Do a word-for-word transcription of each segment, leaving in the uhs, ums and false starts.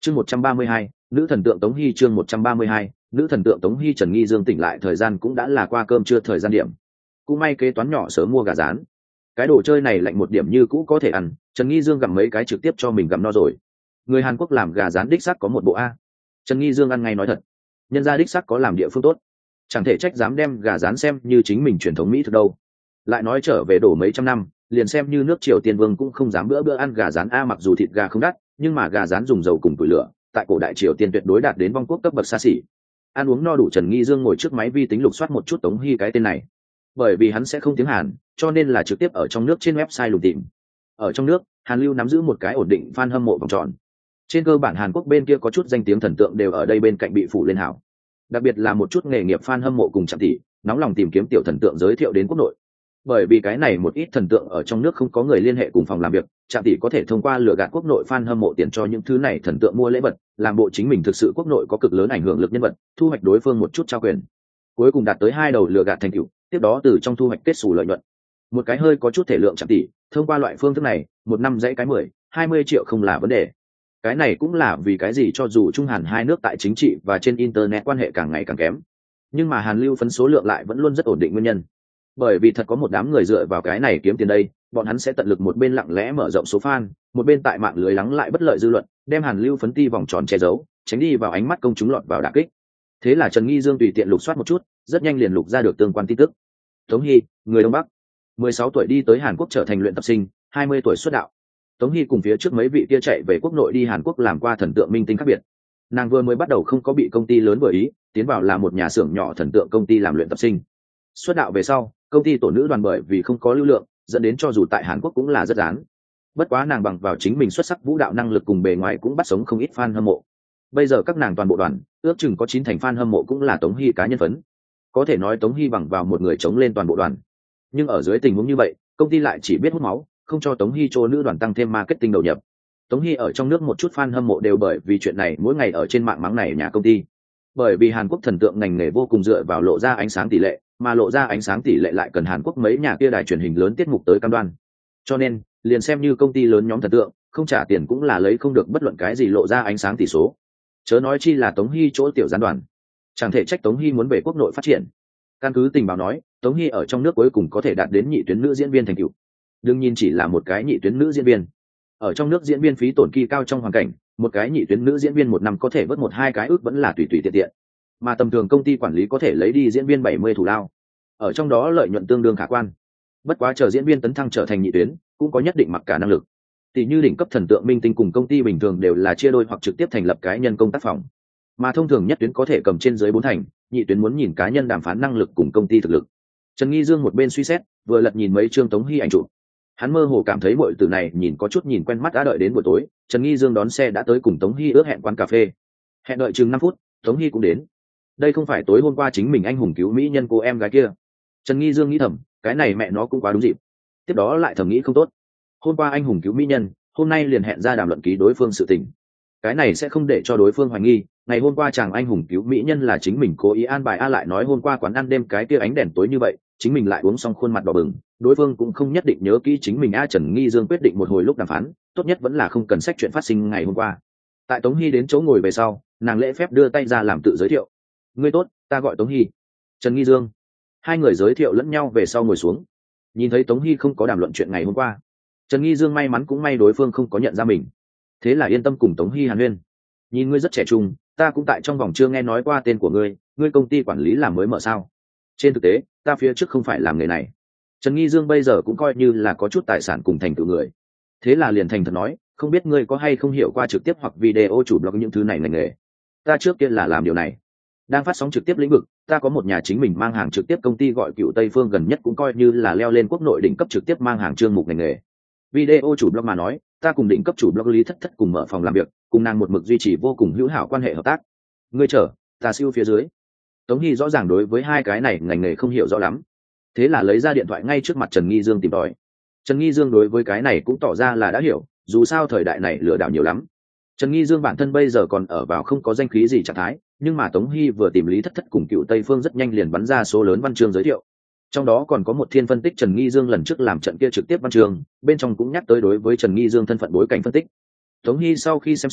chương một trăm ba mươi hai, nữ thần tượng Tống Hy. Chương một trăm ba mươi hai, nữ thần tượng Tống Hy. Trần Nghi Dương tỉnh lại thời gian cũng đã là qua cơm trưa thời gian điểm. Cũng may kế toán nhỏ sớm mua gà rán, cái đồ chơi này lạnh một điểm như cũ có thể ăn. Trần Nghi Dương gặm mấy cái trực tiếp cho mình gặm no rồi. Người Hàn Quốc làm gà rán đích xác có một bộ a. Trần Nghi Dương ăn ngay nói thật, nhân gia đích xác có làm địa phương tốt, chẳng thể trách dám đem gà rán xem như chính mình truyền thống mỹ thực đâu. Lại nói trở về đổ mấy trăm năm, liền xem như nước Triều Tiên vương cũng không dám bữa bữa ăn gà rán a. Mặc dù thịt gà không đắt, nhưng mà gà rán dùng dầu cùng củi lửa, tại cổ đại Triều Tiên tuyệt đối đạt đến vong quốc cấp bậc xa xỉ. Ăn uống no đủ, Trần Nghi Dương ngồi trước máy vi tính lục soát một chút Tống Hy cái tên này. Bởi vì hắn sẽ không tiếng Hàn, cho nên là trực tiếp ở trong nước trên website lùng tìm. Ở trong nước, Hàn Lưu nắm giữ một cái ổn định fan hâm mộ vòng tròn. Trên cơ bản Hàn Quốc bên kia có chút danh tiếng thần tượng đều ở đây bên cạnh bị phủ lên hảo. Đặc biệt là một chút nghề nghiệp fan hâm mộ cùng Trạm Tỷ, nóng lòng tìm kiếm tiểu thần tượng giới thiệu đến quốc nội. Bởi vì cái này một ít thần tượng ở trong nước không có người liên hệ cùng phòng làm việc, Trạm Tỷ có thể thông qua lừa gạt quốc nội fan hâm mộ tiền cho những thứ này thần tượng mua lễ vật, làm bộ chính mình thực sự quốc nội có cực lớn ảnh hưởng lực nhân vật, thu hoạch đối phương một chút trao quyền. Cuối cùng đạt tới hai đầu lừa gạt thành tựu, tiếp đó từ trong thu hoạch kết xù lợi nhuận. Một cái hơi có chút thể lượng Trạm Tỷ, thông qua loại phương thức này, một năm dãy cái mười, hai mươi triệu không là vấn đề. Cái này cũng là vì cái gì cho dù Trung Hàn hai nước tại chính trị và trên internet quan hệ càng ngày càng kém, nhưng mà Hàn Lưu phấn số lượng lại vẫn luôn rất ổn định nguyên nhân. Bởi vì thật có một đám người dựa vào cái này kiếm tiền đây, bọn hắn sẽ tận lực một bên lặng lẽ mở rộng số fan, một bên tại mạng lưới lắng lại bất lợi dư luận, đem Hàn Lưu phấn ti vòng tròn che giấu, tránh đi vào ánh mắt công chúng lọt vào đả kích. Thế là Trần Nghi Dương tùy tiện lục soát một chút, rất nhanh liền lục ra được tương quan tin tức. Tống Hy, người Đông Bắc, mười sáu tuổi đi tới Hàn Quốc trở thành luyện tập sinh, hai mươi tuổi xuất đạo. Tống Hy cùng phía trước mấy vị kia chạy về quốc nội đi Hàn Quốc làm qua thần tượng minh tinh khác biệt. Nàng vừa mới bắt đầu không có bị công ty lớn vừa ý, tiến vào là một nhà xưởng nhỏ thần tượng công ty làm luyện tập sinh. Xuất đạo về sau, công ty tổ nữ đoàn bởi vì không có lưu lượng, dẫn đến cho dù tại Hàn Quốc cũng là rất dán. Bất quá nàng bằng vào chính mình xuất sắc vũ đạo năng lực cùng bề ngoài cũng bắt sống không ít fan hâm mộ. Bây giờ các nàng toàn bộ đoàn, ước chừng có chín thành fan hâm mộ cũng là Tống Hy cá nhân phấn. Có thể nói Tống Hy bằng vào một người chống lên toàn bộ đoàn. Nhưng ở dưới tình huống như vậy, công ty lại chỉ biết hút máu, không cho Tống Hy cho nữ đoàn tăng thêm marketing đầu nhập. Tống Hy ở trong nước một chút fan hâm mộ đều bởi vì chuyện này mỗi ngày ở trên mạng mắng này nhà công ty. Bởi vì Hàn Quốc thần tượng ngành nghề vô cùng dựa vào lộ ra ánh sáng tỷ lệ, mà lộ ra ánh sáng tỷ lệ lại cần Hàn Quốc mấy nhà kia đài truyền hình lớn tiết mục tới cam đoan. Cho nên, liền xem như công ty lớn nhóm thần tượng, không trả tiền cũng là lấy không được bất luận cái gì lộ ra ánh sáng tỷ số. Chớ nói chi là Tống Hy chỗ tiểu gián đoàn. Chẳng thể trách Tống Hy muốn về quốc nội phát triển. Căn cứ tình báo nói, Tống Hy ở trong nước cuối cùng có thể đạt đến nhị tuyến nữ diễn viên thành tựu. Đương nhiên chỉ là một cái nhị tuyến nữ diễn viên. Ở trong nước diễn viên phí tổn kỳ cao trong hoàn cảnh, một cái nhị tuyến nữ diễn viên một năm có thể vớt một hai cái ước vẫn là tùy tùy tiện tiện. Mà tầm thường công ty quản lý có thể lấy đi diễn viên bảy mươi thủ lao. Ở trong đó lợi nhuận tương đương khả quan. Bất quá chờ diễn viên tấn thăng trở thành nhị tuyến, cũng có nhất định mặc cả năng lực. Tỷ như đỉnh cấp thần tượng minh tinh cùng công ty bình thường đều là chia đôi hoặc trực tiếp thành lập cá nhân công tác phòng. Mà thông thường nhất tuyến có thể cầm trên dưới bốn thành, nhị tuyến muốn nhìn cá nhân đàm phán năng lực cùng công ty thực lực. Trần Nghi Dương một bên suy xét, vừa lật nhìn mấy chương Tống Hy ảnh chụp. Hắn mơ hồ cảm thấy muội tử này nhìn có chút nhìn quen mắt. Đã đợi đến buổi tối, Trần Nghi Dương đón xe đã tới cùng Tống Hy ước hẹn quán cà phê. Hẹn đợi chừng năm phút, Tống Hy cũng đến. Đây không phải tối hôm qua chính mình anh hùng cứu mỹ nhân cô em gái kia. Trần Nghi Dương nghĩ thầm, cái này mẹ nó cũng quá đúng dịp. Tiếp đó lại thầm nghĩ không tốt. Hôm qua anh hùng cứu mỹ nhân, hôm nay liền hẹn ra đàm luận ký đối phương sự tình. Cái này sẽ không để cho đối phương hoài nghi, ngày hôm qua chàng anh hùng cứu mỹ nhân là chính mình cố ý an bài. A lại nói hôm qua quán ăn đêm cái kia ánh đèn tối như vậy, chính mình lại uống xong khuôn mặt đỏ bừng, đối phương cũng không nhất định nhớ kỹ chính mình. A Trần Nghi Dương quyết định một hồi lúc đàm phán, tốt nhất vẫn là không cần sách chuyện phát sinh ngày hôm qua. Tại Tống Hy đến chỗ ngồi về sau, nàng lễ phép đưa tay ra làm tự giới thiệu. Ngươi tốt, ta gọi Tống Hy. Trần Nghi Dương. Hai người giới thiệu lẫn nhau về sau ngồi xuống. Nhìn thấy Tống Hy không có đàm luận chuyện ngày hôm qua, Trần Nghi Dương may mắn cũng may đối phương không có nhận ra mình, thế là yên tâm cùng Tống Hy hàn huyên. Nhìn ngươi rất trẻ trung, ta cũng tại trong vòng chưa nghe nói qua tên của ngươi, ngươi công ty quản lý làm mới mở sao? Trên thực tế, ta phía trước không phải làm nghề này. Trần Nghi Dương bây giờ cũng coi như là có chút tài sản cùng thành tựu người, thế là liền thành thật nói, không biết ngươi có hay không hiểu qua trực tiếp hoặc video chủ blog những thứ này ngành nghề. Ta trước kia là làm điều này. Đang phát sóng trực tiếp lĩnh vực, ta có một nhà chính mình mang hàng trực tiếp công ty gọi Cựu Tây Phương, gần nhất cũng coi như là leo lên quốc nội đỉnh cấp trực tiếp mang hàng chương mục ngành nghề. Video chủ blog mà nói, ta cùng đỉnh cấp chủ blog Lý Thất Thất cùng mở phòng làm việc, cùng nàng một mực duy trì vô cùng hữu hảo quan hệ hợp tác. Ngươi chờ, ta siêu phía dưới. Tống Hy rõ ràng đối với hai cái này ngành nghề không hiểu rõ lắm, thế là lấy ra điện thoại ngay trước mặt Trần Nghi Dương tìm tòi. Trần Nghi Dương đối với cái này cũng tỏ ra là đã hiểu, dù sao thời đại này lừa đảo nhiều lắm. Trần Nghi Dương bản thân bây giờ còn ở vào không có danh khí gì trạng thái, nhưng mà Tống Hy vừa tìm Lý Thất Thất cùng Cựu Tây Phương rất nhanh liền bắn ra số lớn văn chương giới thiệu. Trong đó còn có một thiên phân tích Trần Nghi Dương lần trước làm trận kia trực tiếp văn chương, bên trong cũng nhắc tới đối với Trần Nghi Dương thân phận bối cảnh phân tích. Tống Hy sau khi xem xong,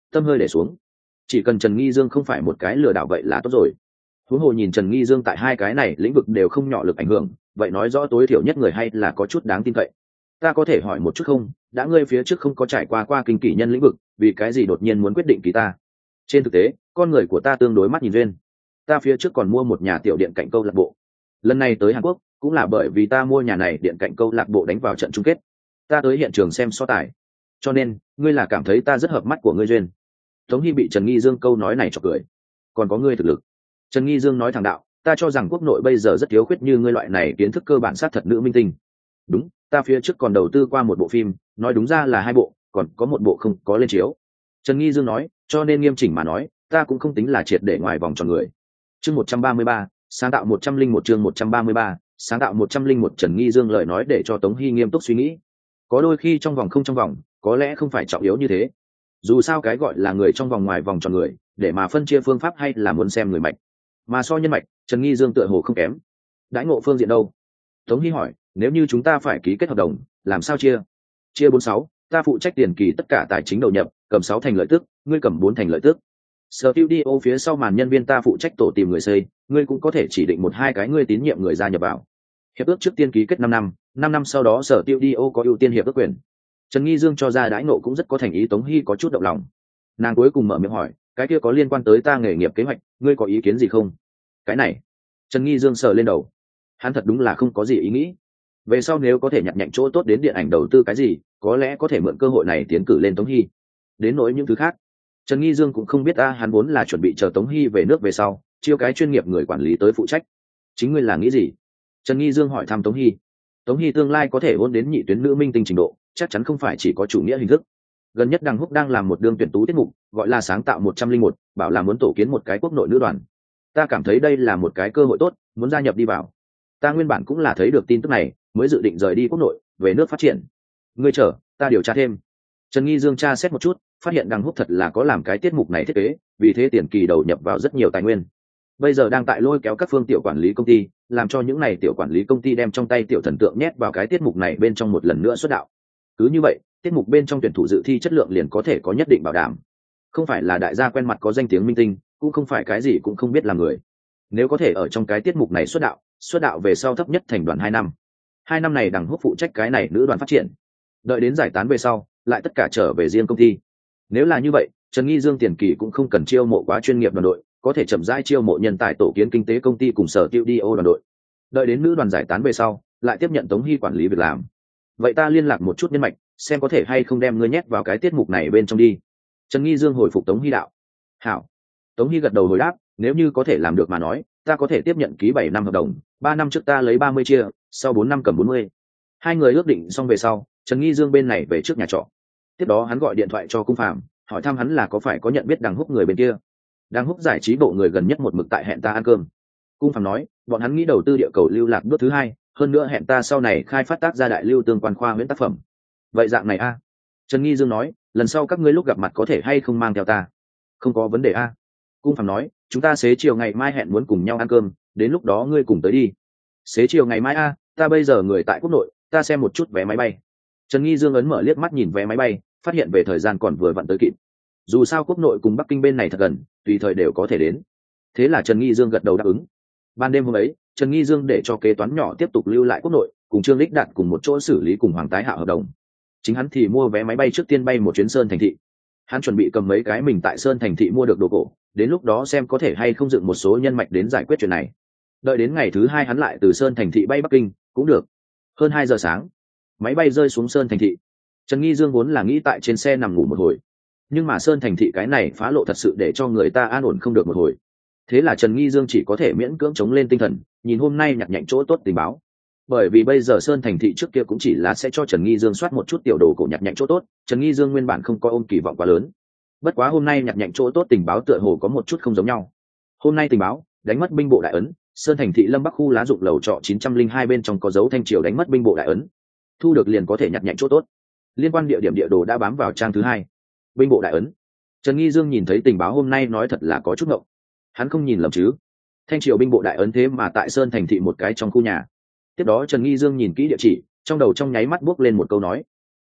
tâm hơi để xuống. Chỉ cần Trần Nghi Dương không phải một cái lừa đảo vậy là tốt rồi. Huống hồ nhìn Trần Nghi Dương tại hai cái này lĩnh vực đều không nhỏ lực ảnh hưởng, vậy nói rõ tối thiểu nhất người hay là có chút đáng tin cậy. Ta có thể hỏi một chút không, đã ngươi phía trước không có trải qua qua kinh kỷ nhân lĩnh vực, vì cái gì đột nhiên muốn quyết định ký ta? Trên thực tế, con người của ta tương đối mắt nhìn duyên. Ta phía trước còn mua một nhà tiểu điện cạnh câu lạc bộ. Lần này tới Hàn Quốc cũng là bởi vì ta mua nhà này điện cạnh câu lạc bộ đánh vào trận chung kết. Ta tới hiện trường xem so tài. Cho nên, ngươi là cảm thấy ta rất hợp mắt của ngươi duyên. Tống Hy bị Trần Nghi Dương câu nói này chọc cười. Còn có ngươi thực lực. Trần Nghi Dương nói thẳng đạo, ta cho rằng quốc nội bây giờ rất thiếu khuyết như ngươi loại này kiến thức cơ bản sát thật nữ minh tinh. Đúng, ta phía trước còn đầu tư qua một bộ phim, nói đúng ra là hai bộ, còn có một bộ không có lên chiếu. Trần Nghi Dương nói, cho nên nghiêm chỉnh mà nói, ta cũng không tính là triệt để ngoài vòng tròn người. Chương một trăm ba mươi ba, sáng tạo một trăm linh một chương một trăm ba mươi ba, sáng tạo một trăm linh một Trần Nghi Dương lời nói để cho Tống Hy nghiêm túc suy nghĩ. Có đôi khi trong vòng không trong vòng, có lẽ không phải trọng yếu như thế. Dù sao cái gọi là người trong vòng ngoài vòng tròn người, để mà phân chia phương pháp hay là muốn xem người mạch. Mà so nhân mạch, Trần Nghi Dương tựa hồ không kém. Đãi ngộ phương diện đâu? Tống Hy hỏi, nếu như chúng ta phải ký kết hợp đồng, làm sao chia? Chia bốn sáu, ta phụ trách tiền kỳ tất cả tài chính đầu nhập, cầm sáu thành lợi tức, ngươi cầm bốn thành lợi tức. Studio phía sau màn nhân viên ta phụ trách tổ tìm người xây, ngươi cũng có thể chỉ định một hai cái ngươi tín nhiệm người gia nhập vào. Hiệp ước trước tiên ký kết năm năm, năm năm sau đó Studio có ưu tiên hiệp ước quyền. Trần Nghi Dương cho ra đãi ngộ cũng rất có thành ý. Tống Hy có chút động lòng. Nàng cuối cùng mở miệng hỏi, cái kia có liên quan tới ta nghề nghiệp kế hoạch, ngươi có ý kiến gì không? Cái này, Trần Nghi Dương sờ lên đầu. Hắn thật đúng là không có gì ý nghĩ. Về sau nếu có thể nhặt nhạnh chỗ tốt đến điện ảnh đầu tư cái gì, có lẽ có thể mượn cơ hội này tiến cử lên Tống Hy. Đến nỗi những thứ khác, Trần Nghi Dương cũng không biết. A hắn vốn là chuẩn bị chờ Tống Hy về nước về sau, chiêu cái chuyên nghiệp người quản lý tới phụ trách. Chính ngươi là nghĩ gì? Trần Nghi Dương hỏi thăm Tống Hy. Tống Hy tương lai có thể hôn đến nhị tuyến nữ minh tinh trình độ, chắc chắn không phải chỉ có chủ nghĩa hình thức. Gần nhất Đằng Húc đang làm một đương tuyển tú tiết mục, gọi là sáng tạo một trăm linh một, bảo là muốn tổ kiến một cái quốc nội nữ đoàn. Ta cảm thấy đây là một cái cơ hội tốt, muốn gia nhập đi vào. Ta nguyên bản cũng là thấy được tin tức này, mới dự định rời đi quốc nội, về nước phát triển. Ngươi chờ, ta điều tra thêm. Trần Nghi Dương tra xét một chút, phát hiện Đằng Húc thật là có làm cái tiết mục này thiết kế, vì thế tiền kỳ đầu nhập vào rất nhiều tài nguyên. Bây giờ đang tại lôi kéo các phương tiểu quản lý công ty, làm cho những này tiểu quản lý công ty đem trong tay tiểu thần tượng nhét vào cái tiết mục này bên trong một lần nữa xuất đạo. Cứ như vậy, tiết mục bên trong tuyển thủ dự thi chất lượng liền có thể có nhất định bảo đảm. Không phải là đại gia quen mặt có danh tiếng minh tinh, cũng không phải cái gì cũng không biết làm người. Nếu có thể ở trong cái tiết mục này xuất đạo, xuất đạo về sau thấp nhất thành đoàn hai năm. Hai năm này Đằng Húc phụ trách cái này nữ đoàn phát triển. Đợi đến giải tán về sau, lại tất cả trở về riêng công ty. Nếu là như vậy, Trần Nghi Dương tiền kỳ cũng không cần chiêu mộ quá chuyên nghiệp đoàn đội, có thể chậm rãi chiêu mộ nhân tài tổ kiến kinh tế công ty cùng sở tiêu đi ô đoàn đội. Đợi đến nữ đoàn giải tán về sau, lại tiếp nhận Tống Hy quản lý việc làm. Vậy ta liên lạc một chút nhân mạch, xem có thể hay không đem ngươi nhét vào cái tiết mục này bên trong đi. Trần Nghi Dương hồi phục Tống Hy đạo. Hảo. Tống Hy gật đầu hồi đáp, nếu như có thể làm được mà nói, ta có thể tiếp nhận ký bảy năm hợp đồng, ba năm trước ta lấy ba mươi chia, sau bốn năm cầm bốn mươi. Hai người ước định xong về sau, Trần Nghi Dương bên này về trước nhà trọ. Tiếp đó hắn gọi điện thoại cho Cung Phàm, hỏi thăm hắn là có phải có nhận biết Đằng Húc người bên kia. Đằng Húc giải trí bộ người gần nhất một mực tại hẹn ta ăn cơm. Cung Phàm nói, bọn hắn nghĩ đầu tư địa cầu lưu lạc bước thứ hai, hơn nữa hẹn ta sau này khai phát tác ra đại lưu tương quan khoa huyễn tác phẩm. Vậy dạng này a? À? Trần Nghi Dương nói, lần sau các ngươi lúc gặp mặt có thể hay không mang theo ta? Không có vấn đề a. À? Cung Phàm nói, chúng ta xế chiều ngày mai hẹn muốn cùng nhau ăn cơm, đến lúc đó ngươi cùng tới đi. Xế chiều ngày mai a, à, ta bây giờ người tại quốc nội, ta xem một chút vé máy bay. Trần Nghi Dương ấn mở liếc mắt nhìn vé máy bay, phát hiện về thời gian còn vừa vặn tới kịp. Dù sao quốc nội cùng Bắc Kinh bên này thật gần, tùy thời đều có thể đến. Thế là Trần Nghi Dương gật đầu đáp ứng. Ban đêm hôm ấy, Trần Nghi Dương để cho kế toán nhỏ tiếp tục lưu lại quốc nội, cùng Trương Lích Đạt cùng một chỗ xử lý cùng Hoàng Tái Hạo hợp đồng. Chính hắn thì mua vé máy bay trước tiên bay một chuyến Sơn Thành thị. Hắn chuẩn bị cầm mấy cái mình tại Sơn Thành thị mua được đồ cổ, đến lúc đó xem có thể hay không dựng một số nhân mạch đến giải quyết chuyện này. Đợi đến ngày thứ hai hắn lại từ Sơn Thành thị bay Bắc Kinh, cũng được. Hơn hai giờ sáng, máy bay rơi xuống Sơn Thành thị. Trần Nghi Dương vốn là nghĩ tại trên xe nằm ngủ một hồi, nhưng mà Sơn Thành thị cái này phá lộ thật sự để cho người ta an ổn không được một hồi. Thế là Trần Nghi Dương chỉ có thể miễn cưỡng chống lên tinh thần, nhìn hôm nay nhặt nhạnh chỗ tốt tình báo. Bởi vì bây giờ Sơn Thành thị trước kia cũng chỉ là sẽ cho Trần Nghi Dương soát một chút tiểu đồ cổ nhặt nhạnh chỗ tốt, Trần Nghi Dương nguyên bản không có ôm kỳ vọng quá lớn. Bất quá hôm nay nhặt nhạnh chỗ tốt tình báo tựa hồ có một chút không giống nhau. Hôm nay tình báo, đánh mất binh bộ đại ấn, Sơn Thành thị Lâm Bắc khu lá dụng lầu trọ chín trăm linh hai bên trong có dấu thanh triều đánh mất binh bộ đại ấn. Thu được liền có thể nhặt nhạnh chỗ tốt. Liên quan địa điểm địa đồ đã bám vào trang thứ hai. Binh bộ đại ấn. Trần Nghi Dương nhìn thấy tình báo hôm nay nói thật là có chút ngộng. Hắn không nhìn lầm chứ? Thanh triều binh bộ đại ấn thế mà tại Sơn Thành thị một cái trong khu nhà. Tiếp đó Trần Nghi Dương nhìn kỹ địa chỉ, trong đầu trong nháy mắt bước lên một câu nói.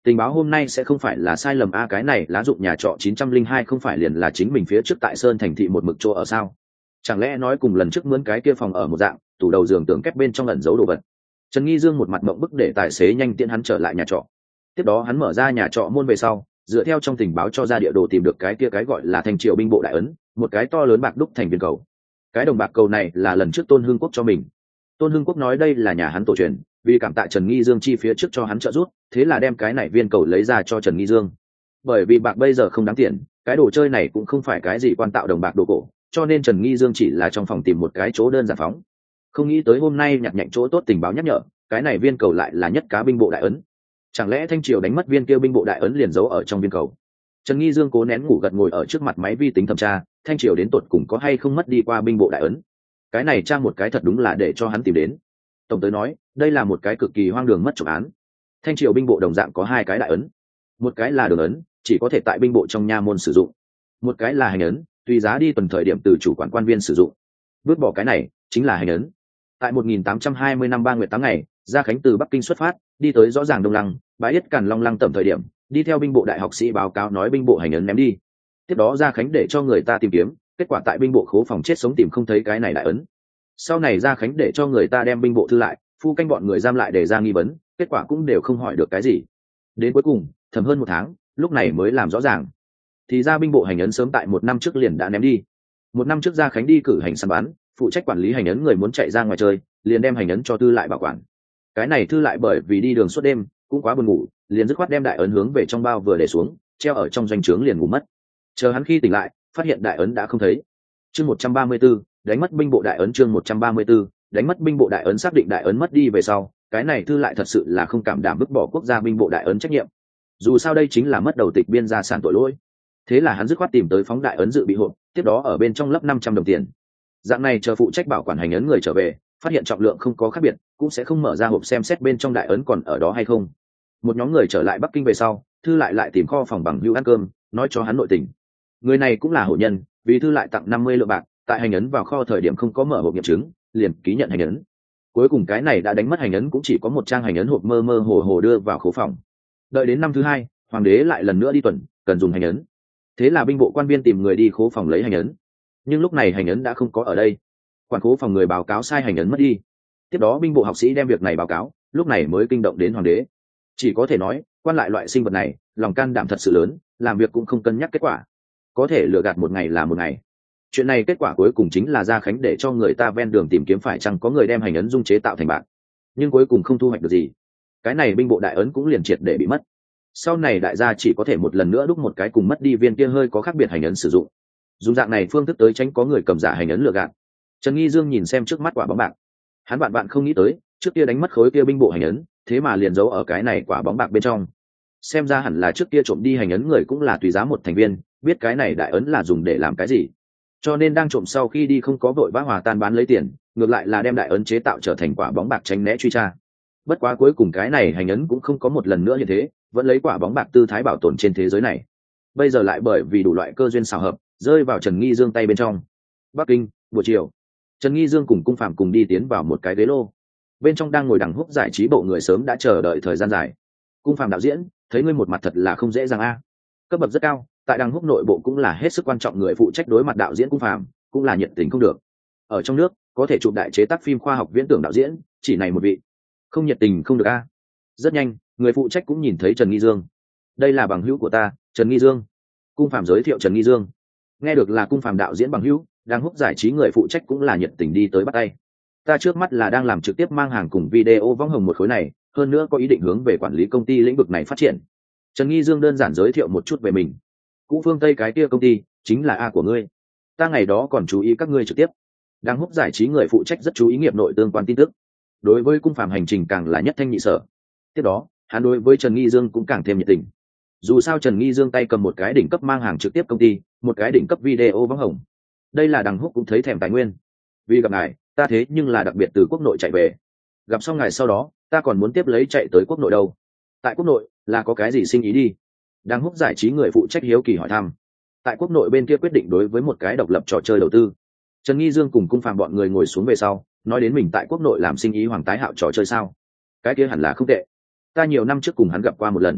tình báo hôm nay sẽ không phải là sai lầm a, cái này lá dụng nhà trọ chín trăm linh hai không phải liền là chính mình phía trước tại Sơn Thành thị một mực chỗ ở sao? Chẳng lẽ nói cùng lần trước mướn cái kia phòng ở một dạng, tủ đầu giường tưởng kép bên trong ẩn giấu đồ vật. Trần Nghi Dương một mặt mộng bức để tài xế nhanh tiện hắn trở lại nhà trọ. Tiếp đó hắn mở ra nhà trọ môn về sau, dựa theo trong tình báo cho ra địa đồ tìm được cái kia cái gọi là Thanh Triều binh bộ đại ấn, một cái to lớn bạc đúc thành viên cầu. Cái đồng bạc cầu này là lần trước Tôn Hưng Quốc cho mình. Tôn Hưng Quốc nói đây là nhà hắn tổ truyền, vì cảm tạ Trần Nghi Dương chi phía trước cho hắn trợ giúp, thế là đem cái này viên cầu lấy ra cho Trần Nghi Dương. Bởi vì bạc bây giờ không đáng tiền, cái đồ chơi này cũng không phải cái gì quan tạo đồng bạc đồ cổ, cho nên Trần Nghi Dương chỉ là trong phòng tìm một cái chỗ đơn giản phóng. Không nghĩ tới hôm nay nhặt nhạnh chỗ tốt tình báo nhắc nhở, cái này viên cầu lại là nhất cá binh bộ đại ấn. Chẳng lẽ Thanh Triều đánh mất viên kia binh bộ đại ấn liền giấu ở trong viên cầu? Trần Nghi Dương cố nén ngủ gật ngồi ở trước mặt máy vi tính thẩm tra, Thanh Triều đến tột cùng có hay không mất đi qua binh bộ đại ấn. Cái này tra một cái thật đúng là để cho hắn tìm đến. Tổng tới nói, đây là một cái cực kỳ hoang đường mất trộm án. Thanh Triều binh bộ đồng dạng có hai cái đại ấn, một cái là đường ấn, chỉ có thể tại binh bộ trong nha môn sử dụng, một cái là hành ấn, tùy giá đi tuần thời điểm từ chủ quản quan viên sử dụng. Vứt bỏ cái này chính là hành ấn. Tại một nghìn tám trăm hai mươi năm ba nguyệt tám ngày, Gia Khánh từ Bắc Kinh xuất phát, đi tới rõ ràng Đông Lăng, bái yết Càn Long Lăng tầm thời điểm, đi theo binh bộ đại học sĩ báo cáo nói binh bộ hành ấn ném đi. Tiếp đó Gia Khánh để cho người ta tìm kiếm, kết quả tại binh bộ khố phòng chết sống tìm không thấy cái này đại ấn. Sau này Gia Khánh để cho người ta đem binh bộ thư lại, phu canh bọn người giam lại để ra nghi vấn, kết quả cũng đều không hỏi được cái gì. Đến cuối cùng, thầm hơn một tháng, lúc này mới làm rõ ràng. Thì ra binh bộ hành ấn sớm tại một năm trước liền đã ném đi. Một năm trước Gia Khánh đi cử hành săn bắn, phụ trách quản lý hành ấn người muốn chạy ra ngoài chơi, liền đem hành ấn cho thư lại bảo quản. Cái này thư lại bởi vì đi đường suốt đêm cũng quá buồn ngủ, liền dứt khoát đem đại ấn hướng về trong bao vừa để xuống, treo ở trong doanh trướng liền ngủ mất. Chờ hắn khi tỉnh lại, phát hiện đại ấn đã không thấy. Chương một trăm ba mươi 134, đánh mất binh bộ đại ấn. Chương một trăm ba mươi 134, đánh mất binh bộ đại ấn. Xác định đại ấn mất đi về sau, cái này thư lại thật sự là không cảm đảm vứt bỏ quốc gia binh bộ đại ấn trách nhiệm. Dù sao đây chính là mất đầu tịch biên gia sản tội lỗi. Thế là hắn dứt khoát tìm tới phóng đại ấn dự bị hộp, tiếp đó ở bên trong lấp năm trăm đồng tiền. Dạng này chờ phụ trách bảo quản hành ấn người trở về, phát hiện trọng lượng không có khác biệt, cũng sẽ không mở ra hộp xem xét bên trong đại ấn còn ở đó hay không. Một nhóm người trở lại Bắc Kinh về sau, thư lại lại tìm kho phòng bằng hữu ăn cơm, nói cho hắn nội tình. Người này cũng là hổ nhân, vì thư lại tặng năm mươi lượng bạc, tại hành ấn vào kho thời điểm không có mở hộp nghiệm chứng, liền ký nhận hành ấn. Cuối cùng cái này đã đánh mất hành ấn cũng chỉ có một trang hành ấn hộp mơ mơ hồ hồ đưa vào khố phòng. Đợi đến năm thứ hai, hoàng đế lại lần nữa đi tuần, cần dùng hành ấn. Thế là binh bộ quan viên tìm người đi khố phòng lấy hành ấn. Nhưng lúc này hành ấn đã không có ở đây. Quản khố phòng người báo cáo sai hành ấn mất đi. Tiếp đó binh bộ học sĩ đem việc này báo cáo, lúc này mới kinh động đến hoàng đế. Chỉ có thể nói, quan lại loại sinh vật này, lòng can đảm thật sự lớn, làm việc cũng không cân nhắc kết quả. Có thể lừa gạt một ngày là một ngày. Chuyện này kết quả cuối cùng chính là Gia Khánh để cho người ta ven đường tìm kiếm phải chăng có người đem hành ấn dung chế tạo thành bạc. Nhưng cuối cùng không thu hoạch được gì. Cái này binh bộ đại ấn cũng liền triệt để bị mất. Sau này đại gia chỉ có thể một lần nữa đúc một cái cùng mất đi viên kia hơi có khác biệt hành ấn sử dụng. Dùng dạng này phương thức tới tránh có người cầm giả hành ấn lừa gạt. Trần Nghi Dương nhìn xem trước mắt quả bóng bạc, hắn bạn bạn không nghĩ tới, trước kia đánh mất khối kia binh bộ hành ấn, thế mà liền giấu ở cái này quả bóng bạc bên trong. Xem ra hẳn là trước kia trộm đi hành ấn người cũng là tùy giá một thành viên, biết cái này đại ấn là dùng để làm cái gì, cho nên đang trộm sau khi đi không có vội vã hòa tan bán lấy tiền, ngược lại là đem đại ấn chế tạo trở thành quả bóng bạc tránh né truy tra. Bất quá cuối cùng cái này hành ấn cũng không có một lần nữa như thế, vẫn lấy quả bóng bạc tư thái bảo tồn trên thế giới này. Bây giờ lại bởi vì đủ loại cơ duyên xào hợp, rơi vào Trần Nghi Dương tay bên trong. Bắc Kinh, buổi chiều, Trần Nghi Dương cùng Cung Phạm cùng đi tiến vào một cái ghế lô. Bên trong đang ngồi đằng húc giải trí bộ người sớm đã chờ đợi thời gian dài. Cung Phạm đạo diễn, thấy ngươi một mặt thật là không dễ dàng a. Cấp bậc rất cao, tại đằng húc nội bộ cũng là hết sức quan trọng, người phụ trách đối mặt đạo diễn Cung Phạm cũng là nhiệt tình không được. Ở trong nước, có thể chụp đại chế tác phim khoa học viễn tưởng đạo diễn, chỉ này một vị. Không nhiệt tình không được a. Rất nhanh, người phụ trách cũng nhìn thấy Trần Nghi Dương. Đây là bằng hữu của ta, Trần Nghi Dương. Cung Phạm giới thiệu Trần Nghi Dương. Nghe được là Cung Phạm đạo diễn bằng hữu, đang húc giải trí người phụ trách cũng là nhiệt tình đi tới bắt tay. Ta trước mắt là đang làm trực tiếp mang hàng cùng video võng hồng một khối này, hơn nữa có ý định hướng về quản lý công ty lĩnh vực này phát triển. Trần Nghi Dương đơn giản giới thiệu một chút về mình. Cũ Phương Tây cái kia công ty chính là A của ngươi. Ta ngày đó còn chú ý các ngươi trực tiếp. Đang húc giải trí người phụ trách rất chú ý nghiệp nội tương quan tin tức. Đối với Cung Phạm hành trình càng là nhất thanh nhị sở. Tiếp đó, hắn đối với Trần Nghi Dương cũng càng thêm nhiệt tình. Dù sao Trần Nghi Dương tay cầm một cái đỉnh cấp mang hàng trực tiếp công ty, một cái đỉnh cấp video võng hồng. Đây là đằng húc cũng thấy thèm tài nguyên. Vì gặp ngài, ta thế nhưng là đặc biệt từ quốc nội chạy về. Gặp xong ngài sau đó, ta còn muốn tiếp lấy chạy tới quốc nội đâu. Tại quốc nội là có cái gì sinh ý đi? Đằng húc giải trí người phụ trách hiếu kỳ hỏi thăm. Tại quốc nội bên kia quyết định đối với một cái độc lập trò chơi đầu tư. Trần Nghi Dương cùng Cung Phạm bọn người ngồi xuống về sau, nói đến mình tại quốc nội làm sinh ý Hoàng Tái Hạo trò chơi sao? Cái kia hẳn là không tệ. Ta nhiều năm trước cùng hắn gặp qua một lần.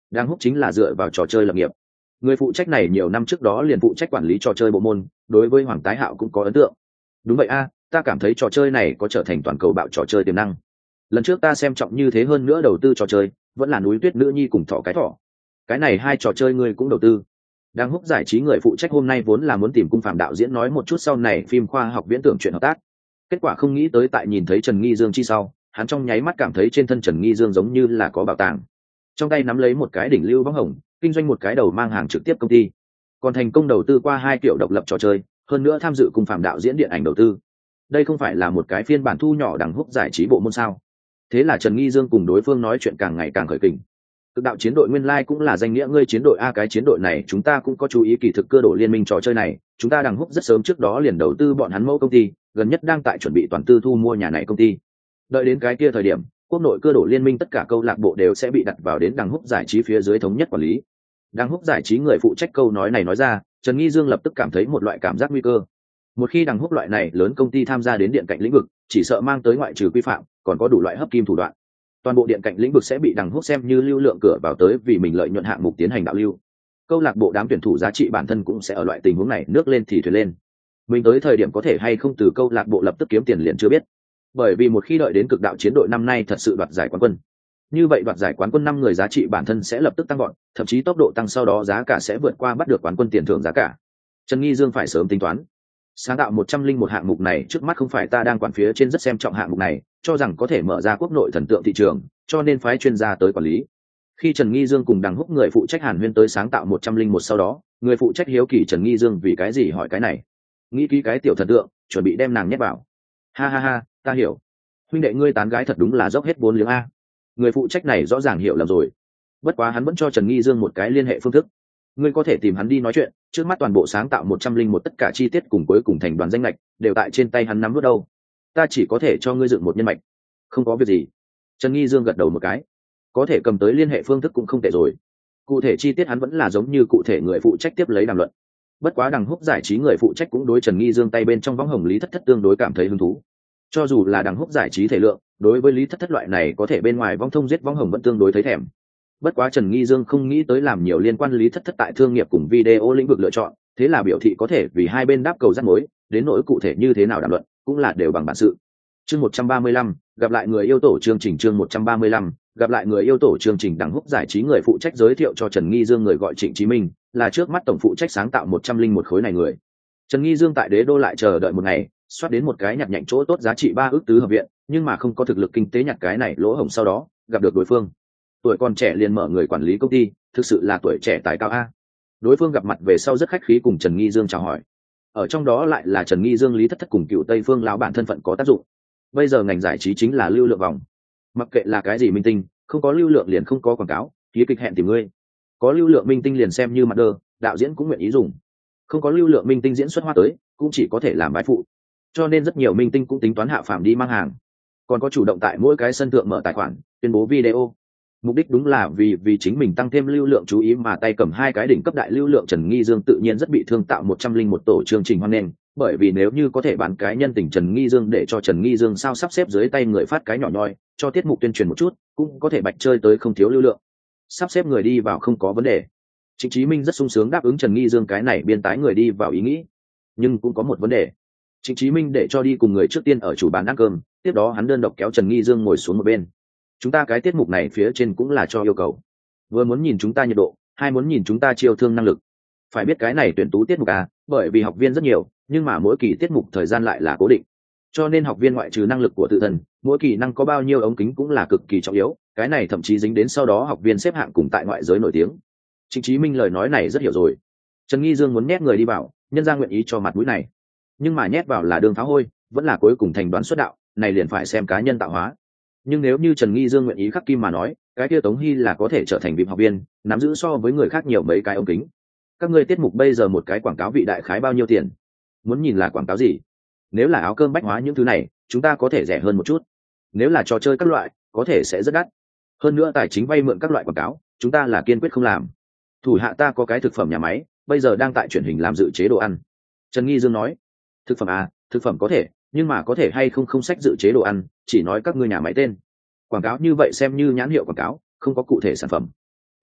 Đang húc chính là dựa vào trò chơi lập nghiệp. Người phụ trách này nhiều năm trước đó liền phụ trách quản lý trò chơi bộ môn, đối với Hoàng Tái Hạo cũng có ấn tượng. Đúng vậy a, ta cảm thấy trò chơi này có trở thành toàn cầu bạo trò chơi tiềm năng. Lần trước ta xem trọng như thế hơn nữa đầu tư trò chơi vẫn là núi tuyết nữ nhi cùng thỏ cái thỏ. Cái này hai trò chơi ngươi cũng đầu tư. Đang húc giải trí người phụ trách hôm nay vốn là muốn tìm cung phạm đạo diễn nói một chút sau này phim khoa học viễn tưởng chuyện hợp tác. Kết quả không nghĩ tới tại nhìn thấy Trần Nghi Dương chi sau, hắn trong nháy mắt cảm thấy trên thân Trần Nghi Dương giống như là có bảo tàng. Trong tay nắm lấy một cái đỉnh lưu bóng hồng, kinh doanh một cái đầu mang hàng trực tiếp công ty, còn thành công đầu tư qua hai kiểu độc lập trò chơi, hơn nữa tham dự cùng phạm đạo diễn điện ảnh đầu tư. Đây không phải là một cái phiên bản thu nhỏ đẳng húc giải trí bộ môn sao? Thế là Trần Nghi Dương cùng đối phương nói chuyện càng ngày càng khởi kình. Cực đạo chiến đội nguyên lai cũng là danh nghĩa ngươi chiến đội a, cái chiến đội này chúng ta cũng có chú ý, kỳ thực cơ đồ liên minh trò chơi này chúng ta đằng húc rất sớm trước đó liền đầu tư bọn hắn mẫu công ty, gần nhất đang tại chuẩn bị toàn tư thu mua nhà này công ty. Đợi đến cái kia thời điểm, quốc nội cơ đồ liên minh tất cả câu lạc bộ đều sẽ bị đặt vào đến đằng húc giải trí phía dưới thống nhất quản lý. Đằng húc giải trí người phụ trách câu nói này nói ra, Trần Nghi Dương lập tức cảm thấy một loại cảm giác nguy cơ. Một khi đằng húc loại này lớn công ty tham gia đến điện cạnh lĩnh vực, chỉ sợ mang tới ngoại trừ quy phạm, còn có đủ loại hấp kim thủ đoạn. Toàn bộ điện cạnh lĩnh vực sẽ bị đằng húc xem như lưu lượng cửa vào tới, vì mình lợi nhuận hạng mục tiến hành đạo lưu. Câu lạc bộ đám tuyển thủ giá trị bản thân cũng sẽ ở loại tình huống này nước lên thì thuyền lên. Mình tới thời điểm có thể hay không từ câu lạc bộ lập tức kiếm tiền liền chưa biết. Bởi vì một khi đợi đến cực đạo chiến đội năm nay thật sự đoạt giải quán quân, như vậy đoạt giải quán quân năm người giá trị bản thân sẽ lập tức tăng gọn, thậm chí tốc độ tăng sau đó giá cả sẽ vượt qua bắt được quán quân tiền thưởng giá cả. Trần Nghi Dương phải sớm tính toán. Sáng tạo một trăm linh một hạng mục này trước mắt không phải ta đang quản phía trên rất xem trọng hạng mục này, cho rằng có thể mở ra quốc nội thần tượng thị trường, cho nên phái chuyên gia tới quản lý. Khi Trần Nghi Dương cùng đằng húc người phụ trách Hàn Huyên tới sáng tạo một trăm linh một sau đó, người phụ trách hiếu kỳ Trần Nghi Dương vì cái gì hỏi cái này. Nghĩ kỹ cái tiểu thần tượng, chuẩn bị đem nàng nhét vào. Ha ha ha, ta hiểu. Huynh đệ ngươi tán gái thật đúng là dốc hết vốn liếng a. Người phụ trách này rõ ràng hiểu lầm rồi. Bất quá hắn vẫn cho Trần Nghi Dương một cái liên hệ phương thức. Ngươi có thể tìm hắn đi nói chuyện, trước mắt toàn bộ sáng tạo một trăm linh một tất cả chi tiết cùng cuối cùng thành đoàn danh lệch đều tại trên tay hắn nắm vút đâu. Ta chỉ có thể cho ngươi dựng một nhân mạch. Không có việc gì. Trần Nghi Dương gật đầu một cái. Có thể cầm tới liên hệ phương thức cũng không tệ rồi. Cụ thể chi tiết hắn vẫn là giống như cụ thể người phụ trách tiếp lấy đàm luận. Bất quá đằng húc giải trí người phụ trách cũng đối Trần Nghi Dương tay bên trong võng hồng Lý Thất Thất tương đối cảm thấy hứng thú. Cho dù là đằng húc giải trí thể lượng, đối với Lý Thất Thất loại này có thể bên ngoài vong thông giết võng hồng vẫn tương đối thấy thèm. Bất quá Trần Nghi Dương không nghĩ tới làm nhiều liên quan Lý Thất Thất tại thương nghiệp cùng video lĩnh vực lựa chọn, thế là biểu thị có thể vì hai bên đáp cầu dắt mối, đến nỗi cụ thể như thế nào đàm luận, cũng là đều bằng bản sự. Chương một trăm ba mươi lăm, gặp lại người yêu tổ chương trình chương một trăm ba mươi lăm, gặp lại người yêu tổ chương trình đằng húc giải trí người phụ trách giới thiệu cho Trần Nghi Dương người gọi Trịnh Chí Minh, là trước mắt tổng phụ trách sáng tạo một trăm linh một khối này người. Trần Nghi Dương tại Đế Đô lại chờ đợi một ngày, soát đến một cái nhặt nhạnh chỗ tốt giá trị ba ước tứ hợp viện, nhưng mà không có thực lực kinh tế nhặt cái này lỗ hổng, sau đó gặp được đối phương. Tuổi còn trẻ liền mở người quản lý công ty, thực sự là tuổi trẻ tài cao a. Đối phương gặp mặt về sau rất khách khí cùng Trần Nghi Dương chào hỏi. Ở trong đó lại là Trần Nghi Dương Lý Thất Thất cùng Cựu Tây Phương lão bản thân phận có tác dụng. Bây giờ ngành giải trí chính là lưu lượng vòng, mặc kệ là cái gì minh tinh, không có lưu lượng liền không có quảng cáo, ký kịch hẹn tìm ngươi. Có lưu lượng minh tinh liền xem như mặt đơ, đạo diễn cũng nguyện ý dùng. Không có lưu lượng minh tinh diễn xuất hoa tới, cũng chỉ có thể làm bái phụ. Cho nên rất nhiều minh tinh cũng tính toán hạ phàm đi mang hàng. Còn có chủ động tại mỗi cái sân thượng mở tài khoản, tuyên bố video. Mục đích đúng là vì vì chính mình tăng thêm lưu lượng chú ý, mà tay cầm hai cái đỉnh cấp đại lưu lượng Trần Nghi Dương tự nhiên rất bị thương tạo một trăm linh một tổ chương trình hoan nghênh, bởi vì nếu như có thể bán cái nhân tình Trần Nghi Dương để cho Trần Nghi Dương sao sắp xếp dưới tay người phát cái nhỏ nhoi, cho tiết mục tuyên truyền một chút, cũng có thể bạch chơi tới không thiếu lưu lượng. Sắp xếp người đi vào không có vấn đề. Trịnh Chí Minh rất sung sướng đáp ứng Trần Nghi Dương cái này biên tái người đi vào ý nghĩ. Nhưng cũng có một vấn đề. Trịnh Chí Minh để cho đi cùng người trước tiên ở chủ bàn ăn cơm, tiếp đó hắn đơn độc kéo Trần Nghi Dương ngồi xuống một bên. Chúng ta cái tiết mục này phía trên cũng là cho yêu cầu, vừa muốn nhìn chúng ta nhiệt độ, hai muốn nhìn chúng ta chiêu thương năng lực. Phải biết cái này tuyển tú tiết mục à, bởi vì học viên rất nhiều, nhưng mà mỗi kỳ tiết mục thời gian lại là cố định, cho nên học viên ngoại trừ năng lực của tự thân, mỗi kỳ năng có bao nhiêu ống kính cũng là cực kỳ trọng yếu. Cái này thậm chí dính đến sau đó học viên xếp hạng cùng tại ngoại giới nổi tiếng. Trịnh Chí Minh lời nói này rất hiểu rồi. Trần Nghi Dương muốn nhét người đi vào, nhân ra nguyện ý cho mặt mũi này, nhưng mà nhét vào là đường pháo hôi, vẫn là cuối cùng thành đoán xuất đạo, này liền phải xem cá nhân tạo hóa. Nhưng nếu như Trần Nghi Dương nguyện ý khắc kim mà nói, cái kia Tống Hy là có thể trở thành vị học viên, nắm giữ so với người khác nhiều mấy cái ống kính. Các ngươi tiết mục bây giờ một cái quảng cáo vị đại khái bao nhiêu tiền? Muốn nhìn là quảng cáo gì? Nếu là áo cơm bách hóa những thứ này, chúng ta có thể rẻ hơn một chút. Nếu là trò chơi các loại, có thể sẽ rất đắt. Hơn nữa tài chính vay mượn các loại quảng cáo, chúng ta là kiên quyết không làm. Thủ hạ ta có cái thực phẩm nhà máy, bây giờ đang tại chuyển hình làm dự chế đồ ăn. Trần Nghi Dương nói, thực phẩm à, thực phẩm có thể, nhưng mà có thể hay không không sách dự chế đồ ăn, chỉ nói các ngươi nhà máy tên. Quảng cáo như vậy xem như nhãn hiệu quảng cáo, không có cụ thể sản phẩm.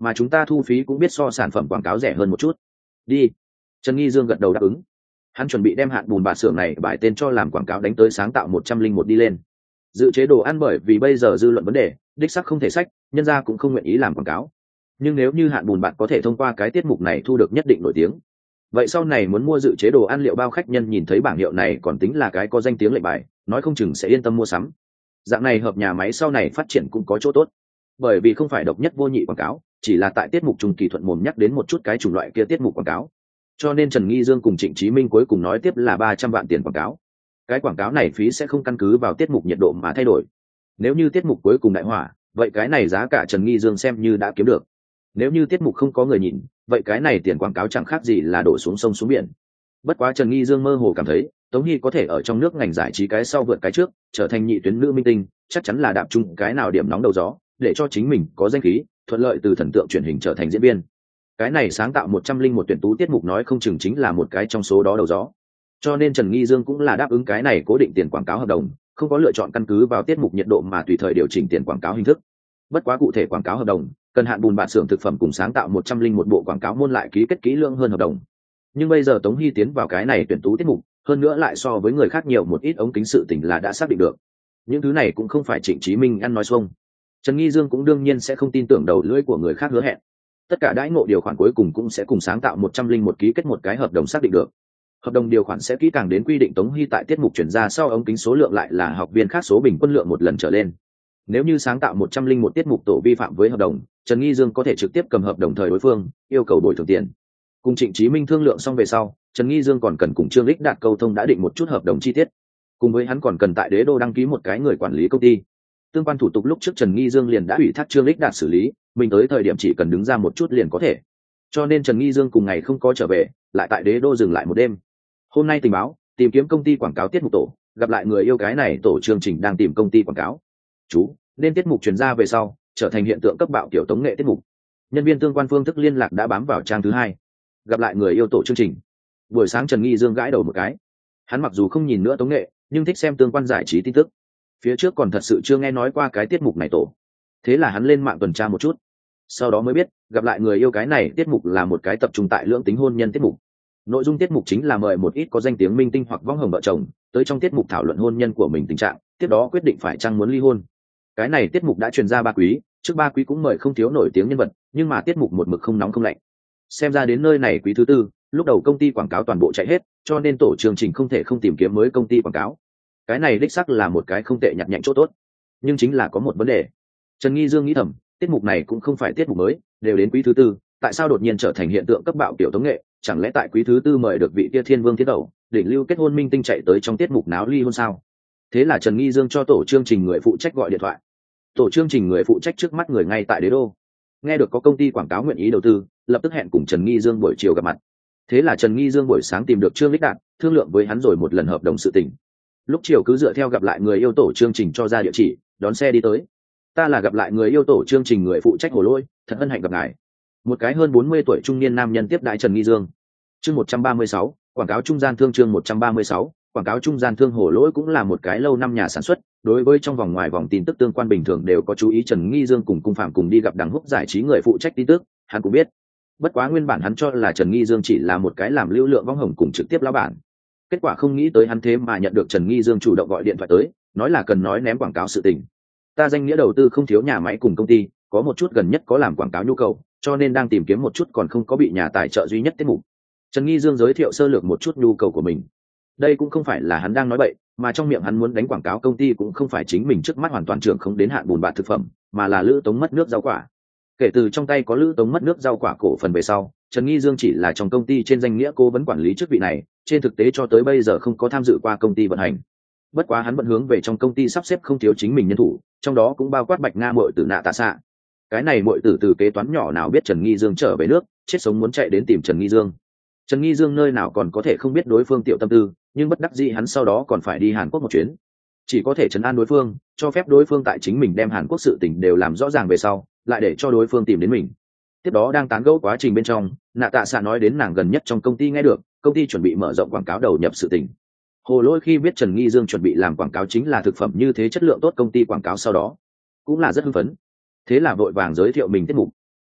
mà chúng ta thu phí cũng biết so sản phẩm quảng cáo rẻ hơn một chút. Đi. Trần Nghi Dương gật đầu đáp ứng. Hắn chuẩn bị đem hạn bùn bạt xưởng này bài tên cho làm quảng cáo đánh tới sáng tạo một trăm linh một đi lên. Dự chế đồ ăn bởi vì bây giờ dư luận vấn đề, đích sắc không thể sách, nhân gia cũng không nguyện ý làm quảng cáo. Nhưng nếu như hạn bùn bạt có thể thông qua cái tiết mục này thu được nhất định nổi tiếng, vậy sau này muốn mua dự chế đồ ăn liệu bao khách nhân nhìn thấy bảng hiệu này còn tính là cái có danh tiếng lệnh bài, nói không chừng sẽ yên tâm mua sắm. Dạng này hợp nhà máy sau này phát triển cũng có chỗ tốt, bởi vì không phải độc nhất vô nhị quảng cáo, chỉ là tại tiết mục trung kỳ thuận mồm nhắc đến một chút cái chủng loại kia tiết mục quảng cáo. Cho nên Trần Nghi Dương cùng Trịnh Chí Minh cuối cùng nói tiếp là ba trăm vạn tiền quảng cáo. Cái quảng cáo này phí sẽ không căn cứ vào tiết mục nhiệt độ mà thay đổi. Nếu như tiết mục cuối cùng đại hỏa, vậy cái này giá cả Trần Nghi Dương xem như đã kiếm được. Nếu như tiết mục không có người nhìn, vậy cái này tiền quảng cáo chẳng khác gì là đổ xuống sông xuống biển. Bất quá Trần Nghi Dương mơ hồ cảm thấy, Tống Hi có thể ở trong nước ngành giải trí cái sau vượt cái trước, trở thành nhị tuyến nữ minh tinh, chắc chắn là đạp chung cái nào điểm nóng đầu gió, để cho chính mình có danh khí, thuận lợi từ thần tượng truyền hình trở thành diễn viên. Cái này sáng tạo một trăm linh một tuyển tú tiết mục nói không chừng chính là một cái trong số đó đầu gió. Cho nên Trần Nghi Dương cũng là đáp ứng cái này cố định tiền quảng cáo hợp đồng, không có lựa chọn căn cứ vào tiết mục nhiệt độ mà tùy thời điều chỉnh tiền quảng cáo hình thức. Bất quá cụ thể quảng cáo hợp đồng, cần hạn bùn bạt xưởng thực phẩm cùng sáng tạo một trăm linh một bộ quảng cáo môn lại ký kết kỹ lưỡng hơn hợp đồng. Nhưng bây giờ Tống Hi tiến vào cái này tuyển tú tiết mục, hơn nữa lại so với người khác nhiều một ít ống kính sự tình là đã xác định được. Những thứ này cũng không phải Trịnh Chí Minh ăn nói xuông. Trần Nghi Dương cũng đương nhiên sẽ không tin tưởng đầu lưỡi của người khác hứa hẹn. Tất cả đãi ngộ điều khoản cuối cùng cũng sẽ cùng sáng tạo một trăm linh một ký kết một cái hợp đồng xác định được. Hợp đồng điều khoản sẽ kỹ càng đến quy định Tống Hi tại tiết mục chuyển ra sau ống kính số lượng lại là học viên khác số bình quân lượng một lần trở lên. Nếu như sáng tạo một trăm linh một tiết mục tổ vi phạm với hợp đồng, Trần Nghi Dương có thể trực tiếp cầm hợp đồng thời đối phương, yêu cầu bồi thường tiền. Cùng Trịnh Chí Minh thương lượng xong về sau, Trần Nghi Dương còn cần cùng Trương Lích Đạt câu thông đã định một chút hợp đồng chi tiết. Cùng với hắn còn cần tại Đế Đô đăng ký một cái người quản lý công ty. Tương quan thủ tục lúc trước Trần Nghi Dương liền đã ủy thác Trương Lích Đạt xử lý, mình tới thời điểm chỉ cần đứng ra một chút liền có thể. Cho nên Trần Nghi Dương cùng ngày không có trở về, lại tại Đế Đô dừng lại một đêm. Hôm nay tình báo, tìm kiếm công ty quảng cáo tiết mục tổ, gặp lại người yêu cái này tổ chương trình đang tìm công ty quảng cáo. Chú, nên tiết mục truyền ra về sau, trở thành hiện tượng cấp bạo kiểu tống nghệ tiết mục. Nhân viên tương quan phương thức liên lạc đã bám vào trang thứ hai. Gặp lại người yêu tổ chương trình. Buổi sáng Trần Nghi Dương gãi đầu một cái. Hắn mặc dù không nhìn nữa tống nghệ, nhưng thích xem tương quan giải trí tin tức. Phía trước còn thật sự chưa nghe nói qua cái tiết mục này tổ. Thế là hắn lên mạng tuần tra một chút. Sau đó mới biết, gặp lại người yêu cái này tiết mục là một cái tập trung tại lưỡng tính hôn nhân tiết mục. Nội dung tiết mục chính là mời một ít có danh tiếng minh tinh hoặc võng hồng vợ chồng tới trong tiết mục thảo luận hôn nhân của mình tình trạng, tiếp đó quyết định phải chăng muốn ly hôn. Cái này tiết mục đã truyền ra ba quý, trước ba quý cũng mời không thiếu nổi tiếng nhân vật, nhưng mà tiết mục một mực không nóng không lạnh. Xem ra đến nơi này quý thứ tư, lúc đầu công ty quảng cáo toàn bộ chạy hết, cho nên tổ chương trình không thể không tìm kiếm mới công ty quảng cáo. Cái này đích xác là một cái không tệ nhặt nhạnh chỗ tốt, nhưng chính là có một vấn đề. Trần Nghi Dương nghĩ thầm, tiết mục này cũng không phải tiết mục mới, đều đến quý thứ tư, tại sao đột nhiên trở thành hiện tượng cấp bạo kiểu tống nghệ? Chẳng lẽ tại quý thứ tư mời được vị kia thiên vương thiên đầu, đỉnh lưu kết hôn minh tinh chạy tới trong tiết mục náo ly hôn sao? Thế là Trần Nghi Dương cho tổ chương trình người phụ trách gọi điện thoại. Tổ chương trình người phụ trách trước mắt người ngay tại Đế Đô, nghe được có công ty quảng cáo nguyện ý đầu tư, lập tức hẹn cùng Trần Nghi Dương buổi chiều gặp mặt. Thế là Trần Nghi Dương buổi sáng tìm được Trương Lích Đạt, thương lượng với hắn rồi một lần hợp đồng sự tình. Lúc chiều cứ dựa theo gặp lại người yêu tổ chương trình cho ra địa chỉ, đón xe đi tới. Ta là gặp lại người yêu tổ chương trình người phụ trách Hồ Lôi, thật hân hạnh gặp ngài. Một cái hơn bốn mươi tuổi trung niên nam nhân tiếp đãi Trần Nghi Dương. Chương một trăm ba mươi sáu, quảng cáo trung gian thương chương một trăm ba mươi sáu, quảng cáo trung gian thương Hồ Lỗi cũng là một cái lâu năm nhà sản xuất, đối với trong vòng ngoài vòng tin tức tương quan bình thường đều có chú ý. Trần Nghi Dương cùng Cung Phạm cùng đi gặp Đằng Húc giải trí người phụ trách tin tức, hắn cũng biết. Bất quá nguyên bản hắn cho là Trần Nghi Dương chỉ là một cái làm lưu lượng võng hồng cùng trực tiếp lão bản. Kết quả không nghĩ tới hắn thế mà nhận được Trần Nghi Dương chủ động gọi điện thoại tới, nói là cần nói ném quảng cáo sự tình. Ta danh nghĩa đầu tư không thiếu nhà máy cùng công ty, có một chút gần nhất có làm quảng cáo nhu cầu, cho nên đang tìm kiếm một chút còn không có bị nhà tài trợ duy nhất tiết mục. Trần Nghi Dương giới thiệu sơ lược một chút nhu cầu của mình. Đây cũng không phải là hắn đang nói bậy, mà trong miệng hắn muốn đánh quảng cáo công ty cũng không phải chính mình trước mắt hoàn toàn trưởng không đến hạn bùn bạt thực phẩm, mà là Lữ Tống mất nước rau quả. Kể từ trong tay có Lữ Tống mất nước rau quả cổ phần về sau, Trần Nghi Dương chỉ là trong công ty trên danh nghĩa cố vấn quản lý chức vị này, trên thực tế cho tới bây giờ không có tham dự qua công ty vận hành. Bất quá hắn vẫn hướng về trong công ty sắp xếp không thiếu chính mình nhân thủ, trong đó cũng bao quát Bạch Nga muội tử Nạ Tạ Xạ. Cái này muội tử từ kế toán nhỏ nào biết Trần Nghi Dương trở về nước, chết sống muốn chạy đến tìm Trần Nghi Dương. Trần Nghi Dương nơi nào còn có thể không biết đối phương tiểu tâm tư, nhưng bất đắc dĩ hắn sau đó còn phải đi Hàn Quốc một chuyến, chỉ có thể trấn an đối phương, cho phép đối phương tại chính mình đem Hàn Quốc sự tình đều làm rõ ràng về sau, lại để cho đối phương tìm đến mình. Tiếp đó đang tán gẫu quá trình bên trong, Nạ Tạ Xạ nói đến nàng gần nhất trong công ty nghe được, công ty chuẩn bị mở rộng quảng cáo đầu nhập sự tình. Hồ Lỗi khi biết Trần Nghi Dương chuẩn bị làm quảng cáo chính là thực phẩm như thế chất lượng tốt công ty quảng cáo sau đó, cũng là rất hưng phấn. Thế là vội vàng giới thiệu mình tiết mục.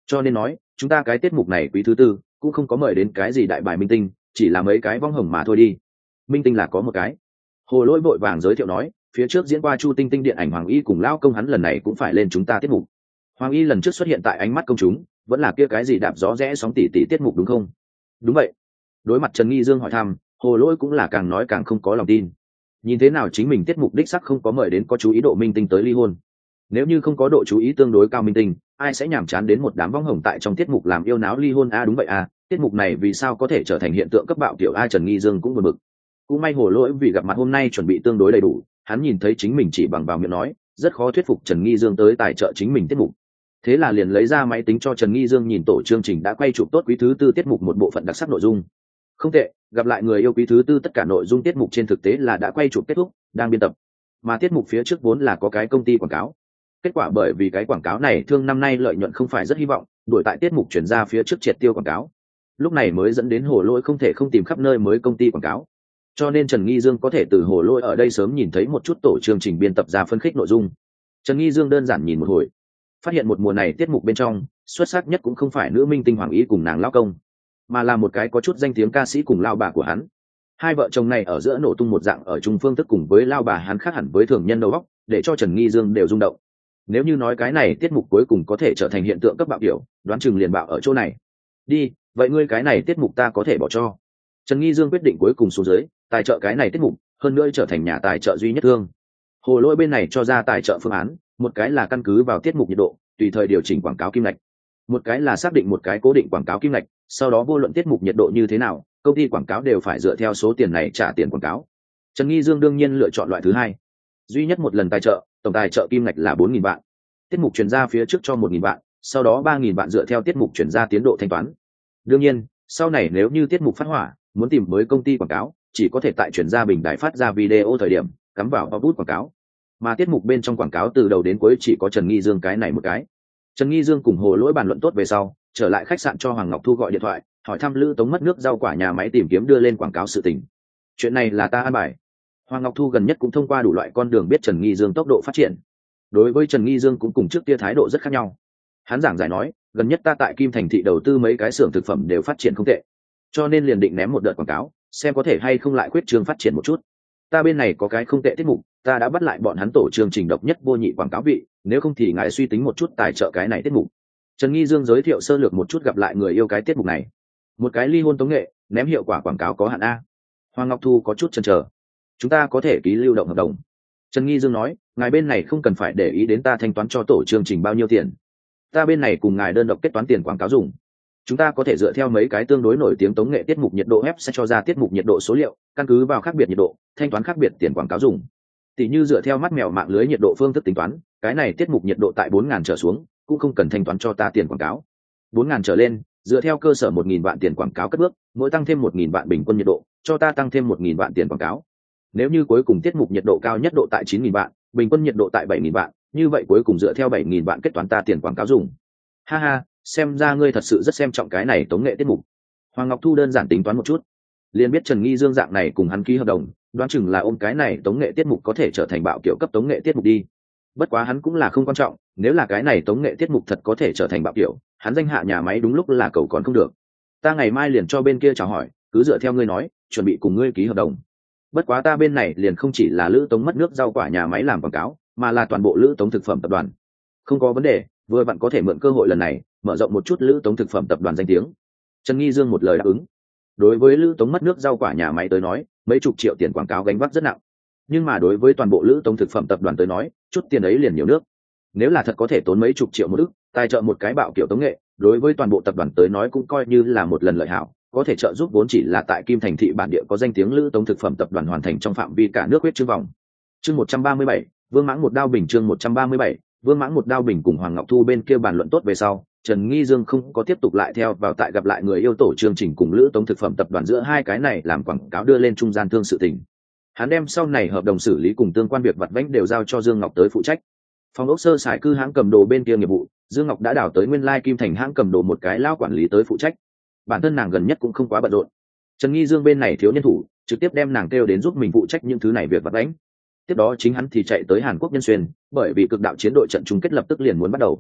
cho nên nói chúng ta cái tiết mục này quý thứ tư cũng không có mời đến cái gì đại bài minh tinh, chỉ là mấy cái vong hồng mà thôi đi. Minh tinh là có một cái. Hồ Lỗi vội vàng giới thiệu nói, phía trước diễn qua Chu Tinh Tinh điện ảnh Hoàng Y cùng lao công hắn lần này cũng phải lên chúng ta tiết mục. Hoàng Y lần trước xuất hiện tại ánh mắt công chúng vẫn là kia cái gì đạp gió rẽ sóng tỉ tỉ tiết mục đúng không? Đúng vậy. Đối mặt Trần Nghi Dương hỏi thăm, Hồ Lỗi cũng là càng nói càng không có lòng tin. Nhìn thế nào chính mình tiết mục đích sắc không có mời đến có chú ý độ minh tinh tới ly hôn. Nếu như không có độ chú ý tương đối cao minh tinh, ai sẽ nhàm chán đến một đám vong hồng tại trong tiết mục làm yêu náo ly hôn a? À, đúng vậy à, tiết mục này vì sao có thể trở thành hiện tượng cấp bạo kiểu a? Trần Nghi Dương cũng buồn bực. Cũng may Hồ Lỗi vì gặp mặt hôm nay chuẩn bị tương đối đầy đủ, hắn nhìn thấy chính mình chỉ bằng vào miệng nói, rất khó thuyết phục Trần Nghi Dương tới tài trợ chính mình tiết mục. Thế là liền lấy ra máy tính cho Trần Nghi Dương nhìn tổ chương trình đã quay chụp tốt quý thứ tư tiết mục một bộ phận đặc sắc nội dung. Không tệ, gặp lại người yêu quý thứ tư tất cả nội dung tiết mục trên thực tế là đã quay chụp kết thúc, đang biên tập. Mà tiết mục phía trước vốn là có cái công ty quảng cáo. Kết quả bởi vì cái quảng cáo này thương năm nay lợi nhuận không phải rất hy vọng, đuổi tại tiết mục chuyển ra phía trước triệt tiêu quảng cáo. Lúc này mới dẫn đến Hồ Lỗi không thể không tìm khắp nơi mới công ty quảng cáo. Cho nên Trần Nghi Dương có thể từ Hồ Lỗi ở đây sớm nhìn thấy một chút tổ chương trình biên tập ra phân khích nội dung. Trần Nghi Dương đơn giản nhìn một hồi, phát hiện một mùa này tiết mục bên trong xuất sắc nhất cũng không phải nữ minh tinh Hoàng Ý cùng nàng lao công, mà là một cái có chút danh tiếng ca sĩ cùng lao bà của hắn. Hai vợ chồng này ở giữa nổ tung một dạng ở chung phương thức cùng với lao bà hắn khác hẳn với thường nhân đầu óc, để cho Trần Nghi Dương đều rung động. Nếu như nói cái này tiết mục cuối cùng có thể trở thành hiện tượng cấp bạo kiểu, đoán chừng liền bạo ở chỗ này. Đi, vậy ngươi cái này tiết mục ta có thể bỏ cho. Trần Nghi Dương quyết định cuối cùng xuống dưới, tài trợ cái này tiết mục, hơn nữa trở thành nhà tài trợ duy nhất thương. Hồ Lỗi bên này cho ra tài trợ phương án, một cái là căn cứ vào tiết mục nhiệt độ, tùy thời điều chỉnh quảng cáo kim ngạch. Một cái là xác định một cái cố định quảng cáo kim ngạch, sau đó vô luận tiết mục nhiệt độ như thế nào, công ty quảng cáo đều phải dựa theo số tiền này trả tiền quảng cáo. Trần Nghi Dương đương nhiên lựa chọn loại thứ hai. Duy nhất một lần tài trợ, tổng tài trợ kim ngạch là bốn nghìn vạn. Tiết mục chuyển ra phía trước cho một nghìn vạn, sau đó ba nghìn vạn dựa theo tiết mục chuyển ra tiến độ thanh toán. Đương nhiên, sau này nếu như tiết mục phát hỏa, muốn tìm mới công ty quảng cáo, chỉ có thể tại chuyển ra bình đài phát ra video thời điểm, cắm vào vào bút quảng cáo. Mà tiết mục bên trong quảng cáo từ đầu đến cuối chỉ có Trần Nghi Dương cái này một cái. Trần Nghi Dương cùng Hồ Lỗi bàn luận tốt về sau, trở lại khách sạn cho Hoàng Ngọc Thu gọi điện thoại, hỏi thăm Lữ Tống mất nước rau quả nhà máy tìm kiếm đưa lên quảng cáo sự tình. Chuyện này là ta an bài. Hoàng Ngọc Thu gần nhất cũng thông qua đủ loại con đường biết Trần Nghi Dương tốc độ phát triển. Đối với Trần Nghi Dương cũng cùng trước kia thái độ rất khác nhau. Hắn giảng giải nói, gần nhất ta tại Kim Thành thị đầu tư mấy cái xưởng thực phẩm đều phát triển không tệ, cho nên liền định ném một đợt quảng cáo, xem có thể hay không lại quyết trương phát triển một chút. Ta bên này có cái không tệ tiết mục, ta đã bắt lại bọn hắn tổ chương trình độc nhất vô nhị quảng cáo vị, nếu không thì ngài suy tính một chút tài trợ cái này tiết mục. Trần Nghi Dương giới thiệu sơ lược một chút gặp lại người yêu cái tiết mục này. Một cái ly hôn tống nghệ, ném hiệu quả quảng cáo có hạn a. Hoàng Ngọc Thu có chút chần chờ. Chúng ta có thể ký lưu động hợp đồng. Trần Nghi Dương nói, ngài bên này không cần phải để ý đến ta thanh toán cho tổ chương trình bao nhiêu tiền. Ta bên này cùng ngài đơn độc kết toán tiền quảng cáo dùng. Chúng ta có thể dựa theo mấy cái tương đối nổi tiếng tống nghệ tiết mục nhiệt độ web sẽ cho ra tiết mục nhiệt độ số liệu, căn cứ vào khác biệt nhiệt độ, thanh toán khác biệt tiền quảng cáo dùng. Tỷ như dựa theo mắt mèo mạng lưới nhiệt độ phương thức tính toán, cái này tiết mục nhiệt độ tại bốn nghìn trở xuống, cũng không cần thanh toán cho ta tiền quảng cáo. bốn nghìn trở lên, dựa theo cơ sở một nghìn vạn tiền quảng cáo cất bước, mỗi tăng thêm một nghìn vạn bình quân nhiệt độ, cho ta tăng thêm một nghìn vạn tiền quảng cáo. Nếu như cuối cùng tiết mục nhiệt độ cao nhất độ tại chín nghìn vạn, bình quân nhiệt độ tại bảy nghìn vạn, như vậy cuối cùng dựa theo bảy nghìn vạn kết toán ta tiền quảng cáo dùng. Ha ha, xem ra ngươi thật sự rất xem trọng cái này tống nghệ tiết mục. Hoàng Ngọc Thu đơn giản tính toán một chút, liền biết Trần Nghi Dương dạng này cùng hắn ký hợp đồng, đoán chừng là ôm cái này tống nghệ tiết mục có thể trở thành bạo kiểu cấp tống nghệ tiết mục đi. Bất quá hắn cũng là không quan trọng, nếu là cái này tống nghệ tiết mục thật có thể trở thành bạo kiểu, hắn danh hạ nhà máy đúng lúc là cầu còn không được. Ta ngày mai liền cho bên kia chào hỏi, cứ dựa theo ngươi nói, chuẩn bị cùng ngươi ký hợp đồng. Bất quá ta bên này liền không chỉ là Lữ Tống mất nước rau quả nhà máy làm quảng cáo, mà là toàn bộ Lữ Tống thực phẩm tập đoàn. Không có vấn đề, vừa bạn có thể mượn cơ hội lần này mở rộng một chút Lữ Tống thực phẩm tập đoàn danh tiếng. Trần Nghi Dương một lời đáp ứng. Đối với Lữ Tống mất nước rau quả nhà máy tới nói, mấy chục triệu tiền quảng cáo gánh vác rất nặng, nhưng mà đối với toàn bộ Lữ Tống thực phẩm tập đoàn tới nói, chút tiền ấy liền nhiều nước. Nếu là thật có thể tốn mấy chục triệu một ức tài trợ một cái bạo kiểu tống nghệ, đối với toàn bộ tập đoàn tới nói cũng coi như là một lần lợi hảo, có thể trợ giúp vốn chỉ là tại Kim Thành thị bản địa có danh tiếng Lữ Tống thực phẩm tập đoàn hoàn thành trong phạm vi cả nước huyết chương vòng. Chương một trăm ba mươi bảy, Vương Mãng một đao bình. Chương một trăm ba mươi bảy, Vương Mãng một đao bình cùng Hoàng Ngọc Thu bên kia bàn luận tốt về sau, Trần Nghi Dương không có tiếp tục lại theo vào tại gặp lại người yêu tổ chương trình cùng Lữ Tống thực phẩm tập đoàn giữa hai cái này làm quảng cáo đưa lên trung gian thương sự tình. Hắn đem sau này hợp đồng xử lý cùng tương quan việc vặt vãnh đều giao cho Dương Ngọc tới phụ trách. Phòng ốc sơ sài cư hãng cầm đồ bên kia nghiệp vụ, Dương Ngọc đã đào tới nguyên lai Kim Thành hãng cầm đồ một cái lao quản lý tới phụ trách. Bản thân nàng gần nhất cũng không quá bận rộn. Trần Nghi Dương bên này thiếu nhân thủ, trực tiếp đem nàng kêu đến giúp mình phụ trách những thứ này việc vặt vãnh. Tiếp đó chính hắn thì chạy tới Hàn Quốc Nhân Xuyên, bởi vì cực đạo chiến đội trận chung kết lập tức liền muốn bắt đầu.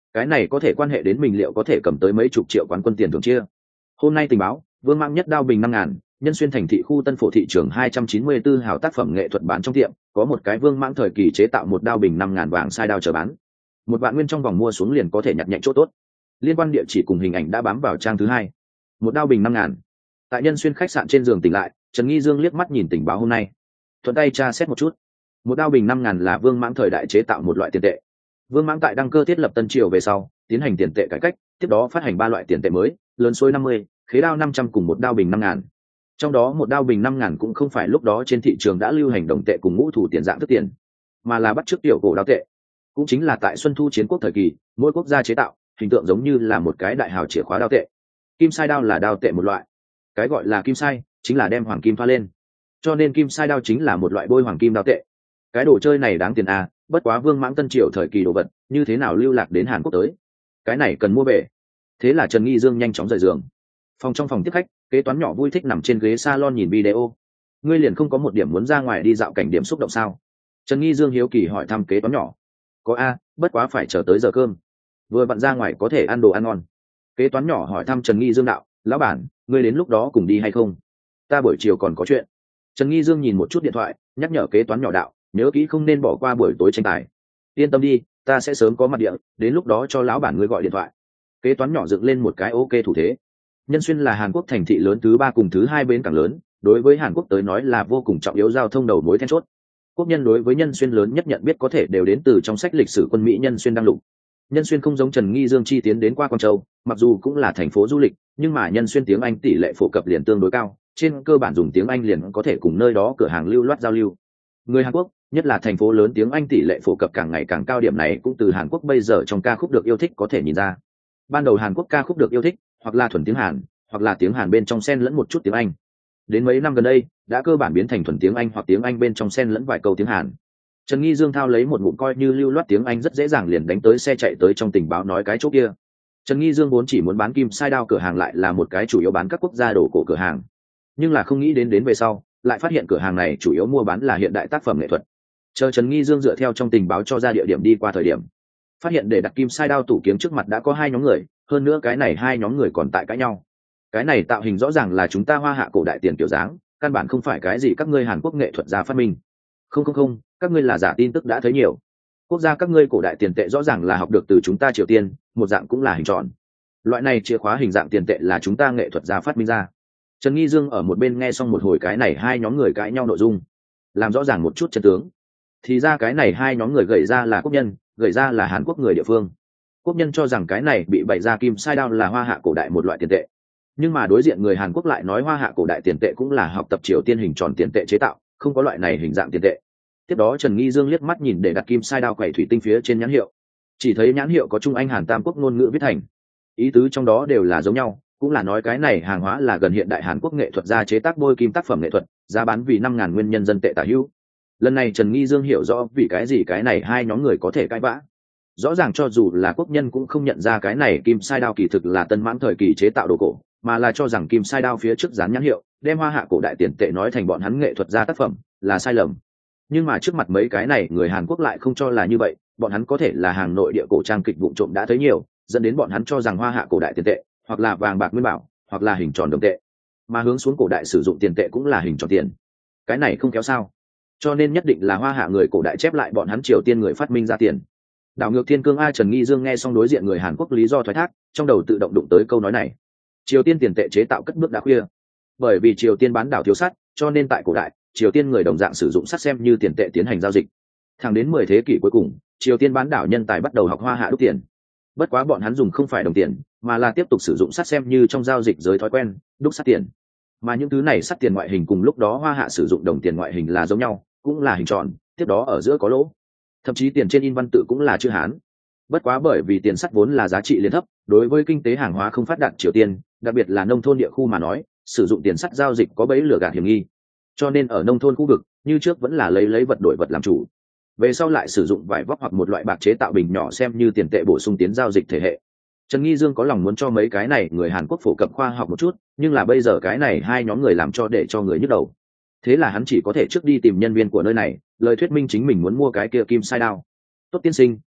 cái này có thể quan hệ đến mình liệu có thể cầm tới mấy chục triệu quán quân tiền thưởng chia. Hôm nay tình báo, Vương Mãng nhất đao bình năm ngàn, Nhân Xuyên thành thị khu Tân Phổ thị trường hai trăm chín mươi tư hào tác phẩm nghệ thuật bán trong tiệm, có một cái Vương Mãng thời kỳ chế tạo một đao bình năm ngàn vàng sai đao chờ bán. Một vạn nguyên trong vòng mua xuống liền có thể nhặt nhạnh chỗ tốt. Liên quan địa chỉ cùng hình ảnh đã bám vào trang thứ hai. Một đao bình năm ngàn. Tại Nhân Xuyên khách sạn trên giường tỉnh lại, Trần Nghi Dương liếc mắt nhìn tình báo hôm nay. Thuận tay tra xét một chút. Một đao bình năm ngàn là Vương Mãng thời đại chế tạo một loại tiền tệ. Vương Mãng tại đăng cơ thiết lập Tân Triều về sau, tiến hành tiền tệ cải cách, tiếp đó phát hành ba loại tiền tệ mới, lớn xuôi năm mươi, khế đao năm trăm cùng một đao bình năm ngàn. Trong đó một đao bình năm ngàn cũng không phải lúc đó trên thị trường đã lưu hành đồng tệ cùng ngũ thủ tiền dạng thức tiền, mà là bắt chước tiểu cổ đao tệ. Cũng chính là tại Xuân Thu chiến quốc thời kỳ, mỗi quốc gia chế tạo, hình tượng giống như là một cái đại hào chìa khóa đao tệ. Kim sai đao là đao tệ một loại. Cái gọi là kim sai chính là đem hoàng kim pha lên. Cho nên kim sai đao chính là một loại bôi hoàng kim đao tệ. Cái đồ chơi này đáng tiền à, bất quá Vương Mãng Tân Triều thời kỳ đồ vật, như thế nào lưu lạc đến Hàn Quốc tới? Cái này cần mua về. Thế là Trần Nghi Dương nhanh chóng rời giường. Phòng trong phòng tiếp khách, kế toán nhỏ vui thích nằm trên ghế salon nhìn video. Ngươi liền không có một điểm muốn ra ngoài đi dạo cảnh điểm xúc động sao? Trần Nghi Dương hiếu kỳ hỏi thăm kế toán nhỏ. Có a, bất quá phải chờ tới giờ cơm. Vừa vặn ra ngoài có thể ăn đồ ăn ngon. Kế toán nhỏ hỏi thăm Trần Nghi Dương đạo, lão bản, ngươi đến lúc đó cùng đi hay không? Ta buổi chiều còn có chuyện. Trần Nghi Dương nhìn một chút điện thoại, nhắc nhở kế toán nhỏ đạo, nhớ kỹ không nên bỏ qua buổi tối tranh tài. Yên tâm đi, ta sẽ sớm có mặt địa, đến lúc đó cho lão bản ngươi gọi điện thoại. Kế toán nhỏ dựng lên một cái ok thủ thế. Nhân Xuyên là Hàn Quốc thành thị lớn thứ ba cùng thứ hai bến cảng lớn, đối với Hàn Quốc tới nói là vô cùng trọng yếu giao thông đầu mối then chốt. Quốc nhân đối với Nhân Xuyên lớn nhất nhận biết có thể đều đến từ trong sách lịch sử quân Mỹ Nhân Xuyên đăng lục. Nhân Xuyên không giống Trần Nghi Dương chi tiến đến qua Quang Châu, mặc dù cũng là thành phố du lịch, nhưng mà Nhân Xuyên tiếng Anh tỷ lệ phổ cập liền tương đối cao, trên cơ bản dùng tiếng Anh liền có thể cùng nơi đó cửa hàng lưu loát giao lưu. Người Hàn Quốc, nhất là thành phố lớn tiếng Anh tỷ lệ phổ cập càng ngày càng cao, điểm này cũng từ Hàn Quốc bây giờ trong ca khúc được yêu thích có thể nhìn ra. Ban đầu Hàn Quốc ca khúc được yêu thích, hoặc là thuần tiếng Hàn, hoặc là tiếng Hàn bên trong xen lẫn một chút tiếng Anh. Đến mấy năm gần đây, đã cơ bản biến thành thuần tiếng Anh hoặc tiếng Anh bên trong xen lẫn vài câu tiếng Hàn. Trần Nghi Dương thao lấy một ngụm coi như lưu loát tiếng Anh rất dễ dàng liền đánh tới xe chạy tới trong tình báo nói cái chỗ kia. Trần Nghi Dương vốn chỉ muốn bán kim sai đao cửa hàng lại là một cái chủ yếu bán các quốc gia đồ cổ cửa hàng, nhưng là không nghĩ đến đến về sau, lại phát hiện cửa hàng này chủ yếu mua bán là hiện đại tác phẩm nghệ thuật. Chờ Trần Nghi Dương dựa theo trong tình báo cho ra địa điểm đi qua thời điểm, phát hiện để đặt kim sai đao tủ kiếm trước mặt đã có hai nhóm người, hơn nữa cái này hai nhóm người còn tại cãi nhau. Cái này tạo hình rõ ràng là chúng ta Hoa Hạ cổ đại tiền kiểu dáng, căn bản không phải cái gì các ngươi Hàn Quốc nghệ thuật gia phát minh. Không không không, các ngươi là giả tin tức đã thấy nhiều. Quốc gia các ngươi cổ đại tiền tệ rõ ràng là học được từ chúng ta Triều Tiên, một dạng cũng là hình tròn. Loại này chìa khóa hình dạng tiền tệ là chúng ta nghệ thuật gia phát minh ra. Trần Nghi Dương ở một bên nghe xong một hồi cái này hai nhóm người cãi nhau nội dung, làm rõ ràng một chút chân tướng. Thì ra cái này hai nhóm người gửi ra là quốc nhân, gửi ra là Hàn Quốc người địa phương. Quốc nhân cho rằng cái này bị bày ra kim sai đao là Hoa Hạ cổ đại một loại tiền tệ, nhưng mà đối diện người Hàn Quốc lại nói Hoa Hạ cổ đại tiền tệ cũng là học tập Triều Tiên hình tròn tiền tệ chế tạo, không có loại này hình dạng tiền tệ. Tiếp đó Trần Nghi Dương liếc mắt nhìn để đặt kim sai đao quẩy thủy tinh phía trên nhãn hiệu, chỉ thấy nhãn hiệu có Trung Anh Hàn Tam Quốc ngôn ngữ viết thành, ý tứ trong đó đều là giống nhau, cũng là nói cái này hàng hóa là gần hiện đại Hàn Quốc nghệ thuật gia chế tác bôi kim tác phẩm nghệ thuật, giá bán vì năm ngàn nguyên nhân dân tệ tả hữu. Lần này Trần Nghi Dương hiểu rõ vì cái gì cái này hai nhóm người có thể cãi vã. Rõ ràng cho dù là quốc nhân cũng không nhận ra cái này kim sai đao kỳ thực là Tân Mãn thời kỳ chế tạo đồ cổ, mà là cho rằng kim sai đao phía trước dán nhãn hiệu, đem Hoa Hạ cổ đại tiền tệ nói thành bọn hắn nghệ thuật gia tác phẩm, là sai lầm. Nhưng mà trước mặt mấy cái này người Hàn Quốc lại không cho là như vậy, bọn hắn có thể là hàng nội địa cổ trang kịch vụn trộm đã thấy nhiều, dẫn đến bọn hắn cho rằng Hoa Hạ cổ đại tiền tệ hoặc là vàng bạc nguyên bảo, hoặc là hình tròn đồng tệ, mà hướng xuống cổ đại sử dụng tiền tệ cũng là hình tròn tiền. Cái này không kéo sao? Cho nên nhất định là Hoa Hạ người cổ đại chép lại bọn hắn Triều Tiên người phát minh ra tiền. Đảo ngược thiên cương a. Trần Nghi Dương nghe xong đối diện người Hàn Quốc lý do thoái thác, trong đầu tự động đụng tới câu nói này. Triều Tiên tiền tệ chế tạo cất bước đã khuya, bởi vì Triều Tiên bán đảo thiếu sắt, cho nên tại cổ đại Triều Tiên người đồng dạng sử dụng sắt xem như tiền tệ tiến hành giao dịch. Thẳng đến mười thế kỷ cuối cùng, Triều Tiên bán đảo nhân tài bắt đầu học Hoa Hạ đúc tiền. Bất quá bọn hắn dùng không phải đồng tiền, mà là tiếp tục sử dụng sắt xem như trong giao dịch giới thói quen, đúc sắt tiền. Mà những thứ này sắt tiền ngoại hình cùng lúc đó Hoa Hạ sử dụng đồng tiền ngoại hình là giống nhau, cũng là hình tròn, tiếp đó ở giữa có lỗ. Thậm chí tiền trên in văn tự cũng là chữ Hán. Bất quá bởi vì tiền sắt vốn là giá trị liên thấp, đối với kinh tế hàng hóa không phát đạt Triều Tiên, đặc biệt là nông thôn địa khu mà nói, sử dụng tiền sắt giao dịch có bẫy lừa gạt hiểm nghi. Cho nên ở nông thôn khu vực, như trước vẫn là lấy lấy vật đổi vật làm chủ. Về sau lại sử dụng vải vóc hoặc một loại bạc chế tạo bình nhỏ xem như tiền tệ bổ sung tiến giao dịch thể hệ. Trần Nghi Dương có lòng muốn cho mấy cái này người Hàn Quốc phổ cập khoa học một chút, nhưng là bây giờ cái này hai nhóm người làm cho để cho người nhức đầu. Thế là hắn chỉ có thể trước đi tìm nhân viên của nơi này, lời thuyết minh chính mình muốn mua cái kia kim sai đao. Tốt tiên sinh,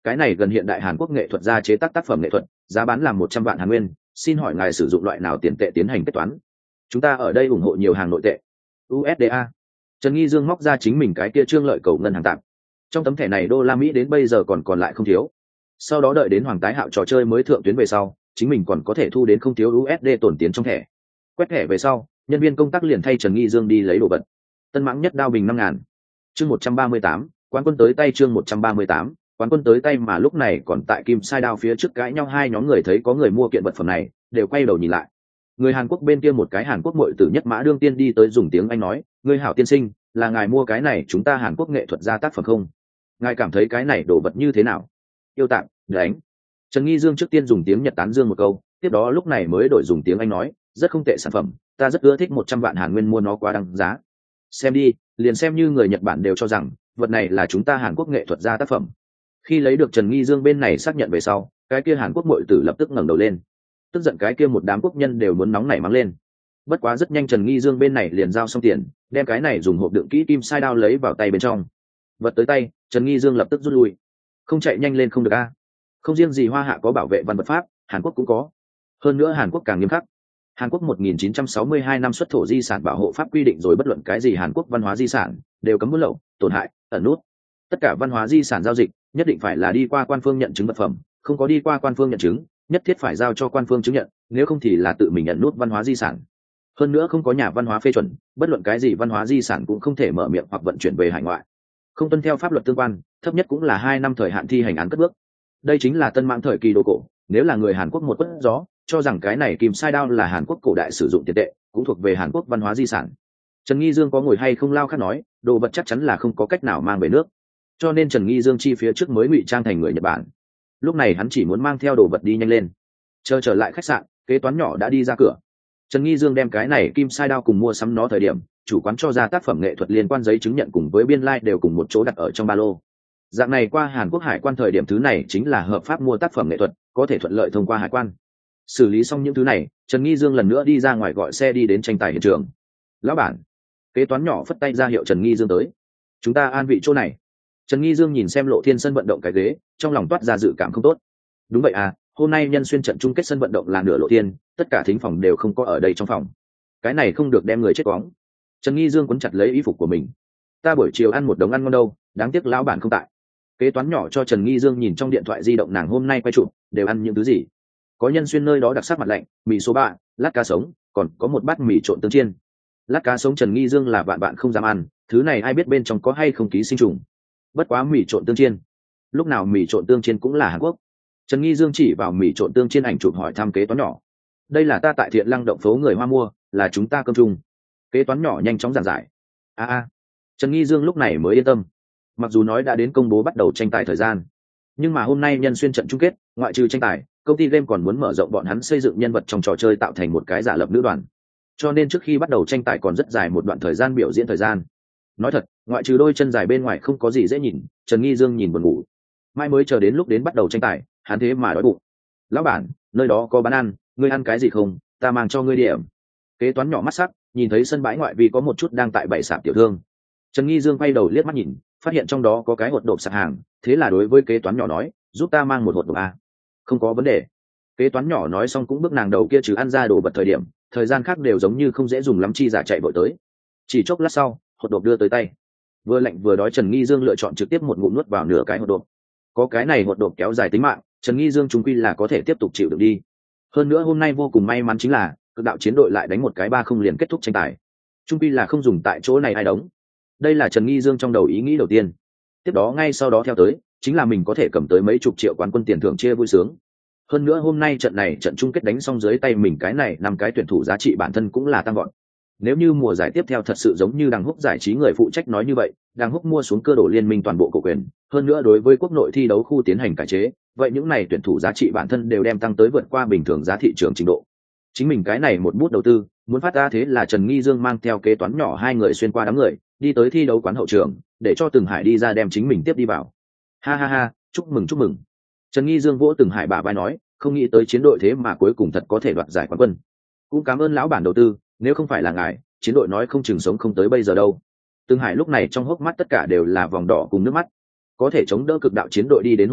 cái này gần hiện đại Hàn Quốc nghệ thuật gia chế tác tác phẩm nghệ thuật, giá bán là một trăm vạn Hàn Nguyên, xin hỏi ngài sử dụng loại nào tiền tệ tiến hành kết toán? Chúng ta ở đây ủng hộ nhiều hàng nội tệ. u ét đê a. Trần Nghi Dương móc ra chính mình cái kia trương lợi cầu ngân hàng tạm. Trong tấm thẻ này đô la Mỹ đến bây giờ còn còn lại không thiếu. Sau đó đợi đến Hoàng tái hạo trò chơi mới thượng tuyến về sau, chính mình còn có thể thu đến không thiếu u ét đê tổn tiền trong thẻ. Quét thẻ về sau, nhân viên công tác liền thay Trần Nghi Dương đi lấy đồ vật. Tân mãng nhất đao bình năm ngàn. Chương một trăm ba mươi tám, quán quân tới tay chương một trăm ba mươi tám, quán quân tới tay mà lúc này còn tại Kim Sai Đao phía trước cãi nhau hai nhóm người thấy có người mua kiện vật phẩm này, đều quay đầu nhìn lại. Người Hàn Quốc bên kia một cái Hàn Quốc muội tử nhất mã đương tiên đi tới dùng tiếng Anh nói, "Ngươi hảo tiên sinh, là ngài mua cái này chúng ta Hàn Quốc nghệ thuật gia tác phẩm không? Ngài cảm thấy cái này đồ vật như thế nào?" Yêu tạm, đánh. Trần Nghi Dương trước tiên dùng tiếng Nhật tán dương một câu, tiếp đó lúc này mới đổi dùng tiếng Anh nói, "Rất không tệ sản phẩm, ta rất ưa thích một trăm vạn Hàn Nguyên mua nó quá đáng giá. Xem đi, liền xem như người Nhật Bản đều cho rằng vật này là chúng ta Hàn Quốc nghệ thuật gia tác phẩm." Khi lấy được Trần Nghi Dương bên này xác nhận về sau, cái kia Hàn Quốc muội tử lập tức ngẩng đầu lên. Tức giận cái kia một đám quốc nhân đều muốn nóng nảy mắng lên. Bất quá rất nhanh Trần Nghi Dương bên này liền giao xong tiền, đem cái này dùng hộp đựng kỹ kim sai đao lấy vào tay bên trong. Vật tới tay, Trần Nghi Dương lập tức rút lui. Không chạy nhanh lên không được a. Không riêng gì Hoa Hạ có bảo vệ văn vật pháp, Hàn Quốc cũng có. Hơn nữa Hàn Quốc càng nghiêm khắc. Hàn Quốc một nghìn chín trăm sáu mươi hai năm xuất thổ di sản bảo hộ pháp quy định rồi bất luận cái gì Hàn Quốc văn hóa di sản đều cấm buôn lậu, tổn hại, ẩn nút. Tất cả văn hóa di sản giao dịch nhất định phải là đi qua quan phương nhận chứng vật phẩm, không có đi qua quan phương nhận chứng, nhất thiết phải giao cho quan phương chứng nhận, nếu không thì là tự mình nhận nút văn hóa di sản. Hơn nữa không có nhà văn hóa phê chuẩn, bất luận cái gì văn hóa di sản cũng không thể mở miệng hoặc vận chuyển về hải ngoại. Không tuân theo pháp luật tương quan, thấp nhất cũng là hai năm thời hạn thi hành án cất bước. Đây chính là tân mãng thời kỳ đồ cổ, nếu là người Hàn Quốc một quất gió, cho rằng cái này kim sai đao là Hàn Quốc cổ đại sử dụng tiền tệ, cũng thuộc về Hàn Quốc văn hóa di sản. Trần Nghi Dương có ngồi hay không lao khát nói, đồ vật chắc chắn là không có cách nào mang về nước. Cho nên Trần Nghi Dương chi phía trước mới ngụy trang thành người Nhật Bản. Lúc này hắn chỉ muốn mang theo đồ vật đi nhanh lên. Chờ trở lại khách sạn, kế toán nhỏ đã đi ra cửa. Trần Nghi Dương đem cái này kim sai đao cùng mua sắm nó thời điểm, chủ quán cho ra tác phẩm nghệ thuật liên quan giấy chứng nhận cùng với biên lai like đều cùng một chỗ đặt ở trong ba lô. Dạng này qua Hàn Quốc hải quan thời điểm thứ này chính là hợp pháp mua tác phẩm nghệ thuật, có thể thuận lợi thông qua hải quan. Xử lý xong những thứ này, Trần Nghi Dương lần nữa đi ra ngoài gọi xe đi đến tranh tài hiện trường. "Lão bản." Kế toán nhỏ phất tay ra hiệu Trần Nghi Dương tới. "Chúng ta an vị chỗ này." Trần Nghi Dương nhìn xem Lộ Thiên sân vận động cái ghế, trong lòng toát ra dự cảm không tốt. Đúng vậy à, hôm nay nhân xuyên trận chung kết sân vận động là nửa Lộ Thiên, tất cả thính phòng đều không có ở đây trong phòng. Cái này không được đem người chết quóng. Trần Nghi Dương quấn chặt lấy y phục của mình. "Ta buổi chiều ăn một đống ăn ngon đâu, đáng tiếc lão bản không tại." Kế toán nhỏ cho Trần Nghi Dương nhìn trong điện thoại di động nàng hôm nay quay chụp, đều ăn những thứ gì. Có nhân xuyên nơi đó đặc sắc mặt lạnh, mì số ba, lát cá sống, còn có một bát mì trộn tương chiên. Lát cá sống Trần Nghi Dương là vạn bạn không dám ăn, thứ này ai biết bên trong có hay không ký sinh trùng. Bất quá mì trộn tương chiên, lúc nào mì trộn tương chiên cũng là Hàn Quốc. Trần Nghi Dương chỉ vào mì trộn tương chiên ảnh chụp hỏi thăm kế toán nhỏ. "Đây là ta tại Thiện Lăng động phố người Hoa mua, là chúng ta cơm chung." Kế toán nhỏ nhanh chóng giảng giải. A a. Trần Nghi Dương lúc này mới yên tâm. Mặc dù nói đã đến công bố bắt đầu tranh tài thời gian, nhưng mà hôm nay nhân xuyên trận chung kết, ngoại trừ tranh tài, công ty game còn muốn mở rộng bọn hắn xây dựng nhân vật trong trò chơi tạo thành một cái giả lập nữ đoàn. Cho nên trước khi bắt đầu tranh tài còn rất dài một đoạn thời gian biểu diễn thời gian. Nói thật, ngoại trừ đôi chân dài bên ngoài không có gì dễ nhìn, Trần Nghi Dương nhìn buồn ngủ. Mai mới chờ đến lúc đến bắt đầu tranh tài, hắn thế mà đói bụng. "Lão bản, nơi đó có bán ăn, ngươi ăn cái gì không? Ta mang cho ngươi điểm." Kế toán nhỏ mắt sắc, nhìn thấy sân bãi ngoại vi có một chút đang tại bày sạp tiểu thương. Trần Nghi Dương quay đầu liếc mắt nhìn, phát hiện trong đó có cái hột độp sạp hàng, thế là đối với kế toán nhỏ nói, "Giúp ta mang một hột độp a." "Không có vấn đề." Kế toán nhỏ nói xong cũng bước nàng đầu kia trừ ăn ra đồ vật thời điểm, thời gian khác đều giống như không dễ dùng lắm chi giả chạy vội tới. Chỉ chốc lát sau, hột độp đưa tới tay. Vừa lạnh vừa đói Trần Nghi Dương lựa chọn trực tiếp một ngụm nuốt vào nửa cái hột độp. Có cái này hột độp kéo dài tính mạng, Trần Nghi Dương chúng quy là có thể tiếp tục chịu đựng đi. Hơn nữa hôm nay vô cùng may mắn chính là, cực đạo chiến đội lại đánh một cái ba không liền kết thúc tranh tài. Trung quy là không dùng tại chỗ này ai đóng. Đây là Trần Nghi Dương trong đầu ý nghĩ đầu tiên. Tiếp đó ngay sau đó theo tới, chính là mình có thể cầm tới mấy chục triệu quán quân tiền thưởng chia vui sướng. Hơn nữa hôm nay trận này trận chung kết đánh xong dưới tay mình cái này năm cái tuyển thủ giá trị bản thân cũng là tăng gọn. Nếu như mùa giải tiếp theo thật sự giống như Đằng Húc giải trí người phụ trách nói như vậy, Đằng Húc mua xuống cơ đồ liên minh toàn bộ cổ quyền, hơn nữa đối với quốc nội thi đấu khu tiến hành cải chế, vậy những này tuyển thủ giá trị bản thân đều đem tăng tới vượt qua bình thường giá thị trường trình độ. Chính mình cái này một bút đầu tư, muốn phát ra thế là Trần Nghi Dương mang theo kế toán nhỏ hai người xuyên qua đám người, đi tới thi đấu quán hậu trường, để cho Từng Hải đi ra đem chính mình tiếp đi vào. Ha ha ha, chúc mừng chúc mừng. Trần Nghi Dương vỗ Từng Hải bả vai nói, không nghĩ tới chiến đội thế mà cuối cùng thật có thể đoạt giải quán quân. Cũng cảm ơn lão bản đầu tư, nếu không phải là ngài, chiến đội nói không chừng sống không tới bây giờ đâu. Từng Hải lúc này trong hốc mắt tất cả đều là vòng đỏ cùng nước mắt. Có thể chống đỡ cực đạo chiến đội đi đến hôm nay,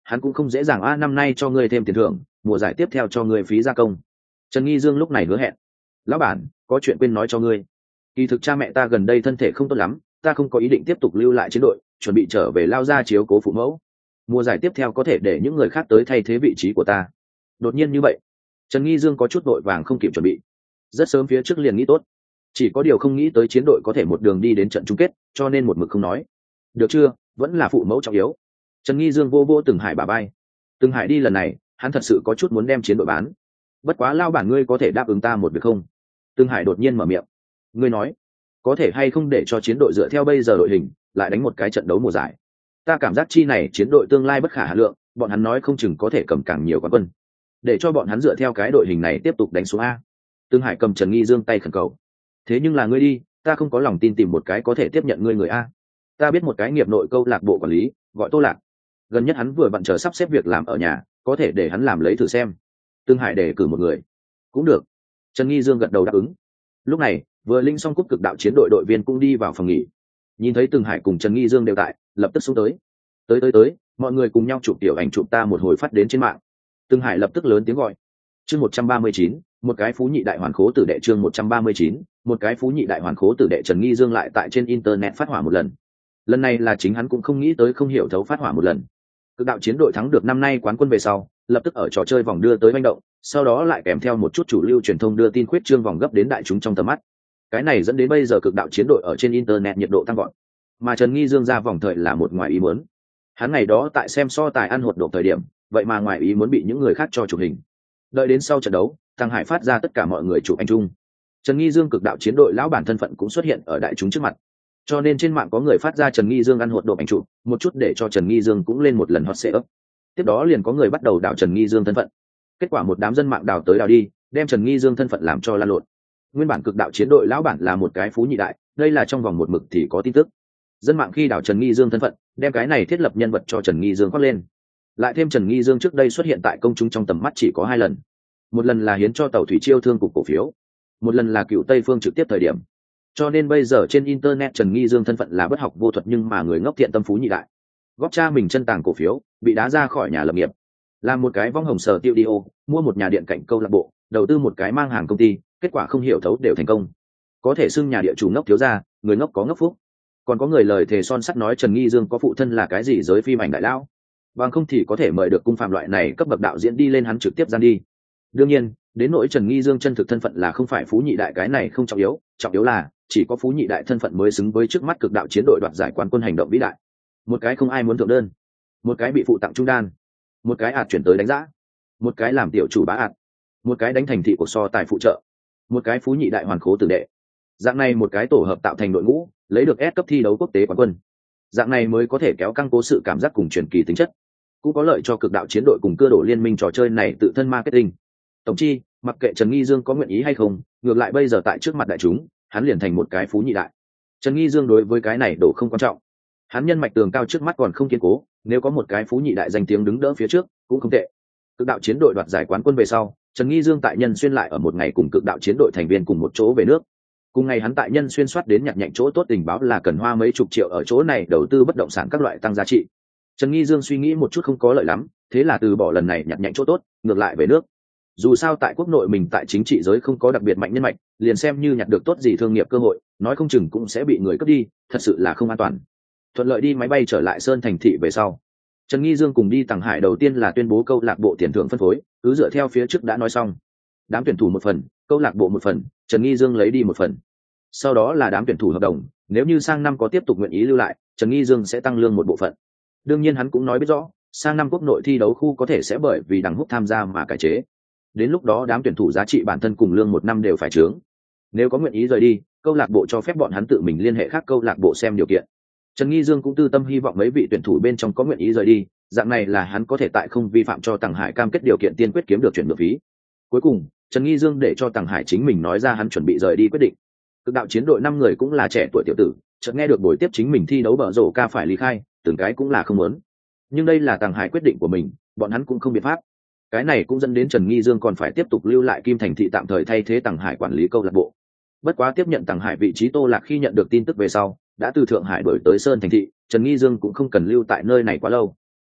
hắn cũng không dễ dàng a năm nay cho ngươi thêm tiền thưởng, mùa giải tiếp theo cho ngươi phí gia công. Trần Nghi Dương lúc này hứa hẹn, lão bản, có chuyện quên nói cho ngươi. Kỳ thực cha mẹ ta gần đây thân thể không tốt lắm, ta không có ý định tiếp tục lưu lại chiến đội, chuẩn bị trở về lao ra chiếu cố phụ mẫu. Mùa giải tiếp theo có thể để những người khác tới thay thế vị trí của ta. Đột nhiên như vậy, Trần Nghi Dương có chút vội vàng không kịp chuẩn bị. Rất sớm phía trước liền nghĩ tốt, chỉ có điều không nghĩ tới chiến đội có thể một đường đi đến trận chung kết, cho nên một mực không nói. Được chưa, vẫn là phụ mẫu trọng yếu. Trần Nghi Dương vô vô Từng Hải bả vai. Từng Hải đi lần này, hắn thật sự có chút muốn đem chiến đội bán. Bất quá lao bản ngươi có thể đáp ứng ta một việc không? Từng Hải đột nhiên mở miệng. Ngươi nói, có thể hay không để cho chiến đội dựa theo bây giờ đội hình, lại đánh một cái trận đấu mùa giải? Ta cảm giác chi này chiến đội tương lai bất khả hà lượng, bọn hắn nói không chừng có thể cầm càng nhiều quán quân. Để cho bọn hắn dựa theo cái đội hình này tiếp tục đánh xuống a. Từng Hải cầm Trần Nghi Dương tay khẩn cầu. Thế nhưng là ngươi đi, ta không có lòng tin tìm một cái có thể tiếp nhận ngươi người a. Ta biết một cái nghiệp nội câu lạc bộ quản lý, gọi Tô Lạc. Gần nhất hắn vừa bận chờ sắp xếp việc làm ở nhà, có thể để hắn làm lấy thử xem. Từng Hải đề cử một người. Cũng được. Trần Nghi Dương gật đầu đáp ứng. Lúc này, vừa linh xong cúp cực đạo chiến đội đội viên cũng đi vào phòng nghỉ. Nhìn thấy Từng Hải cùng Trần Nghi Dương đều tại, lập tức xuống tới. Tới tới tới, mọi người cùng nhau chụp tiểu ảnh chụp ta một hồi phát đến trên mạng. Từng Hải lập tức lớn tiếng gọi. Chương một trăm ba mươi chín, một cái phú nhị đại hoàn khố tử đệ. Chương một trăm ba mươi chín, một cái phú nhị đại hoàn khố tử đệ. Trần Nghi Dương lại tại trên internet phát hỏa một lần. Lần này là chính hắn cũng không nghĩ tới không hiểu thấu phát hỏa một lần. Cực đạo chiến đội thắng được năm nay quán quân về sau, lập tức ở trò chơi vòng đưa tới manh động, sau đó lại kèm theo một chút chủ lưu truyền thông đưa tin khuyết trương vòng gấp đến đại chúng trong tầm mắt. Cái này dẫn đến bây giờ cực đạo chiến đội ở trên internet nhiệt độ tăng vọt. Mà Trần Nghi Dương ra vòng thời là một ngoài ý muốn. Hắn ngày đó tại xem so tài ăn hột độ thời điểm, vậy mà ngoài ý muốn bị những người khác cho chụp hình. Đợi đến sau trận đấu, Tăng Hải phát ra tất cả mọi người chụp ảnh chung. Trần Nghi Dương cực đạo chiến đội lão bản thân phận cũng xuất hiện ở đại chúng trước mặt. Cho nên trên mạng có người phát ra Trần Nghi Dương ăn hột độ ảnh chụp, một chút để cho Trần Nghi Dương cũng lên một lần hot search. Tiếp đó liền có người bắt đầu đào Trần Nghi Dương thân phận. Kết quả một đám dân mạng đào tới đào đi, đem Trần Nghi Dương thân phận làm cho lan lộn. Nguyên bản cực đạo chiến đội lão bản là một cái phú nhị đại, đây là trong vòng một mực thì có tin tức. Dân mạng khi đào Trần Nghi Dương thân phận, đem cái này thiết lập nhân vật cho Trần Nghi Dương khoác lên. Lại thêm Trần Nghi Dương trước đây xuất hiện tại công chúng trong tầm mắt chỉ có hai lần. Một lần là hiến cho tàu thủy chiêu thương cục cổ phiếu, một lần là cựu Tây Phương trực tiếp thời điểm. Cho nên bây giờ trên internet Trần Nghi Dương thân phận là bất học vô thuật nhưng mà người ngốc thiện tâm phú nhị đại. Góp cha mình chân tàng cổ phiếu, bị đá ra khỏi nhà lập nghiệp. Làm một cái vong hồng sở tiêu đi ô, mua một nhà điện cạnh câu lạc bộ, đầu tư một cái mang hàng công ty, kết quả không hiểu thấu đều thành công. Có thể xưng nhà địa chủ ngốc thiếu gia, người ngốc có ngốc phúc. Còn có người lời thề son sắt nói Trần Nghi Dương có phụ thân là cái gì giới phim ảnh đại lão, bằng không thì có thể mời được cung phạm loại này cấp bậc đạo diễn đi lên hắn trực tiếp gian đi. Đương nhiên, đến nỗi Trần Nghi Dương chân thực thân phận là không phải phú nhị đại, cái này không trọng yếu, trọng yếu là chỉ có phú nhị đại thân phận mới xứng với trước mắt cực đạo chiến đội đoạt giải quán quân hành động vĩ đại. Một cái không ai muốn thượng đơn, một cái bị phụ tặng trung đan, một cái ạt chuyển tới đánh giá, một cái làm tiểu chủ bá ạt, một cái đánh thành thị của so tài phụ trợ, một cái phú nhị đại hoàn khố tử đệ. Dạng này một cái tổ hợp tạo thành đội ngũ, lấy được S cấp thi đấu quốc tế quán quân. Dạng này mới có thể kéo căng cố sự cảm giác cùng truyền kỳ tính chất, cũng có lợi cho cực đạo chiến đội cùng cơ đồ liên minh trò chơi này tự thân marketing. Tổng chi, mặc kệ Trần Nghi Dương có nguyện ý hay không, ngược lại bây giờ tại trước mặt đại chúng, hắn liền thành một cái phú nhị đại. Trần Nghi Dương đối với cái này đổ không quan trọng. Hắn nhân mạch tường cao trước mắt còn không kiên cố, nếu có một cái phú nhị đại danh tiếng đứng đỡ phía trước, cũng không tệ. Cực đạo chiến đội đoạt giải quán quân về sau, Trần Nghi Dương tại Nhân Xuyên lại ở một ngày cùng cực đạo chiến đội thành viên cùng một chỗ về nước. Cùng ngày hắn tại Nhân Xuyên soát đến nhặt nhạnh chỗ tốt tình báo là cần hoa mấy chục triệu ở chỗ này đầu tư bất động sản các loại tăng giá trị. Trần Nghi Dương suy nghĩ một chút không có lợi lắm, thế là từ bỏ lần này nhặt nhạnh chỗ tốt, ngược lại về nước. Dù sao tại quốc nội mình tại chính trị giới không có đặc biệt mạnh nhân mạch, liền xem như nhặt được tốt gì thương nghiệp cơ hội, nói không chừng cũng sẽ bị người cướp đi, thật sự là không an toàn. Thuận lợi đi máy bay trở lại Sơn Thành thị về sau, Trần Nghi Dương cùng đi Tằng Hải đầu tiên là tuyên bố câu lạc bộ tiền thưởng phân phối, cứ dựa theo phía trước đã nói xong. Đám tuyển thủ một phần, câu lạc bộ một phần, Trần Nghi Dương lấy đi một phần. Sau đó là đám tuyển thủ hợp đồng, nếu như sang năm có tiếp tục nguyện ý lưu lại, Trần Nghi Dương sẽ tăng lương một bộ phận. Đương nhiên hắn cũng nói biết rõ, sang năm quốc nội thi đấu khu có thể sẽ bởi vì Đằng Húc tham gia mà cải chế. Đến lúc đó đám tuyển thủ giá trị bản thân cùng lương một năm đều phải chướng. Nếu có nguyện ý rời đi, câu lạc bộ cho phép bọn hắn tự mình liên hệ khác câu lạc bộ xem điều kiện. Trần Nghi Dương cũng tư tâm hy vọng mấy vị tuyển thủ bên trong có nguyện ý rời đi, dạng này là hắn có thể tại không vi phạm cho Tằng Hải cam kết điều kiện tiên quyết kiếm được chuyển nhượng phí. Cuối cùng, Trần Nghi Dương để cho Tằng Hải chính mình nói ra hắn chuẩn bị rời đi quyết định. Cực đạo chiến đội năm người cũng là trẻ tuổi tiểu tử, chợt nghe được buổi tiếp chính mình thi đấu bở rổ ca phải ly khai, từng cái cũng là không muốn. Nhưng đây là Tằng Hải quyết định của mình, bọn hắn cũng không biện pháp. Cái này cũng dẫn đến Trần Nghi Dương còn phải tiếp tục lưu lại Kim Thành thị tạm thời thay thế Tằng Hải quản lý câu lạc bộ. Bất quá tiếp nhận Tằng Hải vị trí Tô Lạc khi nhận được tin tức về sau, đã từ Thượng Hải đổi tới Sơn Thành thị, Trần Nghi Dương cũng không cần lưu tại nơi này quá lâu.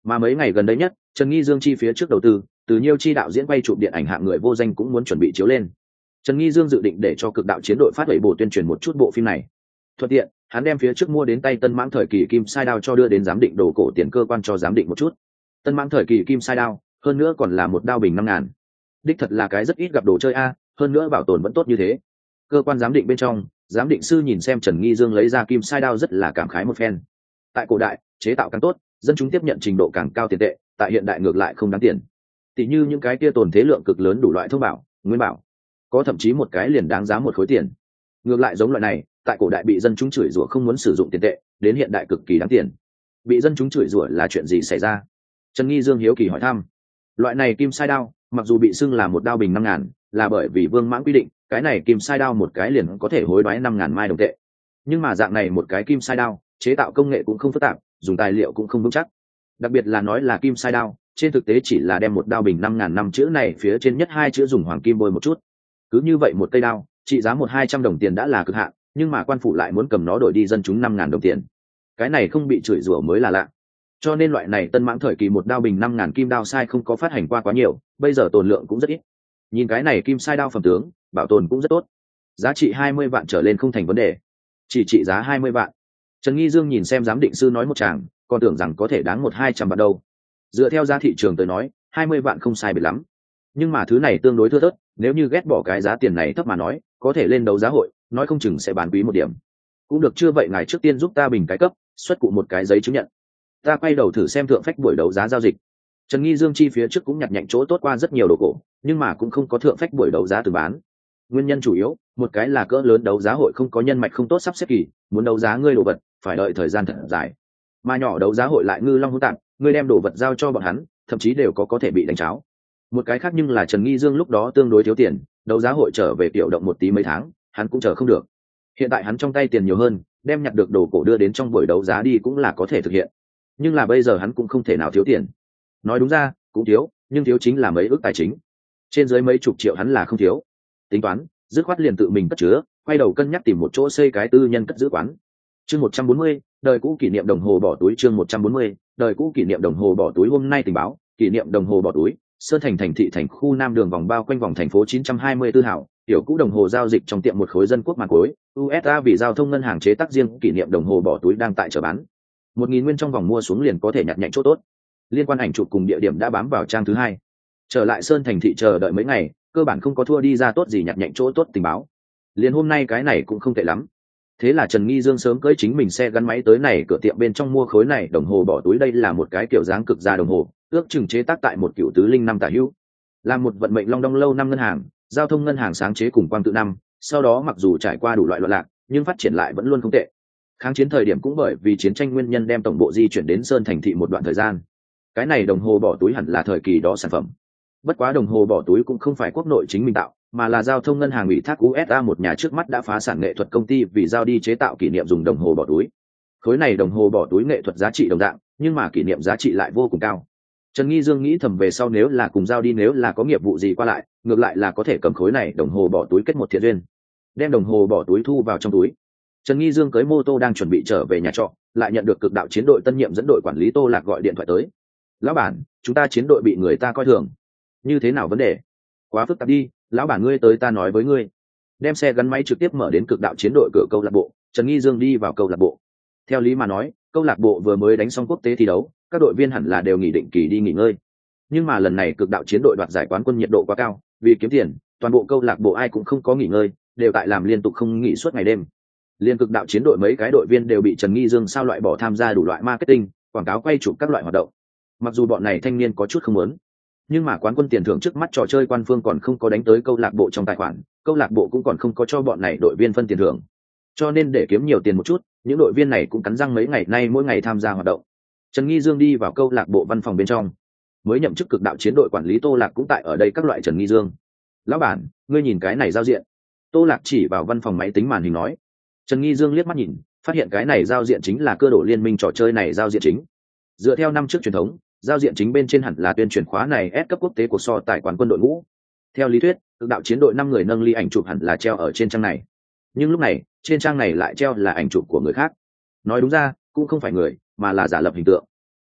Mà mấy ngày gần đây nhất, Trần Nghi Dương chi phía trước đầu tư, từ Nhiêu chi đạo diễn quay chụp điện ảnh hạng người vô danh cũng muốn chuẩn bị chiếu lên. Trần Nghi Dương dự định để cho Cực Đạo Chiến đội phát huệ bộ tuyên truyền một chút bộ phim này. Thuận tiện, hắn đem phía trước mua đến tay Tân Mãng thời kỳ kim sai đao cho đưa đến giám định đồ cổ tiền cơ quan cho giám định một chút. Tân Mãng thời kỳ kim sai đao, hơn nữa còn là một đao bình năm ngàn. Đích thật là cái rất ít gặp đồ chơi a, hơn nữa bảo tồn vẫn tốt như thế. Cơ quan giám định bên trong, giám định sư nhìn xem Trần Nghi Dương lấy ra kim sai đao rất là cảm khái một phen. Tại cổ đại, chế tạo càng tốt, dân chúng tiếp nhận trình độ càng cao tiền tệ, tại hiện đại ngược lại không đáng tiền. Tỷ như những cái kia tồn thế lượng cực lớn đủ loại thông bảo, nguyên bảo, có thậm chí một cái liền đáng giá một khối tiền. Ngược lại giống loại này, tại cổ đại bị dân chúng chửi rủa không muốn sử dụng tiền tệ, đến hiện đại cực kỳ đáng tiền. Bị dân chúng chửi rủa là chuyện gì xảy ra? Trần Nghi Dương hiếu kỳ hỏi thăm. Loại này kim sai đao, mặc dù bị xưng là một đao bình năm ngàn, là bởi vì Vương Mãng quy định, cái này kim sai đao một cái liền có thể hối đoái năm ngàn mai đồng tệ. Nhưng mà dạng này một cái kim sai đao, chế tạo công nghệ cũng không phức tạp, dùng tài liệu cũng không vững chắc. Đặc biệt là nói là kim sai đao, trên thực tế chỉ là đem một đao bình năm ngàn năm chữ này phía trên nhất hai chữ dùng hoàng kim bôi một chút. Cứ như vậy một cây đao, trị giá một hai trăm đồng tiền đã là cực hạn, nhưng mà quan phủ lại muốn cầm nó đổi đi dân chúng năm ngàn đồng tiền. Cái này không bị chửi rủa mới là lạ. Cho nên loại này Tân Mãng thời kỳ một đao bình năm ngàn kim đao sai không có phát hành qua quá nhiều, bây giờ tồn lượng cũng rất ít. Nhìn cái này kim sai đao phẩm tướng, bảo tồn cũng rất tốt. Giá trị hai mươi vạn trở lên không thành vấn đề. Chỉ trị giá hai mươi vạn. Trần Nghi Dương nhìn xem giám định sư nói một tràng, còn tưởng rằng có thể đáng một hai trăm vạn đâu. Dựa theo giá thị trường tới nói, hai mươi vạn không sai biệt lắm. Nhưng mà thứ này tương đối thưa thớt, nếu như ghét bỏ cái giá tiền này thấp mà nói, có thể lên đấu giá hội, nói không chừng sẽ bán quý một điểm. Cũng được, chưa vậy ngài trước tiên giúp ta bình cái cấp, xuất cụ một cái giấy chứng nhận. Ta quay đầu thử xem thượng phách buổi đấu giá giao dịch. Trần Nghi Dương chi phía trước cũng nhặt nhạnh chỗ tốt qua rất nhiều đồ cổ, nhưng mà cũng không có thượng phách buổi đấu giá từ bán. Nguyên nhân chủ yếu, một cái là cỡ lớn đấu giá hội không có nhân mạch không tốt sắp xếp kỳ, muốn đấu giá ngươi đồ vật, phải đợi thời gian thật dài. Mà nhỏ đấu giá hội lại ngư long hỗn tạp, ngươi đem đồ vật giao cho bọn hắn, thậm chí đều có có thể bị đánh cháo. Một cái khác nhưng là Trần Nghi Dương lúc đó tương đối thiếu tiền, đấu giá hội trở về tiểu động một tí mấy tháng, hắn cũng chờ không được. Hiện tại hắn trong tay tiền nhiều hơn, đem nhặt được đồ cổ đưa đến trong buổi đấu giá đi cũng là có thể thực hiện. Nhưng là bây giờ hắn cũng không thể nào thiếu tiền. Nói đúng ra, cũng thiếu, nhưng thiếu chính là mấy ước tài chính. Trên dưới mấy chục triệu hắn là không thiếu. Tính toán, dứt khoát liền tự mình cất chứa, quay đầu cân nhắc tìm một chỗ xây cái tư nhân cất giữ quán. Chương một trăm bốn mươi, đời cũ kỷ niệm đồng hồ bỏ túi. Chương một trăm bốn mươi, đời cũ kỷ niệm đồng hồ bỏ túi. Hôm nay tình báo, kỷ niệm đồng hồ bỏ túi, Sơn Thành thành thị thành khu Nam đường vòng bao quanh vòng thành phố chín trăm hai mươi tư hảo, tiểu cũ đồng hồ giao dịch trong tiệm một khối dân quốc màn cối, u ét a vì giao thông ngân hàng chế tác riêng kỷ niệm đồng hồ bỏ túi đang tại chợ bán. Một nghìn nguyên trong vòng mua xuống liền có thể nhặt nhạnh chỗ tốt. Liên quan ảnh chụp cùng địa điểm đã bám vào trang thứ hai. Trở lại Sơn Thành thị chờ đợi mấy ngày, cơ bản không có thua đi ra tốt gì nhặt nhạnh chỗ tốt tình báo. Liên hôm nay cái này cũng không tệ lắm. Thế là Trần Nghi Dương sớm cưỡi chính mình xe gắn máy tới này cửa tiệm bên trong mua khối này đồng hồ bỏ túi. Đây là một cái kiểu dáng cực gia đồng hồ, ước chừng chế tác tại một cựu tứ linh năm tả hữu, là một vận mệnh long đong lâu năm ngân hàng, giao thông ngân hàng sáng chế cùng quang tự năm, sau đó mặc dù trải qua đủ loại loạn lạc, nhưng phát triển lại vẫn luôn không tệ. Kháng chiến thời điểm cũng bởi vì chiến tranh nguyên nhân đem tổng bộ di chuyển đến Sơn Thành thị một đoạn thời gian. Cái này đồng hồ bỏ túi hẳn là thời kỳ đó sản phẩm. Bất quá đồng hồ bỏ túi cũng không phải quốc nội chính mình tạo, mà là giao thông ngân hàng ủy thác u ét a một nhà trước mắt đã phá sản nghệ thuật công ty vì giao đi chế tạo kỷ niệm dùng đồng hồ bỏ túi. Khối này đồng hồ bỏ túi nghệ thuật giá trị đồng dạng, nhưng mà kỷ niệm giá trị lại vô cùng cao. Trần Nghi Dương nghĩ thầm về sau nếu là cùng giao đi, nếu là có nghiệp vụ gì qua lại, ngược lại là có thể cầm khối này đồng hồ bỏ túi kết một thiện duyên. Đem đồng hồ bỏ túi thu vào trong túi. Trần Nghi Dương cưới mô tô đang chuẩn bị trở về nhà trọ, lại nhận được Cực Đạo chiến đội tân nhiệm dẫn đội quản lý Tô Lạc gọi điện thoại tới. Lão bản, chúng ta chiến đội bị người ta coi thường. Như thế nào vấn đề? Quá phức tạp đi, lão bản ngươi tới ta nói với ngươi. Đem xe gắn máy trực tiếp mở đến Cực Đạo chiến đội cửa câu lạc bộ, Trần Nghi Dương đi vào câu lạc bộ. Theo lý mà nói, câu lạc bộ vừa mới đánh xong quốc tế thi đấu, các đội viên hẳn là đều nghỉ định kỳ đi nghỉ ngơi. Nhưng mà lần này Cực Đạo chiến đội đoạt giải quán quân nhiệt độ quá cao, vì kiếm tiền, toàn bộ câu lạc bộ ai cũng không có nghỉ ngơi, đều tại làm liên tục không nghỉ suốt ngày đêm. Liên Cực Đạo chiến đội mấy cái đội viên đều bị Trần Nghi Dương sao loại bỏ tham gia đủ loại marketing, quảng cáo quay chụp các loại hoạt động. Mặc dù bọn này thanh niên có chút không muốn, nhưng mà quán quân tiền thưởng trước mắt trò chơi quan phương còn không có đánh tới câu lạc bộ trong tài khoản, câu lạc bộ cũng còn không có cho bọn này đội viên phân tiền thưởng. Cho nên để kiếm nhiều tiền một chút, những đội viên này cũng cắn răng mấy ngày nay mỗi ngày tham gia hoạt động. Trần Nghi Dương đi vào câu lạc bộ văn phòng bên trong. Mới nhậm chức Cực Đạo chiến đội quản lý Tô Lạc cũng tại ở đây các loại Trần Nghi Dương. Lão bản, ngươi nhìn cái này giao diện. Tô Lạc chỉ vào văn phòng máy tính màn hình nói. Trần Nghi Dương liếc mắt nhìn, phát hiện cái này giao diện chính là cơ đồ liên minh trò chơi này giao diện chính. Dựa theo năm trước truyền thống, giao diện chính bên trên hẳn là tuyên truyền khóa này S cấp quốc tế của so tài quán quân đội ngũ. Theo lý thuyết, Cực Đạo chiến đội năm người nâng ly ảnh chụp hẳn là treo ở trên trang này. Nhưng lúc này, trên trang này lại treo là ảnh chụp của người khác. Nói đúng ra, cũng không phải người, mà là giả lập hình tượng.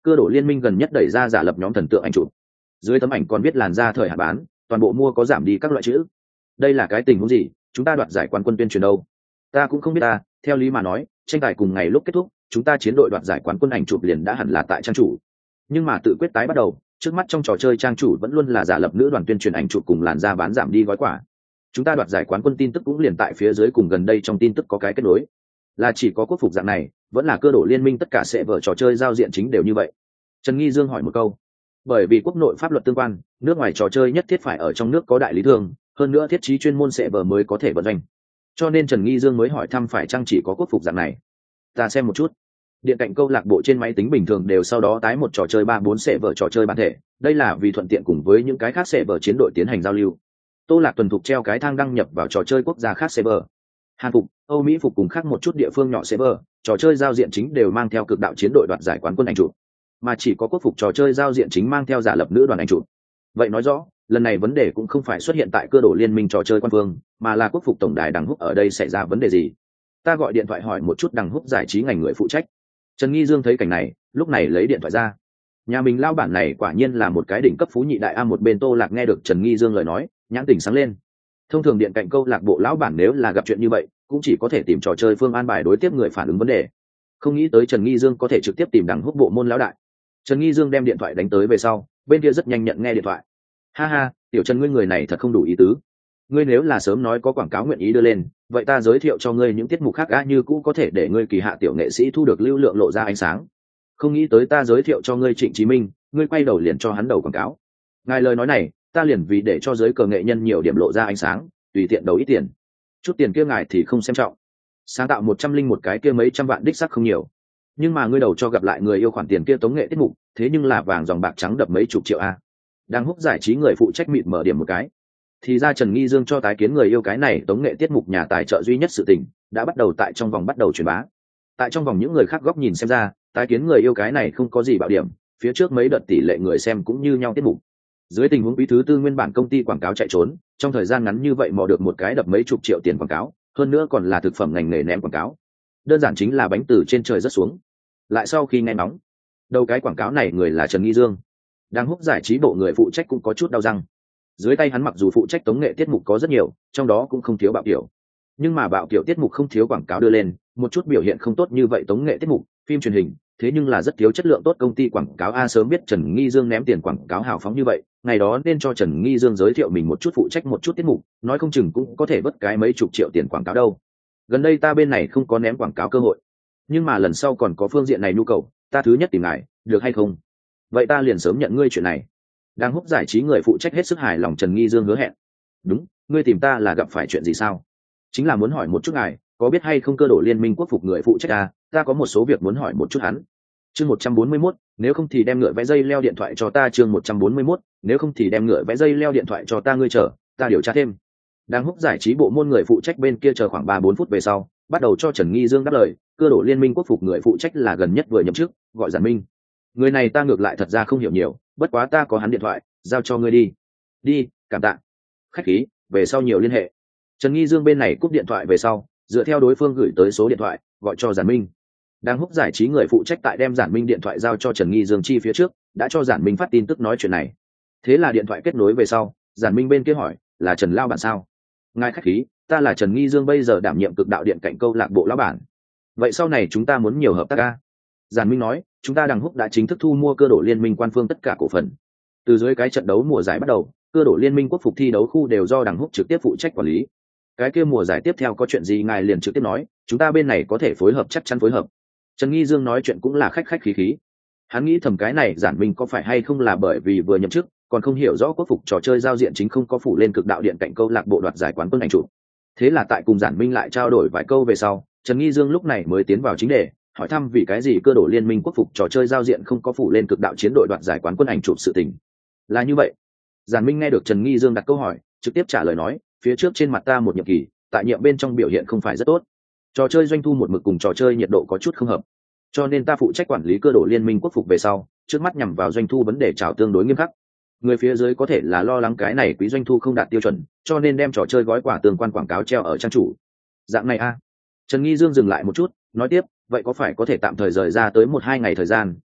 cơ đổ liên minh gần nhất đẩy ra giả lập nhóm thần tượng ảnh chụp, dưới tấm ảnh còn viết làn ra thời hạn bán, toàn bộ mua có giảm đi các loại chữ. Đây là cái tình huống gì? Chúng ta đoạt giải quán quân tuyên truyền đâu? Ta cũng không biết ta, theo lý mà nói tranh tài cùng ngày lúc kết thúc chúng ta chiến đội đoạt giải quán quân ảnh chụp liền đã hẳn là tại trang chủ, nhưng mà tự quyết tái bắt đầu trước mắt trong trò chơi trang chủ vẫn luôn là giả lập nữ đoàn tuyên truyền ảnh chụp cùng làn da bán giảm đi gói quả. Chúng ta đoạt giải quán quân tin tức cũng liền tại phía dưới cùng gần đây trong tin tức có cái kết nối, là chỉ có quốc phục dạng này vẫn là cơ đổ liên minh tất cả sẽ vở trò chơi giao diện chính đều như vậy? Trần Nghi Dương hỏi một câu. Bởi vì quốc nội pháp luật tương quan, nước ngoài trò chơi nhất thiết phải ở trong nước có đại lý thương, hơn nữa thiết trí chuyên môn sẽ vở mới có thể vận doanh, cho nên Trần Nghi Dương mới hỏi thăm phải chăng chỉ có quốc phục dạng này. Ta xem một chút, điện cạnh câu lạc bộ trên máy tính bình thường đều sau đó tái một trò chơi ba bốn sẽ vở trò chơi bản thể, đây là vì thuận tiện cùng với những cái khác sẽ vở chiến đội tiến hành giao lưu. Tô Lạc tuần thục treo cái thang đăng nhập vào trò chơi quốc gia khác server. Hàn phục, Âu Mỹ phục cùng khác một chút địa phương nhỏ server, trò chơi giao diện chính đều mang theo cực đạo chiến đội đoạt giải quán quân ảnh chụp, mà chỉ có quốc phục trò chơi giao diện chính mang theo giả lập nữ đoàn ảnh chụp. Vậy nói rõ, lần này vấn đề cũng không phải xuất hiện tại cơ đổ liên minh trò chơi quan phương, mà là quốc phục tổng đài Đằng Húc ở đây xảy ra vấn đề gì. Ta gọi điện thoại hỏi một chút Đằng Húc giải trí ngành người phụ trách. Trần Nghi Dương thấy cảnh này, lúc này lấy điện thoại ra. Nhà mình lao bản này quả nhiên là một cái đỉnh cấp phú nhị đại a. Một bên Tô Lạc nghe được Trần Nghi Dương lời nói, nhãn tỉnh sáng lên. Thông thường điện cạnh câu lạc bộ lão bản nếu là gặp chuyện như vậy, cũng chỉ có thể tìm trò chơi phương an bài đối tiếp người phản ứng vấn đề. Không nghĩ tới Trần Nghi Dương có thể trực tiếp tìm Đằng Húc bộ môn lão đại. Trần Nghi Dương đem điện thoại đánh tới về sau, bên kia rất nhanh nhận nghe điện thoại. Ha ha, tiểu Trần ngươi người này thật không đủ ý tứ. Ngươi nếu là sớm nói có quảng cáo nguyện ý đưa lên, vậy ta giới thiệu cho ngươi những tiết mục khác á như cũ có thể để ngươi kỳ hạ tiểu nghệ sĩ thu được lưu lượng lộ ra ánh sáng. Không nghĩ tới ta giới thiệu cho ngươi Trịnh Chí Minh, ngươi quay đầu liền cho hắn đầu quảng cáo. Ngài lời nói này, ta liền vì để cho giới cờ nghệ nhân nhiều điểm lộ ra ánh sáng, tùy tiện đầu ít tiền. Chút tiền kia ngài thì không xem trọng. Sáng tạo một trăm linh một cái kia mấy trăm vạn đích sắc không nhiều. Nhưng mà ngươi đầu cho gặp lại người yêu khoản tiền kia tống nghệ tiết mục, thế nhưng là vàng dòng bạc trắng đập mấy chục triệu a. Đang Húc giải trí người phụ trách mịt mở điểm một cái. Thì ra Trần Nghi Dương cho tái kiến người yêu cái này tống nghệ tiết mục nhà tài trợ duy nhất sự tình, đã bắt đầu tại trong vòng bắt đầu truyền bá. Tại trong vòng những người khác góc nhìn xem ra, tái kiến người yêu cái này không có gì bạo điểm, phía trước mấy đợt tỷ lệ người xem cũng như nhau tiết mục. Dưới tình huống quý thứ tư nguyên bản công ty quảng cáo chạy trốn, trong thời gian ngắn như vậy mò được một cái đập mấy chục triệu tiền quảng cáo, hơn nữa còn là thực phẩm ngành nghề ném quảng cáo. Đơn giản chính là bánh từ trên trời rớt xuống. Lại sau khi nghe nóng, đầu cái quảng cáo này người là Trần Nghi Dương. Đang Húc giải trí bộ người phụ trách cũng có chút đau răng. Dưới tay hắn mặc dù phụ trách tống nghệ tiết mục có rất nhiều, trong đó cũng không thiếu bạo kiểu, nhưng mà bạo kiểu tiết mục không thiếu quảng cáo đưa lên, một chút biểu hiện không tốt như vậy tống nghệ tiết mục, phim truyền hình, thế nhưng là rất thiếu chất lượng tốt công ty quảng cáo a. Sớm biết Trần Nghi Dương ném tiền quảng cáo hào phóng như vậy, ngày đó nên cho Trần Nghi Dương giới thiệu mình một chút phụ trách một chút tiết mục, nói không chừng cũng có thể vớt cái mấy chục triệu tiền quảng cáo đâu. Gần đây ta bên này không có ném quảng cáo cơ hội, nhưng mà lần sau còn có phương diện này nhu cầu, ta thứ nhất tìm ngài, được hay không? Vậy ta liền sớm nhận ngươi chuyện này. Đang Húc giải trí người phụ trách hết sức hài lòng Trần Nghi Dương hứa hẹn. Đúng, ngươi tìm ta là gặp phải chuyện gì sao? Chính là muốn hỏi một chút ngài, có biết hay không cơ đổ liên minh quốc phục người phụ trách ta, ta có một số việc muốn hỏi một chút hắn. Chương một trăm bốn mươi mốt, nếu không thì đem ngựa vẽ dây leo điện thoại cho ta. Chương một trăm bốn mươi mốt, nếu không thì đem ngựa vẽ dây leo điện thoại cho ta, ngươi chờ, ta điều tra thêm. Đang Húc giải trí bộ môn người phụ trách bên kia chờ khoảng ba bốn phút về sau, bắt đầu cho Trần Nghi Dương đáp lời. Cơ đổ liên minh quốc phục người phụ trách là gần nhất vừa nhậm chức, gọi Giản Minh. Người này ta ngược lại thật ra không hiểu nhiều, bất quá ta có hắn điện thoại, giao cho ngươi đi. Đi, cảm tạ. Khách khí, về sau nhiều liên hệ. Trần Nghi Dương bên này cúp điện thoại về sau, dựa theo đối phương gửi tới số điện thoại, gọi cho Giản Minh. Đang Húc giải trí người phụ trách tại đem Giản Minh điện thoại giao cho Trần Nghi Dương chi phía trước, đã cho Giản Minh phát tin tức nói chuyện này. Thế là điện thoại kết nối về sau, Giản Minh bên kia hỏi, là Trần lao bản sao? Ngài khách khí, ta là Trần Nghi Dương, bây giờ đảm nhiệm cực đạo điện cạnh câu lạc bộ lão bản. Vậy sau này chúng ta muốn nhiều hợp tác a. Giản Minh nói, chúng ta Đằng Húc đã chính thức thu mua cơ đổ liên minh quan phương tất cả cổ phần. Từ dưới cái trận đấu mùa giải bắt đầu, cơ đổ liên minh quốc phục thi đấu khu đều do Đằng Húc trực tiếp phụ trách quản lý. Cái kia mùa giải tiếp theo có chuyện gì ngài liền trực tiếp nói, chúng ta bên này có thể phối hợp, chắc chắn phối hợp. Trần Nghi Dương nói chuyện cũng là khách khách khí khí. Hắn nghĩ thầm cái này Giản Minh có phải hay không là bởi vì vừa nhậm chức, còn không hiểu rõ quốc phục trò chơi giao diện chính không có phủ lên cực đạo điện cạnh câu lạc bộ đoạt giải quán quân ảnh chụp. Thế là tại cùng Giản Minh lại trao đổi vài câu về sau, Trần Nghi Dương lúc này mới tiến vào chính đề, hỏi thăm vì cái gì cơ đổ liên minh quốc phục trò chơi giao diện không có phủ lên cực đạo chiến đội đoạt giải quán quân ảnh chụp sự tình. Là như vậy. Giản Minh nghe được Trần Nghi Dương đặt câu hỏi, trực tiếp trả lời nói, phía trước trên mặt ta một nhiệm kỳ, tại nhiệm bên trong biểu hiện không phải rất tốt. Trò chơi doanh thu một mực cùng trò chơi nhiệt độ có chút không hợp, cho nên ta phụ trách quản lý cơ đổ liên minh quốc phục về sau, trước mắt nhằm vào doanh thu vấn đề trào tương đối nghiêm khắc. Người phía dưới có thể là lo lắng cái này quý doanh thu không đạt tiêu chuẩn, cho nên đem trò chơi gói quà tương quan quảng cáo treo ở trang chủ. Dạng này a. Trần Nghi Dương dừng lại một chút, nói tiếp, vậy có phải có thể tạm thời rời ra tới một hai ngày thời gian,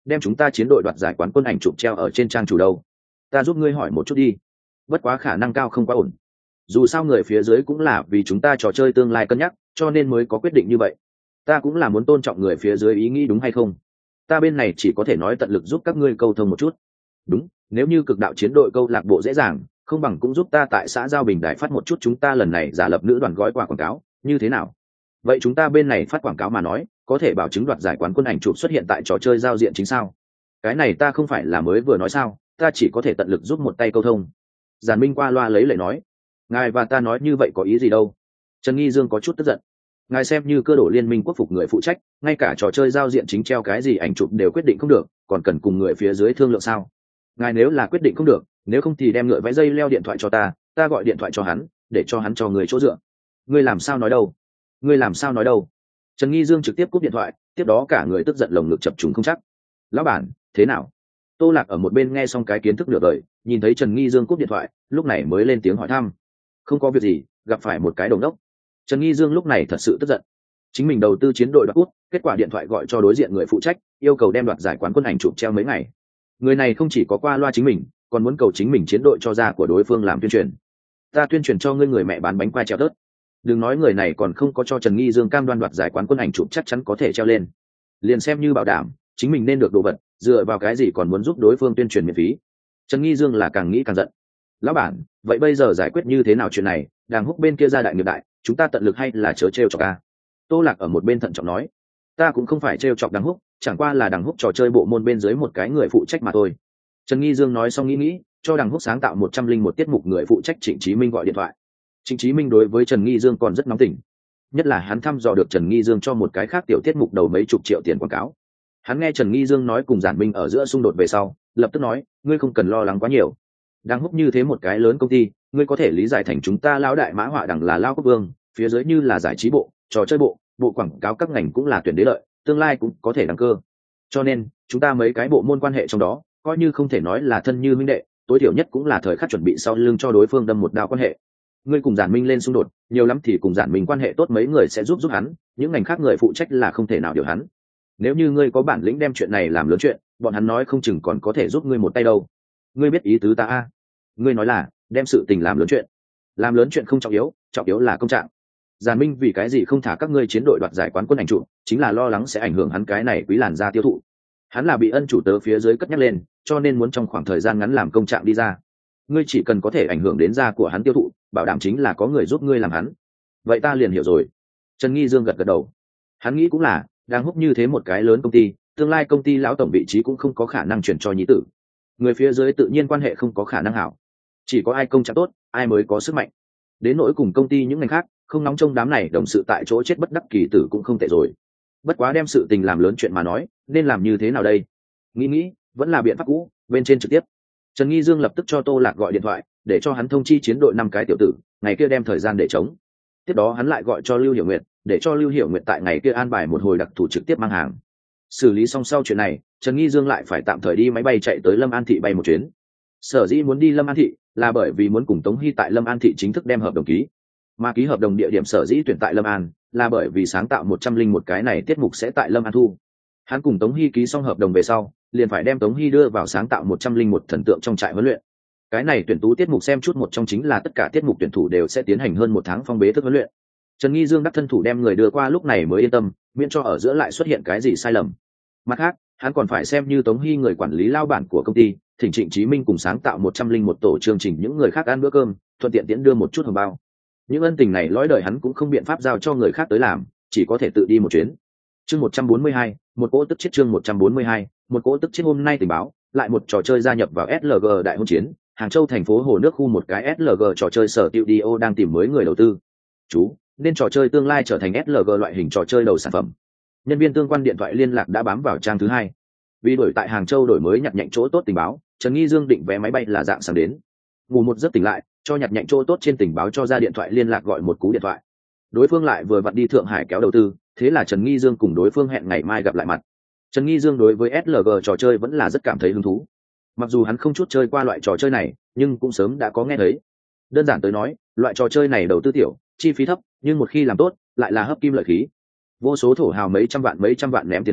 đem chúng ta chiến đội đoạt giải quán quân ảnh chụp treo ở trên trang chủ đâu? Ta giúp ngươi hỏi một chút đi. Bất quá khả năng cao không quá ổn. Dù sao người phía dưới cũng là vì chúng ta trò chơi tương lai cân nhắc, cho nên mới có quyết định như vậy. Ta cũng là muốn tôn trọng người phía dưới ý nghĩ, đúng hay không? Ta bên này chỉ có thể nói tận lực giúp các ngươi câu thông một chút. Đúng, nếu như cực đạo chiến đội câu lạc bộ dễ dàng, không bằng cũng giúp ta tại xã Giao Bình Đài phát một chút chúng ta lần này giả lập nữ đoàn gói quà quảng cáo, như thế nào? Vậy chúng ta bên này phát quảng cáo mà nói, có thể bảo chứng đoạt giải quán quân ảnh chụp xuất hiện tại trò chơi giao diện chính sao? Cái này ta không phải là mới vừa nói sao, ta chỉ có thể tận lực giúp một tay câu thông. Giản Minh qua loa lấy lời nói, ngài và ta nói như vậy có ý gì đâu? Trần Nghi Dương có chút tức giận. Ngài xem như cơ đổ liên minh quốc phục người phụ trách, ngay cả trò chơi giao diện chính treo cái gì ảnh chụp đều quyết định không được, còn cần cùng người phía dưới thương lượng sao? Ngài nếu là quyết định không được, nếu không thì đem ngựa vẽ dây leo điện thoại cho ta, ta gọi điện thoại cho hắn, để cho hắn cho người chỗ dựa. Ngươi làm sao nói đâu? Ngươi làm sao nói đâu? Trần Nghi Dương trực tiếp cúp điện thoại, tiếp đó cả người tức giận lồng ngực chập trùng không chắc. Lão bản, thế nào? Tô Lạc ở một bên nghe xong cái kiến thức nửa đời, nhìn thấy Trần Nghi Dương cúp điện thoại, lúc này mới lên tiếng hỏi thăm. Không có việc gì, gặp phải một cái đồng đốc. Trần Nghi Dương lúc này thật sự tức giận. Chính mình đầu tư chiến đội đoạt cút, kết quả điện thoại gọi cho đối diện người phụ trách, yêu cầu đem đoạt giải quán quân ảnh chụp treo mấy ngày. Người này không chỉ có qua loa chính mình, còn muốn cầu chính mình chiến đội cho ra của đối phương làm tuyên truyền. Ta tuyên truyền cho ngươi người mẹ bán bánh quai treo tớt. Đừng nói người này còn không có cho Trần Nghi Dương cam đoan đoạt giải quán quân ảnh chụp chắc chắn có thể treo lên. Liền xem như bảo đảm, chính mình nên được đồ vật, dựa vào cái gì còn muốn giúp đối phương tuyên truyền miễn phí? Trần Nghi Dương là càng nghĩ càng giận. Lão bản, vậy bây giờ giải quyết như thế nào chuyện này? Đàng Húc bên kia ra đại nghiệp đại, chúng ta tận lực hay là chớ trêu chọc a? Tô Lạc ở một bên thận trọng nói, ta cũng không phải trêu chọc Đàng Húc, chẳng qua là Đàng Húc trò chơi bộ môn bên dưới một cái người phụ trách mà thôi. Trần Nghi Dương nói xong nghĩ nghĩ, cho Đàng Húc sáng tạo một trăm linh một tiết mục người phụ trách Trịnh Chí Minh gọi điện thoại. Trịnh Chí Minh đối với Trần Nghi Dương còn rất nóng tình, nhất là hắn thăm dò được Trần Nghi Dương cho một cái khác tiểu tiết mục đầu mấy chục triệu tiền quảng cáo. Hắn nghe Trần Nghi Dương nói cùng Giản Minh ở giữa xung đột về sau, lập tức nói, ngươi không cần lo lắng quá nhiều. Đàng Húc như thế một cái lớn công ty, ngươi có thể lý giải thành chúng ta lão đại mã họa đẳng là lao quốc vương, phía dưới như là giải trí bộ, trò chơi bộ, bộ quảng cáo các ngành cũng là tuyển đế lợi, tương lai cũng có thể đăng cơ. Cho nên, chúng ta mấy cái bộ môn quan hệ trong đó, coi như không thể nói là thân như huynh đệ, tối thiểu nhất cũng là thời khắc chuẩn bị sau lưng cho đối phương đâm một đao quan hệ. Ngươi cùng Giản Minh lên xung đột, nhiều lắm thì cùng Giản Minh quan hệ tốt mấy người sẽ giúp giúp hắn, những ngành khác người phụ trách là không thể nào điều hắn. Nếu như ngươi có bản lĩnh đem chuyện này làm lớn chuyện, bọn hắn nói không chừng còn có thể giúp ngươi một tay đâu. Ngươi biết ý tứ ta a? Ngươi nói là đem sự tình làm lớn chuyện. Làm lớn chuyện không trọng yếu, trọng yếu là công trạng. Giản Minh vì cái gì không thả các ngươi chiến đội đoạt giải quán quân ảnh trụ, chính là lo lắng sẽ ảnh hưởng hắn cái này quý làn ra tiêu thụ. Hắn là bị ân chủ tớ phía dưới cất nhắc lên, cho nên muốn trong khoảng thời gian ngắn làm công trạng đi ra. Ngươi chỉ cần có thể ảnh hưởng đến da của hắn tiêu thụ, bảo đảm chính là có người giúp ngươi làm hắn. Vậy ta liền hiểu rồi. Trần Nghi Dương gật gật đầu. Hắn nghĩ cũng là, đang húc như thế một cái lớn công ty, tương lai công ty lão tổng vị trí cũng không có khả năng chuyển cho nhí tử. Người phía dưới tự nhiên quan hệ không có khả năng hảo. Chỉ có ai công trạng tốt, ai mới có sức mạnh. Đến nỗi cùng công ty những ngành khác, không nóng trong đám này đồng sự tại chỗ chết bất đắc kỳ tử cũng không tệ rồi. Bất quá đem sự tình làm lớn chuyện mà nói, nên làm như thế nào đây? Nghĩ nghĩ, vẫn là biện pháp cũ, bên trên trực tiếp. Trần Nghi Dương lập tức cho Tô Lạc gọi điện thoại, để cho hắn thông chi chiến đội năm cái tiểu tử, ngày kia đem thời gian để chống. Tiếp đó hắn lại gọi cho Lưu Hiểu Nguyệt, để cho Lưu Hiểu Nguyệt tại ngày kia an bài một hồi đặc thù trực tiếp mang hàng. Xử lý xong sau chuyện này, Trần Nghi Dương lại phải tạm thời đi máy bay chạy tới Lâm An thị bay một chuyến. Sở dĩ muốn đi Lâm An thị, là bởi vì muốn cùng Tống Hy tại Lâm An thị chính thức đem hợp đồng ký. Mà ký hợp đồng địa điểm sở dĩ tuyển tại Lâm An, là bởi vì sáng tạo một trăm linh một cái này tiết mục sẽ tại Lâm An thu. Hắn cùng Tống Hy ký xong hợp đồng về sau, liền phải đem Tống Hy đưa vào sáng tạo một trăm linh một thần tượng trong trại huấn luyện. Cái này tuyển tú tiết mục xem chút một trong chính là tất cả tiết mục tuyển thủ đều sẽ tiến hành hơn một tháng phong bế thức huấn luyện. Trần Nghi Dương đắc thân thủ đem người đưa qua lúc này mới yên tâm, miễn cho ở giữa lại xuất hiện cái gì sai lầm. Mặt khác, hắn còn phải xem như Tống Hy người quản lý lao bản của công ty, thỉnh Trịnh Chí Minh cùng sáng tạo một trăm linh một tổ chương trình những người khác ăn bữa cơm, thuận tiện tiễn đưa một chút hồng bao. Những ân tình này lõi đời hắn cũng không biện pháp giao cho người khác tới làm, chỉ có thể tự đi một chuyến. Chương một trăm bốn mươi hai, một cỗ tức chết chương một trăm bốn mươi hai, một cỗ tức chết hôm nay tình báo, lại một trò chơi gia nhập vào ét lờ giê đại hôn chiến, Hàng Châu thành phố hồ nước khu một cái ét lờ giê trò chơi sở studio đang tìm mới người đầu tư. Chú, nên trò chơi tương lai trở thành ét lờ giê loại hình trò chơi đầu sản phẩm. Nhân viên tương quan điện thoại liên lạc đã bám vào trang thứ hai. Vì đổi tại Hàng Châu đổi mới nhặt nhạnh chỗ tốt tình báo, Trần Nghi Dương định vé máy bay là dạng sáng đến. Ngủ một giấc tỉnh lại, cho nhặt nhạnh chỗ tốt trên tình báo cho ra điện thoại liên lạc gọi một cú điện thoại. Đối phương lại vừa vặn đi Thượng Hải kéo đầu tư, thế là Trần Nghi Dương cùng đối phương hẹn ngày mai gặp lại mặt. Trần Nghi Dương đối với ét lờ giê trò chơi vẫn là rất cảm thấy hứng thú. Mặc dù hắn không chút chơi qua loại trò chơi này, nhưng cũng sớm đã có nghe thấy. Đơn giản tới nói, loại trò chơi này đầu tư tiểu, chi phí thấp, nhưng một khi làm tốt, lại là hấp kim lợi khí. Vô số thổ hào mấy trăm vạn mấy trăm vạn ném tiền vào,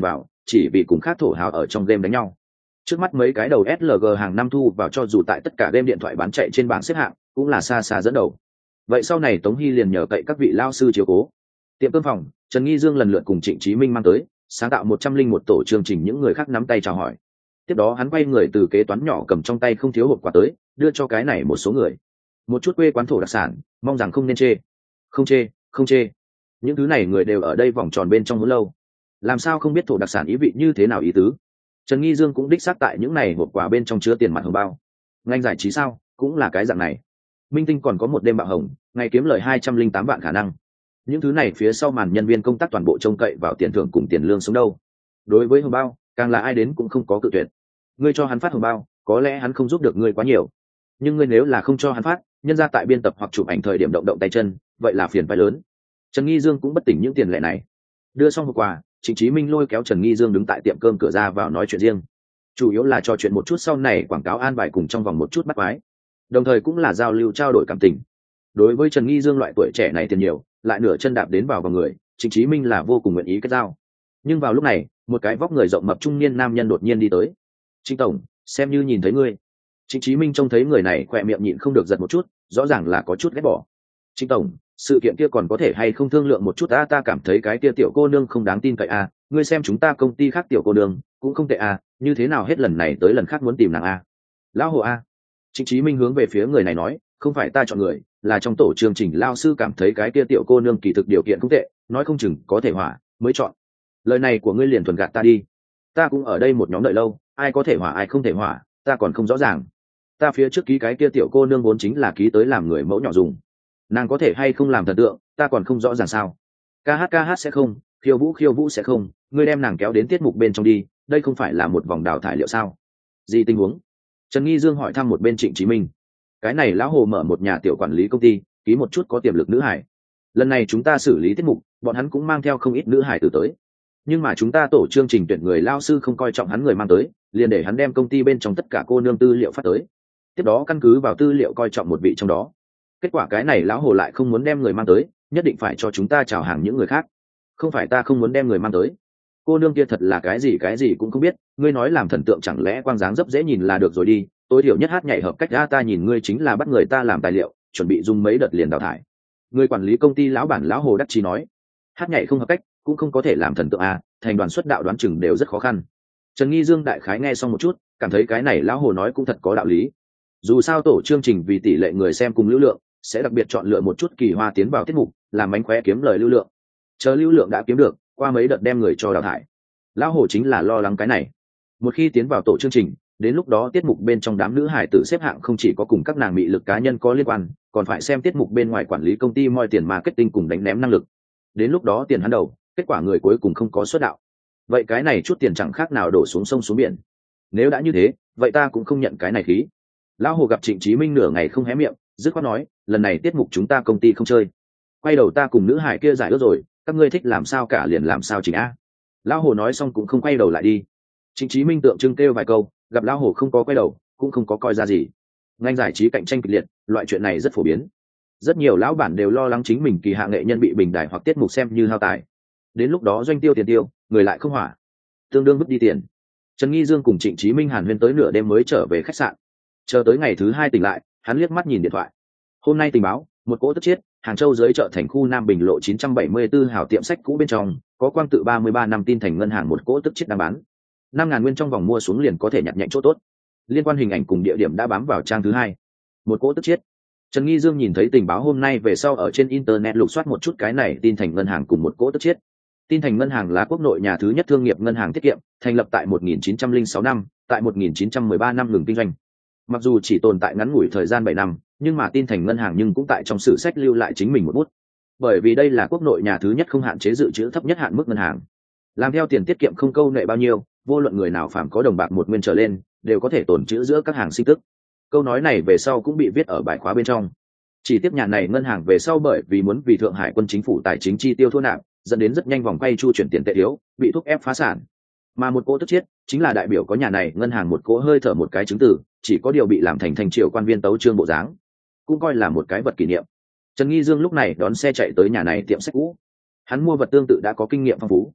chỉ vì cùng khác thổ hào ở trong game đánh nhau. Trước mắt mấy cái đầu ét lờ giê hàng năm thu vào cho dù tại tất cả game điện thoại bán chạy trên bảng xếp hạng cũng là xa xa dẫn đầu. Vậy sau này Tống Hy liền nhờ cậy các vị lao sư chiếu cố. Tiệm cơm phòng, Trần Nghi Dương lần lượt cùng Trịnh Chí Minh mang tới, sáng tạo một trăm linh một tổ chương trình, những người khác nắm tay chào hỏi. Tiếp đó hắn quay người từ kế toán nhỏ cầm trong tay không thiếu hộp quà tới, đưa cho cái này một số người. Một chút quê quán thổ đặc sản, mong rằng không nên chê. Không chê, không chê. Những thứ này người đều ở đây vòng tròn bên trong hứa lâu. Làm sao không biết thổ đặc sản ý vị như thế nào ý tứ. Trần Nghi Dương cũng đích xác tại những này hộp quà bên trong chứa tiền mặt hồng bao. Ngành giải trí sao, cũng là cái dạng này. Minh Tinh còn có một đêm bạo hồng, ngày kiếm lời hai trăm linh tám vạn khả năng. Những thứ này phía sau màn nhân viên công tác toàn bộ trông cậy vào tiền thưởng cùng tiền lương sống đâu. Đối với hồng bao, càng là ai đến cũng không có cự tuyệt. Ngươi cho hắn phát hồng bao, có lẽ hắn không giúp được ngươi quá nhiều. Nhưng ngươi nếu là không cho hắn phát, nhân ra tại biên tập hoặc chụp ảnh thời điểm động động tay chân, vậy là phiền phải lớn. Trần Nghi Dương cũng bất tỉnh những tiền lệ này. Đưa xong hộp quà, Trịnh Chí Minh lôi kéo Trần Nghi Dương đứng tại tiệm cơm cửa ra vào nói chuyện riêng. Chủ yếu là trò chuyện một chút sau này quảng cáo an bài cùng trong vòng một chút bắt quái. Đồng thời cũng là giao lưu trao đổi cảm tình. Đối với Trần Nghi Dương loại tuổi trẻ này tiền nhiều, lại nửa chân đạp đến vào vào người, Trịnh Chí Minh là vô cùng nguyện ý kết giao. Nhưng vào lúc này, một cái vóc người rộng mập trung niên nam nhân đột nhiên đi tới. Trịnh tổng, xem như nhìn thấy ngươi. Trịnh Chí Minh trông thấy người này khỏe miệng nhịn không được giật một chút, rõ ràng là có chút ghét bỏ. Trịnh tổng, sự kiện kia còn có thể hay không thương lượng một chút? ta ta cảm thấy cái kia tiểu cô nương không đáng tin cậy à, ngươi xem chúng ta công ty khác tiểu cô nương cũng không tệ à, như thế nào hết lần này tới lần khác muốn tìm nàng à? Lão hồ à? Trịnh Chí Minh hướng về phía người này nói, không phải ta chọn người, là trong tổ chương trình lao sư cảm thấy cái kia tiểu cô nương kỳ thực điều kiện không tệ, nói không chừng có thể hỏa mới chọn. Lời này của ngươi liền thuần gạt ta đi. Ta cũng ở đây một nhóm đợi lâu, ai có thể hỏa ai không thể hỏa, ta còn không rõ ràng. Ta phía trước ký cái kia tiểu cô nương vốn chính là ký tới làm người mẫu nhỏ dùng, nàng có thể hay không làm thần tượng, ta còn không rõ ràng sao. Ca hát ca hát sẽ không, khiêu vũ khiêu vũ sẽ không, ngươi đem nàng kéo đến tiết mục bên trong đi, đây không phải là một vòng đào thải liệu sao? Gì tình huống? Trần Nghi Dương hỏi thăm một bên Trịnh Chí Minh. Cái này lão hồ mở một nhà tiểu quản lý công ty, ký một chút có tiềm lực nữ hải. Lần này chúng ta xử lý tiết mục, bọn hắn cũng mang theo không ít nữ hải từ tới. Nhưng mà chúng ta tổ chương trình tuyển người lao sư không coi trọng hắn người mang tới, liền để hắn đem công ty bên trong tất cả cô nương tư liệu phát tới. Tiếp đó căn cứ vào tư liệu coi trọng một vị trong đó. Kết quả cái này lão hồ lại không muốn đem người mang tới, nhất định phải cho chúng ta chào hàng những người khác. Không phải ta không muốn đem người mang tới, cô nương kia thật là cái gì cái gì cũng không biết, ngươi nói làm thần tượng chẳng lẽ quang dáng dấp dễ nhìn là được rồi đi, tối thiểu nhất hát nhảy hợp cách ra, ta nhìn ngươi chính là bắt người ta làm tài liệu, chuẩn bị dùng mấy đợt liền đào thải. Người quản lý công ty lão bản lão hồ đắc chí nói, hát nhảy không hợp cách cũng không có thể làm thần tượng à, thành đoàn xuất đạo đoán chừng đều rất khó khăn. Trần Nghi Dương đại khái nghe xong một chút, cảm thấy cái này lão hồ nói cũng thật có đạo lý. Dù sao tổ chương trình vì tỷ lệ người xem cùng lưu lượng, sẽ đặc biệt chọn lựa một chút kỳ hoa tiến vào tiết mục, làm mánh khóe kiếm lời lưu lượng. Chờ lưu lượng đã kiếm được, qua mấy đợt đem người cho đào thải. Lão hồ chính là lo lắng cái này. Một khi tiến vào tổ chương trình, đến lúc đó tiết mục bên trong đám nữ hải tử xếp hạng không chỉ có cùng các nàng mị lực cá nhân có liên quan, còn phải xem tiết mục bên ngoài quản lý công ty moi tiền marketing cùng đánh ném năng lực. Đến lúc đó tiền hắn đầu, kết quả người cuối cùng không có xuất đạo. Vậy cái này chút tiền chẳng khác nào đổ xuống sông xuống biển. Nếu đã như thế, vậy ta cũng không nhận cái này khí. Lão hồ gặp Trịnh Chí Minh nửa ngày không hé miệng, dứt khoát nói, lần này tiết mục chúng ta công ty không chơi. Quay đầu ta cùng nữ hải kia giải ước rồi, các ngươi thích làm sao cả liền làm sao chỉnh a. Lão hồ nói xong cũng không quay đầu lại đi. Trịnh Chí Minh tượng trưng kêu vài câu, gặp lão hồ không có quay đầu, cũng không có coi ra gì. Ngành giải trí cạnh tranh kịch liệt, loại chuyện này rất phổ biến. Rất nhiều lão bản đều lo lắng chính mình kỳ hạ nghệ nhân bị bình đài hoặc tiết mục xem như hao tài. Đến lúc đó doanh tiêu tiền tiêu, người lại không hỏa, tương đương vứt đi tiền. Trần Nghi Dương cùng Trịnh Chí Minh hàn huyên tới nửa đêm mới trở về khách sạn. Chờ tới ngày thứ hai tỉnh lại, hắn liếc mắt nhìn điện thoại. Hôm nay tình báo, một cỗ tức chết, Hàng Châu dưới chợ thành khu Nam Bình lộ chín trăm bảy mươi tư hào tiệm sách cũ bên trong, có quang tự ba mươi ba năm tin thành ngân hàng một cỗ tức chết đang bán. năm ngàn nguyên trong vòng mua xuống liền có thể nhặt nhạnh chỗ tốt. Liên quan hình ảnh cùng địa điểm đã bám vào trang thứ hai. Một cỗ tức chết. Trần Nghi Dương nhìn thấy tình báo hôm nay về sau ở trên internet lục soát một chút cái này tin thành ngân hàng cùng một cỗ tức chết. Tin thành ngân hàng là quốc nội nhà thứ nhất thương nghiệp ngân hàng tiết kiệm, thành lập tại một nghìn chín trăm lẻ sáu năm, tại một nghìn chín trăm mười ba năm ngừng kinh doanh. Mặc dù chỉ tồn tại ngắn ngủi thời gian bảy năm, nhưng mà tin thành ngân hàng nhưng cũng tại trong sử sách lưu lại chính mình một bút. Bởi vì đây là quốc nội nhà thứ nhất không hạn chế dự trữ thấp nhất hạn mức ngân hàng. Làm theo tiền tiết kiệm không câu nệ bao nhiêu, vô luận người nào phạm có đồng bạc một nguyên trở lên, đều có thể tồn trữ giữa các hàng sinh tức. Câu nói này về sau cũng bị viết ở bài khóa bên trong. Chỉ tiếp nhà này ngân hàng về sau bởi vì muốn vì Thượng Hải quân chính phủ tài chính chi tiêu thua nạp, dẫn đến rất nhanh vòng quay chu chuyển tiền tệ yếu, bị thúc ép phá sản. Mà một cỗ tức chết chính là đại biểu có nhà này ngân hàng một cỗ hơi thở một cái chứng từ, chỉ có điều bị làm thành thành triều quan viên tấu trương bộ dáng, cũng coi là một cái vật kỷ niệm. Trần Nghi Dương lúc này đón xe chạy tới nhà này tiệm sách cũ. Hắn mua vật tương tự đã có kinh nghiệm phong phú.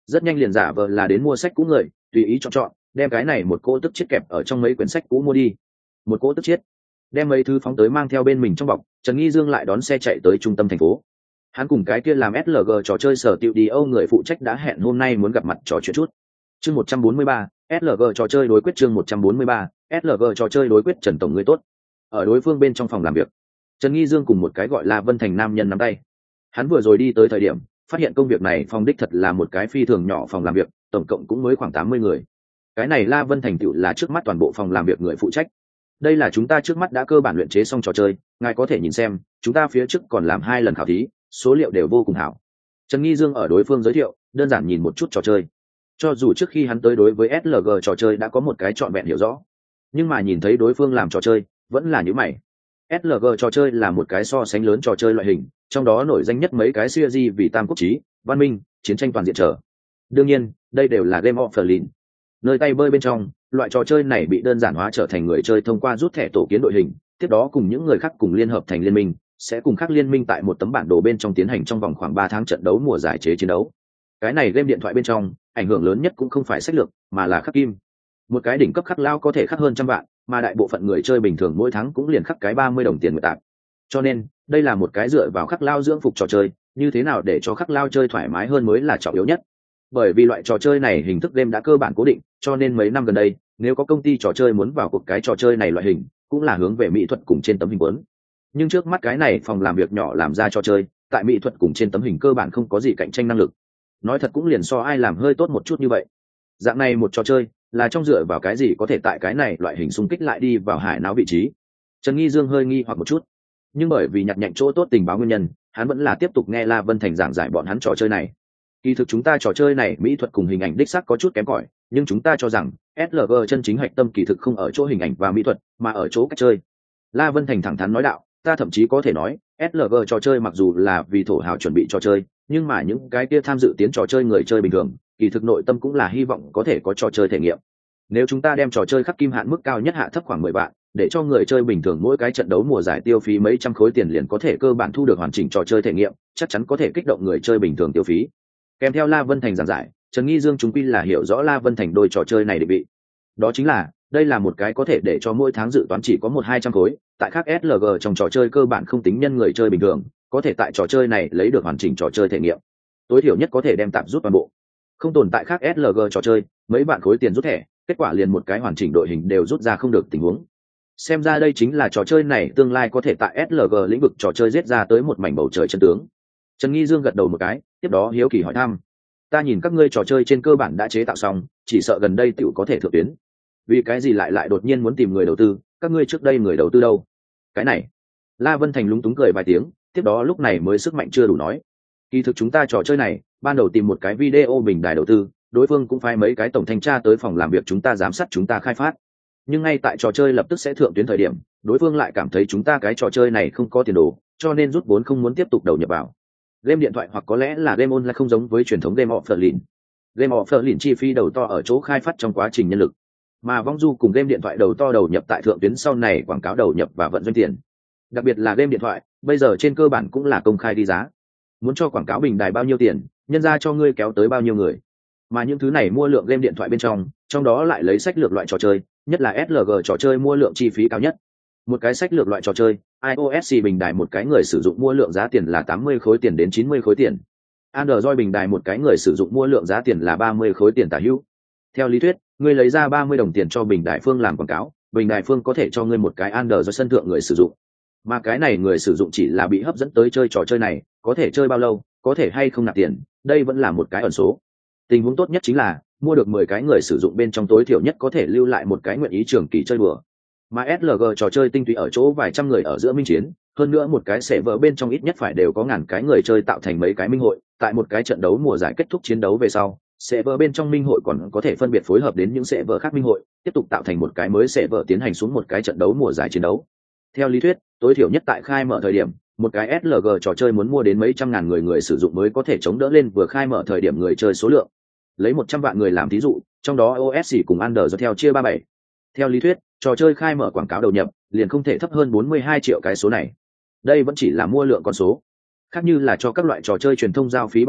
rất nhanh liền giả vờ là đến mua sách cũ người, tùy ý chọn chọn, đem cái này một cỗ tức chiết kẹp ở trong mấy quyển sách cũ mua đi. Một cỗ tức chiết, đem mấy thứ phóng tới mang theo bên mình trong bọc. Trần Nghi Dương lại đón xe chạy tới trung tâm thành phố. Hắn cùng cái kia làm ét lờ giê trò chơi sở tiệu đi Âu người phụ trách đã hẹn hôm nay muốn gặp mặt trò chuyện chút. Chương một trăm bốn mươi ba, ét lờ giê trò chơi đối quyết chương một trăm bốn mươi ba, ét lờ giê trò chơi đối quyết. Trần tổng người tốt. Ở đối phương bên trong phòng làm việc, Trần Nghi Dương cùng một cái gọi là Vân Thành nam nhân nắm tay. Hắn vừa rồi đi tới thời điểm, phát hiện công việc này phòng đích thật là một cái phi thường nhỏ phòng làm việc, tổng cộng cũng mới khoảng tám mươi người. Cái này La Vân Thành tựu là trước mắt toàn bộ phòng làm việc người phụ trách. Đây là chúng ta trước mắt đã cơ bản luyện chế xong trò chơi, ngài có thể nhìn xem, chúng ta phía trước còn làm hai lần khảo thí, số liệu đều vô cùng hảo. Trần Nghi Dương ở đối phương giới thiệu, đơn giản nhìn một chút trò chơi. Cho dù trước khi hắn tới đối với ét lờ giê trò chơi đã có một cái trọn vẹn hiểu rõ, nhưng mà nhìn thấy đối phương làm trò chơi, vẫn là nhíu mày. ét lờ giê trò chơi là một cái so sánh lớn trò chơi loại hình, trong đó nổi danh nhất mấy cái series vì Tam Quốc Chí, Văn Minh, Chiến tranh toàn diện trở. Đương nhiên, đây đều là game of Berlin. Nơi tay bơi bên trong, loại trò chơi này bị đơn giản hóa trở thành người chơi thông qua rút thẻ tổ kiến đội hình, tiếp đó cùng những người khác cùng liên hợp thành liên minh, sẽ cùng khác liên minh tại một tấm bản đồ bên trong tiến hành trong vòng khoảng ba tháng trận đấu mùa giải chế chiến đấu. Cái này game điện thoại bên trong, ảnh hưởng lớn nhất cũng không phải sách lược, mà là khắc kim. Một cái đỉnh cấp khắc lao có thể khắc hơn trăm vạn, mà đại bộ phận người chơi bình thường mỗi tháng cũng liền khắc cái ba mươi đồng tiền người tạp. Cho nên, đây là một cái dựa vào khắc lao dưỡng phục trò chơi, như thế nào để cho khắc lao chơi thoải mái hơn mới là trọng yếu nhất. Bởi vì loại trò chơi này hình thức game đã cơ bản cố định, cho nên mấy năm gần đây, nếu có công ty trò chơi muốn vào cuộc cái trò chơi này loại hình, cũng là hướng về mỹ thuật cùng trên tấm hình muốn. Nhưng trước mắt cái này phòng làm việc nhỏ làm ra trò chơi, tại mỹ thuật cùng trên tấm hình cơ bản không có gì cạnh tranh năng lực. Nói thật cũng liền so ai làm hơi tốt một chút như vậy. Dạng này một trò chơi, là trong dựa vào cái gì có thể tại cái này loại hình xung kích lại đi vào hải não vị trí. Trần Nghi Dương hơi nghi hoặc một chút, nhưng bởi vì nhặt nhạnh chỗ tốt tình báo nguyên nhân, hắn vẫn là tiếp tục nghe La Vân Thành giảng giải bọn hắn trò chơi này. Kỳ thực chúng ta trò chơi này mỹ thuật cùng hình ảnh đích xác có chút kém cỏi, nhưng chúng ta cho rằng ét lờ giê chân chính hạch tâm kỳ thực không ở chỗ hình ảnh và mỹ thuật, mà ở chỗ cách chơi. La Vân Thành thẳng thắn nói đạo, ta thậm chí có thể nói, ét lờ giê trò chơi mặc dù là vì thổ hào chuẩn bị trò chơi, nhưng mà những cái kia tham dự tiến trò chơi người chơi bình thường, kỳ thực nội tâm cũng là hy vọng có thể có trò chơi thể nghiệm. Nếu chúng ta đem trò chơi khắc kim hạn mức cao nhất hạ thấp khoảng mười vạn, để cho người chơi bình thường mỗi cái trận đấu mùa giải tiêu phí mấy trăm khối tiền liền có thể cơ bản thu được hoàn chỉnh trò chơi thể nghiệm, chắc chắn có thể kích động người chơi bình thường tiêu phí. Kèm theo La Vân Thành giảng giải, Trần Nghi Dương chúng quy là hiểu rõ La Vân Thành đôi trò chơi này định vị. Đó chính là, đây là một cái có thể để cho mỗi tháng dự toán chỉ có một hai trăm khối, tại khác ét lờ giê trong trò chơi cơ bản không tính nhân người chơi bình thường, có thể tại trò chơi này lấy được hoàn chỉnh trò chơi thể nghiệm. Tối thiểu nhất có thể đem tạm rút toàn bộ. Không tồn tại khác ét lờ giê trò chơi, mấy bạn khối tiền rút thẻ, kết quả liền một cái hoàn chỉnh đội hình đều rút ra không được tình huống. Xem ra đây chính là trò chơi này tương lai có thể tại ét lờ giê lĩnh vực trò chơi giết ra tới một mảnh bầu trời chân tướng. Trần Nghi Dương gật đầu một cái, tiếp đó hiếu kỳ hỏi thăm: ta nhìn các ngươi trò chơi trên cơ bản đã chế tạo xong, chỉ sợ gần đây tiểu có thể thượng tuyến. Vì cái gì lại lại đột nhiên muốn tìm người đầu tư, các ngươi trước đây người đầu tư đâu? Cái này, La Vân Thành lúng túng cười vài tiếng, tiếp đó lúc này mới sức mạnh chưa đủ nói. Kỳ thực chúng ta trò chơi này, ban đầu tìm một cái video bình đài đầu tư, đối phương cũng phái mấy cái tổng thanh tra tới phòng làm việc chúng ta giám sát chúng ta khai phát. Nhưng ngay tại trò chơi lập tức sẽ thượng tuyến thời điểm, đối phương lại cảm thấy chúng ta cái trò chơi này không có tiền đồ, cho nên rút vốn không muốn tiếp tục đầu nhập vào. Game điện thoại hoặc có lẽ là game online không giống với truyền thống game of Berlin. Game of Berlin chi phí đầu to ở chỗ khai phát trong quá trình nhân lực, mà vong du cùng game điện thoại đầu to đầu nhập tại thượng tuyến sau này quảng cáo đầu nhập và vận doanh tiền. Đặc biệt là game điện thoại, bây giờ trên cơ bản cũng là công khai đi giá. Muốn cho quảng cáo bình đài bao nhiêu tiền, nhân ra cho ngươi kéo tới bao nhiêu người. Mà những thứ này mua lượng game điện thoại bên trong, trong đó lại lấy sách lược loại trò chơi, nhất là ét lờ giê trò chơi mua lượng chi phí cao nhất. Một cái sách lược loại trò chơi, iOS bình đài một cái người sử dụng mua lượng giá tiền là tám mươi khối tiền đến chín mươi khối tiền. Android bình đài một cái người sử dụng mua lượng giá tiền là ba mươi khối tiền tả hữu. Theo lý thuyết, ngươi lấy ra ba mươi đồng tiền cho bình đài phương làm quảng cáo, bình đài phương có thể cho ngươi một cái Android sân thượng người sử dụng. Mà cái này người sử dụng chỉ là bị hấp dẫn tới chơi trò chơi này, có thể chơi bao lâu, có thể hay không nạp tiền, đây vẫn là một cái ẩn số. Tình huống tốt nhất chính là mua được mười cái người sử dụng bên trong tối thiểu nhất có thể lưu lại một cái nguyện ý trường kỳ chơi đùa. Mà ét lờ giê trò chơi tinh túy ở chỗ vài trăm người ở giữa minh chiến, hơn nữa một cái server bên trong ít nhất phải đều có ngàn cái người chơi tạo thành mấy cái minh hội, tại một cái trận đấu mùa giải kết thúc chiến đấu về sau, server bên trong minh hội còn có thể phân biệt phối hợp đến những server khác minh hội, tiếp tục tạo thành một cái mới server tiến hành xuống một cái trận đấu mùa giải chiến đấu. Theo lý thuyết, tối thiểu nhất tại khai mở thời điểm, một cái ét lờ giê trò chơi muốn mua đến mấy trăm ngàn người người sử dụng mới có thể chống đỡ lên vừa khai mở thời điểm người chơi số lượng. Lấy một trăm vạn người làm thí dụ, trong đó iOS cùng Android theo chia ba bảy. Theo lý thuyết, trò chơi khai mở quảng cáo đầu nhập liền không thể thấp hơn bốn mươi hai triệu cái số này. Đây vẫn chỉ là mua lượng con số. Khác như là cho các loại trò chơi truyền thông giao phí bảo hộ,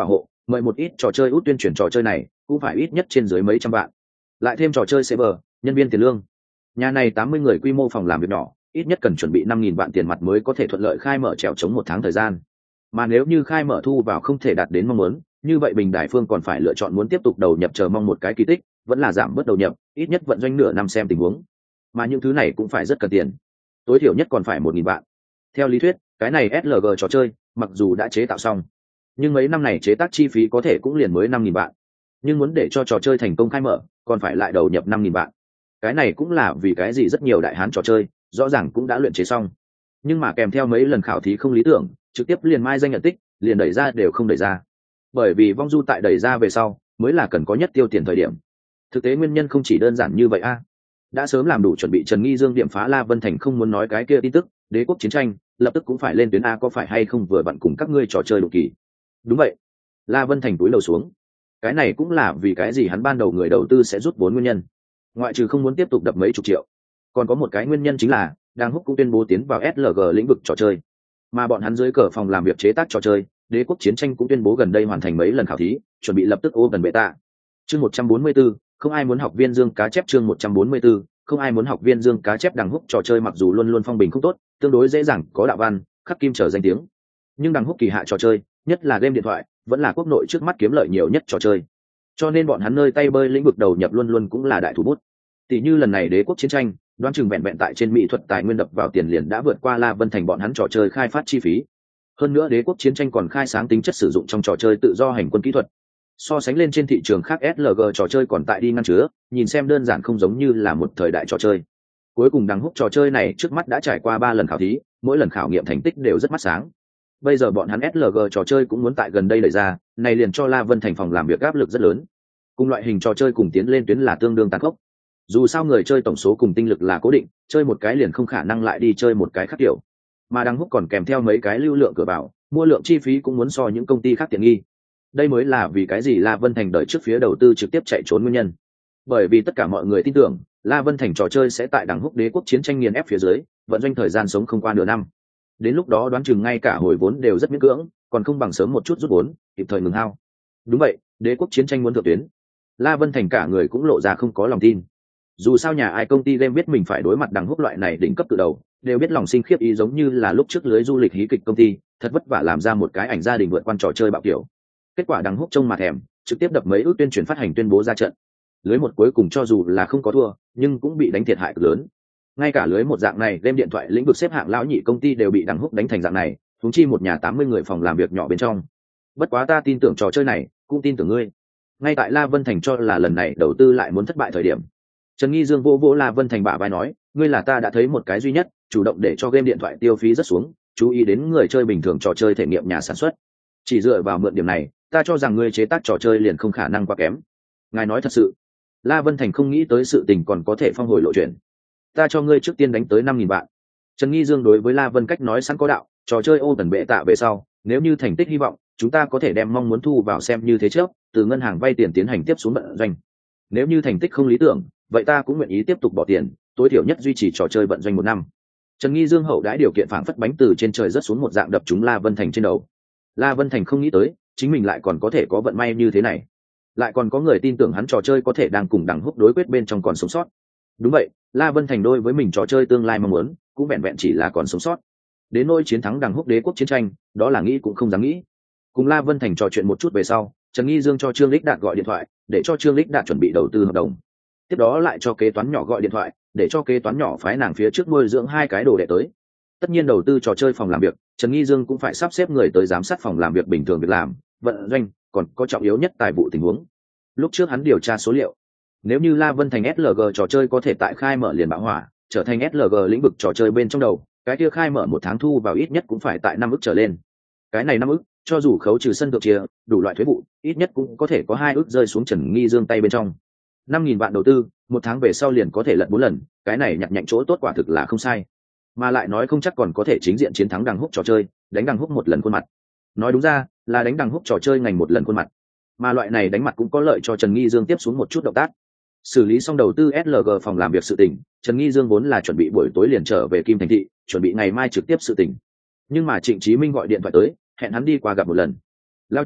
mời một ít trò chơi út tuyên truyền trò chơi này cũng phải ít nhất trên dưới mấy trăm vạn, lại thêm trò chơi server, nhân viên tiền lương. Nhà này tám mươi người quy mô phòng làm việc nhỏ, ít nhất cần chuẩn bị năm nghìn vạn tiền mặt mới có thể thuận lợi khai mở trèo chống một tháng thời gian. Mà nếu như khai mở thu vào không thể đạt đến mong muốn, như vậy Bình Đài Phương còn phải lựa chọn muốn tiếp tục đầu nhập chờ mong một cái kỳ tích, vẫn là giảm bớt đầu nhập, ít nhất vận doanh nửa năm xem tình huống. Mà những thứ này cũng phải rất cần tiền, tối thiểu nhất còn phải một nghìn vạn. Theo lý thuyết, cái này ét lờ giê trò chơi, mặc dù đã chế tạo xong, nhưng mấy năm này chế tác chi phí có thể cũng liền mới năm nghìn vạn. Nhưng muốn để cho trò chơi thành công khai mở, còn phải lại đầu nhập năm nghìn vạn. Cái này cũng là vì cái gì rất nhiều đại hán trò chơi, rõ ràng cũng đã luyện chế xong, nhưng mà kèm theo mấy lần khảo thí không lý tưởng, trực tiếp liền mai danh nhận tích, liền đẩy ra đều không đẩy ra. Bởi vì vong du tại đẩy ra về sau, mới là cần có nhất tiêu tiền thời điểm. Thực tế nguyên nhân không chỉ đơn giản như vậy a. Đã sớm làm đủ chuẩn bị Trần Nghi Dương điểm phá La Vân Thành không muốn nói cái kia tin tức, đế quốc chiến tranh, lập tức cũng phải lên tuyến a, có phải hay không vừa vặn cùng các ngươi trò chơi đủ kỳ. Đúng vậy. La Vân Thành túi lầu xuống. Cái này cũng là vì cái gì hắn ban đầu người đầu tư sẽ rút vốn nguyên nhân. Ngoại trừ không muốn tiếp tục đập mấy chục triệu, còn có một cái nguyên nhân chính là đang húc cũng tuyên bố tiến vào ét lờ giê lĩnh vực trò chơi, mà bọn hắn dưới cờ phòng làm việc chế tác trò chơi đế quốc chiến tranh cũng tuyên bố gần đây hoàn thành mấy lần khảo thí, chuẩn bị lập tức ô gần beta. Chương một trăm bốn mươi tư, không ai muốn học viên Dương cá chép. Chương một trăm bốn mươi tư, không ai muốn học viên Dương cá chép. Đằng húc trò chơi mặc dù luôn luôn phong bình không tốt, tương đối dễ dàng có đạo văn khắc kim trở danh tiếng, nhưng đằng húc kỳ hạ trò chơi, nhất là game điện thoại, vẫn là quốc nội trước mắt kiếm lợi nhiều nhất trò chơi, cho nên bọn hắn nơi tay bơi lĩnh vực đầu nhập luôn luôn cũng là đại thủ bút. Tỷ như lần này đế quốc chiến tranh, đoán chừng vẹn vẹn tại trên mỹ thuật tài nguyên đập vào tiền liền đã vượt qua La Vân Thành bọn hắn trò chơi khai phát chi phí. Hơn nữa đế quốc chiến tranh còn khai sáng tính chất sử dụng trong trò chơi tự do hành quân kỹ thuật. So sánh lên trên thị trường khác, ét lờ giê trò chơi còn tại đi ngăn chứa, nhìn xem đơn giản không giống như là một thời đại trò chơi. Cuối cùng đằng húc trò chơi này trước mắt đã trải qua ba lần khảo thí, mỗi lần khảo nghiệm thành tích đều rất mắt sáng. Bây giờ bọn hắn ét lờ giê trò chơi cũng muốn tại gần đây đẩy ra, này liền cho La Vân Thành phòng làm việc áp lực rất lớn. Cùng loại hình trò chơi cùng tiến lên tuyến là tương đương tàn khốc. Dù sao người chơi tổng số cùng tinh lực là cố định, chơi một cái liền không khả năng lại đi chơi một cái khác kiểu, mà đằng húc còn kèm theo mấy cái lưu lượng cửa vào, mua lượng chi phí cũng muốn so những công ty khác tiện nghi. Đây mới là vì cái gì La Vân Thành đợi trước phía đầu tư trực tiếp chạy trốn nguyên nhân, bởi vì tất cả mọi người tin tưởng La Vân Thành trò chơi sẽ tại đằng húc đế quốc chiến tranh nghiền ép phía dưới vận doanh thời gian sống không qua nửa năm. Đến lúc đó đoán chừng ngay cả hồi vốn đều rất miễn cưỡng, còn không bằng sớm một chút rút vốn, kịp thời ngừng hao. Đúng vậy, đế quốc chiến tranh muốn thượng tuyến, La Vân Thành cả người cũng lộ ra không có lòng tin. Dù sao nhà ai công ty game biết mình phải đối mặt đằng húc loại này đỉnh cấp từ đầu, đều biết lòng sinh khiếp ý, giống như là lúc trước lưới du lịch hí kịch công ty thật vất vả làm ra một cái ảnh gia đình vượt qua trò chơi bạo kiểu, kết quả đằng húc trông mà thèm, trực tiếp đập mấy ước tuyên truyền phát hành tuyên bố ra trận. Lưới một cuối cùng cho dù là không có thua, nhưng cũng bị đánh thiệt hại cực lớn. Ngay cả lưới một dạng này game điện thoại lĩnh vực xếp hạng lão nhị công ty đều bị đằng húc đánh thành dạng này, huống chi một nhà tám mươi người phòng làm việc nhỏ bên trong. Bất quá ta tin tưởng trò chơi này, cũng tin tưởng ngươi. Ngay tại La Vân Thành cho là lần này đầu tư lại muốn thất bại thời điểm, Trần Nghi Dương vô vỗ La Vân Thành bả vai nói, ngươi là ta đã thấy một cái duy nhất chủ động để cho game điện thoại tiêu phí rất xuống, chú ý đến người chơi bình thường trò chơi thể nghiệm nhà sản xuất. Chỉ dựa vào mượn điểm này, ta cho rằng ngươi chế tác trò chơi liền không khả năng quá kém. Ngài nói thật sự? La Vân Thành không nghĩ tới sự tình còn có thể phong hồi lộ chuyện. Ta cho ngươi trước tiên đánh tới năm nghìn vạn. Trần Nghi Dương đối với La Vân cách nói sẵn có đạo, trò chơi ô tần bệ tạ về sau, nếu như thành tích hy vọng, chúng ta có thể đem mong muốn thu vào xem như thế trước, từ ngân hàng vay tiền tiến hành tiếp xuống vận doanh. Nếu như thành tích không lý tưởng, vậy ta cũng nguyện ý tiếp tục bỏ tiền, tối thiểu nhất duy trì trò chơi vận doanh một năm. Trần Nghi Dương hậu đãi điều kiện phảng phất bánh từ trên trời rớt xuống một dạng đập chúng La Vân Thành trên đầu. La Vân Thành không nghĩ tới, chính mình lại còn có thể có vận may như thế này, lại còn có người tin tưởng hắn trò chơi có thể đang cùng đằng húc đối quyết bên trong còn sống sót. Đúng vậy, La Vân Thành đối với mình trò chơi tương lai mong muốn, cũng vẹn vẹn chỉ là còn sống sót. Đến nỗi chiến thắng đằng húc đế quốc chiến tranh, đó là nghĩ cũng không dám nghĩ. Cùng La Vân Thành trò chuyện một chút về sau, Trần Nghi Dương cho Trương Lích Đạt gọi điện thoại, để cho Trương Lích Đạt chuẩn bị đầu tư hợp đồng. Tiếp đó lại cho kế toán nhỏ gọi điện thoại, để cho kế toán nhỏ phái nàng phía trước nuôi dưỡng hai cái đồ đệ tới. Tất nhiên đầu tư trò chơi phòng làm việc, Trần Nghi Dương cũng phải sắp xếp người tới giám sát phòng làm việc bình thường việc làm, vận doanh, còn có trọng yếu nhất tài vụ tình huống. Lúc trước hắn điều tra số liệu, nếu như La Vân Thành ét lờ giê trò chơi có thể tại khai mở liền bão hỏa, trở thành ét lờ giê lĩnh vực trò chơi bên trong đầu, cái kia khai mở một tháng thu vào ít nhất cũng phải tại năm ức trở lên. Cái này năm ức, cho dù khấu trừ sân thượng chia, đủ loại thuế vụ, ít nhất cũng có thể có hai ức rơi xuống Trần Nghi Dương tay bên trong. Năm nghìn vạn đầu tư, một tháng về sau liền có thể lật bốn lần, cái này nhặt nhạnh chỗ tốt quả thực là không sai. Mà lại nói không chắc còn có thể chính diện chiến thắng đằng húc trò chơi, đánh đằng húc một lần khuôn mặt. Nói đúng ra là đánh đằng húc trò chơi ngành một lần khuôn mặt. Mà loại này đánh mặt cũng có lợi cho Trần Nghi Dương tiếp xuống một chút động tác. Xử lý xong đầu tư ét lờ giê phòng làm việc sự tình, Trần Nghi Dương vốn là chuẩn bị buổi tối liền trở về Kim Thành Thị, chuẩn bị ngày mai trực tiếp sự tình. Nhưng mà Trịnh Chí Minh gọi điện thoại tới, hẹn hắn đi qua gặp một lần. Lao Trịnh,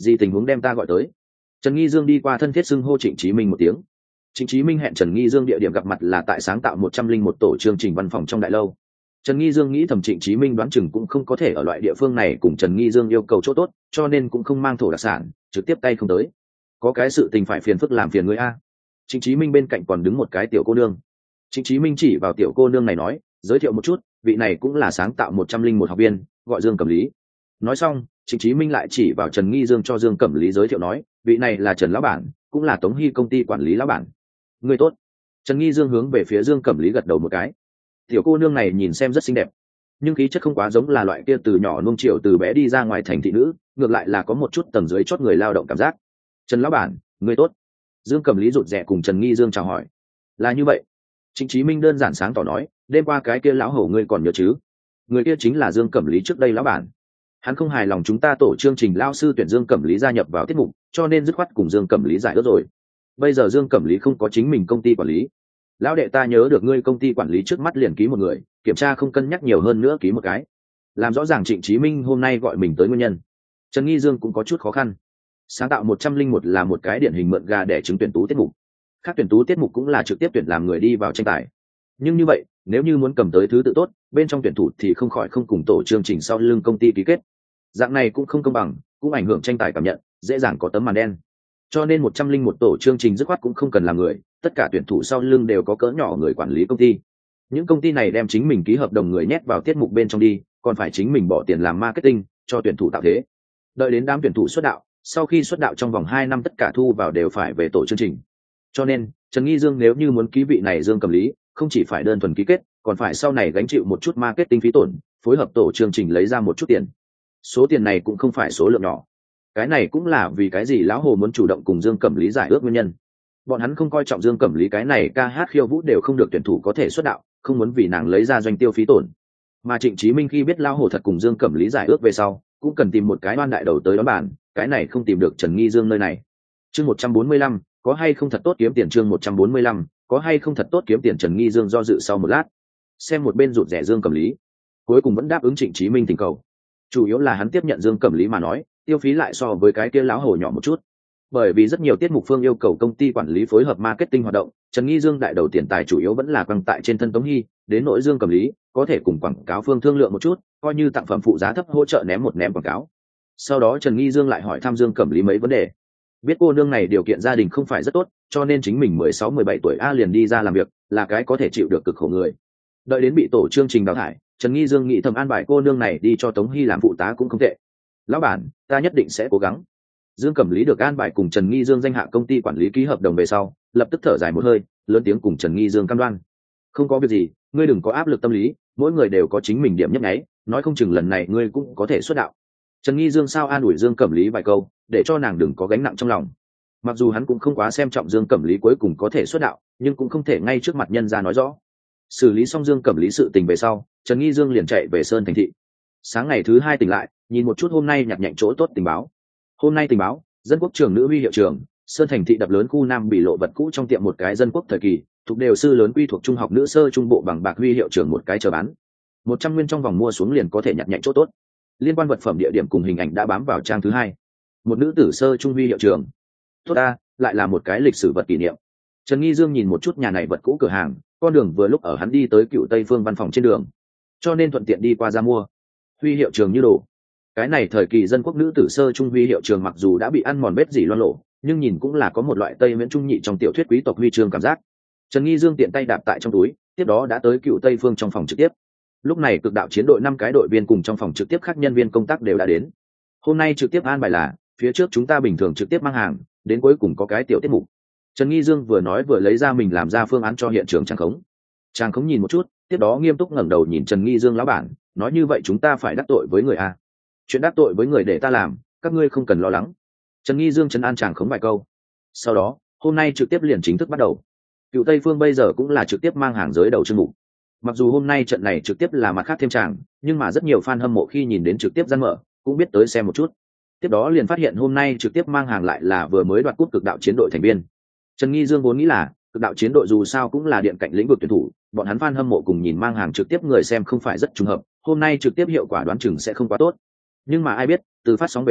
gì tình huống đem ta gọi tới? Trần Nghi Dương đi qua thân thiết xưng hô Trịnh Chí Minh một tiếng. Trịnh Chí Minh hẹn Trần Nghi Dương địa điểm gặp mặt là tại sáng tạo một trăm linh một tổ chương trình văn phòng trong đại lâu. Trần Nghi Dương nghĩ thầm Trịnh Chí Minh đoán chừng cũng không có thể ở loại địa phương này cùng Trần Nghi Dương yêu cầu chỗ tốt, cho nên cũng không mang thổ đặc sản, trực tiếp tay không tới. Có cái sự tình phải phiền phức làm phiền người a. Trịnh Chí Minh bên cạnh còn đứng một cái tiểu cô nương. Trịnh Chí Minh chỉ vào tiểu cô nương này nói, giới thiệu một chút, vị này cũng là sáng tạo một trăm linh một học viên, gọi Dương Cẩm Lý. Nói xong, Trịnh Chí Minh lại chỉ vào Trần Nghi Dương cho Dương Cẩm Lý giới thiệu nói, vị này là Trần lão bản, cũng là Tống Hy công ty quản lý lão bản. Người tốt. Trần Nghi Dương hướng về phía Dương Cẩm Lý gật đầu một cái. Tiểu cô nương này nhìn xem rất xinh đẹp, nhưng khí chất không quá giống là loại kia từ nhỏ nuông chiều từ bé đi ra ngoài thành thị nữ, ngược lại là có một chút tầng dưới chót người lao động cảm giác. Trần lão bản, người tốt. Dương Cẩm Lý rụt rè cùng Trần Nghi Dương chào hỏi. Là như vậy. Trịnh Chí Minh đơn giản sáng tỏ nói, đêm qua cái kia lão hổ ngươi còn nhớ chứ? Người kia chính là Dương Cẩm Lý trước đây lão bản. Hắn không hài lòng chúng ta tổ chương trình lao sư tuyển Dương Cẩm Lý gia nhập vào tiết mục, cho nên dứt khoát cùng Dương Cẩm Lý giải ước rồi. Bây giờ Dương Cẩm Lý không có chính mình công ty quản lý. Lão đệ ta nhớ được ngươi công ty quản lý trước mắt liền ký một người, kiểm tra không cân nhắc nhiều hơn nữa ký một cái. Làm rõ ràng Trịnh Chí Minh hôm nay gọi mình tới nguyên nhân. Trần Nghi Dương cũng có chút khó khăn. Sáng tạo một trăm linh một là một cái điển hình mượn gà để trứng tuyển tú tiết mục. Các tuyển tú tiết mục cũng là trực tiếp tuyển làm người đi vào tranh tài. Nhưng như vậy, nếu như muốn cầm tới thứ tự tốt, bên trong tuyển thủ thì không khỏi không cùng tổ chương trình sau lưng công ty ký kết. Dạng này cũng không công bằng, cũng ảnh hưởng tranh tài cảm nhận, dễ dàng có tấm màn đen. Cho nên một trăm linh một tổ chương trình dứt khoát cũng không cần làm người, tất cả tuyển thủ sau lưng đều có cỡ nhỏ người quản lý công ty. Những công ty này đem chính mình ký hợp đồng người nhét vào tiết mục bên trong đi, còn phải chính mình bỏ tiền làm marketing cho tuyển thủ tạo thế. Đợi đến đám tuyển thủ xuất đạo, sau khi xuất đạo trong vòng hai năm tất cả thu vào đều phải về tổ chương trình. Cho nên, Trần Nghi Dương nếu như muốn ký vị này Dương Cẩm Lý, không chỉ phải đơn thuần ký kết, còn phải sau này gánh chịu một chút marketing phí tổn, phối hợp tổ chương trình lấy ra một chút tiền. Số tiền này cũng không phải số lượng nhỏ. Cái này cũng là vì cái gì lão hồ muốn chủ động cùng Dương Cẩm Lý giải ước nguyên nhân. Bọn hắn không coi trọng Dương Cẩm Lý cái này ca hát khiêu vũ đều không được tuyển thủ có thể xuất đạo, không muốn vì nàng lấy ra doanh tiêu phí tổn. Mà Trịnh Chí Minh khi biết lão hồ thật cùng Dương Cẩm Lý giải ước về sau, cũng cần tìm một cái oan đại đầu tới đón bàn, cái này không tìm được Trần Nghi Dương nơi này. Chương một trăm bốn mươi lăm, có hay không thật tốt kiếm tiền chương một trăm bốn mươi lăm, có hay không thật tốt kiếm tiền Trần Nghi Dương do dự sau một lát, xem một bên rụt rẻ Dương Cẩm Lý, cuối cùng vẫn đáp ứng Trịnh Chí Minh thỉnh cầu. Chủ yếu là hắn tiếp nhận Dương Cẩm Lý mà nói, tiêu phí lại so với cái kia lão hồ nhỏ một chút. Bởi vì rất nhiều tiết mục phương yêu cầu công ty quản lý phối hợp marketing hoạt động, Trần Nghi Dương đại đầu tiền tài chủ yếu vẫn là quăng tại trên thân Tống Hy, đến nội Dương Cẩm Lý có thể cùng quảng cáo phương thương lượng một chút, coi như tặng phẩm phụ giá thấp hỗ trợ ném một ném quảng cáo. Sau đó Trần Nghi Dương lại hỏi thăm Dương Cẩm Lý mấy vấn đề. Biết cô nương này điều kiện gia đình không phải rất tốt, cho nên chính mình mười sáu mười bảy tuổi a liền đi ra làm việc, là cái có thể chịu được cực khổ người. Đợi đến bị tổ chương trình đào thải, Trần Nghi Dương nghĩ thầm an bài cô nương này đi cho Tống Hy làm phụ tá cũng không tệ. Lão bản, ta nhất định sẽ cố gắng. Dương Cẩm Lý được an bài cùng Trần Nghi Dương danh hạ công ty quản lý ký hợp đồng về sau, lập tức thở dài một hơi, lớn tiếng cùng Trần Nghi Dương cam đoan. Không có việc gì, ngươi đừng có áp lực tâm lý, mỗi người đều có chính mình điểm nhấp nháy, nói không chừng lần này ngươi cũng có thể xuất đạo. Trần Nghi Dương sao an ủi Dương Cẩm Lý vài câu, để cho nàng đừng có gánh nặng trong lòng. Mặc dù hắn cũng không quá xem trọng Dương Cẩm Lý cuối cùng có thể xuất đạo, nhưng cũng không thể ngay trước mặt nhân ra nói rõ. Xử lý xong Dương Cẩm Lý sự tình về sau, Trần Nghi Dương liền chạy về Sơn Thành thị. Sáng ngày thứ hai tỉnh lại, nhìn một chút hôm nay nhặt nhạnh chỗ tốt tình báo. Hôm nay tình báo, dân quốc trường nữ huy hiệu trường, Sơn Thành thị đập lớn khu Nam bị lộ vật cũ trong tiệm một cái dân quốc thời kỳ, thuộc đều sư lớn quy thuộc trung học nữ sơ trung bộ bằng bạc huy hiệu trường một cái chờ bán. một trăm nguyên trong vòng mua xuống liền có thể nhặt nhạnh chỗ tốt. Liên quan vật phẩm địa điểm cùng hình ảnh đã bám vào trang thứ hai. Một nữ tử sơ trung huy hiệu trường. Tốt ta, lại là một cái lịch sử vật kỷ niệm. Trần Nghi Dương nhìn một chút nhà này vật cũ cửa hàng, con đường vừa lúc ở hắn đi tới Cựu Tây Phương văn phòng trên đường, cho nên thuận tiện đi qua ra mua. Huy hiệu trường như đồ. Cái này thời kỳ dân quốc nữ tử sơ trung huy hiệu trường mặc dù đã bị ăn mòn vết dỉ loang lổ, nhưng nhìn cũng là có một loại Tây Miễn trung nhị trong tiểu thuyết quý tộc huy chương cảm giác. Trần Nghi Dương tiện tay đạp tại trong túi, tiếp đó đã tới Cựu Tây Phương trong phòng trực tiếp. Lúc này cực đạo chiến đội năm cái đội viên cùng trong phòng trực tiếp khác nhân viên công tác đều đã đến. Hôm nay trực tiếp an bài là, phía trước chúng ta bình thường trực tiếp mang hàng, đến cuối cùng có cái tiểu tiết mục. Trần Nghi Dương vừa nói vừa lấy ra mình làm ra phương án cho hiện trường Trang Khống. Trang Khống nhìn một chút, tiếp đó nghiêm túc ngẩng đầu nhìn Trần Nghi Dương lão bản, nói như vậy chúng ta phải đắc tội với người a. Chuyện đắc tội với người để ta làm, các ngươi không cần lo lắng. Trần Nghi Dương trấn an Trang Khống vài câu. Sau đó, hôm nay trực tiếp liền chính thức bắt đầu. Cựu Tây Phương bây giờ cũng là trực tiếp mang hàng giới đầu chương mục. Mặc dù hôm nay trận này trực tiếp là mặt khác thêm tràng, nhưng mà rất nhiều fan hâm mộ khi nhìn đến trực tiếp gian mở, cũng biết tới xem một chút. Tiếp đó liền phát hiện hôm nay trực tiếp mang hàng lại là vừa mới đoạt cúp cực đạo chiến đội thành viên. Trần Nghi Dương vốn nghĩ là cực đạo chiến đội dù sao cũng là điện cạnh lĩnh vực tuyển thủ, bọn hắn fan hâm mộ cùng nhìn mang hàng trực tiếp người xem không phải rất trùng hợp, hôm nay trực tiếp hiệu quả đoán chừng sẽ không quá tốt. Nhưng mà ai biết, từ phát sóng về sau,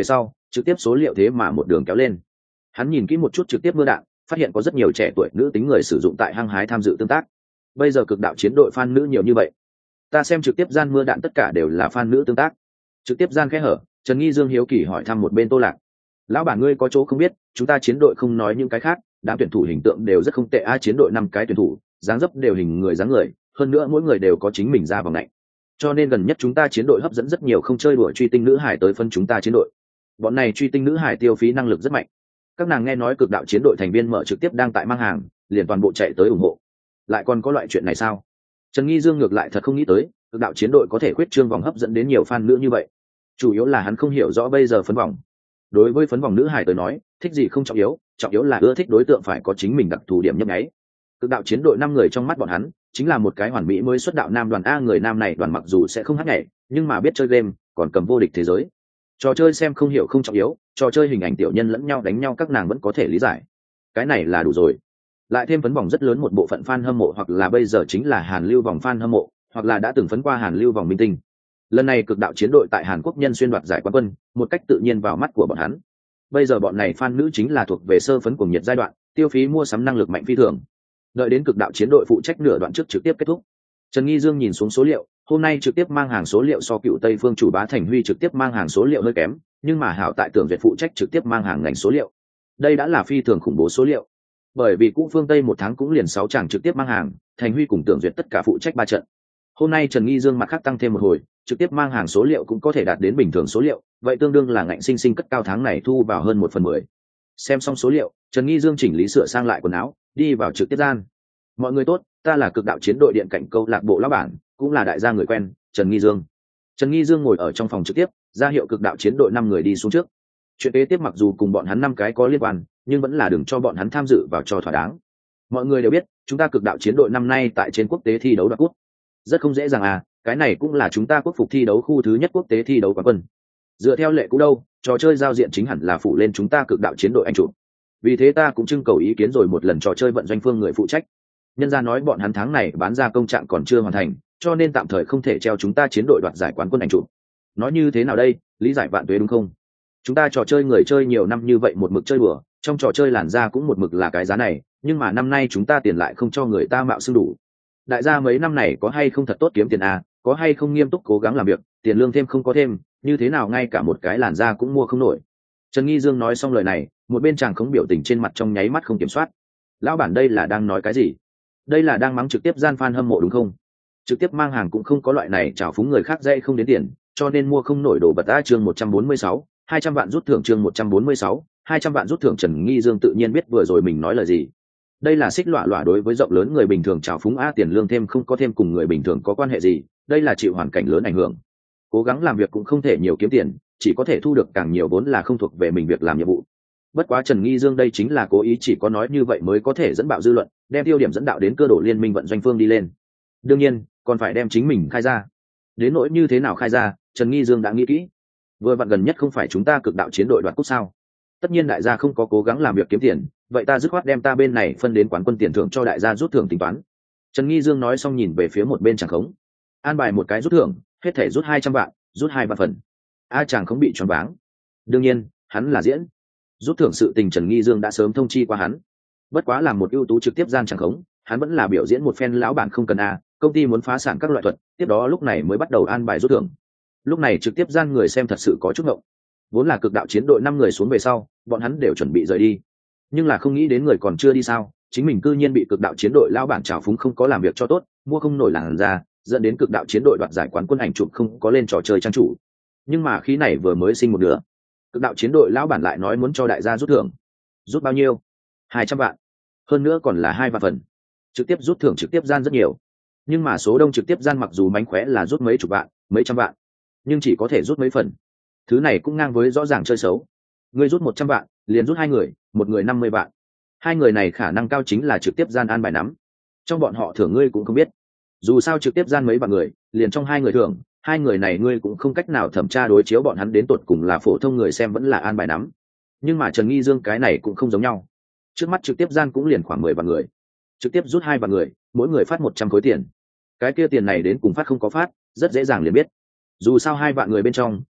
trực tiếp số liệu thế mà một đường kéo lên. Hắn nhìn kỹ một chút trực tiếp mưa đạn, phát hiện có rất nhiều trẻ tuổi nữ tính người sử dụng tại hăng hái tham dự tương tác. Bây giờ cực đạo chiến đội fan nữ nhiều như vậy, ta xem trực tiếp gian mưa đạn tất cả đều là fan nữ tương tác. Trực tiếp gian khẽ hở, Trần Nghi Dương hiếu kỳ hỏi thăm một bên Tô Lạc. Lão bản ngươi có chỗ không biết, chúng ta chiến đội không nói những cái khác, đám tuyển thủ hình tượng đều rất không tệ a, chiến đội năm cái tuyển thủ, dáng dấp đều hình người dáng người, hơn nữa mỗi người đều có chính mình ra vòng lạnh. Cho nên gần nhất chúng ta chiến đội hấp dẫn rất nhiều không chơi đùa truy tinh nữ hải tới phân chúng ta chiến đội. Bọn này truy tinh nữ hải tiêu phí năng lực rất mạnh. Các nàng nghe nói cực đạo chiến đội thành viên mở trực tiếp đang tại mang hàng, liền toàn bộ chạy tới ủng hộ. Lại còn có loại chuyện này sao? Trần Nghi Dương ngược lại thật không nghĩ tới, cực đạo chiến đội có thể khuyết trương vòng hấp dẫn đến nhiều fan nữ như vậy. Chủ yếu là hắn không hiểu rõ bây giờ phấn vòng. Đối với phấn vòng nữ hải tới nói, thích gì không trọng yếu, trọng yếu là ưa thích đối tượng phải có chính mình đặc thù điểm nhấp nháy. Cực đạo chiến đội năm người trong mắt bọn hắn chính là một cái hoàn mỹ mới xuất đạo nam đoàn a, người nam này đoàn mặc dù sẽ không hát nhảy, nhưng mà biết chơi game, còn cầm vô địch thế giới. Trò chơi xem không hiểu không trọng yếu, trò chơi hình ảnh tiểu nhân lẫn nhau đánh nhau các nàng vẫn có thể lý giải. Cái này là đủ rồi. Lại thêm phấn vòng rất lớn một bộ phận fan hâm mộ, hoặc là bây giờ chính là Hàn Lưu vòng fan hâm mộ, hoặc là đã từng phấn qua Hàn Lưu vòng minh tinh. Lần này cực đạo chiến đội tại Hàn Quốc nhân xuyên đoạt giải quán quân, một cách tự nhiên vào mắt của bọn hắn. Bây giờ bọn này fan nữ chính là thuộc về sơ phấn cuồng nhiệt giai đoạn, tiêu phí mua sắm năng lực mạnh phi thường. Đợi đến cực đạo chiến đội phụ trách nửa đoạn trước trực tiếp kết thúc, Trần Nghi Dương nhìn xuống số liệu, hôm nay trực tiếp mang hàng số liệu so cựu Tây Phương chủ Bá Thành Huy trực tiếp mang hàng số liệu hơi kém, nhưng mà hảo tại Tưởng Duyệt phụ trách trực tiếp mang hàng ngành số liệu. Đây đã là phi thường khủng bố số liệu. Bởi vì cũ Phương Tây một tháng cũng liền sáu chàng trực tiếp mang hàng, Thành Huy cùng Tưởng Duyệt tất cả phụ trách ba trận. Hôm nay Trần Nghi Dương mặt khác tăng thêm một hồi, trực tiếp mang hàng số liệu cũng có thể đạt đến bình thường số liệu, vậy tương đương là ngạnh sinh sinh cất cao tháng này thu vào hơn một phần mười. Xem xong số liệu, Trần Nghi Dương chỉnh lý sửa sang lại quần áo, đi vào trực tiếp gian. Mọi người tốt, ta là cực đạo chiến đội điện cảnh câu lạc bộ lão bản, cũng là đại gia người quen, Trần Nghi Dương. Trần Nghi Dương ngồi ở trong phòng trực tiếp, ra hiệu cực đạo chiến đội năm người đi xuống trước. Chuyện kế tiếp mặc dù cùng bọn hắn năm cái có liên quan, nhưng vẫn là đừng cho bọn hắn tham dự vào cho thỏa đáng. Mọi người đều biết, chúng ta cực đạo chiến đội năm nay tại trên quốc tế thi đấu đoạt quốc. Rất không dễ dàng à, cái này cũng là chúng ta quốc phục thi đấu khu thứ nhất quốc tế thi đấu quán quân. Dựa theo lệ cũ đâu, trò chơi giao diện chính hẳn là phụ lên chúng ta cực đạo chiến đội anh chủ. Vì thế ta cũng trưng cầu ý kiến rồi một lần trò chơi vận doanh phương người phụ trách. Nhân ra nói bọn hắn tháng này bán ra công trạng còn chưa hoàn thành, cho nên tạm thời không thể treo chúng ta chiến đội đoạt giải quán quân ảnh chụp. Nói như thế nào đây, lý giải vạn tuế đúng không? Chúng ta trò chơi người chơi nhiều năm như vậy một mực chơi bừa, trong trò chơi làn ra cũng một mực là cái giá này, nhưng mà năm nay chúng ta tiền lại không cho người ta mạo xưng đủ. Đại gia mấy năm này có hay không thật tốt kiếm tiền à, có hay không nghiêm túc cố gắng làm việc, tiền lương thêm không có thêm, như thế nào ngay cả một cái làn da cũng mua không nổi. Trần Nghi Dương nói xong lời này, một bên chàng không biểu tình trên mặt trong nháy mắt không kiểm soát. Lão bản đây là đang nói cái gì? Đây là đang mắng trực tiếp gian fan hâm mộ đúng không? Trực tiếp mang hàng cũng không có loại này trào phúng người khác dây không đến tiền, cho nên mua không nổi đồ vật. A chương một trăm bốn mươi sáu, hai trăm vạn rút thưởng chương một trăm bốn mươi sáu, hai trăm vạn rút thưởng. Trần Nghi Dương tự nhiên biết vừa rồi mình nói là gì. Đây là xích lọa lọa đối với rộng lớn người bình thường trào phúng a, tiền lương thêm không có thêm cùng người bình thường có quan hệ gì, đây là chịu hoàn cảnh lớn ảnh hưởng. Cố gắng làm việc cũng không thể nhiều kiếm tiền, chỉ có thể thu được càng nhiều vốn là không thuộc về mình việc làm nhiệm vụ. Bất quá Trần Nghi Dương đây chính là cố ý, chỉ có nói như vậy mới có thể dẫn bạo dư luận, đem tiêu điểm dẫn đạo đến cơ đồ liên minh vận doanh phương đi lên. Đương nhiên, còn phải đem chính mình khai ra. Đến nỗi như thế nào khai ra, Trần Nghi Dương đã nghĩ kỹ. Vừa vặn gần nhất không phải chúng ta cực đạo chiến đội đoạt cúp sao? Tất nhiên đại gia không có cố gắng làm việc kiếm tiền, vậy ta dứt khoát đem ta bên này phân đến quán quân tiền thưởng cho đại gia rút thưởng tính toán. Trần Nghi Dương nói xong nhìn về phía một bên Tràng Khống, an bài một cái rút thưởng, hết thể rút hai trăm vạn, rút hai vạn phần. A Tràng Khống bị choáng váng. Đương nhiên, hắn là diễn. Rút thưởng sự tình Trần Nghi Dương đã sớm thông chi qua hắn. Bất quá làm một ưu tú trực tiếp gian Tràng Khống, hắn vẫn là biểu diễn một phen lão bản không cần a, công ty muốn phá sản các loại thuật, tiếp đó lúc này mới bắt đầu an bài rút thưởng. Lúc này trực tiếp gian người xem thật sự có chút ngộng. Vốn là cực đạo chiến đội năm người xuống về sau, bọn hắn đều chuẩn bị rời đi, nhưng là không nghĩ đến người còn chưa đi sao, chính mình cư nhiên bị cực đạo chiến đội lao bản trào phúng không có làm việc cho tốt, mua không nổi làn ra, dẫn đến cực đạo chiến đội đoạt giải quán quân ảnh chụp không có lên trò chơi trang chủ. Nhưng mà khi này vừa mới sinh một nửa, cực đạo chiến đội lao bản lại nói muốn cho đại gia rút thưởng. Rút bao nhiêu? Hai trăm vạn, hơn nữa còn là hai vạn phần. Trực tiếp rút thưởng trực tiếp gian rất nhiều, nhưng mà số đông trực tiếp gian mặc dù mánh khóe là rút mấy chục vạn, mấy trăm vạn, nhưng chỉ có thể rút mấy phần. Thứ này cũng ngang với rõ ràng chơi xấu. Ngươi rút một trăm vạn, liền rút hai người, một người năm mươi vạn. Hai người này khả năng cao chính là trực tiếp gian an bài nắm. Trong bọn họ thưởng ngươi cũng không biết. Dù sao trực tiếp gian mấy vạn người, liền trong hai người thưởng, hai người này ngươi cũng không cách nào thẩm tra đối chiếu bọn hắn đến tột cùng là phổ thông người xem vẫn là an bài nắm. Nhưng mà Trần Nghi Dương cái này cũng không giống nhau. Trước mắt trực tiếp gian cũng liền khoảng mười vạn người. Trực tiếp rút hai vạn người, mỗi người phát một trăm khối tiền. Cái kia tiền này đến cùng phát không có phát, rất dễ dàng liền biết. Dù sao hai vạn người bên trong,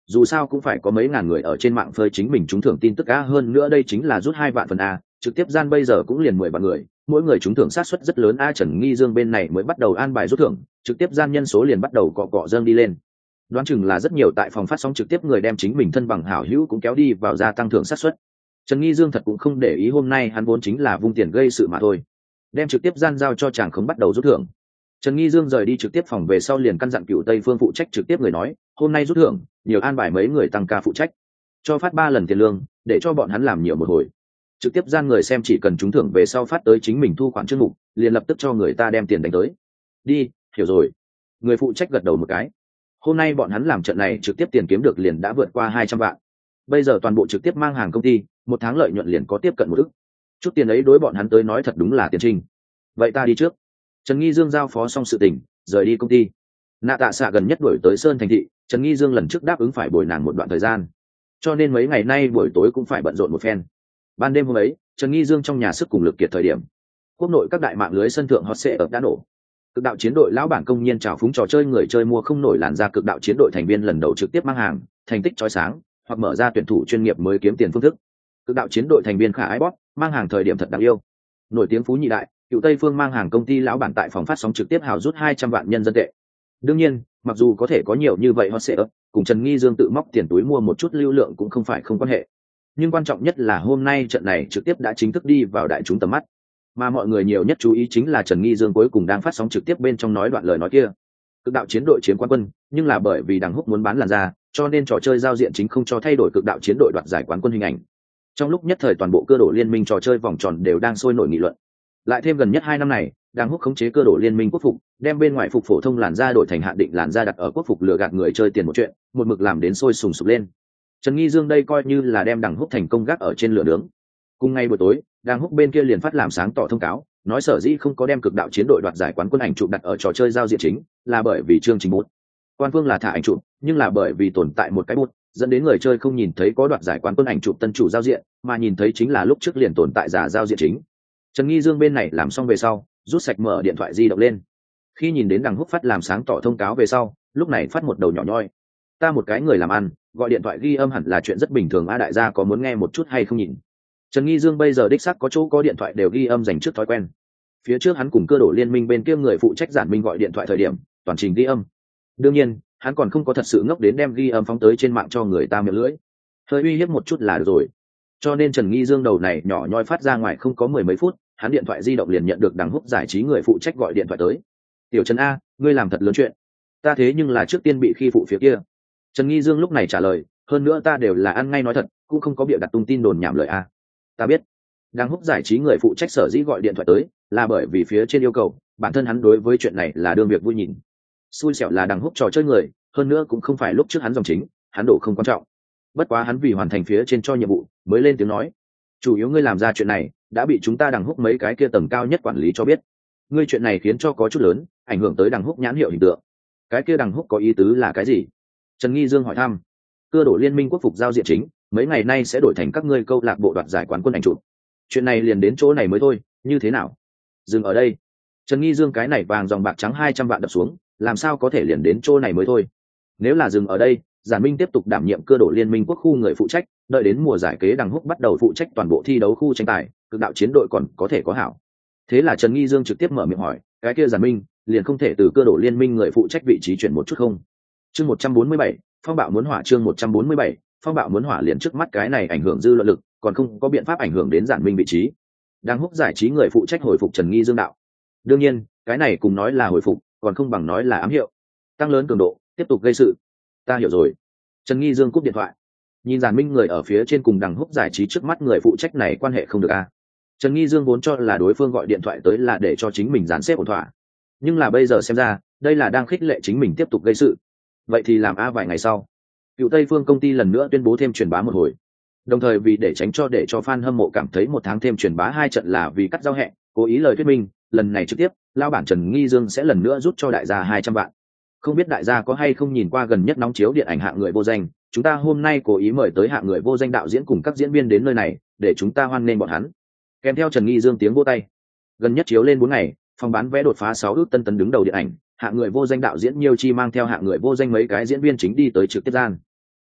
dù sao cũng phải có mấy ngàn người ở trên mạng phơi chính mình trúng thưởng tin tức á, hơn nữa đây chính là rút hai vạn phần a, trực tiếp gian bây giờ cũng liền mười vạn người, mỗi người trúng thưởng sát suất rất lớn a. Trần Nghi Dương bên này mới bắt đầu an bài rút thưởng, trực tiếp gian nhân số liền bắt đầu cọ cọ dâng đi lên, đoán chừng là rất nhiều tại phòng phát sóng trực tiếp người đem chính mình thân bằng hảo hữu cũng kéo đi vào gia tăng thưởng sát suất. Trần Nghi Dương thật cũng không để ý, hôm nay hắn vốn chính là vung tiền gây sự mà thôi, đem trực tiếp gian giao cho chàng không bắt đầu rút thưởng. Trần Nghi Dương rời đi trực tiếp phòng về sau liền căn dặn Cựu Tây Phương phụ trách trực tiếp người nói, hôm nay rút thưởng, nhiều an bài mấy người tăng ca phụ trách, cho phát ba lần tiền lương, để cho bọn hắn làm nhiều một hồi. Trực tiếp gian người xem chỉ cần trúng thưởng về sau phát tới chính mình thu khoản chương mục, liền lập tức cho người ta đem tiền đánh tới. Đi, hiểu rồi. Người phụ trách gật đầu một cái. Hôm nay bọn hắn làm trận này trực tiếp tiền kiếm được liền đã vượt qua hai trăm vạn. Bây giờ toàn bộ trực tiếp mang hàng công ty, một tháng lợi nhuận liền có tiếp cận một ức. Chút tiền ấy đối bọn hắn tới nói thật đúng là tiền trinh. Vậy ta đi trước. Trần Nghi Dương giao phó xong sự tình, rời đi công ty. Nạ Tạ Xạ gần nhất đuổi tới Sơn Thành thị, Trần Nghi Dương lần trước đáp ứng phải bồi nàng một đoạn thời gian, cho nên mấy ngày nay buổi tối cũng phải bận rộn một phen. Ban đêm hôm ấy, Trần Nghi Dương trong nhà sức cùng lực kiệt thời điểm, quốc nội các đại mạng lưới sân thượng hot sale đã nổ. Cực đạo chiến đội lão bản công nhiên trào phúng trò chơi người chơi mua không nổi làn ra cực đạo chiến đội thành viên lần đầu trực tiếp mang hàng, thành tích chói sáng, hoặc mở ra tuyển thủ chuyên nghiệp mới kiếm tiền phương thức. Cực đạo chiến đội thành viên Khả Ái Bot mang hàng thời điểm thật đáng yêu. Nổi tiếng phú nhị đại, Cựu Tây Phương mang hàng công ty lão bản tại phòng phát sóng trực tiếp hào rút hai trăm vạn nhân dân tệ. Đương nhiên, mặc dù có thể có nhiều như vậy hot sale, cùng Trần Nghi Dương tự móc tiền túi mua một chút lưu lượng cũng không phải không quan hệ. Nhưng quan trọng nhất là hôm nay trận này trực tiếp đã chính thức đi vào đại chúng tầm mắt, mà mọi người nhiều nhất chú ý chính là Trần Nghi Dương cuối cùng đang phát sóng trực tiếp bên trong nói đoạn lời nói kia. Cực đạo chiến đội chiếm quán quân, nhưng là bởi vì Đằng Húc muốn bán làn ra, cho nên trò chơi giao diện chính không cho thay đổi cực đạo chiến đội đoạt giải quán quân hình ảnh. Trong lúc nhất thời toàn bộ cơ đồ liên minh trò chơi vòng tròn đều đang sôi nổi nghị luận. Lại thêm gần nhất hai năm này, Đằng Húc khống chế cơ đồ liên minh quốc phục, đem bên ngoài phục phổ thông làn da đổi thành hạn định làn da đặt ở quốc phục lừa gạt người chơi tiền một chuyện, một mực làm đến sôi sùng sục lên. Trần Nghi Dương đây coi như là đem Đằng Húc thành công gác ở trên lửa nướng. Cùng ngày buổi tối, Đằng Húc bên kia liền phát làm sáng tỏ thông cáo, nói sở dĩ không có đem cực đạo chiến đội đoạt giải quán quân ảnh chụp đặt ở trò chơi giao diện chính, là bởi vì chương trình bút. Quan phương là thả ảnh chụp, nhưng là bởi vì tồn tại một cái bút, dẫn đến người chơi không nhìn thấy có đoạt giải quán quân ảnh chụp tân chủ giao diện, mà nhìn thấy chính là lúc trước liền tồn tại giả giao diện chính. Trần Nghi Dương bên này làm xong về sau, rút sạch mở điện thoại di động lên. Khi nhìn đến Đằng Húc phát làm sáng tỏ thông cáo về sau, lúc này phát một đầu nhỏ nhoi. Ta một cái người làm ăn, gọi điện thoại ghi âm hẳn là chuyện rất bình thường a, đại gia có muốn nghe một chút hay không nhìn. Trần Nghi Dương bây giờ đích xác có chỗ có điện thoại đều ghi âm dành trước thói quen. Phía trước hắn cùng cơ đồ liên minh bên kia người phụ trách giản minh gọi điện thoại thời điểm, toàn trình ghi âm. Đương nhiên, hắn còn không có thật sự ngốc đến đem ghi âm phóng tới trên mạng cho người ta miệng lưỡi. Hơi uy hiếp một chút là được rồi. Cho nên Trần Nghi Dương đầu này nhỏ nhoi phát ra ngoài không có mười mấy phút, hắn điện thoại di động liền nhận được Đằng Húc giải trí người phụ trách gọi điện thoại tới. Tiểu Trần a, ngươi làm thật lớn chuyện. Ta thế nhưng là trước tiên bị khi phụ phía kia. Trần Nghi Dương lúc này trả lời, hơn nữa ta đều là ăn ngay nói thật, cũng không có bịa đặt tung tin đồn nhảm lời a. Ta biết. Đằng Húc giải trí người phụ trách sở dĩ gọi điện thoại tới, là bởi vì phía trên yêu cầu, bản thân hắn đối với chuyện này là đương việc vui nhìn. Xui xẻo là Đằng Húc trò chơi người, hơn nữa cũng không phải lúc trước hắn dòng chính, hắn đổ không quan trọng. Bất quá hắn vì hoàn thành phía trên cho nhiệm vụ, mới lên tiếng nói. Chủ yếu ngươi làm ra chuyện này, đã bị chúng ta Đằng Húc mấy cái kia tầng cao nhất quản lý cho biết. Ngươi chuyện này khiến cho có chút lớn, ảnh hưởng tới Đằng Húc nhãn hiệu hình tượng. Cái kia Đằng Húc có ý tứ là cái gì? Trần Nghi Dương hỏi thăm. Cơ đổ liên minh quốc phục giao diện chính, mấy ngày nay sẽ đổi thành các ngươi câu lạc bộ đoạt giải quán quân ảnh chụp. Chuyện này liền đến chỗ này mới thôi, như thế nào? Dừng ở đây. Trần Nghi Dương cái này vàng dòng bạc trắng hai trăm vạn đập xuống, làm sao có thể liền đến chỗ này mới thôi? Nếu là dừng ở đây, Giản Minh tiếp tục đảm nhiệm cơ đổ liên minh quốc khu người phụ trách, đợi đến mùa giải kế Đằng Húc bắt đầu phụ trách toàn bộ thi đấu khu tranh tài, cực đạo chiến đội còn có thể có hảo. Thế là Trần Nghi Dương trực tiếp mở miệng hỏi, cái kia Giản Minh, liền không thể từ cơ đổ liên minh người phụ trách vị trí chuyển một chút không? Chương một trăm bốn mươi bảy, phong bạo muốn hỏa chương một trăm bốn mươi bảy, phong bạo muốn hỏa liền trước mắt cái này ảnh hưởng dư luận lực, còn không có biện pháp ảnh hưởng đến Giản Minh vị trí. Đằng Húc giải trí người phụ trách hồi phục Trần Nghi Dương đạo. Đương nhiên, cái này cùng nói là hồi phục, còn không bằng nói là ám hiệu. Tăng lớn cường độ, tiếp tục gây sự. Ta hiểu rồi. Trần Nghi Dương cúp điện thoại. Nhìn Giản Minh người ở phía trên cùng Đằng Húc giải trí trước mắt người phụ trách này quan hệ không được a. Trần Nghi Dương vốn cho là đối phương gọi điện thoại tới là để cho chính mình dàn xếp ổn thỏa, nhưng là bây giờ xem ra, đây là đang khích lệ chính mình tiếp tục gây sự. Vậy thì làm a vài ngày sau, Cựu Tây Phương công ty lần nữa tuyên bố thêm truyền bá một hồi. Đồng thời vì để tránh cho để cho fan hâm mộ cảm thấy một tháng thêm truyền bá hai trận là vì cắt giao hẹn, cố ý lời thuyết minh, lần này trực tiếp, lao bản Trần Nghi Dương sẽ lần nữa rút cho đại gia hai trăm vạn. Không biết đại gia có hay không nhìn qua gần nhất nóng chiếu điện ảnh Hạng Người Vô Danh, chúng ta hôm nay cố ý mời tới Hạng Người Vô Danh đạo diễn cùng các diễn viên đến nơi này, để chúng ta hoan nghênh bọn hắn. Kèm theo Trần Nghi Dương tiếng vỗ tay. Gần nhất chiếu lên bốn ngày, phòng bán vé đột phá sáu ước tân tấn đứng đầu điện ảnh, Hạng Người Vô Danh đạo diễn Nhiêu Chi mang theo Hạng Người Vô Danh mấy cái diễn viên chính đi tới trực tiếp gian.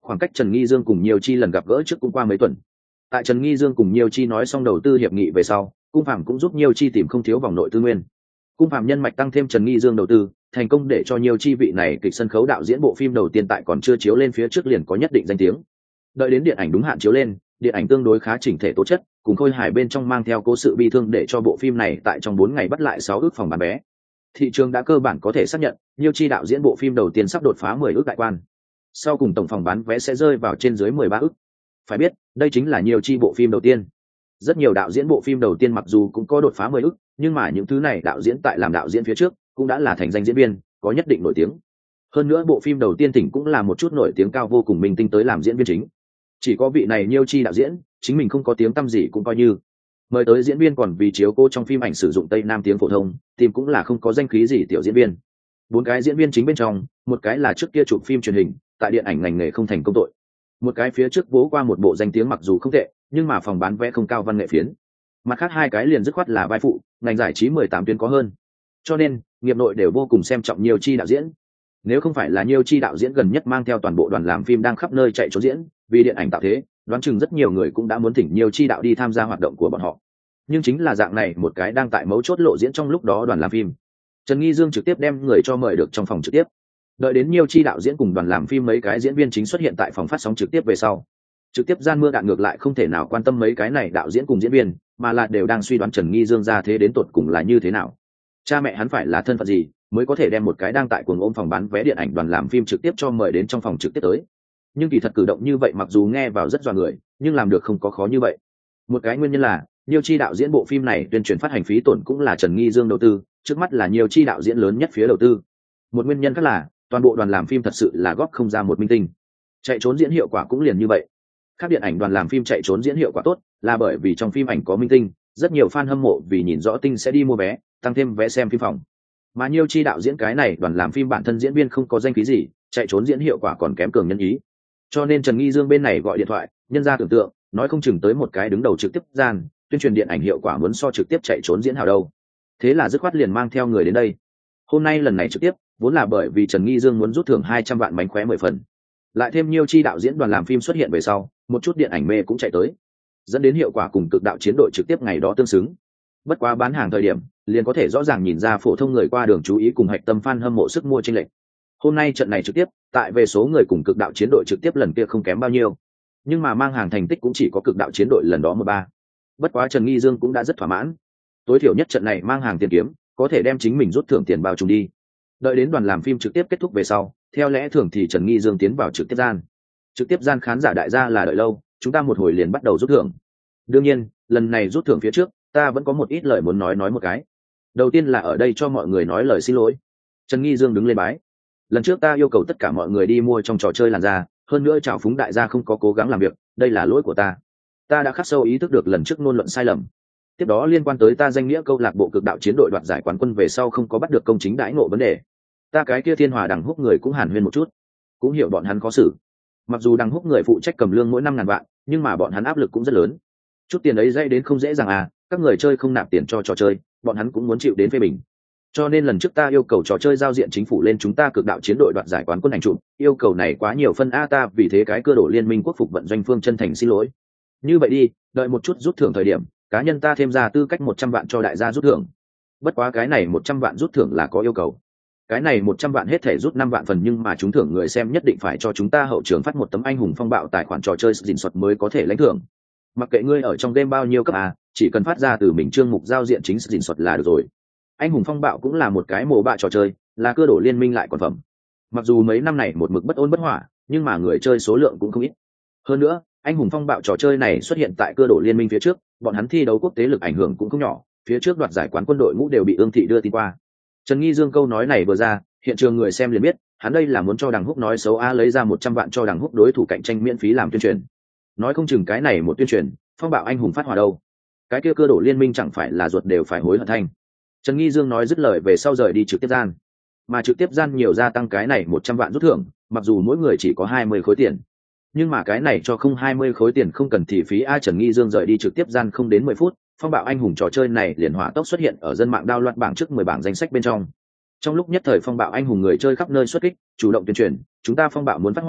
Khoảng cách Trần Nghi Dương cùng Nhiều Chi lần gặp gỡ trước cũng qua mấy tuần. Tại Trần Nghi Dương cùng Nhiều Chi nói xong đầu tư hiệp nghị về sau, Cung Phạm cũng giúp Nhiều Chi tìm không thiếu vòng nội tư nguyên. Cung Phạm nhân mạch tăng thêm Trần Nghi Dương đầu tư, thành công để cho Nhiều Chi vị này kịch sân khấu đạo diễn bộ phim đầu tiên tại còn chưa chiếu lên phía trước liền có nhất định danh tiếng. Đợi đến điện ảnh đúng hạn chiếu lên, điện ảnh tương đối khá chỉnh thể tố chất, cùng Khôi Hải bên trong mang theo cố sự bi thương để cho bộ phim này tại trong bốn ngày bắt lại sáu ước phòng bán vé. Thị trường đã cơ bản có thể xác nhận, Nhiêu Chi đạo diễn bộ phim đầu tiên sắp đột phá mười ước đại quan. Sau cùng tổng phòng bán vé sẽ rơi vào trên dưới mười ba ước. Phải biết, đây chính là Nhiêu Chi bộ phim đầu tiên. Rất nhiều đạo diễn bộ phim đầu tiên mặc dù cũng có đột phá mười ước, nhưng mà những thứ này đạo diễn tại làm đạo diễn phía trước, cũng đã là thành danh diễn viên, có nhất định nổi tiếng. Hơn nữa bộ phim đầu tiên tỉnh cũng là một chút nổi tiếng cao vô cùng minh tinh tới làm diễn viên chính. Chỉ có vị này Nhiêu Chi đạo diễn, chính mình không có tiếng tăm gì cũng coi như. Mời tới diễn viên còn vì chiếu cô trong phim ảnh sử dụng Tây Nam tiếng phổ thông, tìm cũng là không có danh khí gì tiểu diễn viên. Bốn cái diễn viên chính bên trong, một cái là trước kia chụp phim truyền hình, tại điện ảnh ngành nghề không thành công tội. Một cái phía trước vố qua một bộ danh tiếng mặc dù không tệ, nhưng mà phòng bán vé không cao văn nghệ phiến. Mặt khác hai cái liền dứt khoát là vai phụ, ngành giải trí mười tám tuyến có hơn. Cho nên, nghiệp nội đều vô cùng xem trọng Nhiêu Chi đạo diễn. Nếu không phải là Nhiêu Chi đạo diễn gần nhất mang theo toàn bộ đoàn làm phim đang khắp nơi chạy trốn diễn, vì điện ảnh tạo thế, đoán chừng rất nhiều người cũng đã muốn thỉnh Nhiêu Chi đạo đi tham gia hoạt động của bọn họ. Nhưng chính là dạng này một cái đang tại mấu chốt lộ diễn trong lúc đó đoàn làm phim, Trần Nghi Dương trực tiếp đem người cho mời được trong phòng trực tiếp. Đợi đến Nhiêu Chi đạo diễn cùng đoàn làm phim mấy cái diễn viên chính xuất hiện tại phòng phát sóng trực tiếp về sau, trực tiếp gian mưa đạn ngược lại không thể nào quan tâm mấy cái này đạo diễn cùng diễn viên, mà là đều đang suy đoán Trần Nghi Dương ra thế đến tột cùng là như thế nào. Cha mẹ hắn phải là thân phận gì mới có thể đem một cái đang tại cuồng ôm phòng bán vé điện ảnh đoàn làm phim trực tiếp cho mời đến trong phòng trực tiếp tới. Nhưng kỳ thật cử động như vậy mặc dù nghe vào rất dọa người, nhưng làm được không có khó như vậy. Một cái nguyên nhân là Nhiêu Chi đạo diễn bộ phim này tuyên truyền phát hành phí tổn cũng là Trần Nghi Dương đầu tư, trước mắt là Nhiêu Chi đạo diễn lớn nhất phía đầu tư. Một nguyên nhân khác là toàn bộ đoàn làm phim thật sự là góp không ra một minh tinh. Chạy trốn diễn hiệu quả cũng liền như vậy. Các điện ảnh đoàn làm phim chạy trốn diễn hiệu quả tốt, là bởi vì trong phim ảnh có minh tinh, rất nhiều fan hâm mộ vì nhìn rõ tinh sẽ đi mua vé, tăng thêm vé xem phim phòng. Mà Nhiêu Chi đạo diễn cái này đoàn làm phim bản thân diễn viên không có danh khí gì, chạy trốn diễn hiệu quả còn kém cường nhân ý. Cho nên Trần Nghi Dương bên này gọi điện thoại, nhân ra tưởng tượng, nói không chừng tới một cái đứng đầu trực tiếp gian, tuyên truyền điện ảnh hiệu quả muốn so trực tiếp chạy trốn diễn hào đâu. Thế là dứt khoát liền mang theo người đến đây. Hôm nay lần này trực tiếp, vốn là bởi vì Trần Nghi Dương muốn rút thưởng hai trăm vạn mánh khóe mười phần. Lại thêm Nhiêu Chi đạo diễn đoàn làm phim xuất hiện về sau, một chút điện ảnh mê cũng chạy tới, dẫn đến hiệu quả cùng cực đạo chiến đội trực tiếp ngày đó tương xứng. Bất quá bán hàng thời điểm, liền có thể rõ ràng nhìn ra phổ thông người qua đường chú ý cùng hạch tâm fan hâm mộ sức mua chênh lệch. Hôm nay trận này trực tiếp, tại về số người cùng cực đạo chiến đội trực tiếp lần kia không kém bao nhiêu, nhưng mà mang hàng thành tích cũng chỉ có cực đạo chiến đội lần đó một ba. Bất quá Trần Nghi Dương cũng đã rất thỏa mãn, tối thiểu nhất trận này mang hàng tiền kiếm, có thể đem chính mình rút thưởng tiền bao trùm đi. Đợi đến đoàn làm phim trực tiếp kết thúc về sau, theo lẽ thường thì Trần Nghi Dương tiến vào trực tiếp gian. Trực tiếp gian khán giả đại gia là đợi lâu, chúng ta một hồi liền bắt đầu rút thưởng. Đương nhiên, lần này rút thưởng phía trước, ta vẫn có một ít lời muốn nói nói một cái. Đầu tiên là ở đây cho mọi người nói lời xin lỗi. Trần Nghi Dương đứng lên bái. Lần trước ta yêu cầu tất cả mọi người đi mua trong trò chơi làn da, hơn nữa trào phúng đại gia không có cố gắng làm việc, đây là lỗi của ta. Ta đã khắc sâu ý thức được lần trước ngôn luận sai lầm. Tiếp đó liên quan tới ta danh nghĩa câu lạc bộ cực đạo chiến đội đoạt giải quán quân về sau không có bắt được công chính đãi ngộ vấn đề. Ta cái kia Thiên Hòa đằng húc người cũng hàn huyên một chút, cũng hiểu bọn hắn khó xử. Mặc dù đằng húc người phụ trách cầm lương mỗi năm ngàn vạn, nhưng mà bọn hắn áp lực cũng rất lớn. Chút tiền ấy dây đến không dễ dàng à, các người chơi không nạp tiền cho trò chơi, bọn hắn cũng muốn chịu đến phê bình. Cho nên lần trước ta yêu cầu trò chơi giao diện chính phủ lên chúng ta cực đạo chiến đội đoạt giải quán quân ảnh chụp, yêu cầu này quá nhiều phân a ta vì thế cái cơ đổ liên minh quốc phục vận doanh phương chân thành xin lỗi. Như vậy đi, đợi một chút rút thưởng thời điểm, cá nhân ta thêm ra tư cách một trăm vạn cho đại gia rút thưởng. Bất quá cái này một trăm vạn rút thưởng là có yêu cầu. Cái này một trăm vạn hết thể rút năm vạn phần nhưng mà chúng thưởng người xem nhất định phải cho chúng ta hậu trường phát một tấm anh hùng phong bạo tài khoản trò chơi dình soạt mới có thể lãnh thưởng. Mặc kệ ngươi ở trong game bao nhiêu cấp a, chỉ cần phát ra từ mình chương mục giao diện chính dình soạt là được rồi. Anh hùng phong bạo cũng là một cái mồ bạ trò chơi, là cơ đổ liên minh lại còn phẩm. Mặc dù mấy năm này một mực bất ôn bất hỏa, nhưng mà người chơi số lượng cũng không ít. Hơn nữa, anh hùng phong bạo trò chơi này xuất hiện tại cơ đổ liên minh phía trước, bọn hắn thi đấu quốc tế lực ảnh hưởng cũng không nhỏ, phía trước đoạt giải quán quân đội ngũ đều bị ương thị đưa tin qua. Trần Nghi Dương câu nói này vừa ra, hiện trường người xem liền biết, hắn đây là muốn cho đằng húc nói xấu a lấy ra một trăm vạn cho đằng húc đối thủ cạnh tranh miễn phí làm tuyên truyền. Nói không chừng cái này một tuyên truyền, phong bạo anh hùng phát hỏa đâu. Cái kia cơ đổ liên minh chẳng phải là ruột đều phải hối hận thanh. Trần Nghi Dương nói dứt lời về sau rời đi trực tiếp gian, mà trực tiếp gian nhiều gia tăng cái này một trăm vạn rút thưởng, mặc dù mỗi người chỉ có hai mươi khối tiền, nhưng mà cái này cho không hai mươi khối tiền không cần thị phí a. Trần Nghi Dương rời đi trực tiếp gian không đến mười phút, phong bạo anh hùng trò chơi này liền hỏa tốc xuất hiện ở dân mạng đao loạt bảng trước mười bảng danh sách bên trong. Trong lúc nhất thời phong bạo anh hùng người chơi khắp nơi xuất kích, chủ động tuyên truyền, chúng ta phong bạo muốn phát hỏa,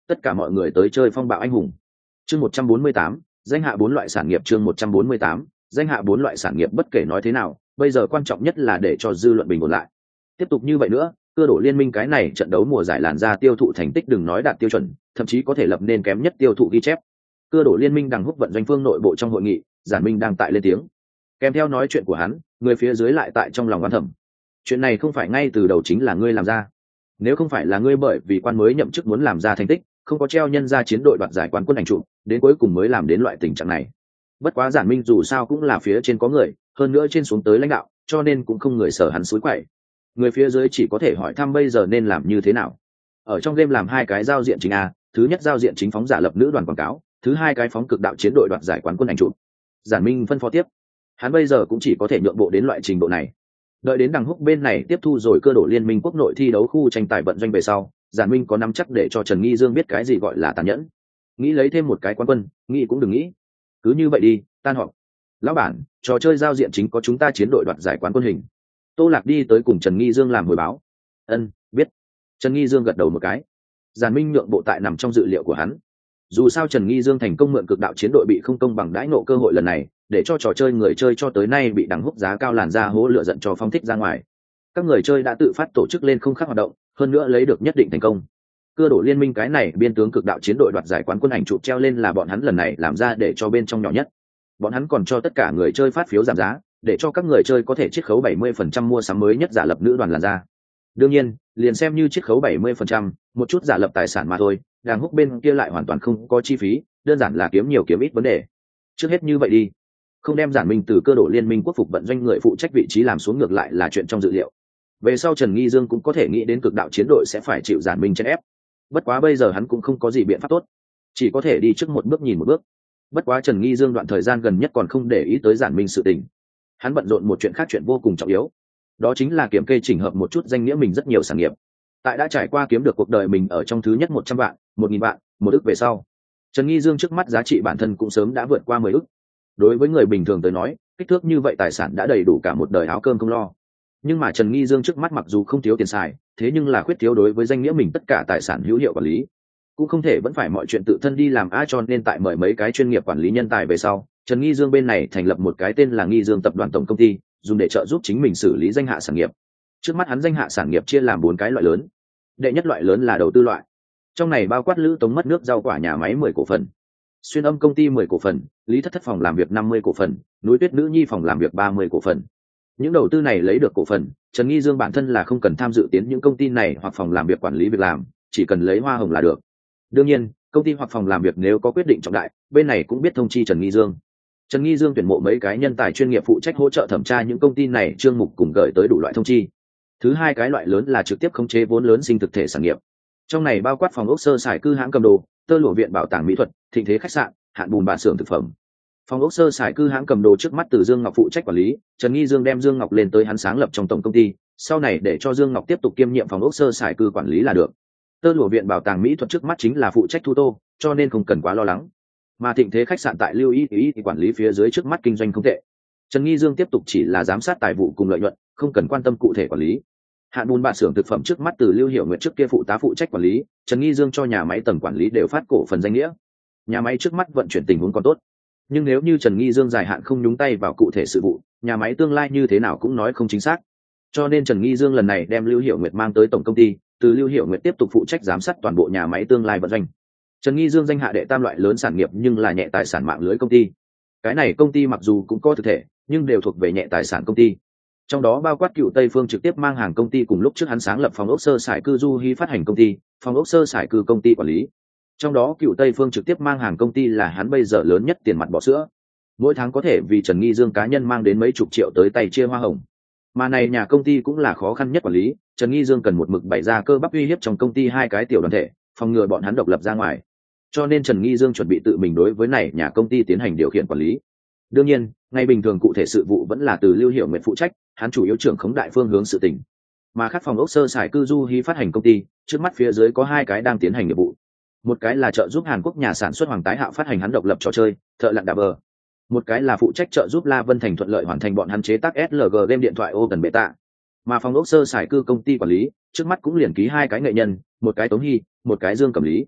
tất cả mọi người tới chơi phong bạo anh hùng. Chương một trăm bốn mươi tám, danh hạ bốn loại sản nghiệp. Chương một trăm bốn mươi tám, danh hạ bốn loại sản nghiệp. Bất kể nói thế nào, bây giờ quan trọng nhất là để cho dư luận bình ổn lại. Tiếp tục như vậy nữa, cơ đổ liên minh cái này trận đấu mùa giải làn ra tiêu thụ thành tích đừng nói đạt tiêu chuẩn, thậm chí có thể lập nên kém nhất tiêu thụ ghi chép. Cơ đổ liên minh đang hút vận doanh phương nội bộ trong hội nghị, Giản Minh đang tại lên tiếng. Kèm theo nói chuyện của hắn, người phía dưới lại tại trong lòng oán thầm. Chuyện này không phải ngay từ đầu chính là ngươi làm ra. Nếu không phải là ngươi bởi vì quan mới nhậm chức muốn làm ra thành tích, không có treo nhân ra chiến đội đoạt giải quán quân ảnh trụ, đến cuối cùng mới làm đến loại tình trạng này. Bất quá Giản Minh dù sao cũng là phía trên có người, hơn nữa trên xuống tới lãnh đạo, cho nên cũng không người sở hắn suối quậy. Người phía dưới chỉ có thể hỏi thăm bây giờ nên làm như thế nào. Ở trong game làm hai cái giao diện chính a, thứ nhất giao diện chính phóng giả lập nữ đoàn quảng cáo, thứ hai cái phóng cực đạo chiến đội đoạt giải quán quân ảnh trụ. Giản Minh phân phó tiếp. Hắn bây giờ cũng chỉ có thể nhượng bộ đến loại trình độ này. Đợi đến đằng húc bên này tiếp thu rồi cơ đổ liên minh quốc nội thi đấu khu tranh tài vận doanh về sau, Giản Minh có nắm chắc để cho Trần Nghi Dương biết cái gì gọi là tàn nhẫn. Nghĩ lấy thêm một cái quán quân, nghĩ cũng đừng nghĩ. Cứ như vậy đi, tan họp. Lão bản, trò chơi giao diện chính có chúng ta chiến đội đoạt giải quán quân hình. Tô Lạc đi tới cùng Trần Nghi Dương làm hồi báo. Ân, biết. Trần Nghi Dương gật đầu một cái. Giản Minh nhượng bộ tại nằm trong dự liệu của hắn. Dù sao Trần Nghi Dương thành công mượn cực đạo chiến đội bị không công bằng đãi nộ cơ hội lần này, để cho trò chơi người chơi cho tới nay bị đằng húc giá cao làn ra hố lửa giận cho phong thích ra ngoài. Các người chơi đã tự phát tổ chức lên không khác hoạt động, hơn nữa lấy được nhất định thành công. Cơ đổ liên minh cái này biên tướng cực đạo chiến đội đoạt giải quán quân ảnh chụp treo lên là bọn hắn lần này làm ra để cho bên trong nhỏ nhất. Bọn hắn còn cho tất cả người chơi phát phiếu giảm giá, để cho các người chơi có thể chiết khấu bảy mươi phần trăm mua sắm mới nhất giả lập nữ đoàn làn ra. Đương nhiên, liền xem như chiết khấu bảy mươi phần trăm, một chút giả lập tài sản mà thôi, đàng húc bên kia lại hoàn toàn không có chi phí, đơn giản là kiếm nhiều kiếm ít vấn đề. Trước hết như vậy đi, không đem Giản Minh từ cơ đổ liên minh quốc phục vận doanh người phụ trách vị trí làm xuống ngược lại là chuyện trong dự liệu. Về sau Trần Nghi Dương cũng có thể nghĩ đến cực đạo chiến đội sẽ phải chịu Giản Minh chèn ép. Bất quá bây giờ hắn cũng không có gì biện pháp tốt, chỉ có thể đi trước một bước nhìn một bước. Bất quá Trần Nghi Dương đoạn thời gian gần nhất còn không để ý tới Giản Minh sự tình. Hắn bận rộn một chuyện khác, chuyện vô cùng trọng yếu. Đó chính là kiểm kê chỉnh hợp một chút danh nghĩa mình rất nhiều sản nghiệp. Tại đã trải qua kiếm được cuộc đời mình ở trong thứ nhất một trăm vạn, một nghìn vạn, một ức về sau, Trần Nghi Dương trước mắt giá trị bản thân cũng sớm đã vượt qua mười ức. Đối với người bình thường tới nói, kích thước như vậy tài sản đã đầy đủ cả một đời áo cơm không lo. Nhưng mà Trần Nghi Dương trước mắt mặc dù không thiếu tiền xài, thế nhưng là khuyết thiếu đối với danh nghĩa mình tất cả tài sản hữu hiệu quản lý. Cũng không thể vẫn phải mọi chuyện tự thân đi làm a, cho nên tại mời mấy cái chuyên nghiệp quản lý nhân tài về sau, Trần Nghi Dương bên này thành lập một cái tên là Nghi Dương Tập đoàn Tổng Công ty, dùng để trợ giúp chính mình xử lý danh hạ sản nghiệp. Trước mắt hắn danh hạ sản nghiệp chia làm bốn cái loại lớn. Đệ nhất loại lớn là đầu tư loại. Trong này bao quát Lữ Tống mất nước rau quả nhà máy mười cổ phần, Xuyên Âm công ty mười cổ phần, Lý Thất Thất phòng làm việc năm mươi cổ phần, Núi Tuyết Nữ Nhi phòng làm việc ba mươi cổ phần. Những đầu tư này lấy được cổ phần, Trần Nghi Dương bản thân là không cần tham dự tiến những công ty này hoặc phòng làm việc quản lý việc làm, chỉ cần lấy hoa hồng là được. Đương nhiên, công ty hoặc phòng làm việc nếu có quyết định trọng đại, bên này cũng biết thông chi Trần Nghi Dương. Trần Nghi Dương tuyển mộ mấy cái nhân tài chuyên nghiệp phụ trách hỗ trợ thẩm tra những công ty này chương mục cùng gửi tới đủ loại thông chi. Thứ hai cái loại lớn là trực tiếp khống chế vốn lớn sinh thực thể sản nghiệp. Trong này bao quát phòng ốc sơ sài cư hãng cầm đồ, tơ lụa viện bảo tàng mỹ thuật, thịnh thế khách sạn, hạn bùn bạ xưởng thực phẩm. Phòng ốc sơ sài cư hãng cầm đồ trước mắt từ Dương Ngọc phụ trách quản lý, Trần Nghi Dương đem Dương Ngọc lên tới hắn sáng lập trong tổng công ty, sau này để cho Dương Ngọc tiếp tục kiêm nhiệm phòng ốc sơ sài cư quản lý là được. Tơ lụa viện bảo tàng mỹ thuật trước mắt chính là phụ trách thu tô, cho nên không cần quá lo lắng. Mà thịnh thế khách sạn tại Lưu Ý Ý thì quản lý phía dưới trước mắt kinh doanh không tệ. Trần Nghi Dương tiếp tục chỉ là giám sát tài vụ cùng lợi nhuận, không cần quan tâm cụ thể quản lý. Hạn bùn bạ xưởng thực phẩm trước mắt từ Lưu Hiểu Nguyệt trước kia phụ tá phụ trách quản lý, Trần Nghi Dương cho nhà máy tầng quản lý đều phát cổ phần danh nghĩa. Nhà máy trước mắt vận chuyển tình huống còn tốt, nhưng nếu như Trần Nghi Dương dài hạn không nhúng tay vào cụ thể sự vụ, nhà máy tương lai như thế nào cũng nói không chính xác. Cho nên Trần Nghi Dương lần này đem Lưu Hiểu Nguyệt mang tới tổng công ty, từ Lưu Hiểu Nguyệt tiếp tục phụ trách giám sát toàn bộ nhà máy tương lai vận doanh. Trần Nghi Dương danh hạ đệ tam loại lớn sản nghiệp nhưng là nhẹ tài sản mạng lưới công ty. Cái này công ty mặc dù cũng có thực thể, nhưng đều thuộc về nhẹ tài sản công ty. Trong đó bao quát Cựu Tây Phương trực tiếp mang hàng công ty cùng lúc trước hắn sáng lập phòng ốc sơ sải cư Du Hy phát hành công ty, phòng ốc sơ sải cư công ty quản lý. Trong đó Cựu Tây Phương trực tiếp mang hàng công ty là hắn bây giờ lớn nhất tiền mặt bỏ sữa. Mỗi tháng có thể vì Trần Nghi Dương cá nhân mang đến mấy chục triệu tới tay chia hoa hồng. Mà này nhà công ty cũng là khó khăn nhất quản lý, Trần Nghi Dương cần một mực bày ra cơ bắp uy hiếp trong công ty hai cái tiểu đoàn thể, phòng ngừa bọn hắn độc lập ra ngoài. Cho nên Trần Nghi Dương chuẩn bị tự mình đối với này nhà công ty tiến hành điều khiển quản lý. Đương nhiên, ngày bình thường cụ thể sự vụ vẫn là từ Lưu Hiểu Nguyệt phụ trách, hắn chủ yếu trưởng khống đại phương hướng sự tình. Mà khác phòng ốc sơ sải cư Du Hy phát hành công ty, trước mắt phía dưới có hai cái đang tiến hành nghiệp vụ. Một cái là trợ giúp Hàn Quốc nhà sản xuất Hoàng Tái Hạo phát hành hắn độc lập trò chơi, Thợ Lặn Đà Bờ. Một cái là phụ trách trợ giúp La Vân Thành thuận lợi hoàn thành bọn hắn chế tác ét lờ giê game điện thoại Open Beta. Mà phòng ốc sơ sải cư công ty quản lý, trước mắt cũng liền ký hai cái nghệ nhân, một cái Tống Hy, một cái Dương Cẩm Lý.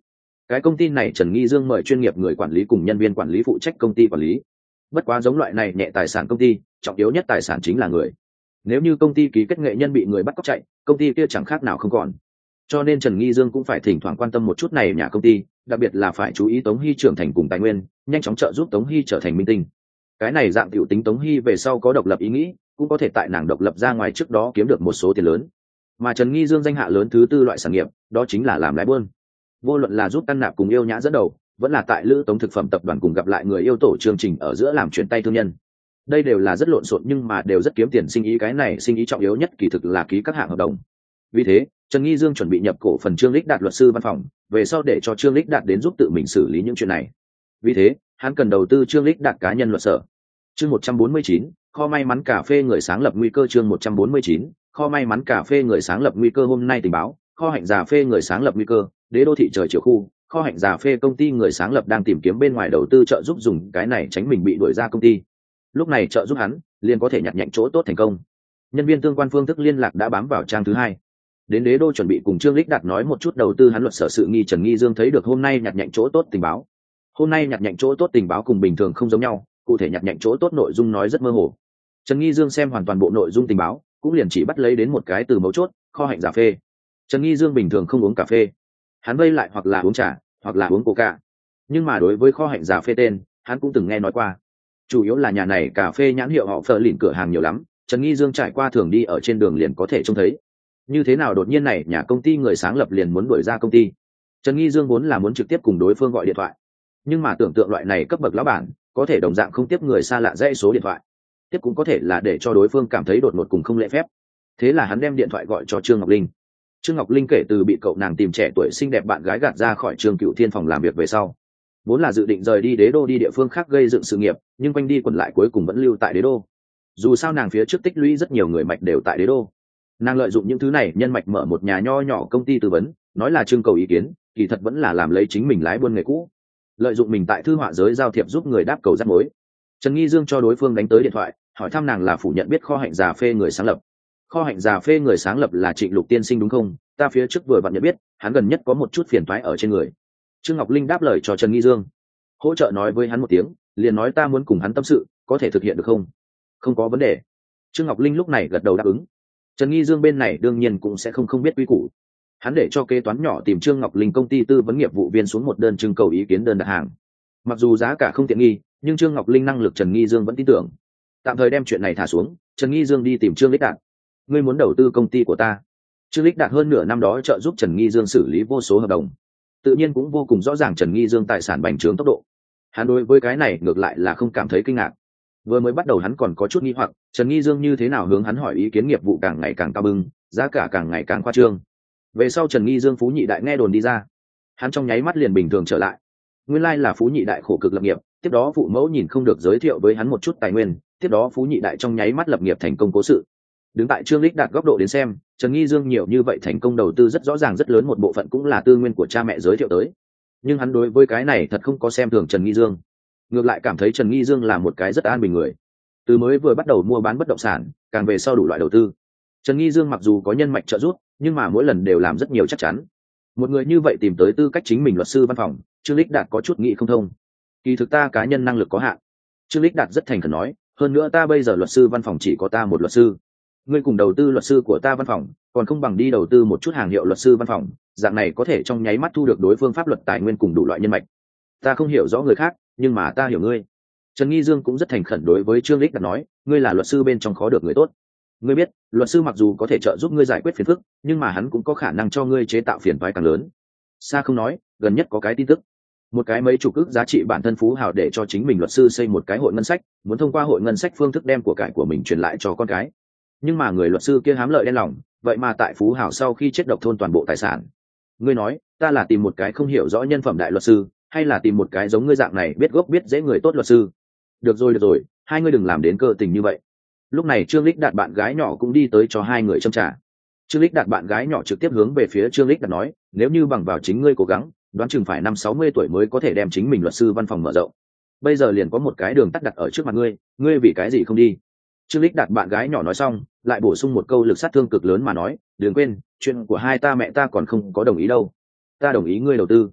Cái công ty này Trần Nghi Dương mời chuyên nghiệp người quản lý cùng nhân viên quản lý phụ trách công ty quản lý. Bất quá giống loại này nhẹ tài sản công ty, trọng yếu nhất tài sản chính là người. Nếu như công ty ký kết nghệ nhân bị người bắt cóc chạy, công ty kia chẳng khác nào không còn. Cho nên Trần Nghi Dương cũng phải thỉnh thoảng quan tâm một chút này nhà công ty, đặc biệt là phải chú ý Tống Hy trưởng thành cùng tài nguyên, nhanh chóng trợ giúp Tống Hy trở thành minh tinh. Cái này dạng tiểu tính Tống Hy về sau có độc lập ý nghĩ, cũng có thể tại nàng độc lập ra ngoài trước đó kiếm được một số tiền lớn. Mà Trần Nghi Dương danh hạ lớn thứ tư loại sản nghiệp, đó chính là làm lái buôn. Vô luận là giúp Căn Nạp cùng Yêu Nhã dẫn đầu, vẫn là tại Lữ Tống thực phẩm tập đoàn cùng gặp lại người yêu tổ chương trình ở giữa làm chuyển tay thương nhân. Đây đều là rất lộn xộn nhưng mà đều rất kiếm tiền sinh ý, cái này sinh ý trọng yếu nhất kỳ thực là ký các hạng hợp đồng. Vì thế, Trần Nghi Dương chuẩn bị nhập cổ phần Trương Lích Đạt luật sư văn phòng, về sau để cho Trương Lích Đạt đến giúp tự mình xử lý những chuyện này. Vì thế, hắn cần đầu tư Trương Lích Đạt cá nhân luật sở. Chương một trăm bốn mươi chín, kho may mắn cà phê người sáng lập nguy cơ. Chương một trăm bốn mươi chín, kho may mắn cà phê người sáng lập nguy cơ. Hôm nay tình báo, kho hạnh cà phê người sáng lập nguy cơ, Đế đô thị trời chiều khu, kho hạnh cà phê công ty người sáng lập đang tìm kiếm bên ngoài đầu tư trợ giúp dùng cái này tránh mình bị đuổi ra công ty. Lúc này trợ giúp hắn, liền có thể nhặt nhạnh chỗ tốt thành công. Nhân viên tương quan phương thức liên lạc đã bám vào trang thứ hai. Đến Đế đô chuẩn bị cùng Trương Lích Đạt nói một chút đầu tư hắn luật sở sự nghi. Trần Nghi Dương thấy được hôm nay nhặt nhạnh chỗ tốt tình báo. Hôm nay nhặt nhạnh chỗ tốt tình báo cùng bình thường không giống nhau, cụ thể nhặt nhạnh chỗ tốt nội dung nói rất mơ hồ. Trần Nghi Dương xem hoàn toàn bộ nội dung tình báo, cũng liền chỉ bắt lấy đến một cái từ mấu chốt, kho hạnh cà phê. Trần Nghi Dương bình thường không uống cà phê, hắn vây lại hoặc là uống trà, hoặc là uống coca. Nhưng mà đối với kho hạnh cà phê tên, hắn cũng từng nghe nói qua. Chủ yếu là nhà này cà phê nhãn hiệu họ Phở lìn cửa hàng nhiều lắm, Trần Nghi Dương trải qua thường đi ở trên đường liền có thể trông thấy. Như thế nào đột nhiên này nhà công ty người sáng lập liền muốn đuổi ra công ty? Trần Nghi Dương vốn là muốn trực tiếp cùng đối phương gọi điện thoại, nhưng mà tưởng tượng loại này cấp bậc lão bản có thể đồng dạng không tiếp người xa lạ dãy số điện thoại, tiếp cũng có thể là để cho đối phương cảm thấy đột ngột cùng không lễ phép. Thế là hắn đem điện thoại gọi cho Trương Ngọc Linh. Trương Ngọc Linh kể từ bị cậu nàng tìm trẻ tuổi xinh đẹp bạn gái gạt ra khỏi Trương Cựu Thiên phòng làm việc về sau, vốn là dự định rời đi Đế đô đi địa phương khác gây dựng sự nghiệp, nhưng quanh đi quẩn lại cuối cùng vẫn lưu tại Đế đô. Dù sao nàng phía trước tích lũy rất nhiều người mạch đều tại Đế đô, nàng lợi dụng những thứ này nhân mạch mở một nhà nho nhỏ công ty tư vấn, nói là trưng cầu ý kiến, kỳ thật vẫn là làm lấy chính mình lái buôn nghề cũ, lợi dụng mình tại thư họa giới giao thiệp giúp người đáp cầu rắc mối. Trần Nghi Dương cho đối phương đánh tới điện thoại, hỏi thăm nàng là phủ nhận biết kho hạnh cà phê người sáng lập. Kho hạnh cà phê người sáng lập là Trịnh Lục tiên sinh đúng không? Ta phía trước vừa vặn nhận biết, hắn gần nhất có một chút phiền toái ở trên người. Trương Ngọc Linh đáp lời cho Trần Nghi Dương, hỗ trợ nói với hắn một tiếng, liền nói ta muốn cùng hắn tâm sự, có thể thực hiện được không? Không có vấn đề. Trương Ngọc Linh lúc này gật đầu đáp ứng. Trần Nghi Dương bên này đương nhiên cũng sẽ không không biết quy củ. Hắn để cho kế toán nhỏ tìm Trương Ngọc Linh công ty tư vấn nghiệp vụ viên xuống một đơn trưng cầu ý kiến đơn đặt hàng. Mặc dù giá cả không tiện nghi, nhưng Trương Ngọc Linh năng lực Trần Nghi Dương vẫn tin tưởng. Tạm thời đem chuyện này thả xuống, Trần Nghi Dương đi tìm Trương Lích Đạt. Ngươi muốn đầu tư công ty của ta? Trương Lích Đạt hơn nửa năm đó trợ giúp Trần Nghi Dương xử lý vô số hợp đồng, tự nhiên cũng vô cùng rõ ràng Trần Nghi Dương tài sản bành trướng tốc độ. Hắn đối với cái này ngược lại là không cảm thấy kinh ngạc. Vừa mới bắt đầu hắn còn có chút nghi hoặc, Trần Nghi Dương như thế nào hướng hắn hỏi ý kiến nghiệp vụ càng ngày càng cao bưng, giá cả càng ngày càng khoa trương. Về sau Trần Nghi Dương phú nhị đại nghe đồn đi ra, hắn trong nháy mắt liền bình thường trở lại. Nguyên lai là phú nhị đại khổ cực lập nghiệp, tiếp đó phụ mẫu nhìn không được giới thiệu với hắn một chút tài nguyên, tiếp đó phú nhị đại trong nháy mắt lập nghiệp thành công cố sự. Đứng tại Trương Lích Đạt góc độ đến xem, Trần Nghi Dương nhiều như vậy thành công đầu tư rất rõ ràng rất lớn một bộ phận cũng là tư nguyên của cha mẹ giới thiệu tới. Nhưng hắn đối với cái này thật không có xem thường Trần Nghi Dương, ngược lại cảm thấy Trần Nghi Dương là một cái rất an bình người. Từ mới vừa bắt đầu mua bán bất động sản, càng về sau đủ loại đầu tư, Trần Nghi Dương mặc dù có nhân mạch trợ giúp, nhưng mà mỗi lần đều làm rất nhiều chắc chắn. Một người như vậy tìm tới tư cách chính mình luật sư văn phòng, Trương Lích Đạt có chút nghĩ không thông. Kỳ thực ta cá nhân năng lực có hạn. Trương Lích Đạt rất thành khẩn nói, hơn nữa ta bây giờ luật sư văn phòng chỉ có ta một luật sư. Ngươi cùng đầu tư luật sư của ta văn phòng, còn không bằng đi đầu tư một chút hàng hiệu luật sư văn phòng, dạng này có thể trong nháy mắt thu được đối phương pháp luật tài nguyên cùng đủ loại nhân mạch. Ta không hiểu rõ người khác, nhưng mà ta hiểu ngươi. Trần Nghi Dương cũng rất thành khẩn đối với Trương Lích Đạt nói, ngươi là luật sư bên trong khó được người tốt. Ngươi biết, luật sư mặc dù có thể trợ giúp ngươi giải quyết phiền phức, nhưng mà hắn cũng có khả năng cho ngươi chế tạo phiền toái càng lớn. Xa không nói, gần nhất có cái tin tức, một cái mấy chục ức giá trị bản thân phú hào để cho chính mình luật sư xây một cái hội ngân sách, muốn thông qua hội ngân sách phương thức đem của cải của mình truyền lại cho con cái. Nhưng mà người luật sư kia hám lợi đen lòng, vậy mà tại phú hào sau khi chết độc thôn toàn bộ tài sản. Ngươi nói, ta là tìm một cái không hiểu rõ nhân phẩm đại luật sư, hay là tìm một cái giống ngươi dạng này biết gốc biết dễ người tốt luật sư? Được rồi được rồi, hai ngươi đừng làm đến cơ tình như vậy. Lúc này Trương Lích Đạt bạn gái nhỏ cũng đi tới cho hai người châm trà. Trương Lích Đạt bạn gái nhỏ trực tiếp hướng về phía Trương Lích Đạt nói, nếu như bằng vào chính ngươi cố gắng, đoán chừng phải năm sáu mươi tuổi mới có thể đem chính mình luật sư văn phòng mở rộng. Bây giờ liền có một cái đường tắt đặt ở trước mặt ngươi, ngươi vì cái gì không đi? Trương Lích Đạt bạn gái nhỏ nói xong, lại bổ sung một câu lực sát thương cực lớn mà nói, đừng quên, chuyện của hai ta mẹ ta còn không có đồng ý đâu. Ta đồng ý ngươi đầu tư.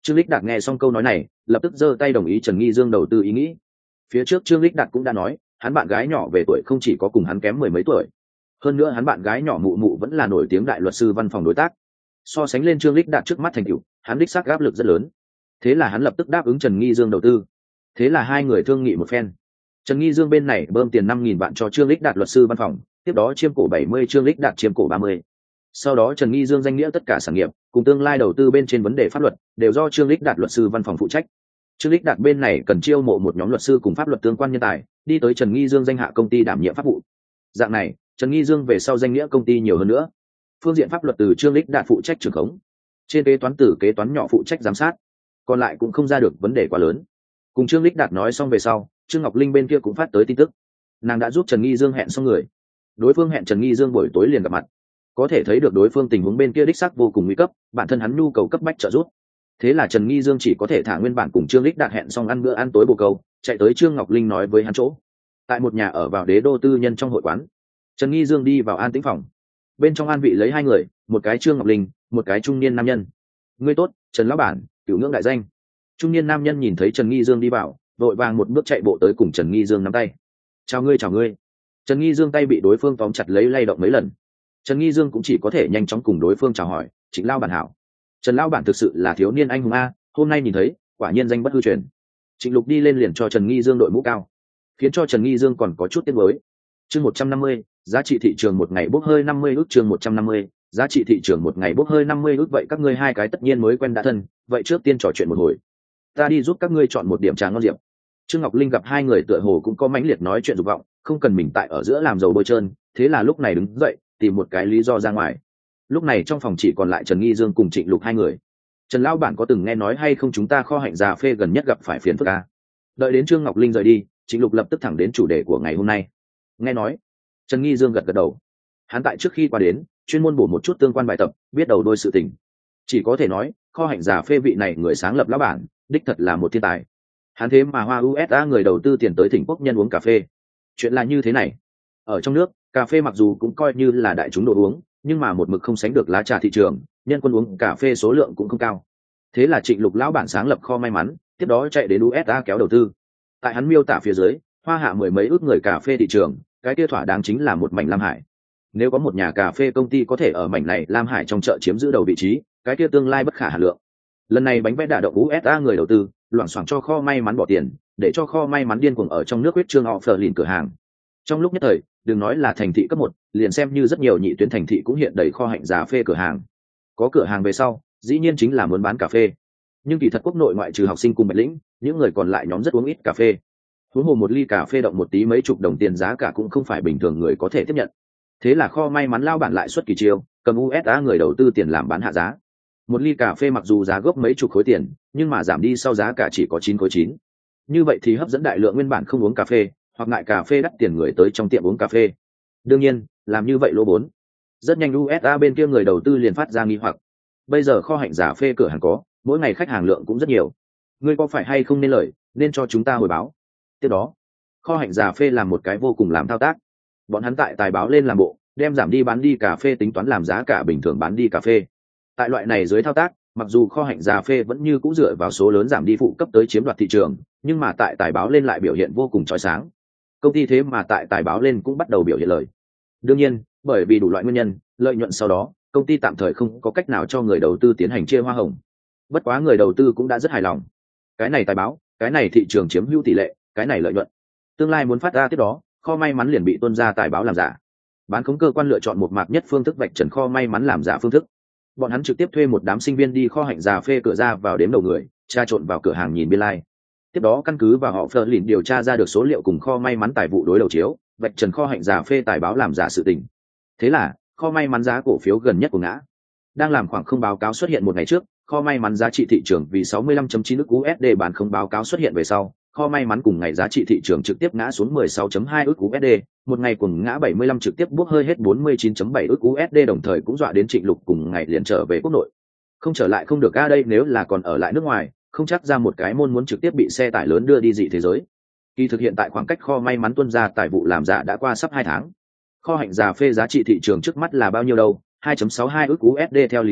Trương Lịch Đạt nghe xong câu nói này, lập tức giơ tay đồng ý Trần Nghi Dương đầu tư ý nghĩ. Phía trước Trương Lịch Đạt cũng đã nói, hắn bạn gái nhỏ về tuổi không chỉ có cùng hắn kém mười mấy tuổi, hơn nữa hắn bạn gái nhỏ mụ mụ vẫn là nổi tiếng đại luật sư văn phòng đối tác. So sánh lên Trương Lịch Đạt trước mắt thành tựu, hắn đích xác áp lực rất lớn. Thế là hắn lập tức đáp ứng Trần Nghi Dương đầu tư. Thế là hai người thương nghị một phen. Trần Nghi Dương bên này bơm tiền năm nghìn vạn cho Trương Lịch Đạt luật sư văn phòng, tiếp đó chiêm cổ bảy mươi, Trương Lịch Đạt chiêm cổ ba mươi. Sau đó Trần Nghi Dương danh nghĩa tất cả sản nghiệp cùng tương lai đầu tư bên trên vấn đề pháp luật đều do Trương Lịch Đạt luật sư văn phòng phụ trách. Trương Lịch Đạt bên này cần chiêu mộ một nhóm luật sư cùng pháp luật tương quan nhân tài, đi tới Trần Nghi Dương danh hạ công ty đảm nhiệm pháp vụ. Dạng này, Trần Nghi Dương về sau danh nghĩa công ty nhiều hơn nữa. Phương diện pháp luật từ Trương Lịch Đạt phụ trách trưởng khống, trên kế toán từ kế toán nhỏ phụ trách giám sát, còn lại cũng không ra được vấn đề quá lớn. Cùng Trương Lịch Đạt nói xong về sau, Trương Ngọc Linh bên kia cũng phát tới tin tức, nàng đã giúp Trần Nghi Dương hẹn xong người. Đối phương hẹn Trần Nghi Dương buổi tối liền gặp mặt, có thể thấy được đối phương tình huống bên kia đích xác vô cùng nguy cấp, bản thân hắn nhu cầu cấp bách trợ giúp. Thế là Trần Nghi Dương chỉ có thể thả nguyên bản cùng Trương Lịch Đạt hẹn xong ăn bữa ăn tối bồ câu, chạy tới Trương Ngọc Linh nói với hắn chỗ. Tại một nhà ở vào Đế Đô tư nhân trong hội quán, Trần Nghi Dương đi vào an tĩnh phòng. Bên trong an vị lấy hai người, một cái Trương Ngọc Linh, một cái trung niên nam nhân. Ngươi tốt, Trần lão bản, cửu ngưỡng đại danh. Trung niên nam nhân nhìn thấy Trần Nghi Dương đi vào, vội vàng một bước chạy bộ tới cùng Trần Nghi Dương nắm tay. Chào ngươi, chào ngươi. Trần Nghi Dương tay bị đối phương tóm chặt lấy lay động mấy lần. Trần Nghi Dương cũng chỉ có thể nhanh chóng cùng đối phương chào hỏi, Trịnh lão bản hảo. Trần lão bản thực sự là thiếu niên anh hùng a, hôm nay nhìn thấy, quả nhiên danh bất hư truyền. Trịnh Lục đi lên liền cho Trần Nghi Dương đội mũ cao, khiến cho Trần Nghi Dương còn có chút tiếc nuối. Chương một trăm năm mươi, giá trị thị trường một ngày bốc hơi năm mươi ước. Chương một trăm năm mươi, giá trị thị trường một ngày bốc hơi năm mươi ước. Vậy các ngươi hai cái tất nhiên mới quen đã thân, vậy trước tiên trò chuyện một hồi, ta đi giúp các ngươi chọn một điểm trà ngon rượu. Trương Ngọc Linh gặp hai người tựa hồ cũng có mãnh liệt nói chuyện dục vọng, không cần mình tại ở giữa làm dầu bôi trơn, thế là lúc này đứng dậy tìm một cái lý do ra ngoài. Lúc này trong phòng chỉ còn lại Trần Nghi Dương cùng Trịnh Lục hai người. Trần lão bản có từng nghe nói hay không chúng ta kho hạnh già phê gần nhất gặp phải phiền phức à? Đợi đến Trương Ngọc Linh rời đi, Trịnh Lục lập tức thẳng đến chủ đề của ngày hôm nay. Nghe nói. Trần Nghi Dương gật gật đầu. Hắn tại trước khi qua đến, chuyên môn bổ một chút tương quan bài tập, biết đầu đôi sự tình. Chỉ có thể nói, kho hạnh già phê vị này người sáng lập lão bản, đích thật là một thiên tài. Hắn thế mà hoa u ét a người đầu tư tiền tới thỉnh quốc nhân uống cà phê. Chuyện là như thế này. Ở trong nước, cà phê mặc dù cũng coi như là đại chúng đồ uống, nhưng mà một mực không sánh được lá trà thị trường, nhân quân uống cà phê số lượng cũng không cao. Thế là Trịnh Lục lão bản sáng lập kho may mắn, tiếp đó chạy đến u ét a kéo đầu tư. Tại hắn miêu tả phía dưới, hoa hạ mười mấy ước người cà phê thị trường, cái kia thỏa đáng chính là một mảnh lam hải. Nếu có một nhà cà phê công ty có thể ở mảnh này lam hải trong chợ chiếm giữ đầu vị trí, cái kia tương lai bất khả hà lượng. Lần này bánh vẽ đả động u ét a người đầu tư, loảng xoảng cho kho may mắn bỏ tiền, để cho kho may mắn điên cuồng ở trong nước huyết trương họ phờ lìn cửa hàng. Trong lúc nhất thời, đừng nói là thành thị cấp một, liền xem như rất nhiều nhị tuyến thành thị cũng hiện đầy kho hạnh già phê cửa hàng. Có cửa hàng về sau, dĩ nhiên chính là muốn bán cà phê. Nhưng kỳ thật quốc nội ngoại trừ học sinh cùng Bạch Lĩnh, những người còn lại nhóm rất uống ít cà phê. Huống hồ một ly cà phê động một tí mấy chục đồng tiền giá cả cũng không phải bình thường người có thể tiếp nhận. Thế là kho may mắn lao bản lại xuất kỳ chiêu, cầm u ét a người đầu tư tiền làm bán hạ giá. Một ly cà phê mặc dù giá gốc mấy chục khối tiền, nhưng mà giảm đi sau giá cả chỉ có chín khối chín. Như vậy thì hấp dẫn đại lượng nguyên bản không uống cà phê, hoặc ngại cà phê đắt tiền người tới trong tiệm uống cà phê. Đương nhiên, làm như vậy lỗ vốn. Rất nhanh u ét a bên kia người đầu tư liền phát ra nghi hoặc. Bây giờ kho hạnh giả phê cửa hàng có, mỗi ngày khách hàng lượng cũng rất nhiều. Ngươi có phải hay không nên lời, nên cho chúng ta hồi báo. Tiếp đó, kho hạnh giả phê làm một cái vô cùng làm thao tác. Bọn hắn tại tài báo lên làm bộ, đem giảm đi bán đi cà phê tính toán làm giá cả bình thường bán đi cà phê. Tại loại này dưới thao tác, mặc dù kho hạnh già phê vẫn như cũ dựa vào số lớn giảm đi phụ cấp tới chiếm đoạt thị trường, nhưng mà tại tài báo lên lại biểu hiện vô cùng chói sáng. Công ty thế mà tại tài báo lên cũng bắt đầu biểu hiện lời. Đương nhiên, bởi vì đủ loại nguyên nhân, lợi nhuận sau đó, công ty tạm thời không có cách nào cho người đầu tư tiến hành chia hoa hồng. Bất quá người đầu tư cũng đã rất hài lòng. Cái này tài báo, cái này thị trường chiếm hữu tỷ lệ, cái này lợi nhuận. Tương lai muốn phát ra tiếp đó, kho may mắn liền bị tuân ra tài báo làm giả. Bán khống cơ quan lựa chọn một mạc nhất phương thức vạch trần kho may mắn làm giả phương thức. Bọn hắn trực tiếp thuê một đám sinh viên đi kho hạnh già phê cửa ra vào đếm đầu người, tra trộn vào cửa hàng nhìn biên lai. Tiếp đó căn cứ vào họ phờ lìn điều tra ra được số liệu cùng kho may mắn tài vụ đối đầu chiếu, vạch trần kho hạnh già phê tài báo làm giả sự tình. Thế là kho may mắn giá cổ phiếu gần nhất của ngã. Đang làm khoảng không báo cáo xuất hiện một ngày trước, kho may mắn giá trị thị trường vì sáu mươi lăm phẩy chín ức u ét đê bán không báo cáo xuất hiện về sau, kho may mắn cùng ngày giá trị thị trường trực tiếp ngã xuống mười sáu phẩy hai ức u ét đê, một ngày cùng ngã bảy mươi lăm trực tiếp bước hơi hết bốn mươi chín phẩy bảy ức u ét đê, đồng thời cũng dọa đến Trịnh Lục cùng ngày liền trở về quốc nội. Không trở lại không được a, đây nếu là còn ở lại nước ngoài, không chắc ra một cái môn muốn trực tiếp bị xe tải lớn đưa đi dị thế giới. Kỳ thực hiện tại khoảng cách kho may mắn tuân ra tài vụ làm giả đã qua sắp hai tháng. Kho hạnh già phê giá trị thị trường trước mắt là bao nhiêu đâu? hai phẩy sáu hai ức u ét đê theo lý thuyết,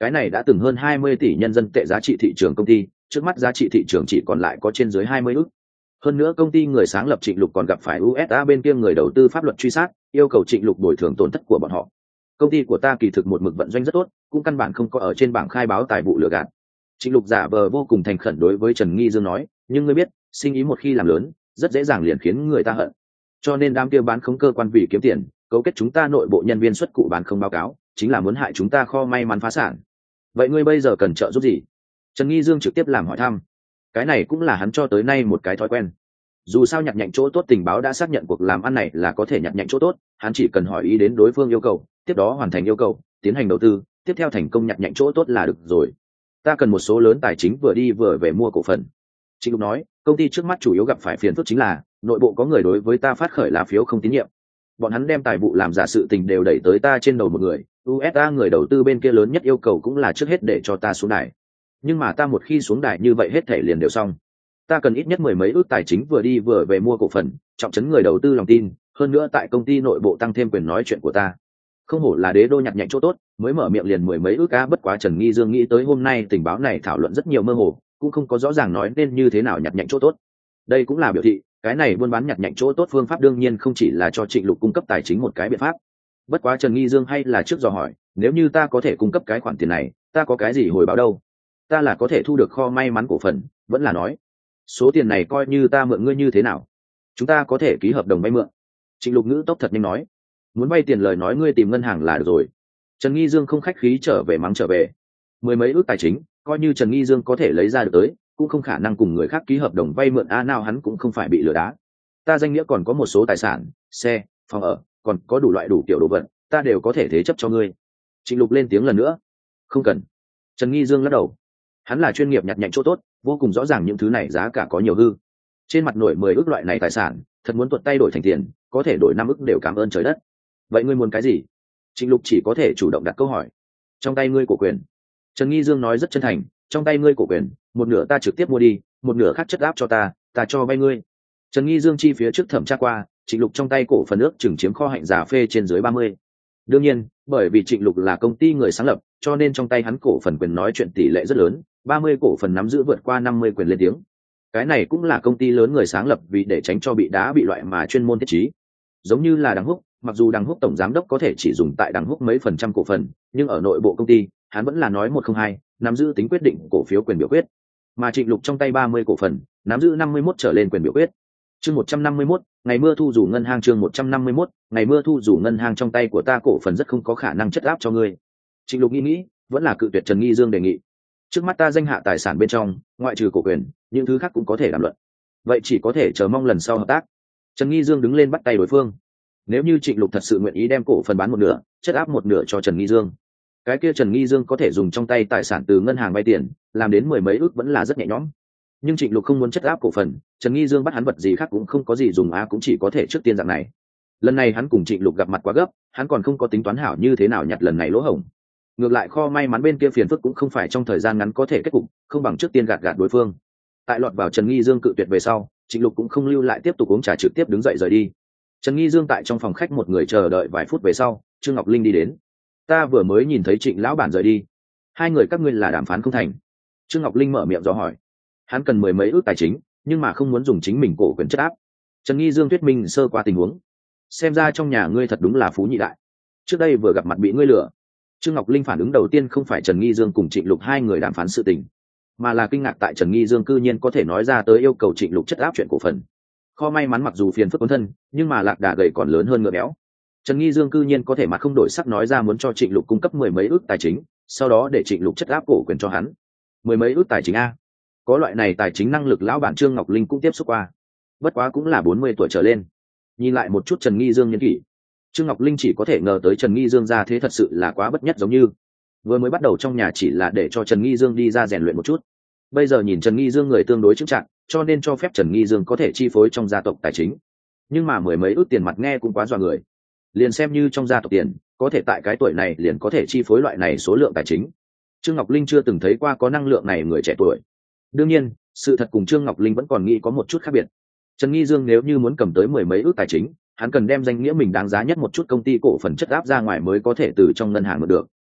cái này đã từng hơn hai mươi tỷ nhân dân tệ giá trị thị trường công ty, trước mắt giá trị thị trường chỉ còn lại có trên dưới hai mươi ức. Hơn nữa công ty người sáng lập Trịnh Lục còn gặp phải u ét a bên kia người đầu tư pháp luật truy sát, yêu cầu Trịnh Lục bồi thường tổn thất của bọn họ. Công ty của ta kỳ thực một mực vận doanh rất tốt, cũng căn bản không có ở trên bảng khai báo tài vụ lừa gạt. Trịnh Lục giả vờ vô cùng thành khẩn đối với Trần Nghi Dương nói, nhưng ngươi biết, sinh ý một khi làm lớn, rất dễ dàng liền khiến người ta hận. Cho nên đám kia bán khống cơ quan vì kiếm tiền, cấu kết chúng ta nội bộ nhân viên xuất cụ bán không báo cáo, chính là muốn hại chúng ta kho may mắn phá sản. Vậy ngươi bây giờ cần trợ giúp gì? Trần Nghi Dương trực tiếp làm hỏi thăm. Cái này cũng là hắn cho tới nay một cái thói quen. Dù sao nhặt nhạnh chỗ tốt tình báo đã xác nhận cuộc làm ăn này là có thể nhặt nhạnh chỗ tốt, hắn chỉ cần hỏi ý đến đối phương yêu cầu, tiếp đó hoàn thành yêu cầu, tiến hành đầu tư, tiếp theo thành công nhặt nhạnh chỗ tốt là được rồi. Ta cần một số lớn tài chính vừa đi vừa về mua cổ phần. Trịnh Lục nói, công ty trước mắt chủ yếu gặp phải phiền phức chính là nội bộ có người đối với ta phát khởi lá phiếu không tín nhiệm. Bọn hắn đem tài vụ làm giả sự tình đều đẩy tới ta trên đầu một người, u ét a người đầu tư bên kia lớn nhất yêu cầu cũng là trước hết để cho ta xuống đài. Nhưng mà ta một khi xuống đài như vậy hết thể liền đều xong. Ta cần ít nhất mười mấy ước tài chính vừa đi vừa về mua cổ phần, trọng trấn người đầu tư lòng tin, hơn nữa tại công ty nội bộ tăng thêm quyền nói chuyện của ta. Không hổ là đế đô nhặt nhạnh chỗ tốt, mới mở miệng liền mười mấy ước á. Bất quá Trần Nghi Dương nghĩ tới hôm nay tình báo này thảo luận rất nhiều mơ hồ, cũng không có rõ ràng nói nên như thế nào nhặt nhạnh chỗ tốt. Đây cũng là biểu thị cái này buôn bán nhặt nhạnh chỗ tốt phương pháp đương nhiên không chỉ là cho Trịnh Lục cung cấp tài chính một cái biện pháp. Bất quá Trần Nghi Dương hay là trước dò hỏi, nếu như ta có thể cung cấp cái khoản tiền này, ta có cái gì hồi báo đâu? Ta là có thể thu được kho may mắn cổ phần, vẫn là nói số tiền này coi như ta mượn ngươi như thế nào, chúng ta có thể ký hợp đồng vay mượn. Trịnh Lục ngữ tốc thật nhanh nói, muốn vay tiền lời nói ngươi tìm ngân hàng là được rồi. Trần Nghi Dương không khách khí trở về mắng trở về, mười mấy ước tài chính coi như Trần Nghi Dương có thể lấy ra được tới, cũng không khả năng cùng người khác ký hợp đồng vay mượn a. Nào hắn cũng không phải bị lừa đá, ta danh nghĩa còn có một số tài sản, xe, phòng ở, còn có đủ loại đủ kiểu đồ vật, ta đều có thể thế chấp cho ngươi. Trịnh Lục lên tiếng lần nữa, không cần. Trần Nghi Dương lắc đầu, hắn là chuyên nghiệp nhặt nhạnh chỗ tốt, vô cùng rõ ràng những thứ này giá cả có nhiều hư. Trên mặt nổi mười ước loại này tài sản, thật muốn tuột tay đổi thành tiền, có thể đổi năm ước đều cảm ơn trời đất. Vậy ngươi muốn cái gì? Trịnh Lục chỉ có thể chủ động đặt câu hỏi. Trong tay ngươi cổ quyền. Trần Nghi Dương nói rất chân thành, trong tay ngươi cổ quyền, một nửa ta trực tiếp mua đi, một nửa khác chất áp cho ta, ta cho vay ngươi. Trần Nghi Dương chi phía trước thẩm tra qua, Trịnh Lục trong tay cổ phần ước chừng chiếm kho hạnh giả phê trên dưới ba mươi. Đương nhiên, bởi vì Trịnh Lục là công ty người sáng lập, cho nên trong tay hắn cổ phần quyền nói chuyện tỷ lệ rất lớn, ba mươi cổ phần nắm giữ vượt qua năm mươi quyền lên tiếng. Cái này cũng là công ty lớn người sáng lập vì để tránh cho bị đá bị loại mà chuyên môn thiết trí. Giống như là Đằng Húc, mặc dù Đằng Húc tổng giám đốc có thể chỉ dùng tại Đằng Húc mấy phần trăm cổ phần, nhưng ở nội bộ công ty, hắn vẫn là nói một không hai, nắm giữ tính quyết định cổ phiếu quyền biểu quyết. Mà Trịnh Lục trong tay ba mươi cổ phần, nắm giữ năm mươi mốt trở lên quyền biểu quyết. Chương một trăm năm mươi mốt, ngày mưa thu rủ ngân hàng chương một trăm năm mươi mốt, ngày mưa thu rủ ngân hàng trong tay của ta cổ phần rất không có khả năng chất áp cho ngươi. Trịnh Lục nghĩ nghĩ, vẫn là cự tuyệt Trần Nghi Dương đề nghị. Trước mắt ta danh hạ tài sản bên trong, ngoại trừ cổ quyền, những thứ khác cũng có thể đàm luận. Vậy chỉ có thể chờ mong lần sau hợp tác. Trần Nghi Dương đứng lên bắt tay đối phương. Nếu như Trịnh Lục thật sự nguyện ý đem cổ phần bán một nửa, chất áp một nửa cho Trần Nghi Dương, cái kia Trần Nghi Dương có thể dùng trong tay tài sản từ ngân hàng vay tiền, làm đến mười mấy ước vẫn là rất nhẹ nhõm. Nhưng Trịnh Lục không muốn chất áp cổ phần, Trần Nghi Dương bắt hắn vật gì khác cũng không có gì dùng á, cũng chỉ có thể trước tiên dạng này. Lần này hắn cùng Trịnh Lục gặp mặt quá gấp, hắn còn không có tính toán hảo như thế nào nhặt lần này lỗ hổng. Ngược lại kho may mắn bên kia phiền phức cũng không phải trong thời gian ngắn có thể kết cục, không bằng trước tiên gạt gạt đối phương. Tại lọt vào Trần Nghi Dương cự tuyệt về sau, Trịnh Lục cũng không lưu lại tiếp tục uống trà, trực tiếp đứng dậy rời đi. Trần Nghi Dương tại trong phòng khách một người chờ đợi vài phút về sau, Trương Ngọc Linh đi đến. Ta vừa mới nhìn thấy Trịnh lão bản rời đi, hai người các ngươi là đàm phán không thành. Trương Ngọc Linh mở miệng dò hỏi. Hắn cần mười mấy ước tài chính, nhưng mà không muốn dùng chính mình cổ quyền chất áp. Trần Nghi Dương thuyết minh sơ qua tình huống. Xem ra trong nhà ngươi thật đúng là phú nhị đại, trước đây vừa gặp mặt bị ngươi lừa. Trương Ngọc Linh phản ứng đầu tiên không phải Trần Nghi Dương cùng Trịnh Lục hai người đàm phán sự tình, mà là kinh ngạc tại Trần Nghi Dương cư nhiên có thể nói ra tới yêu cầu Trịnh Lục chất áp chuyện cổ phần. Kho may mắn mặc dù phiền phức cuốn thân, nhưng mà lạc đà gầy còn lớn hơn ngựa béo. Trần Nghi Dương cư nhiên có thể mặt không đổi sắc nói ra muốn cho Trịnh Lục cung cấp mười mấy ước tài chính, sau đó để Trịnh Lục chất áp cổ quyền cho hắn. Mười mấy ước tài chính a? Có loại này tài chính năng lực lão bản Trương Ngọc Linh cũng tiếp xúc qua. Bất quá cũng là bốn mươi tuổi trở lên. Nhìn lại một chút Trần Nghi Dương nhân kỷ, Trương Ngọc Linh chỉ có thể ngờ tới Trần Nghi Dương ra thế thật sự là quá bất nhất, giống như vừa mới bắt đầu trong nhà chỉ là để cho Trần Nghi Dương đi ra rèn luyện một chút, bây giờ nhìn Trần Nghi Dương người tương đối chững chạc, cho nên cho phép Trần Nghi Dương có thể chi phối trong gia tộc tài chính. Nhưng mà mười mấy ước tiền mặt nghe cũng quá dọa người. Liền xem như trong gia tộc tiền, có thể tại cái tuổi này liền có thể chi phối loại này số lượng tài chính, Trương Ngọc Linh chưa từng thấy qua có năng lượng này người trẻ tuổi. Đương nhiên, sự thật cùng Trương Ngọc Linh vẫn còn nghĩ có một chút khác biệt. Trần Nghi Dương nếu như muốn cầm tới mười mấy ước tài chính, hắn cần đem danh nghĩa mình đáng giá nhất một chút công ty cổ phần chất áp ra ngoài mới có thể từ trong ngân hàng được.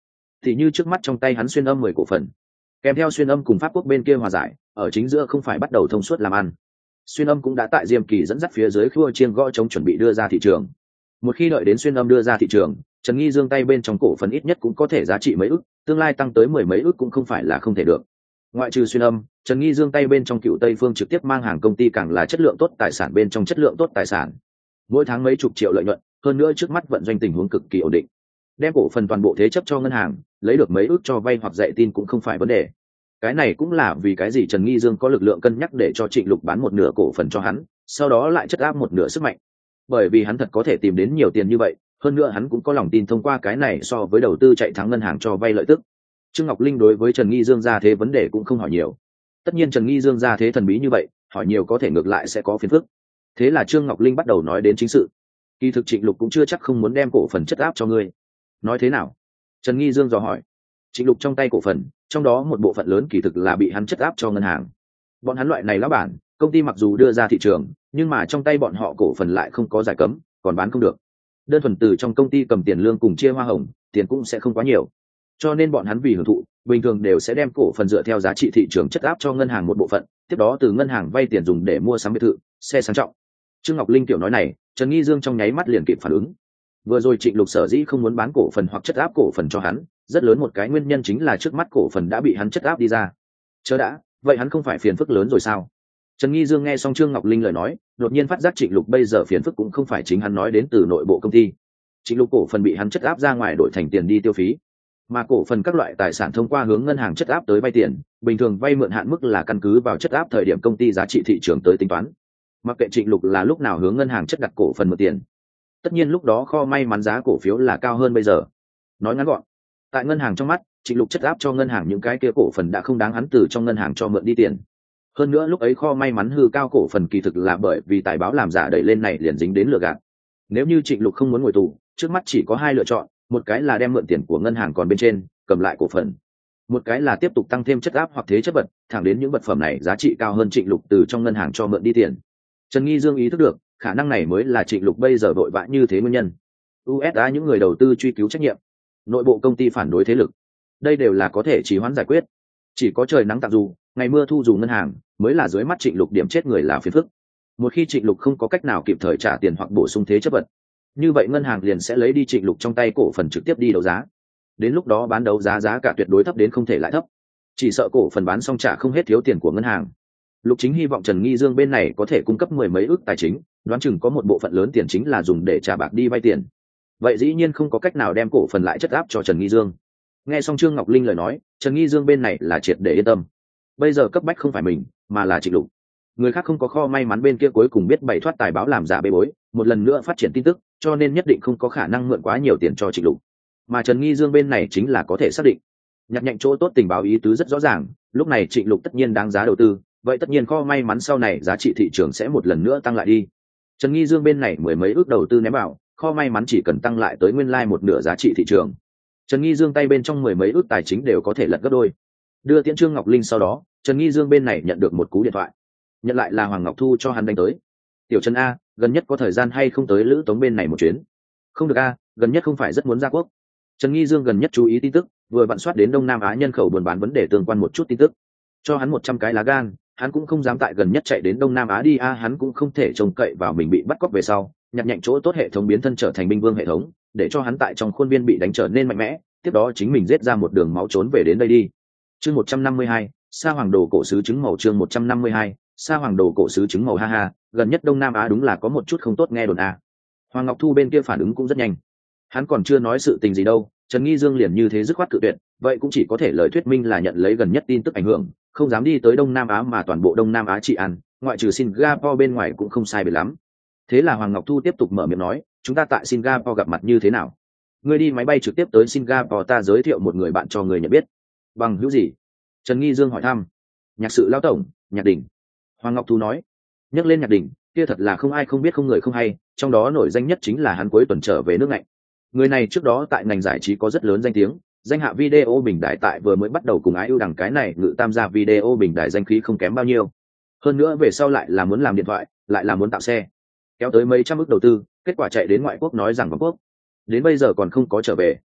thì như trước mắt trong tay hắn xuyên âm mười cổ phần, kèm theo xuyên âm cùng pháp quốc bên kia hòa giải, ở chính giữa không phải bắt đầu thông suốt làm ăn. Xuyên âm cũng đã tại Diêm Kỳ dẫn dắt phía dưới khua chiên gõ trống chuẩn bị đưa ra thị trường. Một khi đợi đến xuyên âm đưa ra thị trường, Trần Nghi Dương tay bên trong cổ phần ít nhất cũng có thể giá trị mấy ức, tương lai tăng tới mười mấy ức cũng không phải là không thể được. Ngoại trừ xuyên âm, Trần Nghi Dương tay bên trong Cựu Tây Phương trực tiếp mang hàng công ty càng là chất lượng tốt tài sản bên trong chất lượng tốt tài sản. Mỗi tháng mấy chục triệu lợi nhuận, hơn nữa trước mắt vận doanh tình huống cực kỳ ổn định. Đem cổ phần toàn bộ thế chấp cho ngân hàng, lấy được mấy ức cho vay hoặc dạy tin cũng không phải vấn đề. Cái này cũng là vì cái gì Trần Nghi Dương có lực lượng cân nhắc để cho Trịnh Lục bán một nửa cổ phần cho hắn, sau đó lại chất áp một nửa sức mạnh. Bởi vì hắn thật có thể tìm đến nhiều tiền như vậy, hơn nữa hắn cũng có lòng tin thông qua cái này so với đầu tư chạy thắng ngân hàng cho vay lợi tức. Trương Ngọc Linh đối với Trần Nghi Dương ra thế vấn đề cũng không hỏi nhiều. Tất nhiên Trần Nghi Dương ra thế thần bí như vậy, hỏi nhiều có thể ngược lại sẽ có phiền phức. Thế là Trương Ngọc Linh bắt đầu nói đến chính sự. Kỳ thực Trịnh Lục cũng chưa chắc không muốn đem cổ phần chất áp cho ngươi. Nói thế nào? Trần Nghi Dương dò hỏi. Trịnh Lục trong tay cổ phần, trong đó một bộ phận lớn kỳ thực là bị hắn chất áp cho ngân hàng. Bọn hắn loại này lão bản, công ty mặc dù đưa ra thị trường, nhưng mà trong tay bọn họ cổ phần lại không có giải cấm, còn bán không được. Đơn thuần từ trong công ty cầm tiền lương cùng chia hoa hồng, tiền cũng sẽ không quá nhiều. Cho nên bọn hắn vì hưởng thụ, bình thường đều sẽ đem cổ phần dựa theo giá trị thị trường chất áp cho ngân hàng một bộ phận, tiếp đó từ ngân hàng vay tiền dùng để mua sắm biệt thự, xe sang trọng. Trương Ngọc Linh tiểu nói này, Trần Nghi Dương trong nháy mắt liền kịp phản ứng. Vừa rồi Trịnh Lục sở dĩ không muốn bán cổ phần hoặc chất áp cổ phần cho hắn, rất lớn một cái nguyên nhân chính là trước mắt cổ phần đã bị hắn chất áp đi ra. Chớ đã, vậy hắn không phải phiền phức lớn rồi sao? Trần Nghi Dương nghe xong Trương Ngọc Linh lời nói, đột nhiên phát giác Trịnh Lục bây giờ phiền phức cũng không phải chính hắn nói đến từ nội bộ công ty. Trịnh Lục cổ phần bị hắn chất áp ra ngoài đổi thành tiền đi tiêu phí, mà cổ phần các loại tài sản thông qua hướng ngân hàng chất áp tới vay tiền, bình thường vay mượn hạn mức là căn cứ vào chất áp thời điểm công ty giá trị thị trường tới tính toán. Mặc kệ Trịnh Lục là lúc nào hướng ngân hàng chất đặt cổ phần mượn tiền, tất nhiên lúc đó kho may mắn giá cổ phiếu là cao hơn bây giờ. Nói ngắn gọn, tại ngân hàng trong mắt, Trịnh Lục chất áp cho ngân hàng những cái kia cổ phần đã không đáng hắn từ trong ngân hàng cho mượn đi tiền. Hơn nữa lúc ấy kho may mắn hư cao cổ phần kỳ thực là bởi vì tài báo làm giả đẩy lên này liền dính đến lừa gạt. Nếu như Trịnh Lục không muốn ngồi tù, trước mắt chỉ có hai lựa chọn, một cái là đem mượn tiền của ngân hàng còn bên trên, cầm lại cổ phần. Một cái là tiếp tục tăng thêm chất áp hoặc thế chấp vật, thẳng đến những vật phẩm này giá trị cao hơn Trịnh Lục từ trong ngân hàng cho mượn đi tiền. Trần Nghi Dương ý thức được, khả năng này mới là Trịnh Lục bây giờ vội vã như thế nguyên nhân. u ét a những người đầu tư truy cứu trách nhiệm, nội bộ công ty phản đối thế lực, đây đều là có thể trì hoãn giải quyết. Chỉ có trời nắng tạm dù, ngày mưa thu dù ngân hàng, mới là dưới mắt Trịnh Lục điểm chết người là phiền phức. Một khi Trịnh Lục không có cách nào kịp thời trả tiền hoặc bổ sung thế chấp vật, như vậy ngân hàng liền sẽ lấy đi Trịnh Lục trong tay cổ phần trực tiếp đi đấu giá. Đến lúc đó bán đấu giá giá cả tuyệt đối thấp đến không thể lại thấp, chỉ sợ cổ phần bán xong trả không hết thiếu tiền của ngân hàng. Lục Chính hy vọng Trần Nghi Dương bên này có thể cung cấp mười mấy ức tài chính, đoán chừng có một bộ phận lớn tiền chính là dùng để trả bạc đi vay tiền. Vậy dĩ nhiên không có cách nào đem cổ phần lại chất áp cho Trần Nghi Dương. Nghe xong Trương Ngọc Linh lời nói, Trần Nghi Dương bên này là triệt để yên tâm. Bây giờ cấp bách không phải mình, mà là Trịnh Lục. Người khác không có kho may mắn bên kia cuối cùng biết bày thoát tài báo làm giả bê bối, một lần nữa phát triển tin tức, cho nên nhất định không có khả năng mượn quá nhiều tiền cho Trịnh Lục. Mà Trần Nghi Dương bên này chính là có thể xác định. Nhặt nhạnh chỗ tốt tình báo ý tứ rất rõ ràng, lúc này Trịnh Lục tất nhiên đáng giá đầu tư, vậy tất nhiên kho may mắn sau này giá trị thị trường sẽ một lần nữa tăng lại đi. Trần Nghi Dương bên này mười mấy ước đầu tư ném vào, kho may mắn chỉ cần tăng lại tới nguyên lai like một nửa giá trị thị trường. Trần Nghi Dương tay bên trong mười mấy ước tài chính đều có thể lật gấp đôi. Đưa tiễn Trương Ngọc Linh sau đó, Trần Nghi Dương bên này nhận được một cú điện thoại. Nhận lại là Hoàng Ngọc Thu cho hắn đánh tới. Tiểu Trần a, gần nhất có thời gian hay không tới Lữ Tống bên này một chuyến? Không được a, gần nhất không phải rất muốn ra quốc. Trần Nghi Dương gần nhất chú ý tin tức, vừa vặn soát đến Đông Nam Á nhân khẩu buôn bán vấn đề tương quan một chút tin tức. Cho hắn một trăm cái lá gan, hắn cũng không dám tại gần nhất chạy đến Đông Nam Á đi a, hắn cũng không thể trông cậy vào mình bị bắt cóc về sau, nhặt nhạnh chỗ tốt hệ thống biến thân trở thành binh vương hệ thống, để cho hắn tại trong khuôn viên bị đánh trở nên mạnh mẽ, tiếp đó chính mình giết ra một đường máu trốn về đến đây đi. Chương một trăm năm mươi hai, Sa Hoàng Đồ cổ sứ trứng màu. Chương một trăm năm mươi hai, Sa Hoàng Đồ cổ sứ trứng màu. Ha ha, gần nhất Đông Nam Á đúng là có một chút không tốt nghe đồn a. Hoàng Ngọc Thu bên kia phản ứng cũng rất nhanh. Hắn còn chưa nói sự tình gì đâu, Trần Nghi Dương liền như thế dứt khoát cự tuyệt, vậy cũng chỉ có thể lời thuyết minh là nhận lấy gần nhất tin tức ảnh hưởng, không dám đi tới Đông Nam Á mà toàn bộ Đông Nam Á trị ăn, ngoại trừ Singapore bên ngoài cũng không sai biệt lắm. Thế là Hoàng Ngọc Thu tiếp tục mở miệng nói, chúng ta tại Singapore gặp mặt như thế nào? Ngươi đi máy bay trực tiếp tới Singapore, ta giới thiệu một người bạn cho người nhận biết. Bằng hữu gì? Trần Nghi Dương hỏi thăm. Nhạc sự lão tổng, Nhạc Đình. Hoàng Ngọc Thu nói. Nhắc lên Nhạc Đình, kia thật là không ai không biết không người không hay, trong đó nổi danh nhất chính là hắn cuối tuần trở về nước Ngạnh. Người này trước đó tại ngành giải trí có rất lớn danh tiếng, danh hạ video bình đại tại vừa mới bắt đầu cùng Ái Ưu Đằng cái này ngự tam gia video bình đại danh khí không kém bao nhiêu. Hơn nữa về sau lại là muốn làm điện thoại, lại là muốn tạo xe, kéo tới mấy trăm ức đầu tư, kết quả chạy đến ngoại quốc nói rằng vắng quốc, đến bây giờ còn không có trở về.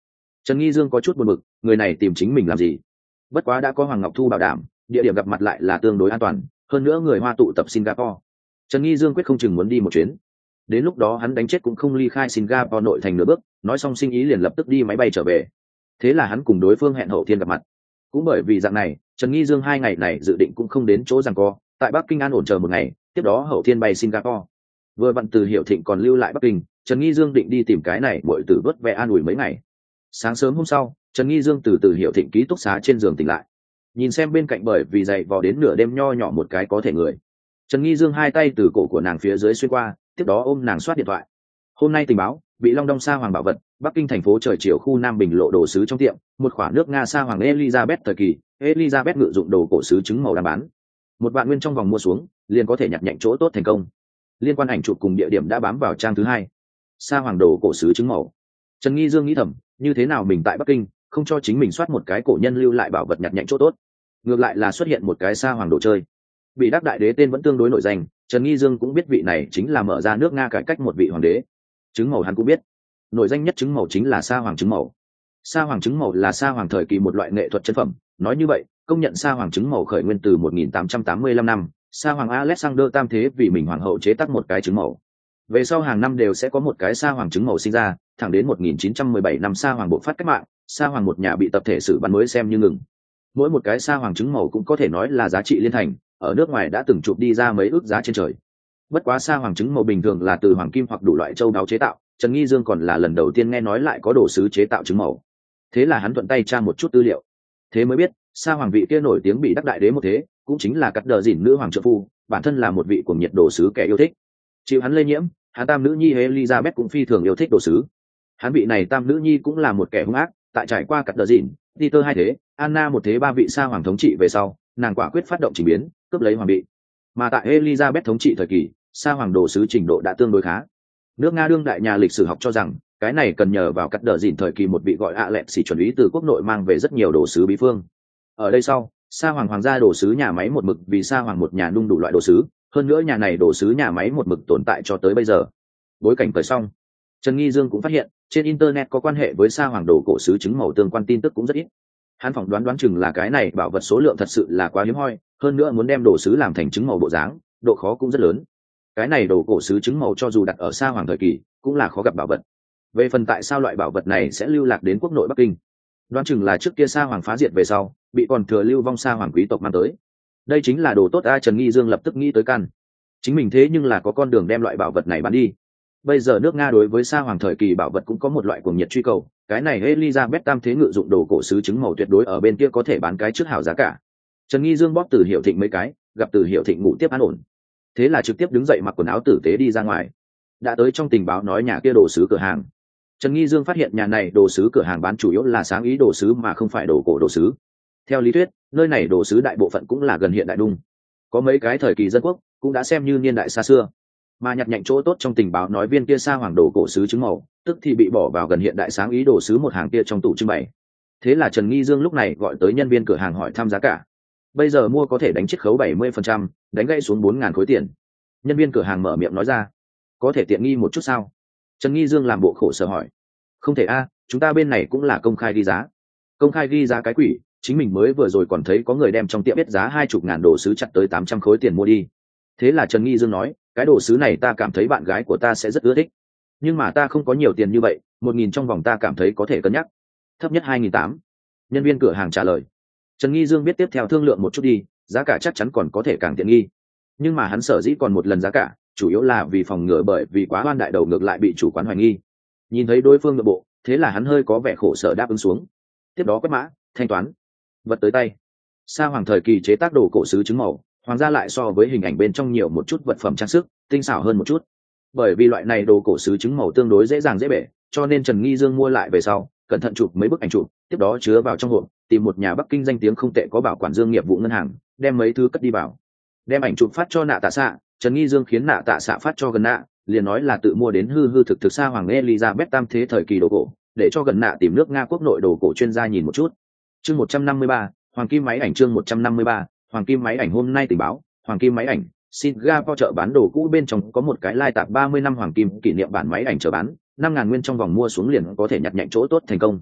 Trần Nghi Dương có chút buồn bực, người này tìm chính mình làm gì? Bất quá đã có Hoàng Ngọc Thu bảo đảm, địa điểm gặp mặt lại là tương đối an toàn, hơn nữa người Hoa tụ tập Singapore. Trần Nghi Dương quyết không chừng muốn đi một chuyến. Đến lúc đó hắn đánh chết cũng không ly khai Singapore nội thành nửa bước, nói xong sinh ý liền lập tức đi máy bay trở về. Thế là hắn cùng đối phương hẹn hậu thiên gặp mặt. Cũng bởi vì dạng này, Trần Nghi Dương hai ngày này dự định cũng không đến chỗ giằng co, tại Bắc Kinh an ổn chờ một ngày, tiếp đó hậu thiên bay Singapore. Vừa vặn Từ Hiểu Thịnh còn lưu lại Bắc Kinh, Trần Nghi Dương định đi tìm cái này muội tử vớt ve an ủi mấy ngày. Sáng sớm hôm sau, Trần Nghi Dương từ Từ Hiểu Thịnh ký túc xá trên giường tỉnh lại, nhìn xem bên cạnh bởi vì dậy vò đến nửa đêm nho nhỏ một cái có thể người. Trần Nghi Dương hai tay từ cổ của nàng phía dưới xuyên qua, tiếp đó ôm nàng soát điện thoại. Hôm nay tình báo, bị Long Đong sa hoàng bảo vật, Bắc Kinh thành phố trời chiều khu Nam Bình lộ đồ sứ trong tiệm, một khoản nước Nga sa hoàng Elizabeth thời kỳ, Elizabeth ngự dụng đồ cổ sứ trứng màu đang bán. Một vạn nguyên trong vòng mua xuống, liền có thể nhặt nhạnh chỗ tốt thành công. Liên quan ảnh chụp cùng địa điểm đã bám vào trang thứ hai. Sa hoàng đồ cổ sứ trứng màu. Trần Nghi Dương nghĩ thầm, như thế nào mình tại Bắc Kinh không cho chính mình soát một cái cổ nhân lưu lại bảo vật nhặt nhạnh chỗ tốt, ngược lại là xuất hiện một cái sa hoàng đồ chơi. Bị Đắc đại đế tên vẫn tương đối nổi danh, Trần Nghi Dương cũng biết vị này chính là mở ra nước Nga cải cách một vị hoàng đế. Trứng màu hắn cũng biết, nổi danh nhất trứng màu chính là sa hoàng trứng màu. Sa hoàng trứng màu là sa hoàng thời kỳ một loại nghệ thuật chân phẩm, nói như vậy, công nhận sa hoàng trứng màu khởi nguyên từ một nghìn tám trăm tám mươi lăm năm, sa hoàng Alexander Tam Thế vì mình hoàng hậu chế tác một cái trứng màu. Về sau hàng năm đều sẽ có một cái sa hoàng trứng màu sinh ra, thẳng đến một nghìn chín trăm mười bảy năm sa hoàng bộc phát cách mạng, sa hoàng một nhà bị tập thể xử bắn mới xem như ngừng. Mỗi một cái sa hoàng trứng màu cũng có thể nói là giá trị liên thành, ở nước ngoài đã từng chụp đi ra mấy ước giá trên trời. Bất quá sa hoàng trứng màu bình thường là từ hoàng kim hoặc đủ loại châu đáo chế tạo, Trần Nghi Dương còn là lần đầu tiên nghe nói lại có đồ sứ chế tạo trứng màu. Thế là hắn thuận tay tra một chút tư liệu, thế mới biết sa hoàng vị kia nổi tiếng bị Đắc đại đế một thế, cũng chính là cắt đờ dỉn nữ hoàng trợ phu, bản thân là một vị cuồng nhiệt đồ sứ kẻ yêu thích. Chịu hắn lây nhiễm, hắn tam nữ nhi Elizabeth cũng phi thường yêu thích đồ sứ. Hắn vị này tam nữ nhi cũng là một kẻ hung ác, tại trải qua cắt đờ dỉn, Peter hai thế, Anna một thế ba vị sa hoàng thống trị về sau, nàng quả quyết phát động chỉnh biến, cướp lấy hoàng vị. Mà tại Elizabeth thống trị thời kỳ, sa hoàng đồ sứ trình độ đã tương đối khá. Nước Nga đương đại nhà lịch sử học cho rằng, cái này cần nhờ vào cắt đờ dỉn thời kỳ một vị gọi ạ lẹt xỉ chuẩn ý từ quốc nội mang về rất nhiều đồ sứ bí phương. Ở đây sau, sa hoàng hoàng gia đồ sứ nhà máy một mực vì sa hoàng một nhà nung đủ loại đồ sứ, hơn nữa nhà này đồ sứ nhà máy một mực tồn tại cho tới bây giờ. Bối cảnh cởi xong, Trần Nghi Dương cũng phát hiện trên internet có quan hệ với sa hoàng đồ cổ sứ trứng màu tương quan tin tức cũng rất ít. Hắn phỏng đoán đoán chừng là cái này bảo vật số lượng thật sự là quá hiếm hoi, hơn nữa muốn đem đồ sứ làm thành trứng màu bộ dáng, độ khó cũng rất lớn. Cái này đồ cổ sứ trứng màu cho dù đặt ở sa hoàng thời kỳ, cũng là khó gặp bảo vật. Về phần tại sao loại bảo vật này sẽ lưu lạc đến quốc nội Bắc Kinh, đoán chừng là trước kia sa hoàng phá diệt về sau, bị còn thừa lưu vong sa hoàng quý tộc mang tới. Đây chính là đồ tốt a. Trần Nghi Dương lập tức nghĩ tới căn. Chính mình thế nhưng là có con đường đem loại bảo vật này bán đi. Bây giờ nước Nga đối với sa hoàng thời kỳ bảo vật cũng có một loại cuồng nhiệt truy cầu, cái này Elizabeth Tam Thế ngự dụng đồ cổ sứ trứng màu tuyệt đối ở bên kia có thể bán cái trước hảo giá cả. Trần Nghi Dương bóp Từ Hiểu Thịnh mấy cái, gặp Từ Hiểu Thịnh ngủ tiếp an ổn, thế là trực tiếp đứng dậy mặc quần áo tử tế đi ra ngoài. Đã tới trong tình báo nói nhà kia đồ sứ cửa hàng, Trần Nghi Dương phát hiện nhà này đồ sứ cửa hàng bán chủ yếu là sáng ý đồ sứ mà không phải đồ cổ đồ sứ. Theo lý thuyết, nơi này đồ sứ đại bộ phận cũng là gần hiện đại đung, có mấy cái thời kỳ dân quốc cũng đã xem như niên đại xa xưa. Mà nhặt nhạnh chỗ tốt trong tình báo nói viên kia sa hoàng đồ cổ sứ trứng màu, tức thì bị bỏ vào gần hiện đại sáng ý đồ sứ một hàng kia trong tủ trưng bày. Thế là Trần Nghi Dương lúc này gọi tới nhân viên cửa hàng hỏi thăm giá cả. Bây giờ mua có thể đánh chiết khấu bảy mươi phần trăm, đánh gãy xuống bốn ngàn khối tiền. Nhân viên cửa hàng mở miệng nói ra, có thể tiện nghi một chút sao? Trần Nghi Dương làm bộ khổ sở hỏi. Không thể a, chúng ta bên này cũng là công khai ghi giá. Công khai ghi giá cái quỷ, chính mình mới vừa rồi còn thấy có người đem trong tiệm biết giá hai chục ngàn đồ sứ chặt tới tám trăm khối tiền mua đi. Thế là Trần Nghi Dương nói, cái đồ sứ này ta cảm thấy bạn gái của ta sẽ rất ưa thích, nhưng mà ta không có nhiều tiền như vậy, một nghìn trong vòng ta cảm thấy có thể cân nhắc, thấp nhất hai nghìn tám. Nhân viên cửa hàng trả lời. Trần Nghi Dương biết tiếp theo thương lượng một chút đi, giá cả chắc chắn còn có thể càng tiện nghi, nhưng mà hắn sở dĩ còn một lần giá cả, chủ yếu là vì phòng ngừa bởi vì quá oan đại đầu ngược lại bị chủ quán hoài nghi. Nhìn thấy đối phương nội bộ, thế là hắn hơi có vẻ khổ sở đáp ứng xuống. Tiếp đó quét mã thanh toán, vật tới tay. Sa hoàng thời kỳ chế tác đồ cổ sứ trứng màu, hoàng gia lại so với hình ảnh bên trong nhiều một chút vật phẩm trang sức, tinh xảo hơn một chút. Bởi vì loại này đồ cổ sứ trứng màu tương đối dễ dàng dễ bể, cho nên Trần Nghi Dương mua lại về sau, cẩn thận chụp mấy bức ảnh chụp, tiếp đó chứa vào trong hộp, tìm một nhà Bắc Kinh danh tiếng không tệ có bảo quản dương nghiệp vụ ngân hàng, đem mấy thứ cất đi vào. Đem ảnh chụp phát cho Nạ Tạ Xạ, Trần Nghi Dương khiến Nạ Tạ Xạ phát cho Gần Nạ, liền nói là tự mua đến hư hư thực thực sa hoàng Elizabeth Tam Thế thời kỳ đồ cổ, để cho Gần Nạ tìm nước Nga quốc nội đồ cổ chuyên gia nhìn một chút. Chương một trăm năm mươi ba, Hoàng kim máy ảnh. Chương một trăm năm mươi ba, Hoàng kim máy ảnh. Hôm nay tình báo, Hoàng kim máy ảnh, Singapore chợ bán đồ cũ bên trong có một cái lai tạp ba mươi năm hoàng kim kỷ niệm bản máy ảnh chờ bán, năm ngàn nguyên trong vòng mua xuống liền có thể nhặt nhạnh chỗ tốt thành công.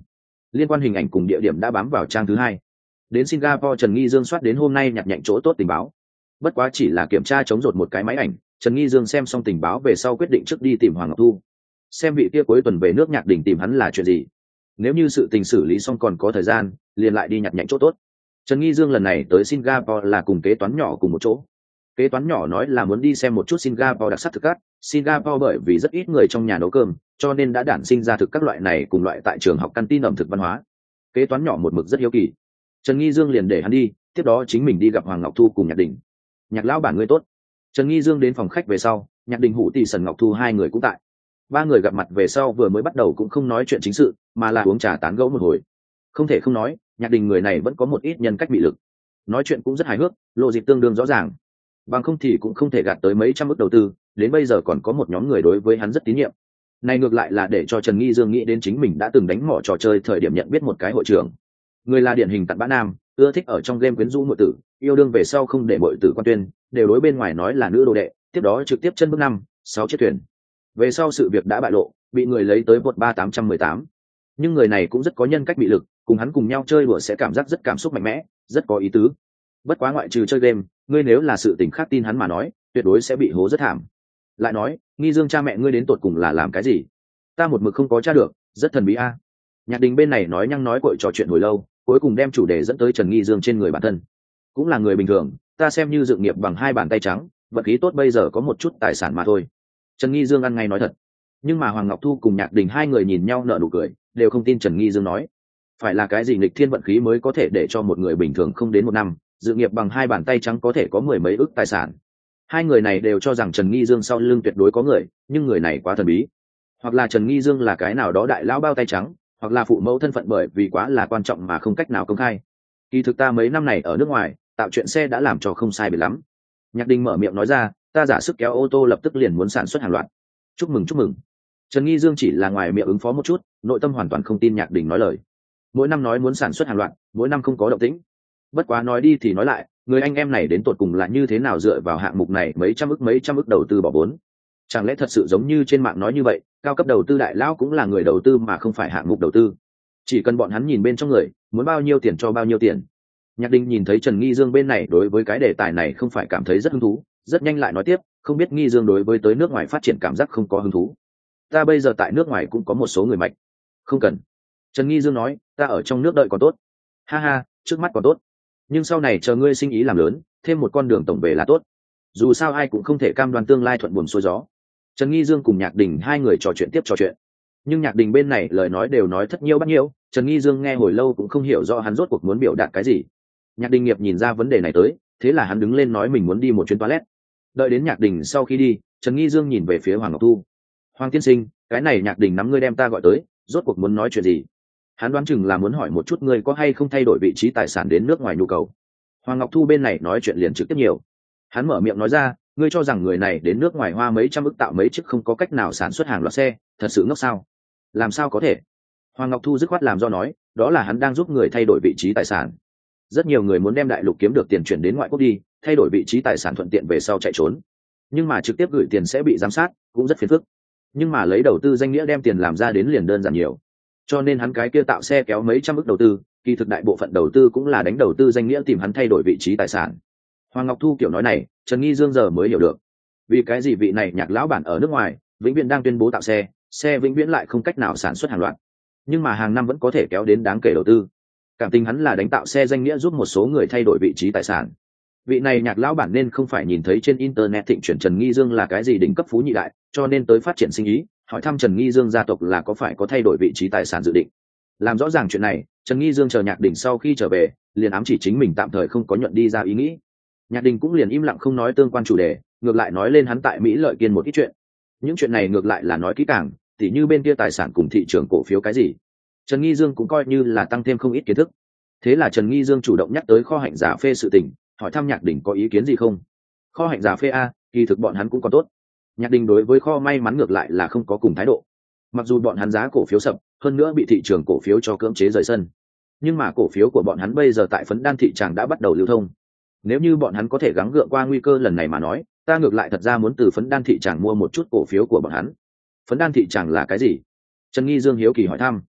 Liên quan hình ảnh cùng địa điểm đã bám vào trang thứ hai. Đến Singapore, Trần Nghi Dương soát đến hôm nay nhặt nhạnh chỗ tốt tình báo. Bất quá chỉ là kiểm tra chống rột một cái máy ảnh, Trần Nghi Dương xem xong tình báo về sau quyết định trước đi tìm Hoàng Ngọc Thu. Xem vị kia cuối tuần về nước Nhạc Đình tìm hắn là chuyện gì. Nếu như sự tình xử lý xong còn có thời gian, liền lại đi nhặt nhạnh chỗ tốt. Trần Nghi Dương lần này tới Singapore là cùng kế toán nhỏ cùng một chỗ. Kế toán nhỏ nói là muốn đi xem một chút Singapore đặc sắc thực các. Singapore bởi vì rất ít người trong nhà nấu cơm, cho nên đã đản sinh ra thực các loại này cùng loại tại trường học canteen ẩm thực văn hóa. Kế toán nhỏ một mực rất hiếu kỳ. Trần Nghi Dương liền để hắn đi, tiếp đó chính mình đi gặp Hoàng Ngọc Thu cùng Nhạc Đình. Nhạc lão bản ngươi tốt. Trần Nghi Dương đến phòng khách về sau, Nhạc Đình Hủ Tỷ Sần Ngọc Thu hai người cũng tại. Ba người gặp mặt về sau vừa mới bắt đầu cũng không nói chuyện chính sự, mà là uống trà tán gẫu một hồi. Không thể không nói, Nhạc Đình người này vẫn có một ít nhân cách bị lực. Nói chuyện cũng rất hài hước, lộ dịp tương đương rõ ràng. Bằng không thì cũng không thể gạt tới mấy trăm ức đầu tư, đến bây giờ còn có một nhóm người đối với hắn rất tín nhiệm. Này ngược lại là để cho Trần Nghi Dương nghĩ đến chính mình đã từng đánh mỏ trò chơi thời điểm nhận biết một cái hội trưởng. Người là điển hình cặn bã nam, ưa thích ở trong game quyến rũ muội tử, yêu đương về sau không để muội tử quan tuyên, đều đối bên ngoài nói là nữ đồ đệ, tiếp đó trực tiếp chân bước năm, sáu chiếc thuyền. Về sau sự việc đã bại lộ, bị người lấy tới một ba tám trăm mười tám. Nhưng người này cũng rất có nhân cách bị lực, cùng hắn cùng nhau chơi đùa sẽ cảm giác rất cảm xúc mạnh mẽ, rất có ý tứ. Bất quá ngoại trừ chơi game, ngươi nếu là sự tình khác tin hắn mà nói, tuyệt đối sẽ bị hố rất thảm. Lại nói, Nghi Dương cha mẹ ngươi đến tột cùng là làm cái gì? Ta một mực không có tra được, rất thần bí a. À. Nhạc Đình bên này nói nhăng nói cội trò chuyện hồi lâu, cuối cùng đem chủ đề dẫn tới Trần Nghi Dương trên người bản thân. Cũng là người bình thường, ta xem như dự nghiệp bằng hai bàn tay trắng, vận khí tốt bây giờ có một chút tài sản mà thôi. Trần Nghi Dương ăn ngay nói thật. Nhưng mà Hoàng Ngọc Thu cùng Nhạc Đình hai người nhìn nhau nở nụ cười, đều không tin Trần Nghi Dương nói. Phải là cái gì nghịch thiên vận khí mới có thể để cho một người bình thường không đến một năm, dự nghiệp bằng hai bàn tay trắng có thể có mười mấy ức tài sản. Hai người này đều cho rằng Trần Nghi Dương sau lưng tuyệt đối có người, nhưng người này quá thần bí. Hoặc là Trần Nghi Dương là cái nào đó đại lão bao tay trắng, hoặc là phụ mẫu thân phận bởi vì quá là quan trọng mà không cách nào công khai. Kỳ thực ta mấy năm này ở nước ngoài, tạo chuyện xe đã làm cho không sai biệt lắm. Nhạc Đình mở miệng nói ra, ta giả sức kéo ô tô lập tức liền muốn sản xuất hàng loạt. Chúc mừng chúc mừng. Trần Nghi Dương chỉ là ngoài miệng ứng phó một chút, nội tâm hoàn toàn không tin Nhạc Đình nói lời. Mỗi năm nói muốn sản xuất hàng loạt, mỗi năm không có động tĩnh. Bất quá nói đi thì nói lại, người anh em này đến tột cùng là như thế nào dựa vào hạng mục này mấy trăm ức mấy trăm ức đầu tư bỏ vốn. Chẳng lẽ thật sự giống như trên mạng nói như vậy, cao cấp đầu tư đại lão cũng là người đầu tư mà không phải hạng mục đầu tư. Chỉ cần bọn hắn nhìn bên trong người, muốn bao nhiêu tiền cho bao nhiêu tiền. Nhạc Đình nhìn thấy Trần Nghi Dương bên này đối với cái đề tài này không phải cảm thấy rất hứng thú, rất nhanh lại nói tiếp, không biết Nghi Dương đối với tới nước ngoài phát triển cảm giác không có hứng thú. Ta bây giờ tại nước ngoài cũng có một số người mạnh. Không cần. Trần Nghi Dương nói, ta ở trong nước đợi còn tốt. Ha ha, trước mắt còn tốt. Nhưng sau này chờ ngươi sinh ý làm lớn, thêm một con đường tổng về là tốt. Dù sao ai cũng không thể cam đoan tương lai thuận buồm xuôi gió. Trần Nghi Dương cùng Nhạc Đình hai người trò chuyện tiếp trò chuyện. Nhưng Nhạc Đình bên này lời nói đều nói thất nhiêu bắt nhiêu, Trần Nghi Dương nghe hồi lâu cũng không hiểu rõ hắn rốt cuộc muốn biểu đạt cái gì. Nhạc Đình nghiệp nhìn ra vấn đề này tới, thế là hắn đứng lên nói mình muốn đi một chuyến toilet. Đợi đến Nhạc Đình sau khi đi, Trần Nghi Dương nhìn về phía Hoàng Ngọc Thu. Hoàng tiên sinh, cái này Nhạc Đình nắm ngươi đem ta gọi tới, rốt cuộc muốn nói chuyện gì? Hắn đoán chừng là muốn hỏi một chút ngươi có hay không thay đổi vị trí tài sản đến nước ngoài nhu cầu. Hoàng Ngọc Thu bên này nói chuyện liền trực tiếp nhiều. Hắn mở miệng nói ra, ngươi cho rằng người này đến nước ngoài hoa mấy trăm ức tạo mấy chiếc không có cách nào sản xuất hàng loạt xe, thật sự ngốc sao? Làm sao có thể? Hoàng Ngọc Thu dứt khoát làm do nói, đó là hắn đang giúp người thay đổi vị trí tài sản. Rất nhiều người muốn đem đại lục kiếm được tiền chuyển đến ngoại quốc đi, thay đổi vị trí tài sản thuận tiện về sau chạy trốn. Nhưng mà trực tiếp gửi tiền sẽ bị giám sát, cũng rất phiền phức. Nhưng mà lấy đầu tư danh nghĩa đem tiền làm ra đến liền đơn giản nhiều. Cho nên hắn cái kia tạo xe kéo mấy trăm ức đầu tư, kỳ thực đại bộ phận đầu tư cũng là đánh đầu tư danh nghĩa tìm hắn thay đổi vị trí tài sản. Hoàng Ngọc Thu kiểu nói này, Trần Nghi Dương giờ mới hiểu được. Vì cái gì vị này Nhạc lão bản ở nước ngoài, vĩnh viễn đang tuyên bố tạo xe, xe vĩnh viễn lại không cách nào sản xuất hàng loạt. Nhưng mà hàng năm vẫn có thể kéo đến đáng kể đầu tư. Cảm tình hắn là đánh tạo xe danh nghĩa giúp một số người thay đổi vị trí tài sản. Vị này Nhạc lão bản nên không phải nhìn thấy trên internet thịnh chuyển Trần Nghi Dương là cái gì đỉnh cấp phú nhị đại, cho nên tới phát triển sinh ý, hỏi thăm Trần Nghi Dương gia tộc là có phải có thay đổi vị trí tài sản dự định. Làm rõ ràng chuyện này, Trần Nghi Dương chờ Nhạc Đình sau khi trở về, liền ám chỉ chính mình tạm thời không có nhuận đi ra ý nghĩ. Nhạc Đình cũng liền im lặng không nói tương quan chủ đề, ngược lại nói lên hắn tại Mỹ lợi kiên một ít chuyện. Những chuyện này ngược lại là nói kỹ càng, tỉ như bên kia tài sản cùng thị trường cổ phiếu cái gì. Trần Nghi Dương cũng coi như là tăng thêm không ít kiến thức. Thế là Trần Nghi Dương chủ động nhắc tới kho hạnh giả phê sự tình, hỏi thăm Nhạc Đình có ý kiến gì không. Kho hạnh giả phê a, kỳ thực bọn hắn cũng còn tốt. Nhạc Đình đối với kho may mắn ngược lại là không có cùng thái độ. Mặc dù bọn hắn giá cổ phiếu sập, hơn nữa bị thị trường cổ phiếu cho cưỡng chế rời sân, nhưng mà cổ phiếu của bọn hắn bây giờ tại phấn đan thị trường đã bắt đầu lưu thông. Nếu như bọn hắn có thể gắng gượng qua nguy cơ lần này mà nói, ta ngược lại thật ra muốn từ phấn đan thị trường mua một chút cổ phiếu của bọn hắn. Phấn đan thị trường là cái gì? Trần Nghi Dương hiếu kỳ hỏi thăm.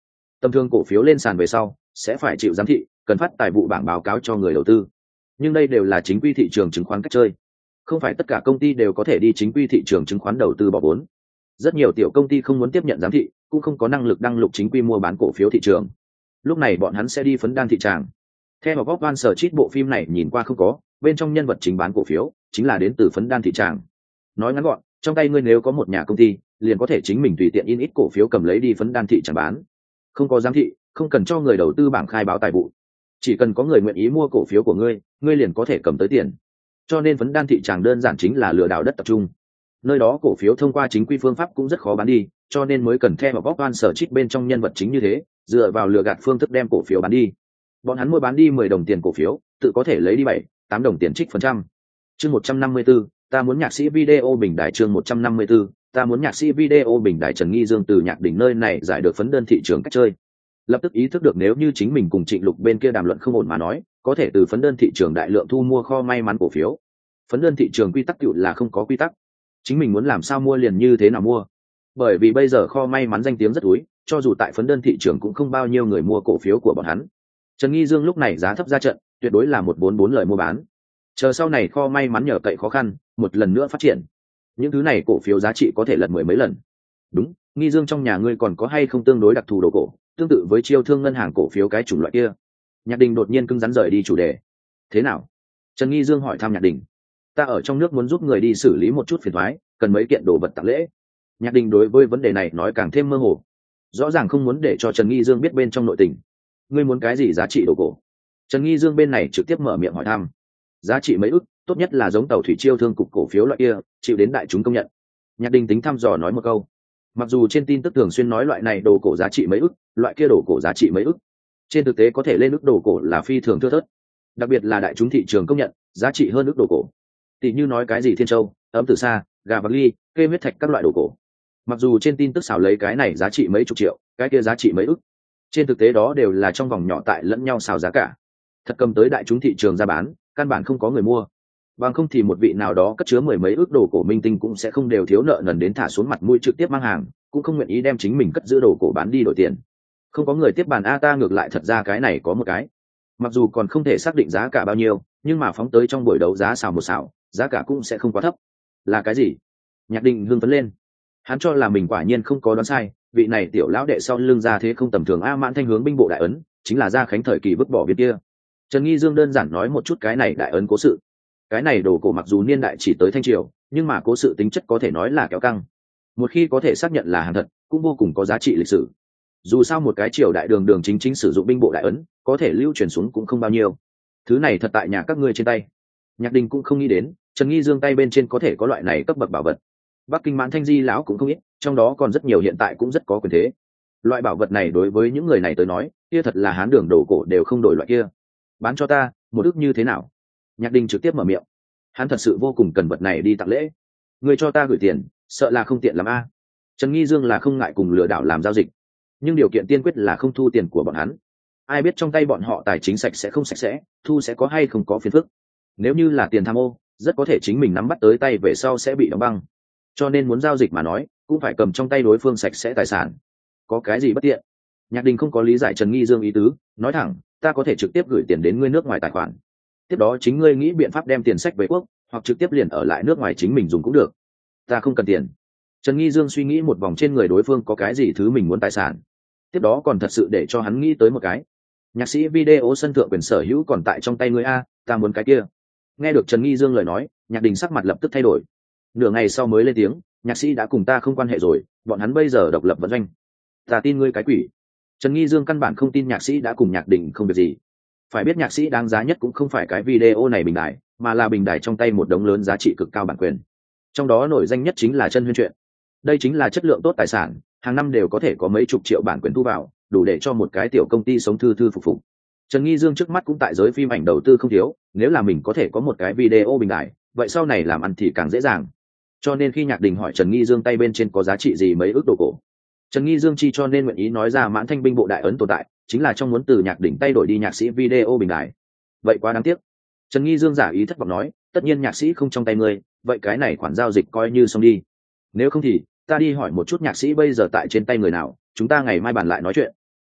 Tầm thường cổ phiếu lên sàn về sau sẽ phải chịu giám thị, cần phát tài vụ bảng báo cáo cho người đầu tư, nhưng đây đều là chính quy thị trường chứng khoán cách chơi, không phải tất cả công ty đều có thể đi chính quy thị trường chứng khoán đầu tư bỏ vốn. Rất nhiều tiểu công ty không muốn tiếp nhận giám thị, cũng không có năng lực đăng lục chính quy mua bán cổ phiếu thị trường, lúc này bọn hắn sẽ đi phấn đan thị tràng. Theo vào Bob Van Street bộ phim này nhìn qua không có, bên trong nhân vật chính bán cổ phiếu chính là đến từ phấn đan thị tràng. Nói ngắn gọn, trong tay ngươi nếu có một nhà công ty, liền có thể chính mình tùy tiện in ít cổ phiếu cầm lấy đi phấn đan thị tràng bán, không có giám thị, không cần cho người đầu tư bảng khai báo tài vụ, chỉ cần có người nguyện ý mua cổ phiếu của ngươi, ngươi liền có thể cầm tới tiền. Cho nên phấn đan thị tràng đơn giản chính là lừa đảo đất tập trung. Nơi đó cổ phiếu thông qua chính quy phương pháp cũng rất khó bán đi, cho nên mới cần theo vào Bob Van Street bên trong nhân vật chính như thế, dựa vào lừa gạt phương thức đem cổ phiếu bán đi. Bọn hắn mua bán đi mười đồng tiền cổ phiếu, tự có thể lấy đi bảy, tám đồng tiền trích phần trăm. Chương một trăm năm mươi tư, ta muốn nhạc sĩ video bình đài. Chương một trăm năm mươi tư, ta muốn nhạc sĩ video bình đài. Trần Nghi Dương từ Nhạc Đỉnh nơi này giải được phấn đơn thị trường cách chơi, lập tức ý thức được nếu như chính mình cùng Trịnh Lục bên kia đàm luận không ổn mà nói, có thể từ phấn đơn thị trường đại lượng thu mua kho may mắn cổ phiếu. Phấn đơn thị trường quy tắc cựu là không có quy tắc, chính mình muốn làm sao mua liền như thế nào mua, bởi vì bây giờ kho may mắn danh tiếng rất túi, cho dù tại phấn đơn thị trường cũng không bao nhiêu người mua cổ phiếu của bọn hắn. Trần Nghi Dương lúc này giá thấp ra trận, tuyệt đối là một bốn bốn lời mua bán, chờ sau này kho may mắn nhờ cậy khó khăn một lần nữa phát triển, những thứ này cổ phiếu giá trị có thể lật mười mấy lần. Đúng, Nghi Dương trong nhà ngươi còn có hay không tương đối đặc thù đồ cổ, tương tự với chiêu thương ngân hàng cổ phiếu cái chủng loại kia? Nhạc Đình đột nhiên cứng rắn rời đi chủ đề. Thế nào? Trần Nghi Dương hỏi thăm Nhạc Đình. Ta ở trong nước muốn giúp người đi xử lý một chút phiền toái, cần mấy kiện đồ vật tặng lễ. Nhạc Đình đối với vấn đề này nói càng thêm mơ hồ, rõ ràng không muốn để cho Trần Nghi Dương biết bên trong nội tình. Ngươi muốn cái gì giá trị đồ cổ? Trần Nghi Dương bên này trực tiếp mở miệng hỏi thăm. Giá trị mấy ức, tốt nhất là giống tàu thủy chiêu thương cục cổ phiếu loại kia, chịu đến đại chúng công nhận. Nhạc Đình tính thăm dò nói một câu. Mặc dù trên tin tức thường xuyên nói loại này đồ cổ giá trị mấy ức, loại kia đồ cổ giá trị mấy ức, trên thực tế có thể lên ức đồ cổ là phi thường thưa thớt, đặc biệt là đại chúng thị trường công nhận giá trị hơn ức đồ cổ. Tỷ như nói cái gì Thiên Châu, ấm từ xa, gà bạc ly, kê huyết thạch các loại đồ cổ. Mặc dù trên tin tức xảo lấy cái này giá trị mấy chục triệu, cái kia giá trị mấy ức, trên thực tế đó đều là trong vòng nhỏ tại lẫn nhau xào giá cả. Thật cầm tới đại chúng thị trường ra bán, căn bản không có người mua. Bằng không thì một vị nào đó cất chứa mười mấy ức đồ cổ minh tinh cũng sẽ không đều thiếu nợ nần đến thả xuống mặt mũi trực tiếp mang hàng, cũng không nguyện ý đem chính mình cất giữ đồ cổ bán đi đổi tiền. Không có người tiếp bàn a, ta ngược lại thật ra cái này có một cái. Mặc dù còn không thể xác định giá cả bao nhiêu, nhưng mà phóng tới trong buổi đấu giá xào một xào, giá cả cũng sẽ không quá thấp. Là cái gì? Nhạc Định hưng phấn lên. Hắn cho là mình quả nhiên không có đoán sai, vị này tiểu lão đệ sau lưng ra thế không tầm thường a, Mãn Thanh hướng binh bộ đại ấn, chính là Gia Khánh thời kỳ vứt bỏ viên kia. Trần Nghi Dương đơn giản nói một chút cái này đại ấn cố sự. Cái này đồ cổ mặc dù niên đại chỉ tới Thanh Triều, nhưng mà cố sự tính chất có thể nói là kéo căng. Một khi có thể xác nhận là hàng thật, cũng vô cùng có giá trị lịch sử. Dù sao một cái triều đại đường đường chính chính sử dụng binh bộ đại ấn, có thể lưu truyền xuống cũng không bao nhiêu. Thứ này thật tại nhà các ngươi trên tay. Nhạc Đình cũng không nghĩ đến, Trần Nghi Dương tay bên trên có thể có loại này cấp bậc bảo vật. Bắc Kinh Mãn Thanh di lão cũng không ít, trong đó còn rất nhiều hiện tại cũng rất có quyền thế. Loại bảo vật này đối với những người này tới nói, kia thật là hán đường đồ cổ đều không đổi loại kia. Bán cho ta, một ức như thế nào? Nhạc Đình trực tiếp mở miệng. Hắn thật sự vô cùng cần vật này đi tặng lễ. Người cho ta gửi tiền, sợ là không tiện lắm a. Trần Nghi Dương là không ngại cùng lừa đảo làm giao dịch, nhưng điều kiện tiên quyết là không thu tiền của bọn hắn. Ai biết trong tay bọn họ tài chính sạch sẽ không sạch sẽ, thu sẽ có hay không có phiền phức. Nếu như là tiền tham ô, rất có thể chính mình nắm bắt tới tay về sau sẽ bị đóng băng. Cho nên muốn giao dịch mà nói, cũng phải cầm trong tay đối phương sạch sẽ tài sản. Có cái gì bất tiện? Nhạc Đình không có lý giải Trần Nghi Dương ý tứ, nói thẳng, ta có thể trực tiếp gửi tiền đến ngươi nước ngoài tài khoản. Tiếp đó chính ngươi nghĩ biện pháp đem tiền sách về quốc, hoặc trực tiếp liền ở lại nước ngoài chính mình dùng cũng được. Ta không cần tiền. Trần Nghi Dương suy nghĩ một vòng trên người đối phương có cái gì thứ mình muốn tài sản. Tiếp đó còn thật sự để cho hắn nghĩ tới một cái. Nhạc sĩ video sân thượng quyền sở hữu còn tại trong tay ngươi a, ta muốn cái kia. Nghe được Trần Nghi Dương lời nói, Nhạc Đình sắc mặt lập tức thay đổi. Nửa ngày sau mới lên tiếng, nhạc sĩ đã cùng ta không quan hệ rồi, bọn hắn bây giờ độc lập vận doanh. Ta tin ngươi cái quỷ. Trần Nghi Dương căn bản không tin nhạc sĩ đã cùng Nhạc Đình không việc gì. Phải biết nhạc sĩ đáng giá nhất cũng không phải cái video này bình đài, mà là bình đài trong tay một đống lớn giá trị cực cao bản quyền. Trong đó nổi danh nhất chính là Chân Huyên Truyện. Đây chính là chất lượng tốt tài sản, hàng năm đều có thể có mấy chục triệu bản quyền thu vào, đủ để cho một cái tiểu công ty sống thư thư phục phục. Trần Nghi Dương trước mắt cũng tại giới phim ảnh đầu tư không thiếu, nếu là mình có thể có một cái video bình đài, vậy sau này làm ăn thì càng dễ dàng. Cho nên khi Nhạc Đình hỏi Trần Nghi Dương tay bên trên có giá trị gì mấy ước đồ cổ, Trần Nghi Dương chi cho nên nguyện ý nói ra Mãn Thanh binh bộ đại ấn tồn tại, chính là trong muốn từ Nhạc Đình tay đổi đi nhạc sĩ video bình đài. Vậy quá đáng tiếc. Trần Nghi Dương giả ý thất vọng nói, tất nhiên nhạc sĩ không trong tay ngươi, vậy cái này khoản giao dịch coi như xong đi. Nếu không thì ta đi hỏi một chút nhạc sĩ bây giờ tại trên tay người nào, chúng ta ngày mai bàn lại nói chuyện.